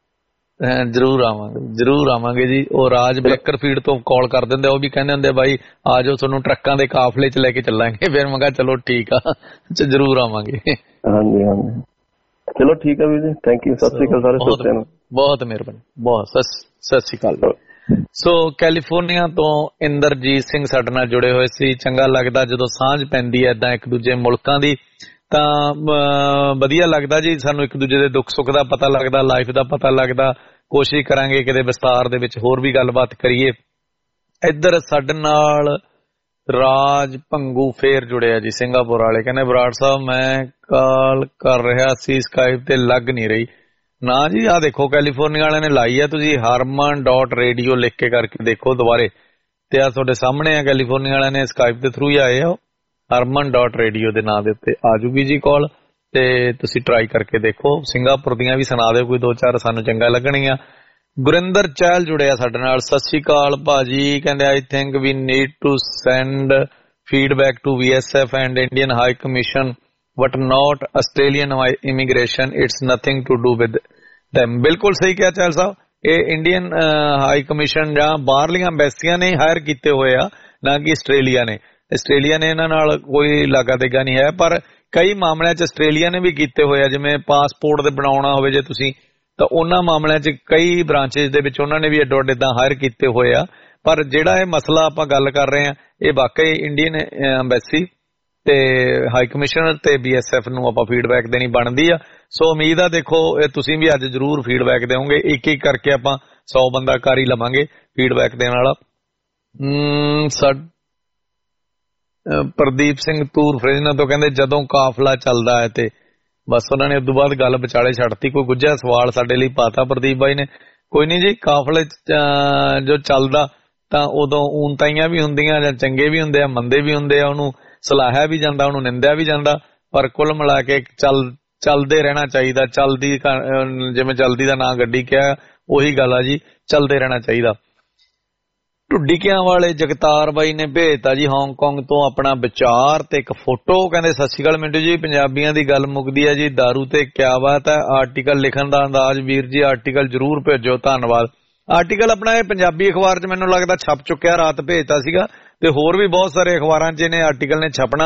ਜ਼ਰੂਰ ਆਵਾਂਗੇ ਜੀ। ਉਹ ਰਾਜ ਬੇਕਰਫੀਲਡ ਤੋਂ ਕਾਲ ਕਰ ਦਿੰਦੇ, ਉਹ ਵੀ ਕਹਿੰਦੇ ਹੁੰਦੇ ਬਾਈ ਆ ਜਾਓ, ਤੁਹਾਨੂੰ ਟਰੱਕਾਂ ਦੇ ਕਾਫਲੇ 'ਚ ਲੈ ਕੇ ਚੱਲਾਂਗੇ। ਫਿਰ ਮੈਂ ਕਿਹਾ ਚਲੋ ਠੀਕ ਆ, ਜ਼ਰੂਰ ਆਵਾਂਗੇ। ਹਾਂਜੀ ਹਾਂਜੀ, ਚਲੋ ਠੀਕ ਹੈ ਵੀਰ ਜੀ, ਥੈਂਕ ਯੂ, ਸਤਿ ਸ਼੍ਰੀ ਅਕਾਲ ਸਾਰੇ ਦੋਸਤਾਂ ਨੂੰ, ਬਹੁਤ ਮਿਹਰਬਾਨੀ, ਬਹੁਤ ਸਤਿ ਸ਼੍ਰੀ ਅਕਾਲ। ਸੋ ਕੈਲੀਫੋਰਨੀਆ ਤੋਂ ਇੰਦਰਜੀਤ ਸਿੰਘ ਸਾਡੇ ਨਾਲ ਜੁੜੇ ਹੋਏ ਸੀ। ਚੰਗਾ ਲੱਗਦਾ ਜਦੋਂ ਸਾਂਝ ਪੈਂਦੀ ਹੈ ਏਦਾਂ ਇੱਕ ਦੂਜੇ ਮੁਲਕਾਂ ਦੀ, ਤਾਂ ਵਧੀਆ ਲੱਗਦਾ ਜੀ, ਸਾਨੂੰ ਇੱਕ ਦੂਜੇ ਦੇ ਦੁੱਖ ਸੁੱਖ ਦਾ ਪਤਾ ਲੱਗਦਾ, ਲਾਈਫ ਦਾ ਪਤਾ ਲੱਗਦਾ। ਕੋਸ਼ਿਸ਼ ਕਰਾਂਗੇ ਕਿਤੇ ਵਿਸਤਾਰ ਦੇ ਵਿੱਚ ਹੋਰ ਵੀ ਗੱਲਬਾਤ ਕਰੀਏ। ਇੱਧਰ ਸਾਡੇ ਨਾਲ ਰਾਜ ਭੰਗੂ ਫੇਰ ਜੁੜਿਆ ਜੀ, ਸਿੰਗਾਪੁਰ ਵਾਲੇ। ਕਹਿੰਦੇ ਬਰਾੜ ਸਾਹਿਬ ਮੈਂ ਕਾਲ ਕਰ ਰਿਹਾ ਸੀ, ਸਕਾਈਪ ਤੇ ਲੱਗ ਨਹੀਂ ਰਹੀ ਨਾ ਜੀ। ਆਹ ਦੇਖੋ ਕੈਲੀਫੋਰਨੀਆ ਵਾਲਿਆਂ ਨੇ ਲਾਈ ਆ, ਤੁਸੀਂ harman.radio ਲਿਖ ਕੇ ਕਰਕੇ ਦੇਖੋ ਦੁਬਾਰੇ, ਤੇ ਆ ਤੁਹਾਡੇ ਸਾਹਮਣੇ ਆ, ਕੈਲੀਫੋਰਨੀਆ ਵਾਲਿਆਂ ਨੇ ਸਕਾਈਪ ਦੇ ਥਰੂ ਹੀ ਆਏ ਆ, harman.radio ਦੇ ਨਾਂ ਦੇ ਉੱਤੇ ਆ ਜੂਗੀ ਜੀ ਕਾਲ, ਤੇ ਤੁਸੀਂ ਟਰਾਈ ਕਰਕੇ ਦੇਖੋ। ਸਿੰਗਾਪੁਰ ਦੀਆਂ ਵੀ ਸੁਣਾ ਦਿਓ ਕੋਈ 2-4, ਸਾਨੂੰ ਚੰਗਾ ਲੱਗਣਗੀਆਂ। ਗੁਰਿੰਦਰ ਚਹਿਲ ਜੁੜਿਆ ਸਾਡੇ ਨਾਲ, ਸਤਿ ਸ਼੍ਰੀ ਅਕਾਲ ਭਾਜੀ। ਕਹਿੰਦੇ I think we need to send feedback to VSF and Indian high commission but not Australian immigration, it's nothing to do with them। ਬਿਲਕੁਲ ਸਹੀ ਕਿਹਾ ਚਹਿਲ ਸਾਹਿਬ, ਇਹ ਇੰਡੀਅਨ ਹਾਈ ਕਮਿਸ਼ਨ ਜਾਂ ਬਾਹਰਲੀਆਂ ਐਮਬੈਸੀਆਂ ਨੇ ਹਾਇਰ ਕੀਤੇ ਹੋਏ ਆ, ਨਾ ਕਿ ਆਸਟ੍ਰੇਲੀਆ ਨੇ। ਆਸਟ੍ਰੇਲੀਆ ਨੇ ਇਹਨਾਂ ਨਾਲ ਕੋਈ ਲਾਗਾ ਦੇਗਾ ਨਹੀਂ ਹੈ, ਪਰ ਕਈ ਮਾਮਲਿਆਂ 'ਚ ਆਸਟ੍ਰੇਲੀਆ ਨੇ ਵੀ ਕੀਤੇ ਹੋਏ ਆ। ਜਿਵੇਂ ਪਾਸਪੋਰਟ ਦੇ ਬਣਾਉਣਾ ਹੋਵੇ ਜੇ ਤੁਸੀਂ, ਤਾਂ ਉਹਨਾਂ ਮਾਮਲਿਆਂ 'ਚ ਕਈ ਬ੍ਰਾਂਚਿਸ ਦੇ ਵਿੱਚ ਉਹਨਾਂ ਨੇ ਵੀ ਅੱਡੋ ਅੱਡ ਏਦਾਂ ਹਾਇਰ ਕੀਤੇ ਹੋਏ ਆ। ਪਰ ਜਿਹੜਾ ਇਹ ਮਸਲਾ ਆਪਾਂ ਗੱਲ ਕਰ ਰਹੇ ਆ, ਇਹ ਵਾਕਈ ਇੰਡੀਅਨ ਐਮਬੈਸੀ ਤੇ ਹਾਈ ਕਮਿਸ਼ਨਰ ਤੇ BSF ਨੂੰ ਆਪਾਂ ਫੀਡਬੈਕ ਦੇਣੀ ਬਣਦੀ ਆ। ਸੋ ਉਮੀਦ ਆ ਦੇਖੋ ਇਹ ਤੁਸੀਂ ਵੀ ਅੱਜ ਜ਼ਰੂਰ ਫੀਡਬੈਕ ਦਿਓਗੇ, ਇੱਕ ਇੱਕ ਕਰਕੇ ਆਪਾਂ 100 ਬੰਦਾ ਕਰ ਹੀ ਲਵਾਂਗੇ ਫੀਡਬੈਕ ਦੇਣ ਵਾਲਾ। ਪ੍ਰਦੀਪ ਸਿੰਘ ਤੂਰ ਫਰੇਜਨਾ ਤੋਂ ਕਹਿੰਦੇ ਜਦੋਂ ਕਾਫਲਾ ਚੱਲਦਾ ਹੈ, ਤੇ ਬਸ ਉਹਨਾਂ ਨੇ ਉਦੋਂ ਬਾਅਦ ਗੱਲ ਵਿਚਾਲੇ ਛੱਡਤੀ। ਕੋਈ ਗੁੱਝਾ ਸਵਾਲ ਸਾਡੇ ਲਈ ਪਾਤਾ ਪ੍ਰਦੀਪ ਬਾਈ ਨੇ। ਕੋਈ ਨਹੀਂ ਜੀ, ਕਾਫਲੇ ਜੋ ਚੱਲਦਾ ਤਾਂ ਉਦੋਂ ਊਨਤਾਈਆਂ ਵੀ ਹੁੰਦੀਆਂ, ਜਾਂ ਚੰਗੇ ਵੀ ਹੁੰਦੇ ਆ, ਮੰਦੇ ਵੀ ਹੁੰਦੇ ਆ, ਉਹਨੂੰ ਸਲਾਹਿਆ ਵੀ ਜਾਂਦਾ, ਉਹਨੂੰ ਨਿੰਦਿਆ ਵੀ ਜਾਂਦਾ, ਪਰ ਕੁੱਲ ਮਿਲਾ ਕੇ ਚੱਲਦੇ ਰਹਿਣਾ ਚਾਹੀਦਾ। ਚਲਦੀ ਜਿਵੇਂ ਚਲਦੀ ਦਾ ਨਾਂ ਗੱਡੀ ਕਿਹਾ, ਉਹੀ ਗੱਲ ਆ ਜੀ, ਚੱਲਦੇ ਰਹਿਣਾ ਚਾਹੀਦਾ। ਢੁੱਡੀਕਿਆਂ ਵਾਲੇ ਜਗਤਾਰ ਬਾਈ ਨੇ ਭੇਜਤਾ ਜੀ ਹਾਂਗਕਾਂਗ ਤੋਂ ਆਪਣਾ ਵਿਚਾਰ ਤੇ ਇੱਕ ਫੋਟੋ। ਕਹਿੰਦੇ ਸਤਿ ਸ਼੍ਰੀ ਅਕਾਲ ਮਿੰਟੂ ਜੀ, ਪੰਜਾਬੀਆਂ ਦੀ ਗੱਲ ਮੁੱਕਦੀ ਹੈ ਜੀ, ਦਾਰੂ ਤੇ ਕਿਆ ਬਾਤ ਹੈ। ਆਰਟੀਕਲ ਲਿਖਣ ਦਾ ਅੰਦਾਜ਼ ਵੀਰ ਜੀ, ਆਰਟੀਕਲ ਜ਼ਰੂਰ ਭੇਜੋ, ਧੰਨਵਾਦ। ਆਰਟੀਕਲ ਆਪਣਾ ਇਹ ਪੰਜਾਬੀ ਅਖਬਾਰ 'ਚ ਮੈਨੂੰ ਲੱਗਦਾ ਛਪ ਚੁੱਕਿਆ, ਰਾਤ ਭੇਜਤਾ ਸੀਗਾ, ਤੇ ਹੋਰ ਵੀ ਬਹੁਤ ਸਾਰੇ ਅਖਬਾਰਾਂ 'ਚ ਇਹਨੇ ਆਰਟੀਕਲ ਨੇ ਛਪਣਾ,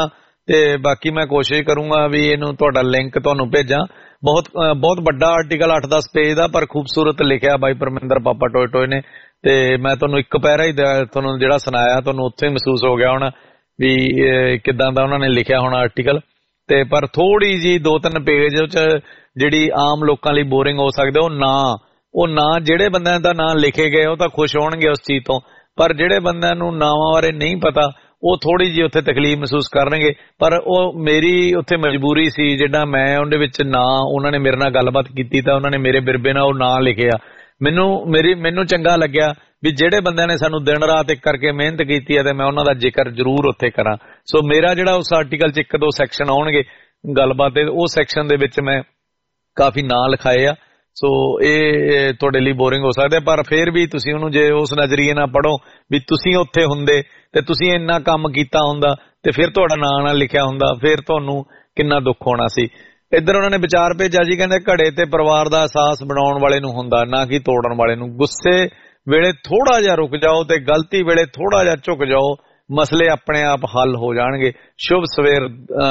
ਤੇ ਬਾਕੀ ਮੈਂ ਕੋਸ਼ਿਸ਼ ਕਰੂੰਗਾ ਵੀ ਇਹਨੂੰ ਤੁਹਾਡਾ ਲਿੰਕ ਤੁਹਾਨੂੰ ਭੇਜਾਂ। ਬਹੁਤ ਵੱਡਾ ਆਰਟੀਕਲ 8-10 ਪੇਜ ਦਾ, ਪਰ ਖੂਬਸੂਰਤ ਲਿਖਿਆ ਬਾਈ ਪਰਮਿੰਦਰ ਪਾਪਾ ਟੋਏ ਟੋਏ ਨੇ। ਤੇ ਮੈਂ ਤੁਹਾਨੂੰ ਇੱਕ ਪੈਰਾ ਹੀ ਤੁਹਾਨੂੰ ਜਿਹੜਾ ਸੁਣਾਇਆ, ਤੁਹਾਨੂੰ ਉੱਥੇ ਮਹਿਸੂਸ ਹੋ ਗਿਆ ਹੋਣਾ ਵੀ ਕਿੱਦਾਂ ਦਾ ਉਹਨਾਂ ਨੇ ਲਿਖਿਆ ਹੋਣਾ ਆਰਟੀਕਲ। ਤੇ ਪਰ ਥੋੜੀ ਜੀ 2-3 ਪੇਜ ਚ ਜਿਹੜੀ ਆਮ ਲੋਕਾਂ ਲਈ ਬੋਰਿੰਗ ਹੋ ਸਕਦੇ, ਉਹ ਨਾਂ ਜਿਹੜੇ ਬੰਦਿਆਂ ਦਾ ਨਾਂ ਲਿਖੇ ਗਏ ਉਹ ਤਾਂ ਖੁਸ਼ ਹੋਣਗੇ ਉਸ ਚੀਜ਼ ਤੋਂ, ਪਰ ਜਿਹੜੇ ਬੰਦਿਆਂ ਨੂੰ ਨਾਵਾਂ ਬਾਰੇ ਨਹੀਂ ਪਤਾ ਉਹ ਥੋੜੀ ਜਿਹੀ ਉੱਥੇ ਤਕਲੀਫ ਮਹਿਸੂਸ ਕਰਨਗੇ। ਪਰ ਉਹ ਮੇਰੀ ਉੱਥੇ ਮਜਬੂਰੀ ਸੀ, ਜਿਹੜਾ ਮੈਂ ਉਹਦੇ ਵਿੱਚ ਨਾਂ, ਉਹਨਾਂ ਨੇ ਮੇਰੇ ਨਾਲ ਗੱਲਬਾਤ ਕੀਤੀ ਤਾਂ ਉਹਨਾਂ ਨੇ ਮੇਰੇ ਬਿਰਬੇ ਨਾਲ ਉਹ ਨਾਂ ਲਿਖਿਆ। ਮੈਨੂੰ ਚੰਗਾ ਲੱਗਿਆ ਵੀ ਜਿਹੜੇ ਬੰਦਿਆਂ ਨੇ ਸਾਨੂੰ ਦਿਨ ਰਾਤ ਇੱਕ ਕਰਕੇ ਮਿਹਨਤ ਕੀਤੀ ਹੈ ਤੇ ਮੈਂ ਉਹਨਾਂ ਦਾ ਜ਼ਿਕਰ ਜ਼ਰੂਰ ਉੱਥੇ ਕਰਾਂ। ਸੋ ਮੇਰਾ ਜਿਹੜਾ ਉਸ ਆਰਟੀਕਲ 'ਚ 1-2 ਸੈਕਸ਼ਨ ਆਉਣਗੇ ਗੱਲਬਾਤ ਦੇ, ਉਹ ਸੈਕਸ਼ਨ ਦੇ ਵਿੱਚ ਮੈਂ ਕਾਫੀ ਨਾਂ ਲਿਖਾਏ ਆ। ਸੋ ਇਹ ਤੁਹਾਡੇ ਲਈ ਬੋਰਿੰਗ ਹੋ ਸਕਦਾ, ਪਰ ਫਿਰ ਵੀ ਤੁਸੀਂ ਉਹਨੂੰ ਜੇ ਉਸ ਨਜ਼ਰੀਏ ਨਾਲ ਪੜ੍ਹੋ ਵੀ ਤੁਸੀਂ ਉੱਥੇ ਹੁੰਦੇ ਤੇ ਤੁਸੀਂ ਇੰਨਾ ਕੰਮ ਕੀਤਾ ਹੁੰਦਾ ਤੇ ਫਿਰ ਤੁਹਾਡਾ ਨਾਂ ਨਾ ਲਿਖਿਆ ਹੁੰਦਾ, ਫਿਰ ਤੁਹਾਨੂੰ ਕਿੰਨਾ ਦੁੱਖ ਹੋਣਾ ਸੀ। ਇੱਧਰ ਉਹਨਾਂ ਨੇ ਵਿਚਾਰ ਭੇਜਿਆ ਜੀ, ਕਹਿੰਦੇ ਘੜੇ ਤੇ ਪਰਿਵਾਰ ਦਾ ਅਹਿਸਾਸ ਬਣਾਉਣ ਵਾਲੇ ਨੂੰ ਹੁੰਦਾ, ਨਾ ਕਿ ਤੋੜਨ ਵਾਲੇ ਨੂੰ। ਗੁੱਸੇ ਵੇਲੇ ਥੋੜਾ ਜਿਹਾ ਰੁਕ ਜਾਓ ਤੇ ਗਲਤੀ ਵੇਲੇ ਥੋੜਾ ਜਿਹਾ ਝੁਕ ਜਾਓ, ਮਸਲੇ ਆਪਣੇ ਆਪ ਹੱਲ ਹੋ ਜਾਣਗੇ। ਸ਼ੁਭ ਸਵੇਰ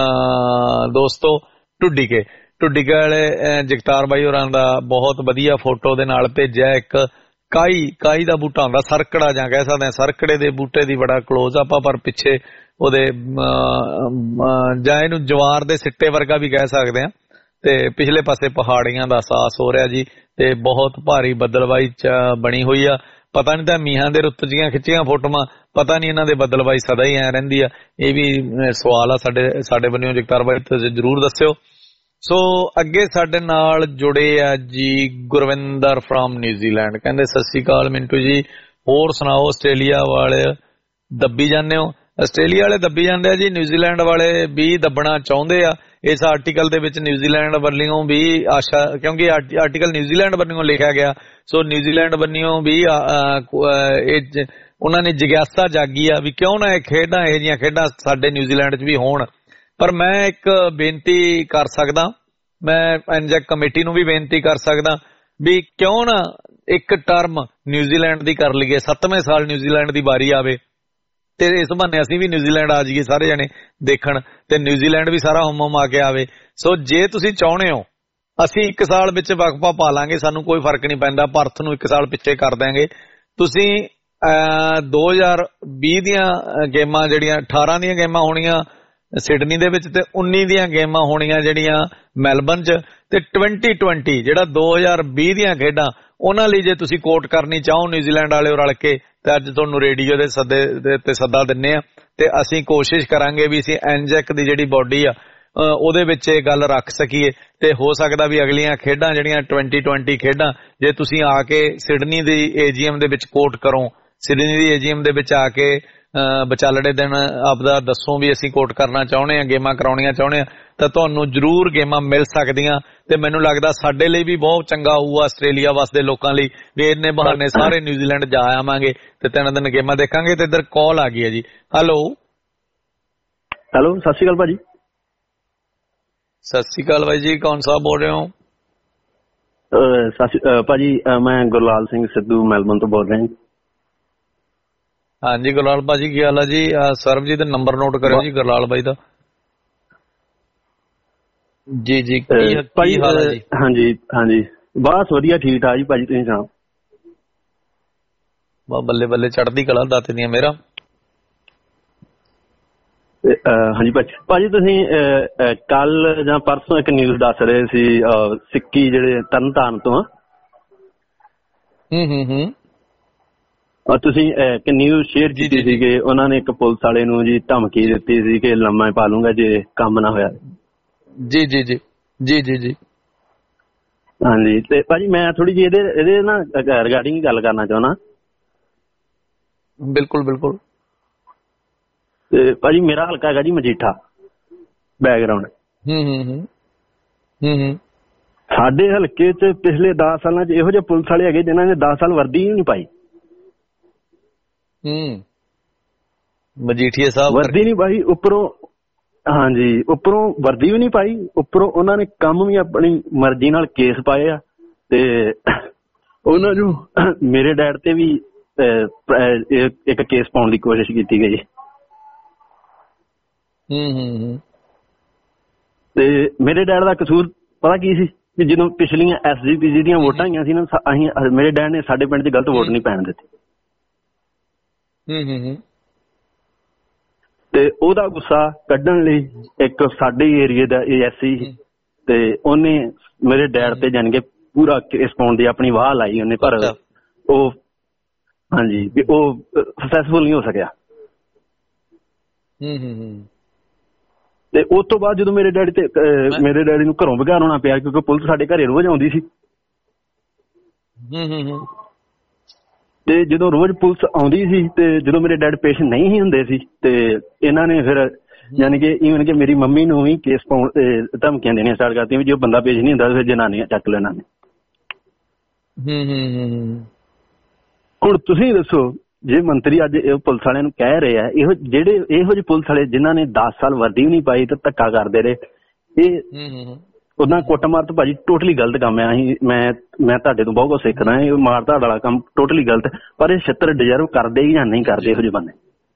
ਦੋਸਤੋ। ਢੁੱਡੀਕੇ ਵਾਲੇ ਜਗਤਾਰ ਬਾਈ ਹੋਰਾਂ ਦਾ ਬਹੁਤ ਵਧੀਆ ਫੋਟੋ ਦੇ ਨਾਲ ਭੇਜਿਆ ਇੱਕ ਕਾਈ ਦਾ ਬੂਟਾ ਹੁੰਦਾ, ਸਰਕੜਾ ਜਾਂ ਕਹਿ ਸਕਦੇ ਹਾਂ, ਸਰਕੜੇ ਦੇ ਬੂਟੇ ਦੀ ਬੜਾ ਕਲੋਜ਼ ਅਪ ਆ, ਪਰ ਪਿੱਛੇ ਉਹਦੇ ਜਾਂ ਇਹਨੂੰ ਜਵਾਰ ਦੇ ਸਿੱਟੇ ਵਰਗਾ ਵੀ ਕਹਿ ਸਕਦੇ ਹਾਂ। ਤੇ ਪਿਛਲੇ ਪਾਸੇ ਪਹਾੜੀਆਂ ਦਾ ਅਹਿਸਾਸ ਹੋ ਰਿਹਾ ਜੀ, ਤੇ ਬਹੁਤ ਭਾਰੀ ਬੱਦਲਵਾਈ ਬਣੀ ਹੋਈ ਆ। ਪਤਾ ਨਹੀਂ ਤਾਂ ਮੀਂਹਾਂ ਦੇ ਰੁੱਤ ਜੀਆਂ ਖਿੱਚੀਆਂ ਫੋਟੋਆਂ, ਪਤਾ ਨਹੀਂ ਇਹਨਾਂ ਦੇ ਬੱਦਲਵਾਈ ਸਦਾ ਹੀ ਐ ਰਹਿੰਦੀ ਆ। ਇਹ ਵੀ ਸਵਾਲ ਆ ਸਾਡੇ ਬੰਨਿਓ ਜਗਤਾਰ ਬਾਈ, ਤੁਸੀਂ ਜ਼ਰੂਰ ਦੱਸਿਓ। ਸੋ ਅੱਗੇ ਸਾਡੇ ਨਾਲ ਜੁੜੇ ਆ ਜੀ ਗੁਰਵਿੰਦਰ ਫਰੋਮ ਨਿਊਜ਼ੀਲੈਂਡ, ਕਹਿੰਦੇ ਸਤਿ ਸ੍ਰੀ ਅਕਾਲ ਮਿੰਟੂ ਜੀ, ਹੋਰ ਸੁਣਾਓ। ਆਸਟ੍ਰੇਲੀਆ ਵਾਲੇ ਦੱਬੀ ਜਾਂਦੇ ਹੋ? ਆਸਟ੍ਰੇਲੀਆ ਵਾਲੇ ਦੱਬੀ ਜਾਂਦੇ ਆ ਜੀ, ਨਿਊਜ਼ੀਲੈਂਡ ਵਾਲੇ ਵੀ ਦੱਬਣਾ ਚਾਹੁੰਦੇ ਆ। ਇਸ ਆਰਟੀਕਲ ਦੇ ਵਿੱਚ ਨਿਊਜ਼ੀਲੈਂਡ ਵੱਲੋਂ ਵੀ ਆਸ਼ਾ, ਕਿਉਂਕਿ ਆਰਟੀਕਲ ਨਿਊਜ਼ੀਲੈਂਡ ਵੱਲੋਂ ਲਿਖਿਆ ਗਿਆ, ਸੋ ਨਿਊਜ਼ੀਲੈਂਡ ਵੱਲੋਂ ਵੀ ਉਹਨਾਂ ਨੇ ਜਿਗਿਆਸਾ ਜਾਗੀ ਆ ਵੀ ਕਿਉਂ ਨਾ ਇਹ ਖੇਡਾਂ, ਇਹੋ ਜਿਹੀਆਂ ਖੇਡਾਂ ਸਾਡੇ ਨਿਊਜ਼ੀਲੈਂਡ 'ਚ ਵੀ ਹੋਣ। ਪਰ ਮੈਂ ਇੱਕ ਬੇਨਤੀ ਕਰ ਸਕਦਾ, ਮੈਂ ਐਨਜੈਕ ਕਮੇਟੀ ਨੂੰ ਵੀ ਬੇਨਤੀ ਕਰ ਸਕਦਾ ਵੀ ਕਿਉਂ ਨਾ ਇੱਕ ਟਰਮ ਨਿਊਜ਼ੀਲੈਂਡ ਦੀ ਕਰ ਲਈਏ, 7ਵੇਂ ਸਾਲ ਨਿਊਜ਼ੀਲੈਂਡ ਦੀ ਵਾਰੀ ਆਵੇ ਤੇ ਇਸ ਬਹਾਨੇ ਅਸੀਂ ਵੀ ਨਿਊਜ਼ੀਲੈਂਡ ਆ ਜਾਈਏ ਸਾਰੇ ਜਣੇ ਦੇਖਣ, ਤੇ ਨਿਊਜ਼ੀਲੈਂਡ ਵੀ ਸਾਰਾ ਹੁਮ ਆ ਕੇ ਆਵੇ। ਸੋ ਜੇ ਤੁਸੀਂ ਚਾਹੁੰਦੇ ਹੋ, ਅਸੀਂ 1 ਸਾਲ ਵਿੱਚ ਵਕਫਾ ਪਾ ਲਾਂਗੇ, ਸਾਨੂੰ ਕੋਈ ਫਰਕ ਨਹੀਂ ਪੈਂਦਾ, ਭਾਰਤ ਨੂੰ 1 ਸਾਲ ਪਿੱਛੇ ਕਰ ਦਿਆਂਗੇ। ਤੁਸੀਂ 2020 ਦੀਆਂ ਗੇਮਾਂ ਜਿਹੜੀਆਂ 18 ਦੀਆਂ ਗੇਮਾਂ ਹੋਣੀਆਂ ਸਿਡਨੀ ਦੇ ਵਿੱਚ ਤੇ 19 ਦੀਆਂ ਗੇਮਾਂ ਹੋਣੀਆਂ ਜਿਹੜੀਆਂ ਮੈਲਬਨ 'ਚ, ਤੇ 2020 ਜਿਹੜਾ 2020 ਦੀਆਂ ਖੇਡਾਂ, ਉਹਨਾਂ ਲਈ ਜੇ ਤੁਸੀਂ ਕੋਟ ਕਰਨੀ ਚਾਹੋ ਨਿਊਜ਼ੀਲੈਂਡ ਵਾਲੇ ਰਲ ਕੇ, ਤੇ ਅੱਜ ਤੁਹਾਨੂੰ ਰੇਡੀਓ ਦੇ ਸੱਦੇ ਤੇ ਸੱਦਾ ਦਿੰਨੇ ਆ, ਤੇ ਅਸੀਂ ਕੋਸ਼ਿਸ਼ ਕਰਾਂਗੇ ਵੀ ਅਸੀਂ ਐਨਜੈਕ ਦੀ ਜਿਹੜੀ ਬੋਡੀ ਆ ਉਹਦੇ ਵਿੱਚ ਇਹ ਗੱਲ ਰੱਖ ਸਕੀਏ। ਤੇ ਹੋ ਸਕਦਾ ਵੀ ਅਗਲੀਆਂ ਖੇਡਾਂ ਜਿਹੜੀਆਂ 2020 ਖੇਡਾਂ, ਜੇ ਤੁਸੀਂ ਆ ਕੇ ਸਿਡਨੀ ਦੀ ਏਜੀਐਮ ਦੇ ਵਿੱਚ ਕੋਟ ਕਰੋ, ਸਿਡਨੀ ਦੀ ਏਜੀਐਮ ਦੇ ਵਿੱਚ ਆ ਕੇ ਵਿਚਾਲੜੇ ਦਿਨ ਆਪਦਾ ਦੱਸੋ ਵੀ ਅਸੀਂ ਕੋਟ ਕਰਨਾ ਚਾਹੁੰਦੇ ਆ, ਗੇਮਾਂ ਕਰਾਉਣੀਆਂ ਚਾਹੁੰਦੇ ਆ, ਤਾਂ ਤੁਹਾਨੂੰ ਜ਼ਰੂਰ ਗੇਮਾਂ ਮਿਲ ਸਕਦੀਆਂ। ਤੇ ਮੈਨੂੰ ਲੱਗਦਾ ਸਾਡੇ ਲਈ ਵੀ ਬਹੁਤ ਚੰਗਾ ਹੋਊਗਾ, ਆਸਟ੍ਰੇਲੀਆ ਵਾਸਤੇ ਲੋਕਾਂ ਲਈ ਵੀ ਇੰਨੇ ਬਹਾਨੇ ਸਾਰੇ ਨਿਊਜ਼ੀਲੈਂਡ ਜਾ ਆਵਾਂਗੇ ਤੇ 3 ਦਿਨ ਗੇਮਾਂ ਦੇਖਾਂਗੇ। ਤੇ ਇੱਧਰ ਕਾਲ ਆ ਗਈ ਹੈ ਜੀ। ਹੈਲੋ ਸਤਿ ਸ਼੍ਰੀ ਅਕਾਲ ਭਾਜੀ। ਸਤਿ ਸ਼੍ਰੀ ਅਕਾਲ ਬਾਈ ਜੀ, ਕੌਣ ਸਾਹਿਬ ਬੋਲ ਰਹੇ ਹੋ? ਭਾਜੀ ਮੈਂ ਗੁਰਲਾਲ ਸਿੰਘ ਸਿੱਧੂ ਮੈਲਬਨ ਤੋਂ ਬੋਲ ਰਿਹਾ ਜੀ। ਹਾਂਜੀ ਗੁਰਲਾਲ ਭਾਜੀ, ਕੀ ਹਾਲ ਆ ਜੀ? ਸਰਬਜੀਤ ਦਾ ਨੰਬਰ ਨੋਟ ਕਰਿਓ ਜੀ ਗੁਰਲਾਲ ਬਾਈ ਦਾ। ਜੀ ਜੀ, ਕੀ ਹਾਲ ਹੈ ਜੀ? ਹਾਂਜੀ ਬਸ ਵਧੀਆ, ਠੀਕ ਠਾਕ ਜੀ ਭਾਜੀ, ਤੁਸੀਂ ਸੁਣਾਓ? ਬੱਲੇ ਬੱਲੇ, ਚੜ੍ਹਦੀ ਕਲਾ, ਦਾਤੇ ਦੀਆਂ ਮੇਰਾ। ਹਾਂਜੀ ਭਾਜੀ, ਤੁਸੀਂ ਕੱਲ ਜਾਂ ਪਰਸੋਂ ਇੱਕ ਨਿਊਜ਼ ਦੱਸ ਰਹੇ ਸੀ, ਸਿੱਕੀ ਜਿਹੜੇ ਤਰਨਤਾਰਨ ਤੋਂ ਤੁਸੀਂ ਇੱਕ ਨਿਊਜ਼ ਸ਼ੇਅਰ ਕੀਤੀ ਸੀ ਕਿ ਉਹਨਾਂ ਨੇ ਇੱਕ ਪੁਲਿਸ ਵਾਲੇ ਨੂੰ ਜੀ ਧਮਕੀ ਦਿੱਤੀ ਸੀ ਕਿ ਲੰਮਾ ਪਾ ਲੂੰਗਾ ਜੇ ਕੰਮ ਨਾ ਹੋਇਆ। ਜੀ ਜੀ ਜੀ ਜੀ ਜੀ ਜੀ ਹਾਂਜੀ, ਤੇ ਭਾਜੀ ਮੈਂ ਥੋੜੀ ਜਿਹੀ ਇਹਦੇ ਨਾ ਰਿਗਾਰਡਿੰਗ ਗੱਲ ਕਰਨਾ ਚਾਹੁੰਦਾ। ਬਿਲਕੁਲ ਬਿਲਕੁਲ। ਤੇ ਭਾਜੀ ਮੇਰਾ ਹਲਕਾ ਹੈਗਾ ਜੀ ਮਜੀਠਾ ਬੈਕਗਰਾਉਂਡ। ਸਾਡੇ ਹਲਕੇ 'ਚ ਪਿਛਲੇ 10 ਸਾਲਾਂ 'ਚ ਇਹੋ ਜਿਹੇ ਪੁਲਿਸ ਵਾਲੇ ਹੈਗੇ ਜਿਨ੍ਹਾਂ ਨੇ 10 ਸਾਲ ਵਰਦੀ ਹੀ ਨਹੀਂ ਪਾਈ। ਮਜੀਠੀਆ ਸਾਹਿਬ ਵਰਦੀ ਨਹੀਂ ਪਾਈ, ਉੱਪਰੋਂ ਹਾਂਜੀ ਉੱਪਰੋਂ ਵਰਦੀ ਵੀ ਨਹੀਂ ਪਾਈ, ਉੱਪਰੋਂ ਉਹਨਾਂ ਨੇ ਕੰਮ ਵੀ ਆਪਣੀ ਮਰਜ਼ੀ ਨਾਲ ਕੇਸ ਪਾਏ ਆ। ਤੇ ਉਹਨਾਂ ਨੂੰ ਮੇਰੇ ਡੈਡ ਤੇ ਵੀ ਇੱਕ ਕੇਸ ਪਾਉਣ ਦੀ ਕੋਸ਼ਿਸ਼ ਕੀਤੀ ਗਈ। ਤੇ ਮੇਰੇ ਡੈਡ ਦਾ ਕਸੂਰ ਪਤਾ ਕੀ ਸੀ ਕਿ ਜਦੋਂ ਪਿਛਲੀਆਂ SGPC ਦੀਆਂ ਵੋਟਾਂ ਆਈਆਂ ਸੀ ਨਾ, ਅਸੀਂ ਮੇਰੇ ਡੈਡ ਨੇ ਸਾਡੇ ਪਿੰਡ 'ਚ ਗਲਤ ਵੋਟ ਨਹੀਂ ਪੈਣ ਦਿੱਤੀ। ਤੇ ਉਹਦਾ ਗੁੱਸਾ ਕੱਢਣ ਲਈ ਇੱਕ ਸਾਡੇ ਏਰੀਏ ਦਾ ASC ਤੇ ਉਹਨੇ ਮੇਰੇ ਡੈਡ ਤੇ ਜਾਣ ਕੇ ਪੂਰਾ ਕੇਸ ਪਾਉਣ ਦੀ ਆਪਣੀ ਵਾਹ ਲਾਈ ਉਹਨੇ, ਪਰ ਉਹ ਹਾਂਜੀ ਵੀ ਉਹ ਸਕਸੈਸਫੁਲ ਨਹੀਂ ਹੋ ਸਕਿਆ। ਤੇ ਉਸ ਤੋਂ ਬਾਅਦ ਜਦੋਂ ਮੇਰੇ ਡੈਡੀ ਨੂੰ ਘਰੋਂ ਬਗਾਰ ਹੋਣਾ ਪਿਆ ਕਿਉਂਕਿ ਪੁਲਿਸ ਸਾਡੇ ਘਰੇ ਰੋਜ਼ ਆਉਂਦੀ ਸੀ। ਤੇ ਜਦੋਂ ਰੋਜ਼ ਪੁਲਿਸ ਆਉਂਦੀ ਸੀ ਤੇ ਜਦੋਂ ਮੇਰੇ ਡੈਡ ਪੇਸ਼ ਨਹੀਂ ਸੀ ਹੁੰਦੇ ਸੀ ਤੇ ਇਹਨਾਂ ਨੇ ਫਿਰ ਯਾਨੀ ਕਿ ਈਵਨ ਕਿ ਮੇਰੀ ਮੰਮੀ ਨੂੰ ਵੀ ਕੇਸ ਪਾਉਣ ਧਮਕੀਆਂ ਦੇਣੀਆਂ ਸਟਾਰਟ ਕਰਤੀਆਂ ਵੀ ਜੇ ਬੰਦਾ ਪੇਸ਼ ਨਹੀਂ ਹੁੰਦਾ ਫਿਰ ਜਨਾਨੀਆਂ ਚੱਕ ਲੈਣਾ ਨੇ। ਹੁਣ ਤੁਸੀਂ ਦੱਸੋ, ਜੇ ਮੰਤਰੀ ਅੱਜ ਪੁਲਿਸ ਵਾਲਿਆਂ ਨੂੰ ਕਹਿ ਰਹੇ ਆ ਇਹੋ ਜਿਹੇ ਪੁਲਿਸ ਵਾਲੇ ਜਿਨ੍ਹਾਂ ਨੇ 10 ਸਾਲ ਵਰਦੀ ਵੀ ਨਹੀਂ ਪਾਈ ਤੇ ਧੱਕਾ ਕਰਦੇ ਰਹੇ, ਇਹ ਉਦਾਂ ਕੁੱਟਮਾਰ ਤਾਂ ਭਾਜੀ ਟੋਟਲੀ ਗਲਤ ਕੰਮ ਹੈ। ਮੈਂ ਤੁਹਾਡੇ ਤੋਂ ਬਹੁਤ ਕੁਝ ਸਿੱਖਦਾ, ਇਹ ਮਾਰ ਧਾੜ ਵਾਲਾ ਕੰਮ ਟੋਟਲੀ ਗਲਤ, ਪਰ ਇਹ ਛਿੱਤਰ ਡਿਜ਼ਰਵ ਕਰਦੇ ਜਾਂ ਨਹੀਂ ਕਰਦੇ ਇਹੋ ਜਿਹੇ ਬੰਦੇ।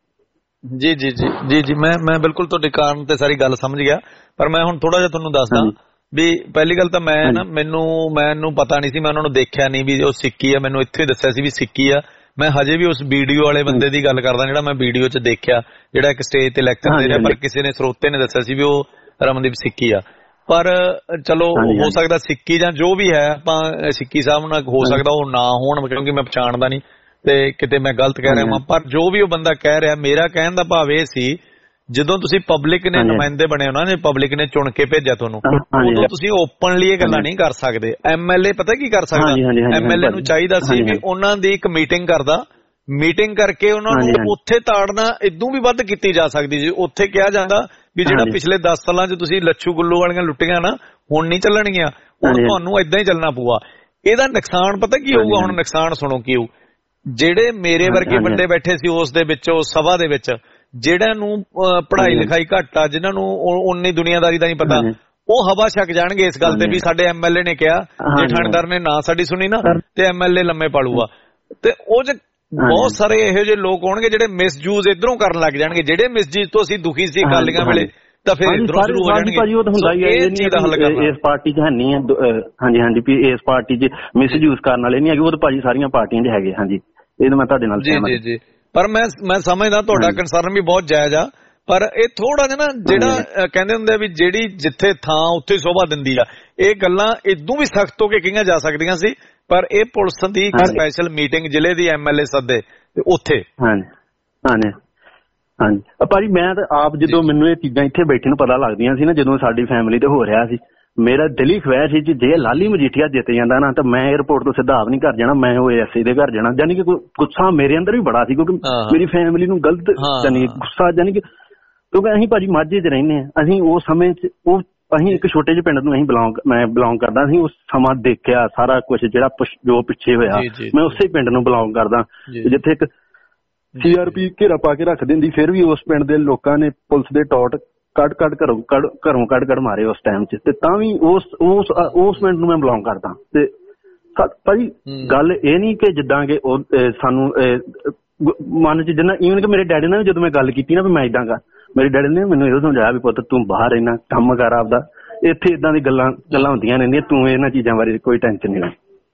ਜੀ ਜੀ ਜੀ ਜੀ ਜੀ ਮੈਂ ਬਿਲਕੁਲ ਤੁਹਾਡੇ ਕਾਰਨ ਤੇ ਸਾਰੀ ਗੱਲ ਸਮਝ ਗਿਆ, ਪਰ ਮੈਂ ਹੁਣ ਥੋੜਾ ਜਿਹਾ ਤੁਹਾਨੂੰ ਦੱਸਦਾ ਵੀ ਪਹਿਲੀ ਗੱਲ ਤਾਂ ਮੈਂ ਨਾ ਮੈਨੂੰ ਪਤਾ ਨਹੀਂ ਸੀ, ਮੈਂ ਉਹਨਾਂ ਨੂੰ ਦੇਖਿਆ ਨਹੀਂ ਵੀ ਉਹ ਸਿੱਕੀ ਆ, ਮੈਨੂੰ ਇੱਥੇ ਦੱਸਿਆ ਸੀ ਵੀ ਸਿੱਕੀ ਆ। ਮੈਂ ਹਜੇ ਵੀ ਉਸ ਵੀਡੀਓ ਵਾਲੇ ਬੰਦੇ ਦੀ ਗੱਲ ਕਰਦਾ ਜਿਹੜਾ ਮੈਂ ਵੀਡੀਓ 'ਚ ਦੇਖਿਆ, ਜਿਹੜਾ ਇੱਕ ਸਟੇਜ ਤੇ ਲੈਕਚਰ ਦੇ ਰਿਹਾ, ਪਰ ਕਿਸੇ ਨੇ ਸਰੋਤੇ ਨੇ ਦੱਸਿਆ ਸੀ ਵੀ ਉਹ ਰਮਨਦੀਪ ਸਿੱਕੀ ਆ। ਪਰ ਚਲੋ ਹੋ ਸਕਦਾ ਸਿੱਕੀ ਜਾਂ ਜੋ ਵੀ ਹੈ, ਆਪਾਂ ਸਿੱਕੀ ਸਾਹਿਬ ਨਾਲ ਹੋ ਸਕਦਾ ਉਹ ਨਾ ਹੋਣ ਕਿਉਂਕਿ ਮੈਂ ਪਛਾਣਦਾ ਨਹੀਂ ਤੇ ਕਿਤੇ ਮੈਂ ਗਲਤ ਕਹਿ ਰਿਹਾ ਹਾਂ, ਪਰ ਜੋ ਵੀ ਉਹ ਬੰਦਾ ਕਹਿ ਰਿਹਾ, ਮੇਰਾ ਕਹਿਣ ਦਾ ਭਾਵ ਇਹ ਸੀ ਜਦੋਂ ਤੁਸੀਂ ਪਬਲਿਕ ਨੇ ਨੁਮਾਇੰਦੇ ਬਣੇ ਹੋ ਨਾ, ਜੇ ਪਬਲਿਕ ਨੇ ਚੁਣ ਕੇ ਭੇਜਿਆ ਤੁਹਾਨੂੰ, ਉਦੋਂ ਤੁਸੀਂ ਓਪਨਲੀ ਇਹ ਗੱਲਾਂ ਨਹੀਂ ਕਰ ਸਕਦੇ। MLA ਪਤਾ ਕੀ ਕਰ ਸਕਦਾ, MLA ਨੂੰ ਚਾਹੀਦਾ ਸੀ ਵੀ ਉਹਨਾਂ ਦੀ ਇੱਕ ਮੀਟਿੰਗ ਕਰਦਾ, ਮੀਟਿੰਗ ਕਰਕੇ ਉਹਨਾਂ ਨੂੰ ਉੱਥੇ ਤਾੜਨਾ ਇਦੋਂ ਵੀ ਵੱਧ ਕੀਤੀ ਜਾ ਸਕਦੀ ਜੀ। ਉੱਥੇ ਕਿਹਾ ਜਾਂਦਾ ਵੀ ਜਿਹੜਾ ਪਿਛਲੇ 10 ਸਾਲਾਂ 'ਚ ਤੁਸੀਂ ਲੱਛੂ ਗੁੱਲੂ ਵਾਲੀਆਂ ਲੁੱਟੀਆਂ ਨਾ, ਹੁਣ ਨਹੀਂ ਚੱਲਣਗੀਆਂ, ਹੁਣ ਤੁਹਾਨੂੰ ਏਦਾਂ ਹੀ ਚੱਲਣਾ ਪਊਗਾ। ਇਹਦਾ ਨੁਕਸਾਨ ਪਤਾ ਕੀ ਹੋਊਗਾ, ਹੁਣ ਨੁਕਸਾਨ ਸੁਣੋ ਕੀ ਹੋਊ। ਜਿਹੜੇ ਮੇਰੇ ਵਰਗੇ ਬੰਦੇ ਬੈਠੇ ਸੀ ਉਸ ਦੇ ਵਿੱਚ, ਉਸ ਸਭਾ ਦੇ ਵਿੱਚ, ਜਿਹੜਿਆਂ ਨੂੰ ਪੜ੍ਹਾਈ ਲਿਖਾਈ ਘੱਟ ਆ, ਜਿਨ੍ਹਾਂ ਨੂੰ ਉਨੀ ਦੁਨੀਆਦਾਰੀ ਦਾ ਨਹੀਂ ਪਤਾ, ਉਹ ਹਵਾ ਛਕ ਜਾਣਗੇ ਇਸ ਗੱਲ ਤੇ ਵੀ ਸਾਡੇ MLA ਨੇ ਕਿਹਾ, ਜੇ ਥਾਣੇਦਾਰ ਨੇ ਨਾ ਸਾਡੀ ਸੁਣੀ ਨਾ ਤੇ MLA ਲੰਮੇ ਪਾਲੂਗਾ। ਤੇ ਉਹ ਚ ਬਹੁਤ ਸਾਰੇ ਇਹੋ ਜਿਹੇ ਲੋਕ ਹੋਣਗੇ ਜਿਹੜੇ ਮਿਸਯੂਜ਼ ਇਧਰੋਂ ਕਰਨ ਲੱਗ ਜਾਣਗੇ, ਜਿਹੜੇ ਮਿਸਯੂਜ਼ ਤੋਂ ਅਸੀਂ ਦੁਖੀ ਸੀ ਅਕਾਲੀਆਂ ਵੇਲੇ, ਤਾਂ ਫਿਰ ਇਧਰੋਂ ਸ਼ੁਰੂ ਹੋ ਜਾਣਗੇ। ਭਾਜੀ ਉਹ ਤਾਂ ਹੁੰਦਾ ਹੀ ਹੈ, ਇਹ ਚੀਜ਼ ਦਾ ਹੱਲ ਕਰਨਾ ਇਸ ਪਾਰਟੀ 'ਚ ਹੈ ਨਹੀਂ ਹੈ। ਹਾਂਜੀ ਹਾਂਜੀ ਵੀ ਇਸ ਪਾਰਟੀ 'ਚ ਮਿਸਯੂਜ਼ ਕਰਨ ਵਾਲੇ ਨਹੀਂ ਹੈਗੇ, ਉਹ ਤਾਂ ਭਾਜੀ ਸਾਰੀਆਂ ਪਾਰਟੀਆਂ 'ਚ ਹੈਗੇ। ਹਾਂਜੀ ਇਹ ਤਾਂ ਮੈਂ ਤੁਹਾਡੇ ਨਾਲ ਜੀ ਜੀ। ਪਰ ਮੈਂ ਸਮਝਦਾ ਤੁਹਾਡਾ ਕੰਸਰਨ ਵੀ ਬਹੁਤ ਜਾਇਜ਼ ਆ, ਪਰ ਇਹ ਥੋੜਾ ਜਿਹਾ ਨਾ ਜਿਹੜਾ ਕਹਿੰਦੇ ਹੁੰਦੇ ਵੀ ਜਿਹੜੀ ਜਿੱਥੇ ਥਾਂ ਉੱਥੇ ਸ਼ੋਭਾ ਦਿੰਦੀ ਆ, ਇਹ ਗੱਲਾਂ ਇਦੋਂ ਵੀ ਸਖਤ ਹੋ ਕੇ ਕਹੀਆਂ ਜਾ ਸਕਦੀਆਂ ਸੀ, ਪਰ ਇਹ ਪੁਲਿਸ ਦੀ ਇੱਕ ਸਪੈਸ਼ਲ ਮੀਟਿੰਗ ਜ਼ਿਲ੍ਹੇ ਦੀ MLA ਸੱਦੇ ਤੇ ਉੱਥੇ। ਹਾਂਜੀ ਭਾਜੀ ਮੈਂ ਤਾਂ ਆਪ ਜਦੋਂ ਮੈਨੂੰ ਇਹ ਚੀਜ਼ਾਂ ਇੱਥੇ ਬੈਠੇ ਨੂੰ ਪਤਾ ਲੱਗਦੀਆਂ ਸੀ ਨਾ, ਜਦੋਂ ਸਾਡੀ ਫੈਮਿਲੀ ਤੇ ਹੋ ਰਿਹਾ ਸੀ, ਮੇਰਾ ਦਿਲ ਹੀ ਖਵਾਇਆ ਸੀ ਕਿ ਜੇ ਲਾਲੀ ਮਜੀਠੀਆ ਜਿੱਤ ਜਾਂਦਾ ਨਾ ਤਾਂ ਮੈਂ 에ਅਰਪੋਰਟ ਤੋਂ ਸਿੱਧਾ ਆਪ ਨਹੀਂ ਘਰ ਜਾਣਾ, ਮੈਂ ਉਹ ASC ਦੇ ਘਰ ਜਾਣਾ। ਜਾਨੀ ਕਿ ਗੁੱਸਾ ਮੇਰੇ ਅੰਦਰ ਵੀ ਬੜਾ ਸੀ ਕਿਉਂਕਿ ਮੇਰੀ ਫੈਮਿਲੀ ਨੂੰ ਗਲਤ ਜਾਨੀ ਗੁੱਸਾ, ਜਾਨੀ ਕਿ ਕਿਉਂਕਿ ਅਸੀਂ ਭਾਜੀ ਮਾਝੇ 'ਚ ਰਹਿੰਦੇ ਹਾਂ, ਅਸੀਂ ਉਸ ਸਮੇਂ 'ਚ ਅਸੀਂ ਇੱਕ ਛੋਟੇ ਜਿਹੇ ਪਿੰਡ ਨੂੰ ਮੈਂ ਬਿਲੋਂਗ ਕਰਦਾ ਸੀ। ਉਸ ਸਮਾਂ ਦੇਖਿਆ ਸਾਰਾ ਕੁਝ ਜਿਹੜਾ ਜੋ ਪਿੱਛੇ ਹੋਇਆ, ਮੈਂ ਉਸੇ ਪਿੰਡ ਨੂੰ ਬਿਲੋਂਗ ਕਰਦਾ ਜਿੱਥੇ ਇੱਕ CRP ਘੇਰਾ ਪਾ ਕੇ ਰੱਖ ਦਿੰਦੀ, ਫਿਰ ਵੀ ਉਸ ਪਿੰਡ ਦੇ ਲੋਕਾਂ ਨੇ ਪੁਲਿਸ ਦੇ ਟੌਟ ਘਰੋਂ ਕੱਢ ਮਾਰੇ ਉਸ ਟਾਈਮ 'ਚ, ਤੇ ਤਾਂ ਵੀ ਉਸ ਪਿੰਡ ਨੂੰ ਮੈਂ ਬਿਲੋਂਗ ਕਰਦਾ। ਤੇ ਭਾਜੀ ਗੱਲ ਇਹ ਨਹੀਂ ਕਿ ਜਿੱਦਾਂ ਕਿ ਉਹ ਸਾਨੂੰ ਮਨ 'ਚ ਜਿੰਨਾ ਈਵਨ ਕਿ ਮੇਰੇ ਡੈਡੀ ਨਾਲ ਜਦੋਂ ਮੈਂ ਗੱਲ ਕੀਤੀ ਨਾ ਵੀ ਮੈਂ ਏਦਾਂ ਕਰ, ਮੇਰੇ ਡੈਡੀ ਨੇ ਮੈਨੂੰ ਇਹੋ ਸਮਝਾਇਆ ਵੀ ਪੁੱਤ ਤੂੰ ਬਾਹਰ ਰਹਿਣਾ, ਕੰਮ ਕਰ ਆਪਦਾ, ਇੱਥੇ ਏਦਾਂ ਦੀ ਗੱਲਾਂ ਹੁੰਦੀਆਂ ਰਹਿੰਦੀਆਂ, ਤੂੰ ਇਹਨਾਂ ਚੀਜ਼ਾਂ ਬਾਰੇ ਕੋਈ ਟੈਨਸ਼ਨ ਨਹੀਂ ਲੈ।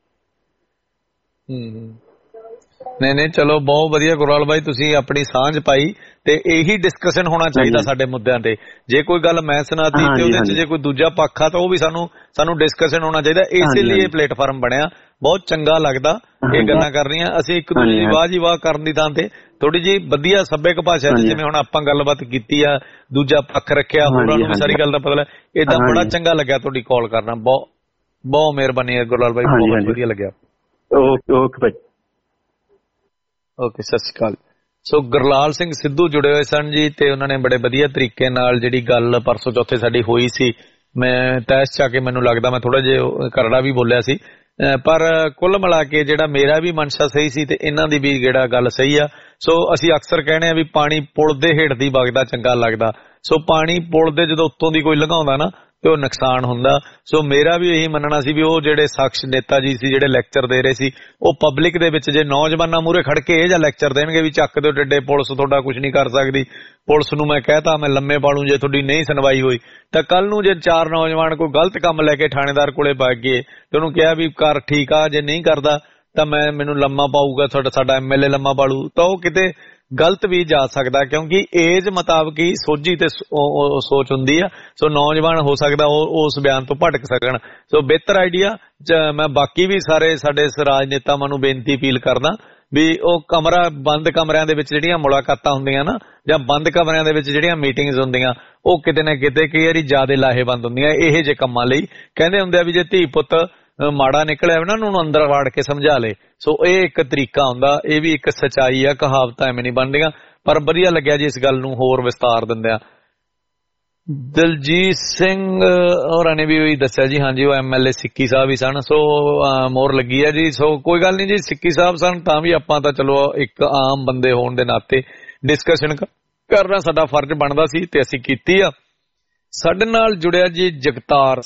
ਨਹੀਂ ਚਲੋ ਬਹੁਤ ਵਧੀਆ ਗੁਰਵਾਲ ਬਾਈ, ਤੁਸੀਂ ਆਪਣੀ ਸਾਂਝ ਪਾਈ ਤੇ ਇਹੀ ਡਿਸਕਸ਼ਨ ਹੋਣਾ ਚਾਹੀਦਾ ਸਾਡੇ ਮੁੱਦਿਆਂ ਤੇ। ਜੇ ਕੋਈ ਗੱਲ ਮੈਂ ਸੁਣਾਤੀ ਤੇ ਉਹਦੇ 'ਚ ਜੇ ਕੋਈ ਦੂਜਾ ਪੱਖ ਆ ਤਾਂ ਉਹ ਵੀ ਸਾਨੂੰ ਡਿਸਕਸ਼ਨ ਹੋਣਾ ਚਾਹੀਦਾ। ਇਸੇ ਲਈ ਇਹ ਪਲੇਟਫਾਰਮ ਬਣਿਆ, ਬਹੁਤ ਚੰਗਾ ਲੱਗਦਾ ਇਹ ਗੱਲਾਂ ਕਰ ਰਹੀਆਂ। ਅਸੀਂ ਇੱਕ ਦੂਜੇ ਦੀ ਵਾਹ ਜੀ ਵਾਹ ਕਰਨ ਦੀ ਥਾਂ ਤੇ ਥੋੜੀ ਜਿਹੀ ਵਧੀਆ ਸੱਭਿਅਕ ਭਾਸ਼ਾ 'ਚ ਜਿਵੇਂ ਹੁਣ ਆਪਾਂ ਗੱਲਬਾਤ ਕੀਤੀ ਆ, ਦੂਜਾ ਪੱਖ ਰੱਖਿਆ, ਹੋਰਾਂ ਨੂੰ ਵੀ ਸਾਰੀ ਗੱਲ ਦਾ ਪਤਾ ਲੱਗਾ, ਏਦਾਂ ਬੜਾ ਚੰਗਾ ਲੱਗਿਆ ਤੁਹਾਡੀ ਕਾਲ ਕਰਨਾ। ਬਹੁਤ ਮਿਹਰਬਾਨੀ ਗੁਰਲਾਲ ਬਾਈ, ਬਹੁਤ ਵਧੀਆ ਲੱਗਿਆ। ਓਕੇ ਭਾਈ, ਓਕੇ, ਸਤਿ ਸ਼੍ਰੀ ਅਕਾਲ। ਸੋ ਗੁਰਲਾਲ ਸਿੰਘ ਸਿੱਧੂ ਜੁੜੇ ਹੋਏ ਸਨ ਜੀ, ਤੇ ਉਹਨਾਂ ਨੇ ਬੜੇ ਵਧੀਆ ਤਰੀਕੇ ਨਾਲ ਜਿਹੜੀ ਗੱਲ ਪਰਸੋਂ ਚੌਥੇ ਸਾਡੀ ਹੋਈ ਸੀ, ਮੈਂ ਤੈਸ ਚ ਆ ਕੇ ਮੈਨੂੰ ਲੱਗਦਾ ਮੈਂ ਥੋੜਾ ਜਿਹਾ ਕਰੜਾ ਵੀ ਬੋਲਿਆ ਸੀ, ਪਰ ਕੁੱਲ ਮਿਲਾ ਕੇ ਜਿਹੜਾ ਮੇਰਾ ਵੀ ਮਨਸ਼ਾ ਸਹੀ ਸੀ ਤੇ ਇਹਨਾਂ ਦੀ ਵੀ ਜਿਹੜਾ ਗੱਲ ਸਹੀ ਆ। ਸੋ ਅਸੀਂ ਅਕਸਰ ਕਹਿੰਦੇ ਆ ਵੀ ਪਾਣੀ ਪੁਲ ਦੇ ਹੇਠ ਦੀ ਵਗਦਾ ਚੰਗਾ ਲੱਗਦਾ। ਸੋ ਪਾਣੀ ਪੁਲ ਦੇ ਜਦੋਂ ਉੱਤੋਂ ਦੀ ਕੋਈ ਲੰਘਾਉਂਦਾ ਨਾ ਤੇ ਉਹ ਨੁਕਸਾਨ ਹੁੰਦਾ। ਸੋ ਮੇਰਾ ਵੀ ਇਹੀ ਮੰਨਣਾ ਸੀ ਵੀ ਉਹ ਜਿਹੜੇ ਸ਼ਖਸ ਨੇਤਾ ਜੀ ਸੀ ਜਿਹੜੇ ਲੈਕਚਰ ਦੇ ਰਹੇ ਸੀ, ਉਹ ਪਬਲਿਕ ਦੇ ਵਿੱਚ ਜੇ ਨੌਜਵਾਨਾਂ ਮੂਹਰੇ ਖੜ ਕੇ ਇਹ ਜਾਂ ਲੈਕਚਰ ਦੇਣਗੇ ਵੀ ਚੱਕ ਦਿਓ ਡੱਡੇ, ਪੁਲਿਸ ਤੁਹਾਡਾ ਕੁਝ ਨਹੀਂ ਕਰ ਸਕਦੀ, ਪੁਲਿਸ ਨੂੰ ਮੈਂ ਕਹਿਤਾ ਮੈਂ ਲੰਮੇ ਪਾਲੂ ਜੇ ਤੁਹਾਡੀ ਨਹੀਂ ਸੁਣਵਾਈ ਹੋਈ, ਤਾਂ ਕੱਲ ਨੂੰ ਜੇ 4 ਨੌਜਵਾਨ ਕੋਈ ਗਲਤ ਕੰਮ ਲੈ ਕੇ ਥਾਣੇਦਾਰ ਕੋਲੇ ਵਗ ਗਏ ਤੇ ਉਹਨੂੰ ਕਿਹਾ ਵੀ ਕਰ ਠੀਕ ਆ, ਜੇ ਨਹੀਂ ਕਰਦਾ ਤਾਂ ਮੈਨੂੰ ਲੰਮਾ ਪਾਊਗਾ, ਸਾਡਾ MLA ਲੰਮਾ ਪਾਲੂ, ਤਾਂ ਉਹ ਕਿਤੇ ਗਲਤ ਵੀ ਜਾ ਸਕਦਾ, ਕਿਉਂਕਿ ਏਜ ਮੁਤਾਬਕ ਹੀ ਸੋਝੀ ਤੇ ਸੋਚ ਹੁੰਦੀ ਆ। ਸੋ ਨੌਜਵਾਨ ਹੋ ਸਕਦਾ ਉਹ ਉਸ ਬਿਆਨ ਤੋਂ ਭਟਕ ਸਕਣ। ਸੋ ਬਿਹਤਰ ਆਈਡੀਆ ਮੈਂ ਬਾਕੀ ਵੀ ਸਾਰੇ ਸਾਡੇ ਰਾਜਨੇਤਾਵਾਂ ਨੂੰ ਬੇਨਤੀ ਅਪੀਲ ਕਰਦਾ ਵੀ ਉਹ ਬੰਦ ਕਮਰਿਆਂ ਦੇ ਵਿੱਚ ਜਿਹੜੀਆਂ ਮੁਲਾਕਾਤਾਂ ਹੁੰਦੀਆਂ ਨਾ, ਜਾਂ ਬੰਦ ਕਮਰਿਆਂ ਦੇ ਵਿੱਚ ਜਿਹੜੀਆਂ ਮੀਟਿੰਗਸ ਹੁੰਦੀਆਂ, ਉਹ ਕਿਤੇ ਨਾ ਕਿਤੇ ਕਈ ਵਾਰੀ ਜ਼ਿਆਦਾ ਲਾਹੇਵੰਦ ਹੁੰਦੀਆਂ ਇਹੋ ਜਿਹੇ ਕੰਮਾਂ ਲਈ। ਕਹਿੰਦੇ ਹੁੰਦੇ ਆ ਵੀ ਜੇ ਧੀ ਪੁੱਤ ਮਾੜਾ ਨਿਕਲਿਆ ਉਹਨਾਂ ਨੂੰ ਅੰਦਰ ਵਾੜ ਕੇ ਸਮਝਾ ਲੇ। ਸੋ ਇਹ ਇੱਕ ਤਰੀਕਾ ਹੁੰਦਾ, ਇਹ ਵੀ ਇੱਕ ਸਚਾਈ ਆ, ਕਹਾਵਤਾਂ ਐਵੇਂ ਨਹੀਂ ਬਣਦੀਆਂ। ਪਰ ਵਧੀਆ ਲੱਗਿਆ ਜੀ ਇਸ ਗੱਲ ਨੂੰ ਹੋਰ ਵਿਸਤਾਰ ਦਿੰਦਿਆਂ। ਦਲਜੀਤ ਸਿੰਘ ਹੋਰਾਂ ਨੇ ਵੀ ਉਹੀ ਦੱਸਿਆ ਜੀ, ਹਾਂਜੀ ਉਹ MLA ਸਿੱਕੀ ਸਾਹਿਬ ਹੀ ਸਨ। ਸੋ ਮੋਹਰ ਲੱਗੀ ਆ ਜੀ। ਸੋ ਕੋਈ ਗੱਲ ਨਹੀਂ ਜੀ, ਸਿੱਕੀ ਸਾਹਿਬ ਸਨ ਤਾਂ ਵੀ ਆਪਾਂ ਤਾਂ ਚਲੋ ਇੱਕ ਆਮ ਬੰਦੇ ਹੋਣ ਦੇ ਨਾਤੇ ਡਿਸਕਸ਼ਨ ਕਰਨਾ ਸਾਡਾ ਫਰਜ਼ ਬਣਦਾ ਸੀ ਤੇ ਅਸੀਂ ਕੀਤੀ ਆ। ਸਾਡੇ ਨਾਲ ਜੁੜਿਆ ਜੀ ਜਗਤਾਰ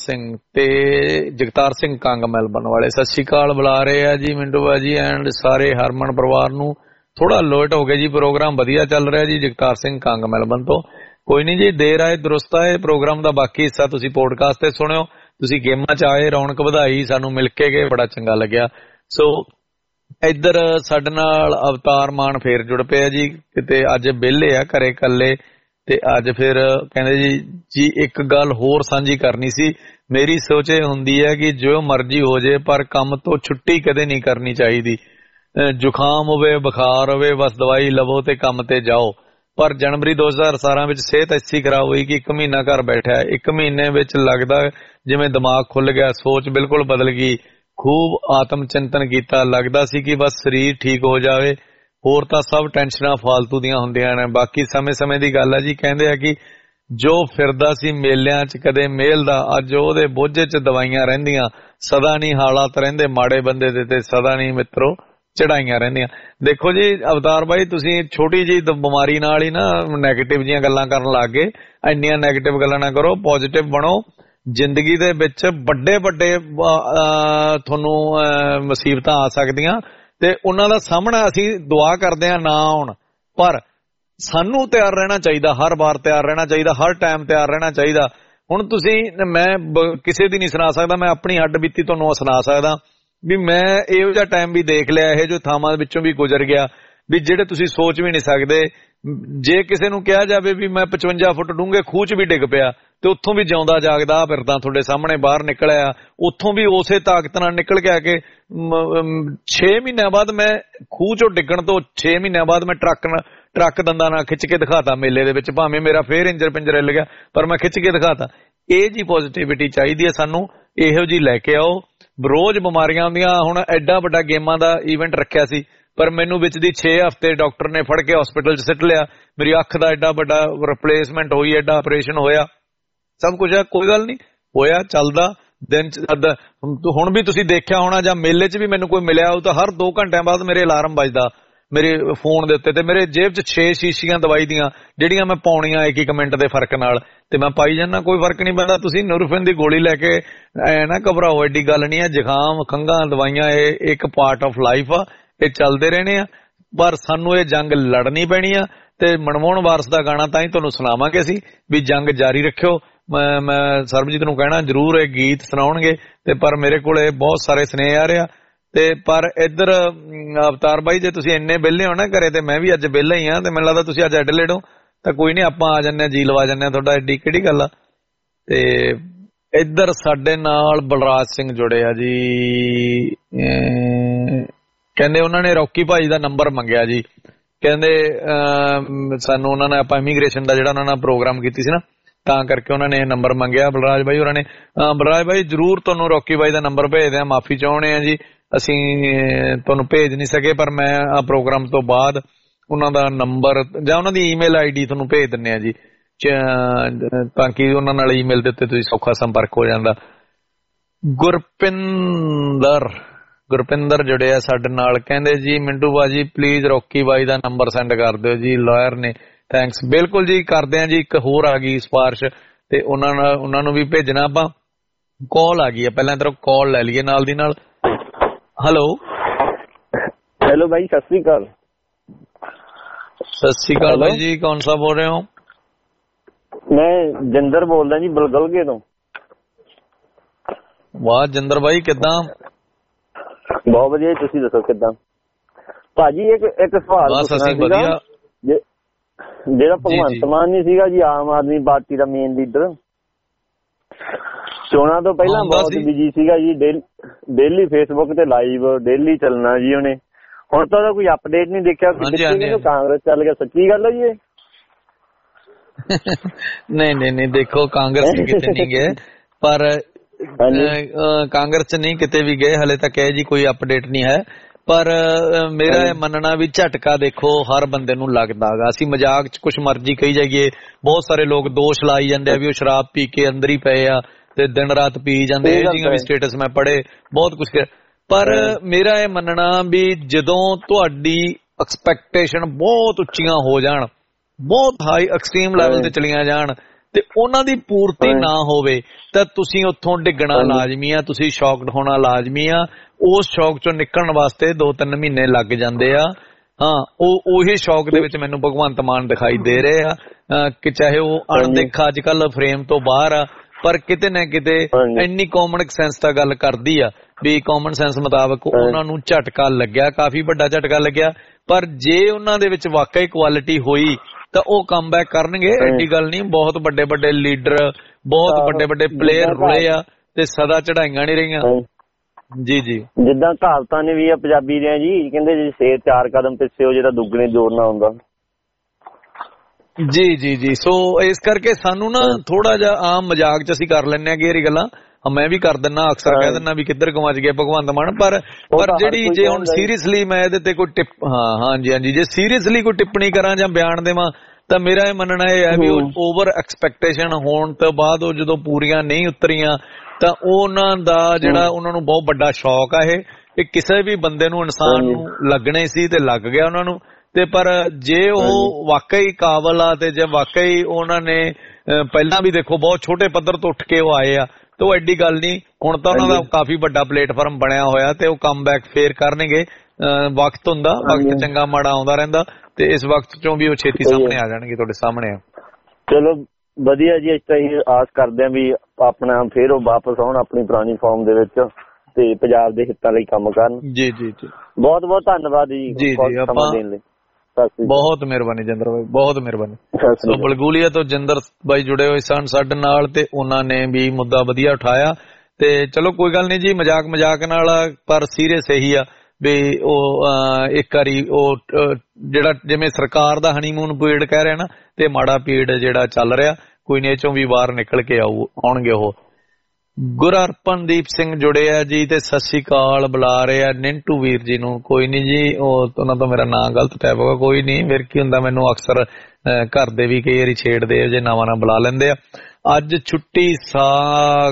ਸਿੰਘ ਕੰਗ ਮੈਲਬਨ ਵਾਲੇ। ਸਤਿ ਸ਼੍ਰੀ ਅਕਾਲ ਬੁਲਾ ਰਹੇ ਆ ਜੀ ਮਿੰਟੂ ਬਾਜੀ ਐਂਡ ਸਾਰੇ ਹਰਮਨ ਪਰਿਵਾਰ ਨੂੰ। ਥੋੜਾ ਲੋਟ ਹੋ ਗਿਆ ਜੀ, ਪ੍ਰੋਗਰਾਮ ਵਧੀਆ ਚੱਲ ਰਿਹਾ ਜੀ। ਜਗਤਾਰ ਸਿੰਘ ਕੰਗ ਮੈਲਬਨ ਤੋਂ ਕੋਈ ਨਹੀਂ ਜੀ, ਦੇਰ ਆਏ ਦਰੁਸਤ ਆਏ। ਪ੍ਰੋਗਰਾਮ ਦਾ ਬਾਕੀ ਹਿੱਸਾ ਤੁਸੀਂ ਪੋਡਕਾਸਟ ਤੇ ਸੁਣਿਓ। ਤੁਸੀਂ ਗੇਮਾਂ ਚ ਆਏ, ਰੌਣਕ ਵਧਾਈ, ਸਾਨੂੰ ਮਿਲ ਕੇ ਗਏ, ਬੜਾ ਚੰਗਾ ਲੱਗਿਆ। ਸੋ ਇੱਧਰ ਸਾਡੇ ਨਾਲ ਅਵਤਾਰ ਮਾਨ ਫੇਰ ਜੁੜ ਪਿਆ ਜੀ। ਕਿਤੇ ਅੱਜ ਵਿਹਲੇ ਆ ਘਰੇ ਇਕੱਲੇ, ਤੇ ਅੱਜ ਫਿਰ ਕਹਿੰਦੇ ਜੀ ਇੱਕ ਗੱਲ ਹੋਰ ਸਾਂਝੀ ਕਰਨੀ ਸੀ। ਮੇਰੀ ਸੋਚ ਇਹ ਹੁੰਦੀ ਹੈ ਕਿ ਜੋ ਮਰਜ਼ੀ ਹੋ ਜੇ ਪਰ ਕੰਮ ਤੋਂ ਛੁੱਟੀ ਕਦੇ ਨਹੀਂ ਕਰਨੀ ਚਾਹੀਦੀ। ਜ਼ੁਕਾਮ ਹੋਵੇ, ਬੁਖਾਰ ਹੋਵੇ, ਬਸ ਦਵਾਈ ਲਵੋ ਤੇ ਕੰਮ ਤੇ ਜਾਓ। ਪਰ ਜਨਵਰੀ 2017 ਵਿੱਚ ਸਿਹਤ ਐਸੀ ਖਰਾਬ ਹੋਈ ਕਿ 1 ਮਹੀਨਾ ਘਰ ਬੈਠਾ। 1 ਮਹੀਨੇ ਵਿੱਚ ਲੱਗਦਾ ਜਿਵੇਂ ਦਿਮਾਗ ਖੁੱਲ ਗਿਆ, ਸੋਚ ਬਿਲਕੁਲ ਬਦਲ ਗਈ। ਖੂਬ ਆਤਮ ਚਿੰਤਨ ਕੀਤਾ, ਲੱਗਦਾ ਸੀ ਕਿ ਬਸ ਸਰੀਰ ਠੀਕ ਹੋ ਜਾਵੇ, ਹੋਰ ਤਾਂ ਸਭ ਟੈਨਸ਼ਨਾਂ ਫਾਲਤੂ ਦੀਆਂ ਹੁੰਦੀਆਂ ਨੇ। ਬਾਕੀ ਸਮੇਂ ਦੀ ਗੱਲ ਹੈ ਜੀ। ਕਹਿੰਦੇ ਆ ਕਿ ਜੋ ਫਿਰਦਾ ਸੀ ਮੇਲਿਆਂ 'ਚ ਕਦੇ ਮੇਲ ਦਾ, ਅੱਜ ਉਹਦੇ ਬੋਝੇ 'ਚ ਦਵਾਈਆਂ ਰਹਿੰਦੀਆਂ। ਸਦਾ ਨਹੀਂ ਹਾਲਾਤ ਰਹਿੰਦੇ ਮਾੜੇ ਬੰਦੇ ਦੇ, ਤੇ ਸਦਾ ਨਹੀਂ ਮਿੱਤਰੋ ਚੜਾਈਆਂ ਰਹਿੰਦੀਆਂ। ਦੇਖੋ ਜੀ ਅਵਤਾਰ ਬਾਈ, ਤੁਸੀਂ ਛੋਟੀ ਜਿਹੀ ਬਿਮਾਰੀ ਨਾਲ ਹੀ ਨਾ ਨੈਗੇਟਿਵ ਜੀਆਂ ਗੱਲਾਂ ਕਰਨ ਲੱਗ ਗਏ। ਇੰਨੀਆਂ ਨੈਗੇਟਿਵ ਗੱਲਾਂ ਨਾ ਕਰੋ, ਪੋਜ਼ਿਟਿਵ ਬਣੋ। ਜ਼ਿੰਦਗੀ ਦੇ ਵਿੱਚ ਵੱਡੇ ਤੁਹਾਨੂੰ ਮੁਸੀਬਤਾਂ ਆ ਸਕਦੀਆਂ ਤੇ ਉਹਨਾਂ ਦਾ ਸਾਹਮਣਾ ਅਸੀਂ ਦੁਆ ਕਰਦੇ ਹਾਂ ਨਾ ਆਉਣ, ਪਰ ਸਾਨੂੰ ਤਿਆਰ ਰਹਿਣਾ ਚਾਹੀਦਾ, ਹਰ ਵਾਰ ਤਿਆਰ ਰਹਿਣਾ ਚਾਹੀਦਾ, ਹਰ ਟਾਈਮ ਤਿਆਰ ਰਹਿਣਾ ਚਾਹੀਦਾ। ਹੁਣ ਮੈਂ ਕਿਸੇ ਦੀ ਨਹੀਂ ਸੁਣਾ ਸਕਦਾ, ਮੈਂ ਆਪਣੀ ਹੱਡ ਬੀਤੀ ਤੁਹਾਨੂੰ ਸੁਣਾ ਸਕਦਾ ਵੀ ਮੈਂ ਇਹੋ ਜਿਹਾ ਟਾਈਮ ਵੀ ਦੇਖ ਲਿਆ, ਇਹੋ ਜਿਹੇ ਥਾਵਾਂ ਵਿੱਚੋਂ ਵੀ ਗੁਜ਼ਰ ਗਿਆ ਵੀ ਜਿਹੜੇ ਤੁਸੀਂ ਸੋਚ ਵੀ ਨਹੀਂ ਸਕਦੇ। ਜੇ ਕਿਸੇ ਨੂੰ ਕਿਹਾ ਜਾਵੇ ਵੀ ਮੈਂ 55 ਫੁੱਟ ਡੂੰਘੇ ਖੂਹ 'ਚ ਵੀ ਡਿੱਗ ਪਿਆ ਤੇ ਉੱਥੋਂ ਵੀ ਜਿਉਂਦਾ ਜਾਗਦਾ ਫਿਰਦਾ ਤੁਹਾਡੇ ਸਾਹਮਣੇ ਬਾਹਰ ਨਿਕਲਿਆ, ਉੱਥੋਂ ਵੀ ਉਸੇ ਤਾਕਤ ਨਾਲ ਨਿਕਲ ਕੇ ਆ ਕੇ 6 ਮਹੀਨਿਆਂ ਬਾਅਦ ਮੈਂ ਖੂਹ 'ਚੋਂ ਡਿੱਗਣ ਤੋਂ 6 ਮਹੀਨਿਆਂ ਬਾਅਦ ਮੈਂ ਟਰੱਕ ਦੰਦਾਂ ਨਾਲ ਖਿੱਚ ਕੇ ਦਿਖਾਤਾ ਮੇਲੇ ਦੇ ਵਿੱਚ, ਭਾਵੇਂ ਮੇਰਾ ਫੇਰ ਇੰਜਰ ਪਿੰਜਰ ਹਿੱਲ ਗਿਆ ਪਰ ਮੈਂ ਖਿੱਚ ਕੇ ਦਿਖਾਤਾ। ਇਹ ਜੀ ਪੋਜ਼ਿਟਿਵਿਟੀ ਚਾਹੀਦੀ ਹੈ ਸਾਨੂੰ, ਇਹੋ ਜੀ ਲੈ ਕੇ ਆਓ। ਰੋਜ਼ ਬਿਮਾਰੀਆਂ ਆਉਂਦੀਆਂ। ਹੁਣ ਐਡਾ ਵੱਡਾ ਗੇਮਾਂ ਦਾ ਈਵੈਂਟ ਰੱਖਿਆ ਸੀ ਪਰ ਮੈਨੂੰ ਵਿੱਚ ਦੀ 6 ਹਫ਼ਤੇ ਡਾਕਟਰ ਨੇ ਫੜ ਕੇ ਹਸਪੀਟਲ 'ਚ ਸਿੱਟ ਲਿਆ। ਮੇਰੀ ਅੱਖ ਦਾ ਐਡਾ ਵੱਡਾ ਰਿਪਲੇਸਮੈਂਟ ਹੋਈ, ਐਡਾ ਆਪਰੇਸ਼ਨ ਹੋਇਆ, ਸਭ ਕੁਝ ਹੈ। ਕੋਈ ਗੱਲ ਨਹੀਂ, ਹੋਇਆ, ਚੱਲਦਾ ਦਿਨ 'ਚ। ਹੁਣ ਵੀ ਤੁਸੀਂ ਦੇਖਿਆ ਹੋਣਾ ਜਾਂ ਮੇਲੇ 'ਚ ਵੀ ਮੈਨੂੰ ਕੋਈ ਮਿਲਿਆ ਉਹ ਤਾਂ ਹਰ 2 ਘੰਟਿਆਂ ਬਾਅਦ ਮੇਰੇ ਅਲਾਰਮ ਵੱਜਦਾ ਮੇਰੇ ਫੋਨ ਦੇ ਉੱਤੇ, ਤੇ ਮੇਰੇ ਜੇਬ 'ਚ 6 ਸ਼ੀਸ਼ੀਆਂ ਦਵਾਈ ਦੀਆਂ ਜਿਹੜੀਆਂ ਮੈਂ ਪਾਉਣੀਆਂ 1 ਮਿੰਟ ਦੇ ਫਰਕ ਨਾਲ, ਤੇ ਮੈਂ ਪਾਈ ਜਾਂਦਾ, ਕੋਈ ਫਰਕ ਨਹੀਂ ਪੈਂਦਾ। ਤੁਸੀਂ ਨੂਰਫਿਨ ਦੀ ਗੋਲੀ ਲੈ ਕੇ ਐ ਨਾ ਘਬਰਾਓ, ਐਡੀ ਗੱਲ ਨਹੀਂ ਹੈ। ਜ਼ੁਕਾਮ, ਖੰਘਾਂ, ਦਵਾਈਆਂ ਇਹ ਇੱਕ ਪਾਰਟ ਆਫ ਲਾਈਫ ਆ, ਇਹ ਚੱਲਦੇ ਰਹਿਣੇ ਆ। ਪਰ ਸਾਨੂੰ ਇਹ ਜੰਗ ਲੜਨੀ ਪੈਣੀ ਆ, ਤੇ ਮਨਮੋਹਨ ਵਾਰਸ ਦਾ ਗਾਣਾ ਤਾਂ ਹੀ ਤੁਹਾਨੂੰ ਸੁਣਾਵਾਂਗੇ ਅਸੀਂ ਵੀ ਜੰਗ ਜਾਰੀ ਰੱਖਿਓ। ਮੈਂ ਸਰਬਜੀਤ ਨੂੰ ਕਹਿਣਾ ਜ਼ਰੂਰ ਇਹ ਗੀਤ ਸੁਣਾਉਣਗੇ, ਤੇ ਪਰ ਮੇਰੇ ਕੋਲ ਬਹੁਤ ਸਾਰੇ ਸੁਨੇਹੇ ਆ ਰਹੇ ਆ। ਤੇ ਪਰ ਇੱਧਰ ਅਵਤਾਰ ਬਾਈ, ਜੇ ਤੁਸੀਂ ਇੰਨੇ ਵਿਹਲੇ ਹੋ ਨਾ ਘਰੇ, ਤੇ ਮੈਂ ਵੀ ਅੱਜ ਵਿਹਲਾ ਹੀ ਆ, ਤੇ ਮੈਨੂੰ ਲੱਗਦਾ ਤੁਸੀਂ ਅੱਜ ਐਡਲੇਡ ਹੋ, ਤਾਂ ਕੋਈ ਨਹੀਂ ਆਪਾਂ ਆ ਜਾਂਦੇ, ਜੀ ਲਵਾ ਜਾਂਦੇ ਤੁਹਾਡਾ, ਐਡੀ ਕਿਹੜੀ ਗੱਲ ਆ। ਤੇ ਇੱਧਰ ਸਾਡੇ ਨਾਲ ਬਲਰਾਜ ਸਿੰਘ ਜੁੜੇ ਆ ਜੀ। ਕਹਿੰਦੇ ਉਹਨਾਂ ਨੇ ਰੌਕੀ ਭਾਈ ਦਾ ਨੰਬਰ ਮੰਗਿਆ ਜੀ। ਕਹਿੰਦੇ ਸਾਨੂੰ ਉਹਨਾਂ ਨੇ, ਆਪਾਂ ਇਮੀਗ੍ਰੇਸ਼ਨ ਦਾ ਜਿਹੜਾ ਉਹਨਾਂ ਨਾਲ ਪ੍ਰੋਗਰਾਮ ਕੀਤੀ ਸੀ ਨਾ, ਤਾਂ ਕਰਕੇ ਉਹਨਾਂ ਨੇ ਨੰਬਰ ਮੰਗਿਆ ਬਲਰਾਜ ਬਾਈ ਹੋਰਾਂ ਨੇ। ਬਲਰਾਜ ਬਾਈ ਜ਼ਰੂਰ ਤੁਹਾਨੂੰ ਰੌਕੀ ਬਾਈ ਦਾ ਨੰਬਰ ਭੇਜਦੇ ਆ, ਮਾਫੀ ਚਾਹੁੰਦੇ ਆ ਜੀ ਅਸੀਂ ਤੁਹਾਨੂੰ ਭੇਜ ਨਹੀਂ ਸਕੇ, ਪਰ ਮੈਂ ਆ ਪ੍ਰੋਗਰਾਮ ਤੋਂ ਬਾਅਦ ਉਹਨਾਂ ਦਾ ਨੰਬਰ ਜਾਂ ਉਹਨਾਂ ਦੀ ਈਮੇਲ ਆਈਡੀ ਤੁਹਾਨੂੰ ਭੇਜ ਦਿੰਨੇ ਆ ਜੀ, ਤਾਂ ਕਿ ਉਹਨਾਂ ਨਾਲ ਈਮੇਲ ਦੇ ਉੱਤੇ ਤੁਸੀਂ ਸੌਖਾ ਸੰਪਰਕ ਹੋ ਜਾਂਦਾ। ਗੁਰਪਿੰਦਰ ਜੁੜਿਆ ਸਾਡੇ ਨਾਲ, ਕਹਿੰਦੇ ਜੀ ਮਿੰਟੂ ਬਾਜੀ ਪਲੀਜ਼ ਰੌਕੀ ਬਾਈ ਦਾ ਨੰਬਰ ਸੈਂਡ ਕਰ ਦਿਓ ਜੀ, ਲਾਇਰ ਨੇ। ਥੈਂਕਸ, ਬਿਲਕੁਲ ਜੀ ਕਰਦੇ ਆ ਜੀ। ਇੱਕ ਹੋਰ ਆ ਗਈ ਸਿਫਾਰਿਸ਼, ਤੇ ਉਹਨਾਂ ਨੂੰ ਵੀ ਭੇਜਣਾ ਆਪਾਂ। ਕਾਲ ਆ ਗਈ ਆ, ਪਹਿਲਾਂ ਤਰ੍ਹਾਂ ਕਾਲ ਲੈ ਲਈਏ ਨਾਲ ਦੀ ਨਾਲ। हेलो भाई, सत श्री अकाल। सत श्री अकाल भाई जी, कौन सा बोल रहे हो? मैं जिंदर बोल रहा जी, बलगलगे तो। वाह जिंदर भाई, किदा? बहुत वधिया, तुसीं दसो किदा? भाजी एक सवाल पुछना सीगा, जेड़ा भगवंत मान नहीं सीगा जी, आम आदमी पार्टी दा मेन लीडर, चोणां तो पहला बहुत बिजी सीगा जी, डेली फेसबुक ते लाइव डेली चलना जी ਉਹਨੇ। ਹੁਣ ਤਾਂ ਉਹਦਾ ਕੋਈ ਅਪਡੇਟ ਨਹੀਂ ਦੇਖਿਆ ਕਿ ਕਾਂਗਰਸ ਚੱਲ ਗਿਆ। ਸੱਚੀ ਗੱਲ ਹੈ ਜੀ ਇਹ? ਨਹੀਂ ਦੇਖੋ ਕਾਂਗਰਸ ਕਿਤੇ ਨਹੀਂ ਗਏ, ਪਰ ਕਾਂਗਰਸ ਚ ਨਹੀਂ ਕਿਤੇ ਵੀ ਗਏ ਹਲੇ ਤੱਕ ਇਹ ਜੀ ਕੋਈ ਅਪਡੇਟ ਨਹੀਂ ਹੈ। ਪਰ ਮੇਰਾ ਇਹ ਮੰਨਣਾ ਵੀ ਝਟਕਾ ਦੇਖੋ ਹਰ ਬੰਦੇ ਨੂੰ ਲੱਗਦਾ ਗਾ। ਅਸੀਂ ਮਜ਼ਾਕ ਚ ਕੁਛ ਮਰਜ਼ੀ ਕਹੀ ਜਾਈਏ, ਬਹੁਤ ਸਾਰੇ ਲੋਕ ਦੋਸ਼ ਲਾਈ ਜਾਂਦੇ ਆ ਵੀ ਉਹ ਸ਼ਰਾਬ ਪੀ ਕੇ ਅੰਦਰ ਹੀ ਪਏ ਆ ਤੇ ਦਿਨ ਰਾਤ ਪੀ ਜਾਂਦੇ। ਇਹ ਜਿਹੀਆਂ ਵੀ ਸਟੇਟਸ ਮੈਂ ਪੜ੍ਹੇ, ਬਹੁਤ ਕੁਛ। ਪਰ ਮੇਰਾ ਇਹ ਮੰਨਣਾ ਵੀ ਜਦੋਂ ਤੁਹਾਡੀ ਐਕਸਪੈਕਟੇਸ਼ਨ ਬਹੁਤ ਉੱਚੀਆਂ ਹੋ ਜਾਣ, ਬਹੁਤ ਹਾਈ ਐਕਸਟ੍ਰੀਮ ਲੈਵਲ ਤੇ ਚਲੀਆਂ ਜਾਣ ਤੇ ਉਹਨਾਂ ਦੀ ਪੂਰਤੀ ਨਾ ਹੋਵੇ ਤਾਂ ਤੁਸੀਂ ਉੱਥੋਂ ਡਿੱਗਣਾ ਲਾਜ਼ਮੀ ਆ, ਤੁਸੀਂ ਸ਼ੌਕਡ ਹੋਣਾ ਲਾਜ਼ਮੀ ਆ। ਉਸ ਸ਼ੌਕ ਚੋਂ ਨਿਕਲਣ ਵਾਸਤੇ 2-3 ਮਹੀਨੇ ਲੱਗ ਜਾਂਦੇ ਆ। ਹਾਂ, ਉਹੀ ਸ਼ੌਕ ਦੇ ਵਿੱਚ ਮੈਨੂੰ ਭਗਵੰਤ ਮਾਨ ਦਿਖਾਈ ਦੇ ਰਹੇ ਆ ਕਿ ਚਾਹੇ ਉਹ ਅਣਦੇਖਾ ਅੱਜ ਕੱਲ ਫਰੇਮ ਤੋਂ ਬਾਹਰ ਆ, ਪਰ ਕਿਤੇ ਨਾ ਕਿਤੇ ਇੰਨੀ ਕਾਮਨ ਸੈਂਸ ਤਾਂ ਗੱਲ ਕਰਦੀ ਆ ਵੀ ਕਾਮਨ ਸੈਂਸ ਮੁਤਾਬਕ ਉਹਨਾਂ ਨੂੰ ਝਟਕਾ ਲੱਗਿਆ, ਕਾਫੀ ਵੱਡਾ ਝਟਕਾ ਲੱਗਿਆ। ਪਰ ਜੇ ਉਹਨਾਂ ਦੇ ਵਿੱਚ ਵਾਕਈ ਕੁਆਲਿਟੀ ਹੋਈ ਤਾਂ ਉਹ ਕਮਬੈਕ ਕਰਨਗੇ, ਐਡੀ ਗੱਲ ਨਹੀਂ। ਬਹੁਤ ਵੱਡੇ ਲੀਡਰ, ਬਹੁਤ ਵੱਡੇ ਪਲੇਅਰ ਰੁਲੇ ਆ ਤੇ ਸਦਾ ਚੜਾਈਆਂ ਨਹੀਂ ਰਹੀਆਂ। ਜੀ ਜਿੱਦਾਂ ਕਹਾਵਤਾਂ ਨੇ ਵੀ ਆ ਪੰਜਾਬੀ ਦੀਆਂ ਜੀ, ਕਹਿੰਦੇ ਜੇ ਸ਼ੇਰ 4 ਕਦਮ ਪਿੱਛੇ ਹੋ ਜਿਹੜਾ ਦੁੱਗਣੇ ਜ਼ੋਰ ਨਾਲ ਹੁੰਦਾ। ਜੀ ਸੋ ਇਸ ਕਰਕੇ ਸਾਨੂੰ ਨਾ ਥੋੜਾ ਜਿਹਾ ਆਮ ਮਜ਼ਾਕ ਚ ਅਸੀਂ ਕਰ ਲੈਂਦੇ ਆ ਇਹ ਗੱਲਾਂ। ਮੈਂ ਵੀ ਕਰ ਦਿੰਦਾ, ਅਕਸਰ ਕਹਿ ਦਿੰਦਾ ਵੀ ਕਿੱਧਰ ਗਵਾਚ ਗਿਆ ਭਗਵੰਤ ਮਾਨ। ਪਰ ਜਿਹੜੀ ਜੇ ਹੁਣ ਸੀਰੀਅਸਲੀ ਮੈਂ ਇਹਦੇ ਤੇ ਕੋਈ ਹਾਂਜੀ ਜੇ ਸੀਰੀਅਸਲੀ ਕੋਈ ਟਿੱਪਣੀ ਕਰਾਂ ਜਾਂ ਬਿਆਨ ਦੇਵਾਂ ਤਾਂ ਮੇਰਾ ਇਹ ਮੰਨਣਾ ਇਹ ਹੈ ਵੀ ਉਹ ਓਵਰ ਐਕਸਪੈਕਟੇਸ਼ਨ ਹੋਣ ਤੋਂ ਬਾਅਦ ਉਹ ਜਦੋਂ ਪੂਰੀਆਂ ਨਹੀਂ ਉਤਰੀਆਂ ਤਾਂ ਉਹਨਾਂ ਦਾ ਜਿਹੜਾ ਉਹਨਾਂ ਨੂੰ ਬਹੁਤ ਵੱਡਾ ਸ਼ੌਕ ਆ ਇਹ ਕਿਸੇ ਵੀ ਬੰਦੇ ਨੂੰ, ਇਨਸਾਨ ਨੂੰ ਲੱਗਣੇ ਸੀ ਤੇ ਲੱਗ ਗਿਆ ਉਹਨਾਂ ਨੂੰ। ਤੇ ਪਰ ਜੇ ਉਹ ਵਾਕਈ ਕਾਬਲ ਆ ਤੇ ਜੇ ਵਾਕਈ ਉਹਨਾਂ ਨੇ ਪਹਿਲਾਂ ਵੀ ਦੇਖੋ ਬਹੁਤ ਛੋਟੇ ਪੱਧਰ ਤੋਂ ਉੱਠ ਕੇ ਉਹ ਆਏ ਆ ਤੇ ਉਹ ਐਡੀ ਗੱਲ ਨਹੀਂ। ਹੁਣ ਤਾਂ ਉਹਨਾਂ ਦਾ ਕਾਫੀ ਵੱਡਾ ਪਲੇਟਫਾਰਮ ਬਣਿਆ ਹੋਇਆ ਤੇ ਉਹ ਕਮਬੈਕ ਫੇਰ ਕਰਨਗੇ। ਵਕਤ ਹੁੰਦਾ, ਵਕਤ ਚੰਗਾ ਮਾੜਾ ਆਉਂਦਾ ਰਹਿੰਦਾ ਤੇ ਇਸ ਵਕਤ ਚੋਂ ਵੀ ਉਹ ਛੇਤੀ ਸਾਹਮਣੇ ਆ ਜਾਣਗੇ, ਤੁਹਾਡੇ ਸਾਹਮਣੇ ਆ। ਚਲੋ ਵਧੀਆ ਜੀ, ਇਸ ਤਰ੍ਹਾਂ ਆਸ ਕਰਦੇ ਆ ਵੀ ਆਪਣਾ ਫੇਰ ਉਹ ਵਾਪਸ ਆਉਣ ਆਪਣੀ ਪੁਰਾਣੀ ਫਾਰਮ ਦੇ ਵਿੱਚ ਤੇ ਪੰਜਾਬ ਦੇ ਹਿੱਤਾਂ ਲਈ ਕੰਮ ਕਰਨ। ਜੀ ਬਹੁਤ ਧੰਨਵਾਦ ਜੀ ਸਮਾਂ ਦੇਣ ਲਈ। ਬਹੁਤ ਮਿਹਰਬਾਨੀ ਜਿੰਦਰ ਬਾਈ, ਬਹੁਤ ਮਿਹਰਬਾਨੀ। ਸੋ ਬਲਗੂਲੀਆ ਤੋਂ ਜਿੰਦਰ ਬਾਈ ਜੁੜੇ ਹੋਏ ਸਨ ਸਾਡੇ ਨਾਲ ਤੇ ਉਹਨਾਂ ਨੇ ਵੀ ਮੁੱਦਾ ਵਧੀਆ ਉਠਾਇਆ। ਤੇ ਚਲੋ ਕੋਈ ਗੱਲ ਨਹੀਂ ਜੀ, ਮਜ਼ਾਕ ਨਾਲ, ਪਰ ਸੀਰੀਅਸ ਇਹੀ ਆ ਵੀ ਉਹ ਇੱਕ ਵਾਰੀ ਉਹ ਜਿਹੜਾ ਜਿਵੇਂ ਸਰਕਾਰ ਦਾ ਹਨੀਮੂਨ ਪੀਰੀਅਡ ਕਹਿ ਰਿਹਾ ਨਾ, ਤੇ ਮਾੜਾ ਪੀਰੀਅਡ ਜਿਹੜਾ ਚੱਲ ਰਿਹਾ, ਕੋਈ ਨਹੀਂ ਇਹ ਚੋਂ ਵੀ ਬਾਹਰ ਨਿਕਲ ਕੇ ਆਉਣਗੇ ਉਹ। ਗੁਰਹਰਪਨਦੀਪ ਸਿੰਘ ਜੁੜੇ ਆ ਜੀ ਤੇ ਸਤਿ ਸ਼੍ਰੀ ਅਕਾਲ ਬੁਲਾ ਰਹੇ ਆ ਨਿੰਟੂ ਵੀਰ ਜੀ ਨੂੰ। ਕੋਈ ਨੀ ਜੀ, ਉਹਨਾਂ ਤੋਂ ਮੇਰਾ ਨਾਂ ਗਲਤ ਟਾਈਪ ਹੋਗਾ, ਕੋਈ ਨੀ। ਫਿਰ ਕੀ ਹੁੰਦਾ, ਮੈਨੂੰ ਅਕਸਰ ਘਰ ਦੇ ਵੀ ਕਈ ਵਾਰੀ ਛੇੜਦੇ ਜੇ ਨਵਾਂ ਬੁਲਾ ਲੈਂਦੇ ਆ। ਅੱਜ ਛੁੱਟੀ, ਸਾਗ,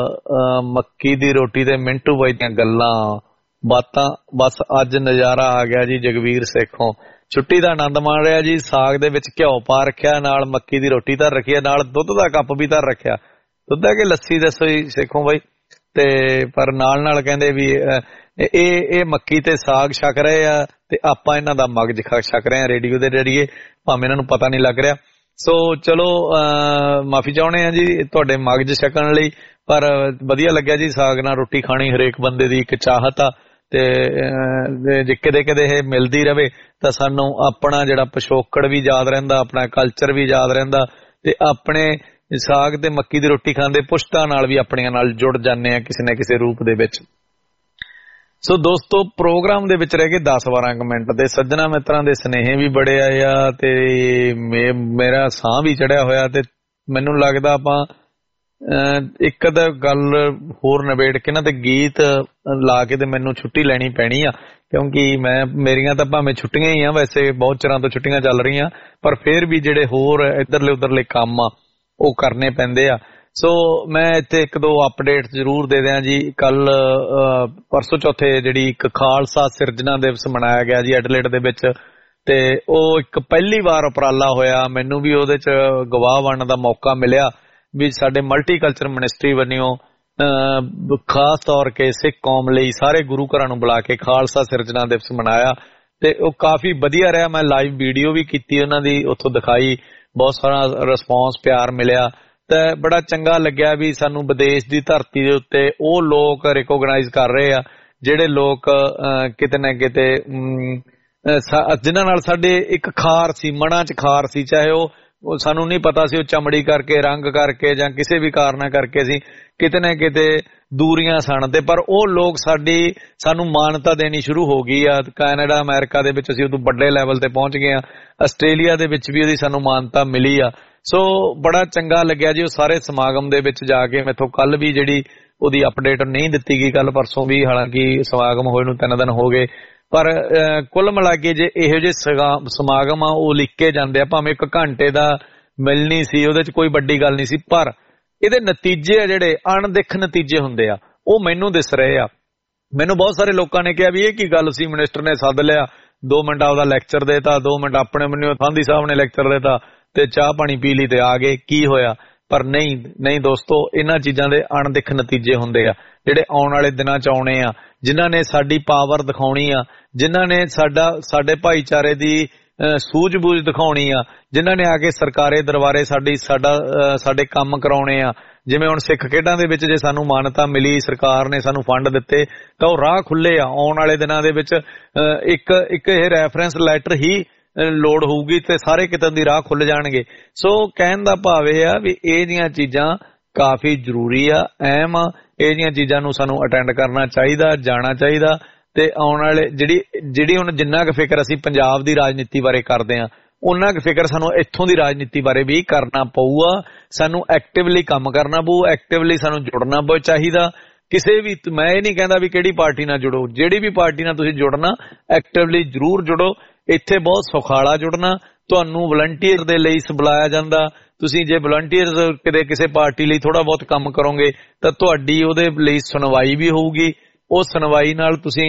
ਮੱਕੀ ਦੀ ਰੋਟੀ ਤੇ ਮਿੰਟੂ ਬਾਈ ਦੀਆਂ ਗੱਲਾਂ ਬਾਤਾਂ, ਬਸ ਅੱਜ ਨਜ਼ਾਰਾ ਆ ਗਿਆ ਜੀ। ਜਗਵੀਰ ਸੇਖੋਂ ਛੁੱਟੀ ਦਾ ਆਨੰਦ ਮਾਣ ਰਿਹਾ ਜੀ। ਸਾਗ ਦੇ ਵਿੱਚ ਘਿਓ ਪਾ ਰੱਖਿਆ, ਨਾਲ ਮੱਕੀ ਦੀ ਰੋਟੀ ਧਰ ਰੱਖੀ, ਨਾਲ ਦੁੱਧ ਦਾ ਕੱਪ ਵੀ ਧਰ ਰੱਖਿਆ। ਦੁੱਧ ਹੈ ਕਿ ਲੱਸੀ ਦੱਸੋ ਜੀ ਸੇਖੋਂ ਬਾਈ। ਤੇ ਪਰ ਨਾਲ ਕਹਿੰਦੇ ਵੀ ਇਹ ਮੱਕੀ ਤੇ ਸਾਗ ਛਕ ਰਹੇ ਆ ਤੇ ਆਪਾਂ ਇਹਨਾਂ ਦਾ ਮਗਜ ਛਕ ਰਹੇ ਆ ਰੇਡੀਓ ਦੇ ਜਰੀਏ, ਭਾਵੇਂ ਇਹਨਾਂ ਨੂੰ ਪਤਾ ਨਹੀਂ ਲੱਗ ਰਿਹਾ। ਸੋ ਚਲੋ ਮਾਫੀ ਚਾਹੁੰਦੇ ਆ ਜੀ ਤੁਹਾਡੇ ਮਗਜ ਛਕਣ ਲਈ, ਪਰ ਵਧੀਆ ਲੱਗਿਆ ਜੀ। ਸਾਗ ਨਾਲ ਰੋਟੀ ਖਾਣੀ ਹਰੇਕ ਬੰਦੇ ਦੀ ਇੱਕ ਚਾਹਤ ਆ ਤੇ ਜੇ ਕਿਤੇ ਇਹ ਮਿਲਦੀ ਰਵੇ ਤਾਂ ਸਾਨੂੰ ਆਪਣਾ ਜਿਹੜਾ ਪਿਛੋਕੜ ਵੀ ਯਾਦ ਰਹਿੰਦਾ, ਆਪਣਾ ਕਲਚਰ ਵੀ ਯਾਦ ਰਹਿੰਦਾ ਤੇ ਆਪਣੇ ਸਾਗ ਤੇ ਮੱਕੀ ਦੀ ਰੋਟੀ ਖਾਂਦੇ ਪੁਸ਼ਤਾਂ ਨਾਲ ਵੀ ਆਪਣੀਆਂ ਨਾਲ ਜੁੜ ਜਾਂਦੇ ਆ ਕਿਸੇ ਨਾ ਕਿਸੇ ਰੂਪ ਦੇ ਵਿੱਚ। ਸੋ ਦੋਸਤੋ, ਪ੍ਰੋਗਰਾਮ ਦੇ ਵਿੱਚ ਰਹਿ ਗਏ 10-12 ਮਿੰਟ ਤੇ ਸੱਜਣਾ ਮਿੱਤਰਾਂ ਦੇ ਸੁਨੇਹੇ ਵੀ ਬੜੇ ਆਏ ਆ ਤੇ ਮੇਰਾ ਸਾਹ ਵੀ ਚੜਿਆ ਹੋਇਆ ਤੇ ਮੈਨੂੰ ਲੱਗਦਾ ਆਪਾਂ ਇੱਕ ਤਾਂ ਗੱਲ ਹੋਰ ਨਿਬੇੜ ਕੇ ਨਾ ਤੇ ਗੀਤ ਲਾ ਕੇ ਤੇ ਮੈਨੂੰ ਛੁੱਟੀ ਲੈਣੀ ਪੈਣੀ ਆ, ਕਿਉਂਕਿ ਮੇਰੀਆਂ ਤਾਂ ਭਾਵੇਂ ਛੁੱਟੀਆਂ ਹੀ ਆ, ਵੈਸੇ ਬਹੁਤ ਚਿਰਾਂ ਤੋਂ ਛੁੱਟੀਆਂ ਚੱਲ ਰਹੀਆਂ, ਪਰ ਫਿਰ ਵੀ ਜਿਹੜੇ ਹੋਰ ਇੱਧਰਲੇ ਉੱਧਰਲੇ ਕੰਮ ਆ ਉਹ ਕਰਨੇ ਪੈਂਦੇ ਆ। ਸੋ ਮੈਂ ਇੱਥੇ 1-2 ਅਪਡੇਟ ਜ਼ਰੂਰ ਦੇ ਦਿਆਂ ਜੀ। ਕੱਲ ਪਰਸੋਂ ਚੌਥੇ ਜਿਹੜੀ ਇੱਕ ਖਾਲਸਾ ਸਿਰਜਣਾ ਦਿਵਸ ਮਨਾਇਆ ਗਿਆ ਜੀ ਐਡਲੇਡ ਦੇ ਵਿੱਚ, ਤੇ ਉਹ ਇੱਕ ਪਹਿਲੀ ਵਾਰ ਉਪਰਾਲਾ ਹੋਇਆ, ਮੈਨੂੰ ਵੀ ਉਹਦੇ ਚ ਗਵਾਹ ਬਣਨ ਦਾ ਮੌਕਾ ਮਿਲਿਆ ਵੀ ਸਾਡੇ ਮਲਟੀਕਲਚਰ ਮਿਨਿਸਟਰੀ ਵੱਲੋਂ ਖਾਸ ਤੌਰ ਕੇ ਸਿੱਖ ਕੌਮ ਲਈ ਸਾਰੇ ਗੁਰੂ ਘਰਾਂ ਨੂੰ ਬੁਲਾ ਕੇ ਖਾਲਸਾ ਸਿਰਜਣਾ ਦਿਵਸ ਮਨਾਇਆ ਤੇ ਉਹ ਕਾਫੀ ਵਧੀਆ ਰਿਹਾ। ਮੈਂ ਲਾਈਵ ਵੀਡੀਓ ਵੀ ਕੀਤੀ ਉਹਨਾਂ ਦੀ, ਉੱਥੋਂ ਦਿਖਾਈ, ਬਹੁਤ ਸਾਰਾ ਰਿਸਪੌਂਸ ਪਿਆਰ ਮਿਲਿਆ ਤੇ ਬੜਾ ਚੰਗਾ ਲੱਗਿਆ ਵੀ ਸਾਨੂੰ ਵਿਦੇਸ਼ ਦੀ ਧਰਤੀ ਦੇ ਉੱਤੇ ਉਹ ਲੋਕ ਰਿਕੋਗਨਾਈਜ਼ ਕਰ ਰਹੇ ਆ ਜਿਹੜੇ ਲੋਕ ਕਿਤੇ ਨਾ ਕਿਤੇ ਜਿਨ੍ਹਾਂ ਨਾਲ ਸਾਡੇ ਇੱਕ ਖਾਰ ਸੀ, ਮਨਾਂ 'ਚ ਖਾਰ ਸੀ, ਚਾਹੇ ਉਹ ਸਾਨੂੰ ਨਹੀਂ ਪਤਾ ਸੀ ਉਹ ਚਮੜੀ ਕਰਕੇ, ਰੰਗ ਕਰਕੇ ਜਾਂ ਕਿਸੇ ਵੀ ਕਾਰਨਾਂ ਕਰਕੇ ਸੀ ਕਿਤੇ ਨਾ ਕਿਤੇ ਦੂਰੀਆਂ ਸਨ ਤੇ ਪਰ ਉਹ ਲੋਕ ਸਾਨੂੰ ਮਾਨਤਾ ਦੇਣੀ ਸ਼ੁਰੂ ਹੋ ਗਈ ਆ। ਕੈਨੇਡਾ ਅਮਰੀਕਾ ਦੇ ਵਿੱਚ ਅਸੀਂ ਉਦੋਂ ਵੱਡੇ ਲੈਵਲ ਤੇ ਪਹੁੰਚ ਗਏ ਆ, ਆਸਟ੍ਰੇਲੀਆ ਦੇ ਵਿੱਚ ਵੀ ਉਹਦੀ ਸਾਨੂੰ ਮਾਨਤਾ ਮਿਲੀ ਆ। ਸੋ ਬੜਾ ਚੰਗਾ ਲੱਗਿਆ ਜੀ ਉਹ ਸਾਰੇ ਸਮਾਗਮ ਦੇ ਵਿੱਚ ਜਾ ਕੇ। ਮੈਥੋਂ ਕੱਲ ਵੀ ਜਿਹੜੀ ਉਹਦੀ ਅਪਡੇਟ ਨਹੀਂ ਦਿੱਤੀ ਗਈ, ਕੱਲ ਪਰਸੋਂ ਵੀ, ਹਾਲਾਂਕਿ ਸਮਾਗਮ ਹੋਏ ਨੂੰ 3 ਦਿਨ ਹੋ ਗਏ, ਪਰ ਕੁੱਲ ਮਿਲਾ ਕੇ ਜੇ ਇਹੋ ਜਿਹੇ ਸਮਾਗਮ ਆ ਉਹ ਲਿਖ ਕੇ ਜਾਂਦੇ ਆ, ਭਾਵੇਂ 1 ਘੰਟੇ ਦਾ ਮਿਲਣੀ ਸੀ, ਉਹਦੇ 'ਚ ਕੋਈ ਵੱਡੀ ਗੱਲ ਨਹੀਂ ਸੀ, ਪਰ ਇਹਦੇ ਨਤੀਜੇ ਆ ਜਿਹੜੇ ਅਣਦਿੱਖ ਨਤੀਜੇ ਹੁੰਦੇ ਆ ਉਹ ਮੈਨੂੰ ਦਿਸ ਰਹੇ ਆ। ਮੈਨੂੰ ਬਹੁਤ ਸਾਰੇ ਲੋਕਾਂ ਨੇ ਕਿਹਾ ਵੀ ਇਹ ਕੀ ਗੱਲ ਸੀ, ਮਿਨਿਸਟਰ ਨੇ ਸੱਦ ਲਿਆ, 2 ਮਿੰਟ ਆਪਦਾ ਲੈਕਚਰ ਦੇਤਾ, 2 ਮਿੰਟ ਆਪਣੇ ਵੱਲੋਂ ਗਾਂਧੀ ਸਾਹਿਬ ਨੇ ਲੈਕਚਰ ਦੇਤਾ ਤੇ ਚਾਹ ਪਾਣੀ ਪੀ ਲਈ ਤੇ ਆ ਗਏ, ਕੀ ਹੋਇਆ? ਪਰ ਨਹੀਂ ਦੋਸਤੋ, ਇਹਨਾਂ ਚੀਜ਼ਾਂ ਦੇ ਅਣਦਿੱਖ ਨਤੀਜੇ ਹੁੰਦੇ ਆ ਜਿਹੜੇ ਆਉਣ ਵਾਲੇ ਦਿਨਾਂ 'ਚ ਆਉਣੇ ਆ, ਜਿਨ੍ਹਾਂ ਨੇ ਸਾਡੀ ਪਾਵਰ ਦਿਖਾਉਣੀ ਆ, ਜਿਨ੍ਹਾਂ ਨੇ ਸਾਡੇ ਭਾਈਚਾਰੇ ਦੀ ਸੂਝ-ਬੂਝ ਦਿਖਾਉਣੀ ਆ, ਜਿਨ੍ਹਾਂ ਨੇ ਆ ਕੇ ਸਰਕਾਰੇ ਦਰਬਾਰੇ ਸਾਡੇ ਕੰਮ ਕਰਾਉਣੇ ਆ। ਜਿਵੇਂ ਹੁਣ ਸਿੱਖ ਖੇਡਾਂ ਦੇ ਵਿੱਚ ਜੇ ਸਾਨੂੰ ਮਾਨਤਾ ਮਿਲੀ, ਸਰਕਾਰ ਨੇ ਸਾਨੂੰ ਫੰਡ ਦਿੱਤੇ ਤਾਂ ਉਹ ਰਾਹ ਖੁੱਲੇ ਆ। ਆਉਣ ਵਾਲੇ ਦਿਨਾਂ ਦੇ ਵਿੱਚ ਇੱਕ ਇਹ ਰੈਫਰੈਂਸ ਲੈਟਰ ਹੀ ਲੋੜ ਹੋਊਗੀ ਤੇ ਸਾਰੇ ਕਿਤੇ ਦੀ ਰਾਹ ਖੁੱਲ ਜਾਣਗੇ। ਸੋ ਕਹਿਣ ਦਾ ਭਾਵ ਇਹ ਆ ਵੀ ਇਹ ਜੀਆਂ ਚੀਜ਼ਾਂ ਕਾਫੀ ਜ਼ਰੂਰੀ ਆ, ਅਹਿਮ ਆ। ਇਹ ਜੀਆਂ ਚੀਜ਼ਾਂ ਨੂੰ ਸਾਨੂੰ ਅਟੈਂਡ ਕਰਨਾ ਚਾਹੀਦਾ, ਜਾਣਾ ਚਾਹੀਦਾ ਤੇ ਆਉਣ ਵਾਲੇ ਜਿਹੜੀ ਹੁਣ ਜਿੰਨਾ ਕੁ ਫਿਕਰ ਅਸੀਂ ਪੰਜਾਬ ਦੀ ਰਾਜਨੀਤੀ ਬਾਰੇ ਕਰਦੇ ਆ, ਉਹਨਾਂ ਕੁ ਫਿਕਰ ਸਾਨੂੰ ਇੱਥੋਂ ਦੀ ਰਾਜਨੀਤੀ ਬਾਰੇ ਵੀ ਕਰਨਾ ਪਊਗਾ। ਸਾਨੂੰ ਐਕਟਿਵਲੀ ਕੰਮ ਕਰਨਾ ਪਊ, ਐਕਟਿਵਲੀ ਸਾਨੂੰ ਜੁੜਨਾ ਚਾਹੀਦਾ। ਕਿਸੇ ਵੀ, ਮੈਂ ਇਹ ਨਹੀਂ ਕਹਿੰਦਾ ਵੀ ਕਿਹੜੀ ਪਾਰਟੀ ਨਾਲ ਜੁੜੋ, ਜਿਹੜੀ ਵੀ ਪਾਰਟੀ ਨਾਲ ਤੁਸੀਂ ਜੁੜਨਾ ਐਕਟਿਵਲੀ ਜ਼ਰੂਰ ਜੁੜੋ। ਇੱਥੇ ਬਹੁਤ ਸੁਖਾਲਾ ਜੁੜਨਾ, ਤੁਹਾਨੂੰ ਵਲੰਟੀਅਰ ਦੇ ਲਈ ਬੁਲਾਇਆ ਜਾਂਦਾ। ਤੁਸੀਂ ਜੇ ਵਲੰਟੀਅਰ ਕਿਤੇ ਕਿਸੇ ਪਾਰਟੀ ਲਈ ਥੋੜਾ ਬਹੁਤ ਕੰਮ ਕਰੋਗੇ ਤਾਂ ਤੁਹਾਡੀ ਉਹਦੇ ਲਈ ਸੁਣਵਾਈ ਵੀ ਹੋਊਗੀ। ਉਹ ਸੁਣਵਾਈ ਨਾਲ ਤੁਸੀਂ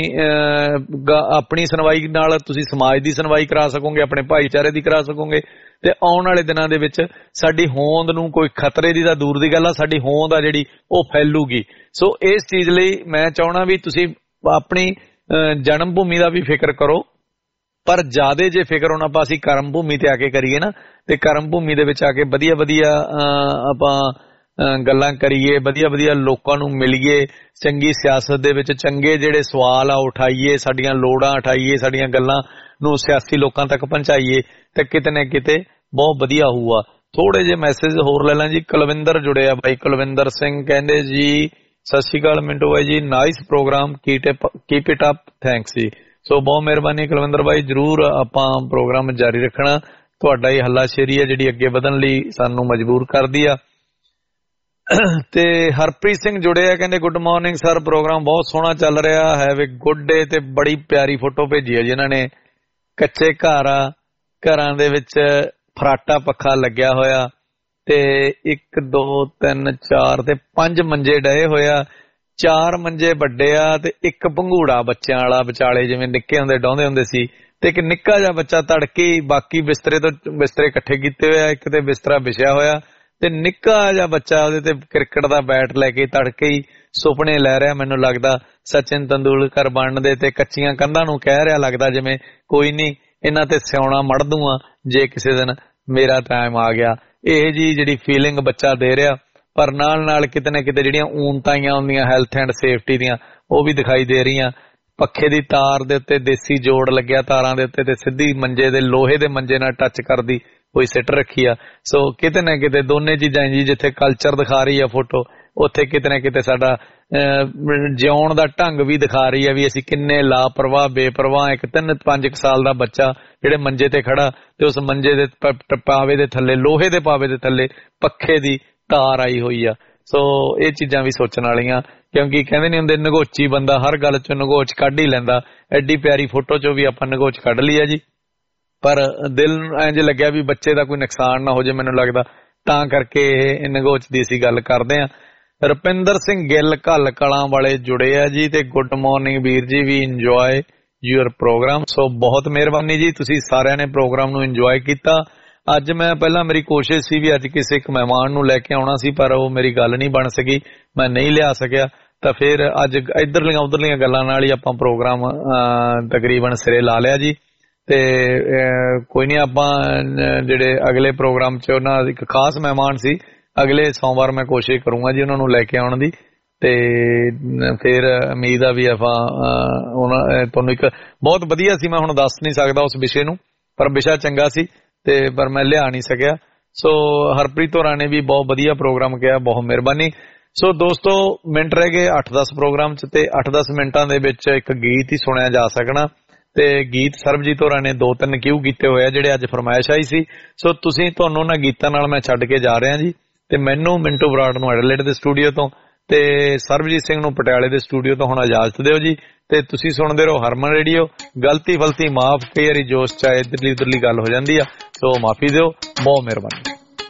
ਆਪਣੀ ਸੁਣਵਾਈ ਨਾਲ ਤੁਸੀਂ ਸਮਾਜ ਦੀ ਸੁਣਵਾਈ ਕਰਾ ਸਕੋਗੇ, ਆਪਣੇ ਭਾਈਚਾਰੇ ਦੀ ਕਰਾ ਸਕੋਗੇ ਤੇ ਆਉਣ ਵਾਲੇ ਦਿਨਾਂ ਦੇ ਵਿੱਚ ਸਾਡੀ ਹੋਂਦ ਨੂੰ ਕੋਈ ਖਤਰੇ ਦੀ ਤਾਂ ਦੂਰ ਦੀ ਗੱਲ ਆ, ਸਾਡੀ ਹੋਂਦ ਆ ਜਿਹੜੀ ਉਹ ਫੈਲੂਗੀ। ਸੋ ਇਸ ਚੀਜ਼ ਲਈ ਮੈਂ ਚਾਹਣਾ ਵੀ ਤੁਸੀਂ ਆਪਣੀ ਜਨਮ ਭੂਮੀ ਦਾ ਵੀ ਫਿਕਰ ਕਰੋ, ਪਰ ਜ਼ਿਆਦਾ ਜੇ ਫਿਕਰ ਹੁਣ ਅਸੀਂ ਕਰਮ ਭੂਮੀ ਤੇ ਆ ਕੇ ਕਰੀਏ ਨਾ, ਤੇ ਕਰਮ ਭੂਮੀ ਦੇ ਵਿੱਚ ਆ ਕੇ ਵਧੀਆ ਆਪਾਂ ਗੱਲਾਂ ਕਰੀਏ, ਵਧੀਆ ਲੋਕਾਂ ਨੂੰ ਮਿਲੀਏ, ਚੰਗੀ ਸਿਆਸਤ ਦੇ ਵਿੱਚ ਚੰਗੇ ਜਿਹੜੇ ਸਵਾਲ ਆ ਉਠਾਈਏ, ਸਾਡੀਆਂ ਲੋੜਾਂ ਉਠਾਈਏ, ਸਾਡੀਆਂ ਗੱਲਾਂ ਨੂੰ ਸਿਆਸੀ ਲੋਕਾਂ ਤੱਕ ਪਹੁੰਚਾਈਏ ਤੇ ਕਿਤੇ ਨਾ ਕਿਤੇ ਬਹੁਤ ਵਧੀਆ ਹੋਊਗਾ। ਥੋੜੇ ਜਿਹੇ ਮੈਸੇਜ ਹੋਰ ਲੈ ਲਾਂ ਜੀ। ਕੁਲਵਿੰਦਰ ਜੁੜਿਆ ਬਾਈ, ਕੁਲਵਿੰਦਰ ਸਿੰਘ ਕਹਿੰਦੇ ਜੀ ਸਤਿ ਸ਼੍ਰੀ ਅਕਾਲ ਮਿੰਟੂ ਬਾਈ ਜੀ, nice program, keep it up, thanks ਜੀ। ਸੋ ਬਹੁਤ ਮਿਹਰਬਾਨੀ ਕੁਲਵਿੰਦਰ ਬਾਈ, ਜਰੂਰ ਆਪਾਂ ਪ੍ਰੋਗਰਾਮ ਜਾਰੀ ਰੱਖਣਾ। ਤੁਹਾਡਾ ਇਹ ਹੱਲਾਸ਼ੇਰੀ ਹੈ ਜਿਹੜੀ ਅੱਗੇ ਵਧਣ ਲਈ ਸਾਨੂੰ ਮਜਬੂਰ ਕਰਦੀ ਆ। ਤੇ ਹਰਪ੍ਰੀਤ ਸਿੰਘ ਜੁੜਿਆ, ਕਹਿੰਦੇ ਗੁੱਡ ਮਾਰਨਿੰਗ ਸਰ, ਪ੍ਰੋਗਰਾਮ ਬਹੁਤ ਸੋਹਣਾ ਚੱਲ ਰਿਹਾ, ਹੈਵ ਅ ਗੁੱਡ ਡੇ। ਤੇ ਬੜੀ ਪਿਆਰੀ ਫੋਟੋ ਭੇਜੀ ਹੈ ਜਿਨ੍ਹਾਂ ਨੇ ਕੱਚੇ ਘਰਾਂ ਦੇ ਵਿੱਚ ਫਰਾਟਾ ਪੱਖਾ ਲੱਗਿਆ ਹੋਇਆ ਤੇ 1 2 3 4 ਤੇ 5 ਮੰਜੇ ਡਏ ਹੋਇਆ, 4 ਮੰਜੇ ਵੱਡੇ ਆ ਤੇ ਇੱਕ ਭੰਗੂੜਾ ਬੱਚਿਆਂ ਵਾਲਾ ਵਿਚਾਲੇ, ਜਿਵੇਂ ਨਿੱਕੇ ਹੁੰਦੇ ਡਾਉਂਦੇ ਹੁੰਦੇ ਸੀ, ਤੇ ਇੱਕ ਨਿੱਕਾ ਜਿਹਾ ਬੱਚਾ ਤੜਕੇ ਬਾਕੀ ਬਿਸਤਰੇ ਇਕੱਠੇ ਕੀਤੇ ਹੋਇਆ, ਇੱਕ ਤੇ ਬਿਸਤਰਾ ਵਿਛਿਆ ਹੋਇਆ ਤੇ ਨਿੱਕਾ ਜਿਹਾ ਬੱਚਾ ਉਹਦੇ ਤੇ ਕ੍ਰਿਕਟ ਦਾ ਬੈਟ ਲੈ ਕੇ ਤੜਕੇ ਹੀ ਸੁਪਨੇ ਲੈ ਰਿਹਾ, ਮੈਨੂੰ ਲੱਗਦਾ ਸਚਿਨ ਤੰਦੂਲਕਰ ਬਣਨ ਦੇ, ਤੇ ਕੱਚੀਆਂ ਕੰਧਾਂ ਨੂੰ ਕਹਿ ਰਿਹਾ ਲੱਗਦਾ ਜਿਵੇਂ ਕੋਈ ਨਹੀਂ ਇਹਨਾਂ ਤੇ ਸਿਉਣਾ ਮੜ ਦੂੰਗਾ ਜੇ ਕਿਸੇ ਦਿਨ ਮੇਰਾ ਟਾਈਮ ਆ ਗਿਆ। ਇਹ ਜੀ ਜਿਹੜੀ ਫੀਲਿੰਗ ਬੱਚਾ ਦੇ ਰਿਹਾ, ਪਰ ਨਾਲ ਕਿਤੇ ਨਾ ਕਿਤੇ ਜਿਹੜੀਆਂ ਊਨਤਾਈਆਂ ਹੁੰਦੀਆਂ ਹੈਲਥ ਐਂਡ ਸੇਫਟੀ ਦੀਆਂ ਉਹ ਵੀ ਦਿਖਾਈ ਦੇ ਰਹੀਆਂ। ਪੱਖੇ ਦੀ ਤਾਰ ਦੇ ਉੱਤੇ ਦੇਸੀ ਜੋੜ ਲੱਗਿਆ ਤਾਰਾਂ ਦੇ ਉੱਤੇ ਤੇ ਸਿੱਧੀ ਮੰਜੇ ਦੇ ਲੋਹੇ ਦੇ ਮੰਜੇ ਨਾਲ ਟੱਚ ਕਰਦੀ ਕੋਈ ਸਿੱਟ ਰੱਖੀ ਆ। ਸੋ ਕਿਤੇ ਨਾ ਕਿਤੇ ਦੋਨੇ ਚੀਜ਼ਾਂ ਜੀ, ਜਿੱਥੇ ਕਲਚਰ ਦਿਖਾ ਰਹੀ ਆ ਫੋਟੋ, ਉੱਥੇ ਕਿਤੇ ਨਾ ਕਿਤੇ ਸਾਡਾ ਜਿਉਣ ਦਾ ਢੰਗ ਵੀ ਦਿਖਾ ਰਹੀ ਹੈ ਵੀ ਅਸੀਂ ਕਿੰਨੇ ਲਾਪਰਵਾਹ ਬੇਪਰਵਾਹ। ਇੱਕ 3-5 ਸਾਲ ਦਾ ਬੱਚਾ ਜਿਹੜੇ ਮੰਜੇ ਤੇ ਖੜਾ ਤੇ ਉਸ ਮੰਜੇ ਦੇ ਪਾਵੇ ਦੇ ਥੱਲੇ, ਲੋਹੇ ਦੇ ਪਾਵੇ ਦੇ ਥੱਲੇ ਪੱਖੇ ਦੀ ਤਾਰ ਆਈ ਹੋਈ ਆ। ਸੋ ਇਹ ਚੀਜ਼ਾਂ ਵੀ ਸੋਚਣ ਵਾਲੀਆਂ, ਕਿਉਂਕਿ ਕਹਿੰਦੇ ਨਹੀਂ ਹੁੰਦੇ ਨਗੋਚੀ ਬੰਦਾ ਹਰ ਗੱਲ ਚੋਂ ਨਗੋਚ ਕੱਢ ਹੀ ਲੈਂਦਾ। ਐਡੀ ਪਿਆਰੀ ਫੋਟੋ ਚੋਂ ਵੀ ਆਪਾਂ ਨਗੋਚ ਕੱਢ ਲਈ ਆ ਜੀ, ਪਰ ਦਿਲ ਇੰਝ ਲੱਗਿਆ ਵੀ ਬੱਚੇ ਦਾ ਕੋਈ ਨੁਕਸਾਨ ਨਾ ਹੋ ਜਾਏ, ਮੈਨੂੰ ਲੱਗਦਾ ਤਾਂ ਕਰਕੇ ਇਹ ਨਗੋਚ ਦੀ ਅਸੀਂ ਗੱਲ ਕਰਦੇ ਆ। ਰੁਪਿੰਦਰ ਸਿੰਘ ਗਿੱਲ ਘੱਲ ਕਲਾਂ ਵਾਲੇ ਜੁੜੇ ਆ ਜੀ, ਤੇ ਗੁੱਡ ਮਾਰਨਿੰਗ ਵੀਰ ਜੀ, we enjoy your program. So ਬਹੁਤ ਮਿਹਰਬਾਨੀ ਜੀ, ਤੁਸੀਂ ਸਾਰਿਆਂ ਨੇ ਪ੍ਰੋਗਰਾਮ ਨੂੰ ਇੰਜੋਏ ਕੀਤਾ। ਅੱਜ ਮੈਂ ਪਹਿਲਾਂ ਮੇਰੀ ਕੋਸ਼ਿਸ਼ ਸੀ ਵੀ ਅੱਜ ਕਿਸੇ ਇੱਕ ਮਹਿਮਾਨ ਨੂੰ ਲੈ ਕੇ ਆਉਣਾ ਸੀ, ਪਰ ਉਹ ਮੇਰੀ ਗੱਲ ਨਹੀਂ ਬਣ ਸਕੀ, ਮੈਂ ਨਹੀਂ ਲਿਆ ਸਕਿਆ। ਤਾਂ ਫਿਰ ਅੱਜ ਇੱਧਰਲੀਆਂ ਉੱਧਰਲੀਆਂ ਗੱਲਾਂ ਨਾਲ ਹੀ ਆਪਾਂ ਪ੍ਰੋਗਰਾਮ ਤਕਰੀਬਨ ਸਿਰੇ ਲਾ ਲਿਆ ਜੀ। ਤੇ ਕੋਈ ਨਹੀਂ, ਆਪਾਂ ਜਿਹੜੇ ਅਗਲੇ ਪ੍ਰੋਗਰਾਮ 'ਚ ਉਹਨਾਂ ਇੱਕ ਖਾਸ ਮਹਿਮਾਨ ਸੀ, ਅਗਲੇ ਸੋਮਵਾਰ ਮੈਂ ਕੋਸ਼ਿਸ਼ ਕਰੂੰਗਾ ਜੀ ਉਹਨਾਂ ਨੂੰ ਲੈ ਕੇ ਆਉਣ ਦੀ। ਤੇ ਫਿਰ ਉਮੀਦ ਆ ਵੀ ਆਪਾਂ ਤੁਹਾਨੂੰ ਇੱਕ ਬਹੁਤ ਵਧੀਆ ਸੀ, ਮੈਂ ਹੁਣ ਦੱਸ ਨਹੀਂ ਸਕਦਾ ਉਸ ਵਿਸ਼ੇ ਨੂੰ, ਪਰ ਵਿਸ਼ਾ ਚੰਗਾ ਸੀ ਤੇ ਪਰ ਮੈਂ ਲਿਆ ਨਹੀਂ ਸਕਿਆ। ਸੋ ਹਰਪ੍ਰੀਤ ਹੋਰਾਂ ਨੇ ਵੀ ਬਹੁਤ ਵਧੀਆ ਪ੍ਰੋਗਰਾਮ ਕਿਹਾ, ਬਹੁਤ ਮਿਹਰਬਾਨੀ। ਸੋ ਦੋਸਤੋ, ਮਿੰਟ ਰਹਿ ਗਏ 8-10 ਪ੍ਰੋਗਰਾਮ 'ਚ, ਤੇ 8-10 ਮਿੰਟਾਂ ਦੇ ਵਿੱਚ ਇੱਕ ਗੀਤ ਹੀ ਸੁਣਿਆ ਜਾ ਸਕਣਾ। ਤੇ ਗੀਤ ਸਰਬਜੀਤ ਹੋਰਾਂ ਨੇ 2-3 ਕਿਊ ਕੀਤੇ ਹੋਏ ਆ ਜਿਹੜੇ ਅੱਜ ਫਰਮਾਇਸ਼ ਆਈ ਸੀ। ਸੋ ਤੁਹਾਨੂੰ ਉਹਨਾਂ ਗੀਤਾਂ ਨਾਲ ਮੈਂ ਛੱਡ ਕੇ ਜਾ ਰਿਹਾ ਜੀ। ਤੇ ਮੈਨੂੰ ਮਿੰਟੂ ਬਰਾੜ ਨੂੰ ਐਡਲੇਡ ਦੇ ਸਟੂਡੀਓ ਤੋਂ ਤੇ ਸਰਬਜੀਤ ਸਿੰਘ ਨੂੰ ਪਟਿਆਲੇ ਦੇ ਸਟੂਡੀਓ ਤੋਂ ਹੁਣ ਇਜਾਜ਼ਤ ਦਿਓ ਜੀ। ਤੇ ਤੁਸੀਂ ਸੁਣਦੇ ਰਹੋ ਹਰਮਨ ਰੇਡੀਓ। ਗਲਤੀ ਫਲਤੀ ਮਾਫ, ਕਈ ਵਾਰੀ ਜੋਸ਼ ਚਾਹੇ ਇੱਧਰਲੀ ਉੱਧਰਲੀ ਗੱਲ ਹੋ ਜਾਂਦੀ ਆ, ਸੋ ਮਾਫੀ ਦਿਓ, ਬਹੁਤ ਮਿਹਰਬਾਨੀ।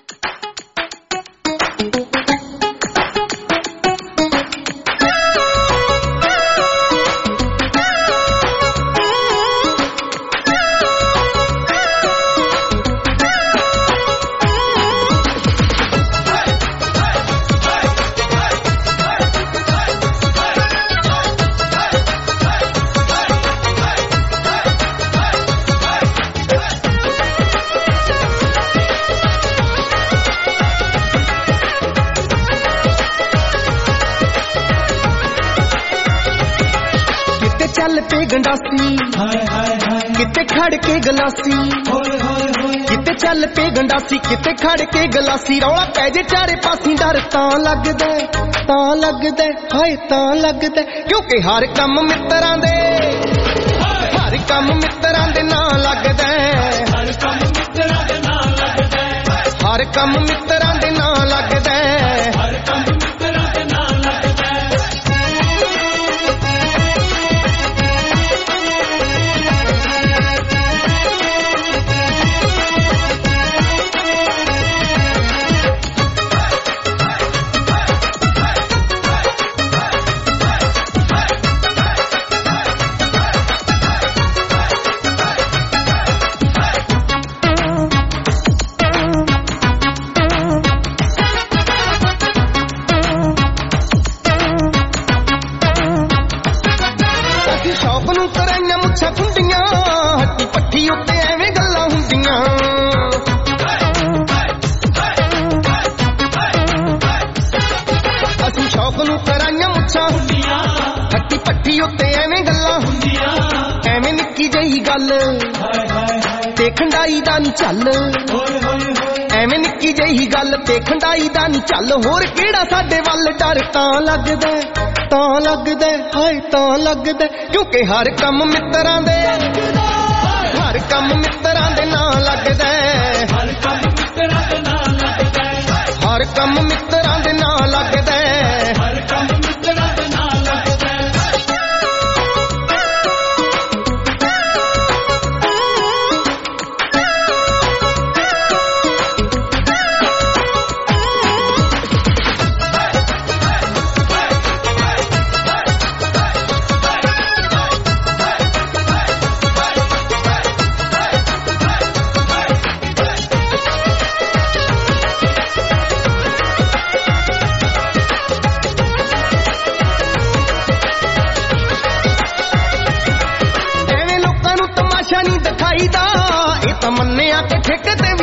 ਗੰਡਾਸੀ ਕਿਤੇ ਖੜ ਕੇ ਗਲਾਸੀ, ਕਿਤੇ ਚੱਲ ਪੇ ਗੰਡਾਸੀ, ਕਿਤੇ ਖੜ ਕੇ ਗਲਾਸੀ। ਰੌਲਾ ਪੈ ਜੇ ਚਾਰੇ ਪਾਸੀ, ਡਰ ਤਾਂ ਲੱਗਦਾ ਹਾਏ ਤਾਂ ਲੱਗਦਾ, ਕਿਉਂਕਿ ਹਰ ਕੰਮ ਮਿੱਤਰਾਂ ਦੇ ਨਾਂ ਲੱਗਦਾ, ਹਰ ਕੰਮ ਮਿੱਤਰਾਂ ਦੇ ਨਾਂ ਲੱਗਦਾ, ਹਰ ਕੰਮ ਮਿੱਤਰਾਂ ਦੇ ਨਾਂ ਲੱਗਦਾ, ਹਰ ਕੰਮ ਮਿੱਤਰਾਂ ਦੇ ਨਾਂ ਲੱਗਦਾ। ਤੇ ਖੰਡਾਈ ਦਾ ਨੀ ਚੱਲ, ਐਵੇਂ ਨਿੱਕੀ ਜਿਹੀ ਗੱਲ ਤੇ ਖੰਡਾਈ ਦਾ ਨੀ ਚੱਲ। ਹੋਰ ਕਿਹੜਾ ਸਾਡੇ ਵੱਲ ਡਰ ਤਾਂ ਲੱਗਦਾ ਹਾਏ ਤਾਂ ਲੱਗਦਾ, ਕਿਉਂਕਿ ਹਰ ਕੰਮ ਮਿੱਤਰਾਂ ਦੇ ਨਾਂ ਲੱਗਦਾ, ਹਰ ਕੰਮ ਮਿੱਤਰਾਂ ਦੇ ਨਾਂ ਲੱਗਦਾ, ਹਰ ਕੰਮ ਮਿੱਤਰਾਂ ਦੇ ਨਾਂ ਲੱਗਦਾ, ਹਰ ਕੰਮ ਮਿੱਤਰਾਂ ਦੇ ਨਾਂ ਲੱਗਦਾ। ਮੰਨਿਆ ਕਿ ਠੇਕੇ ਤੇ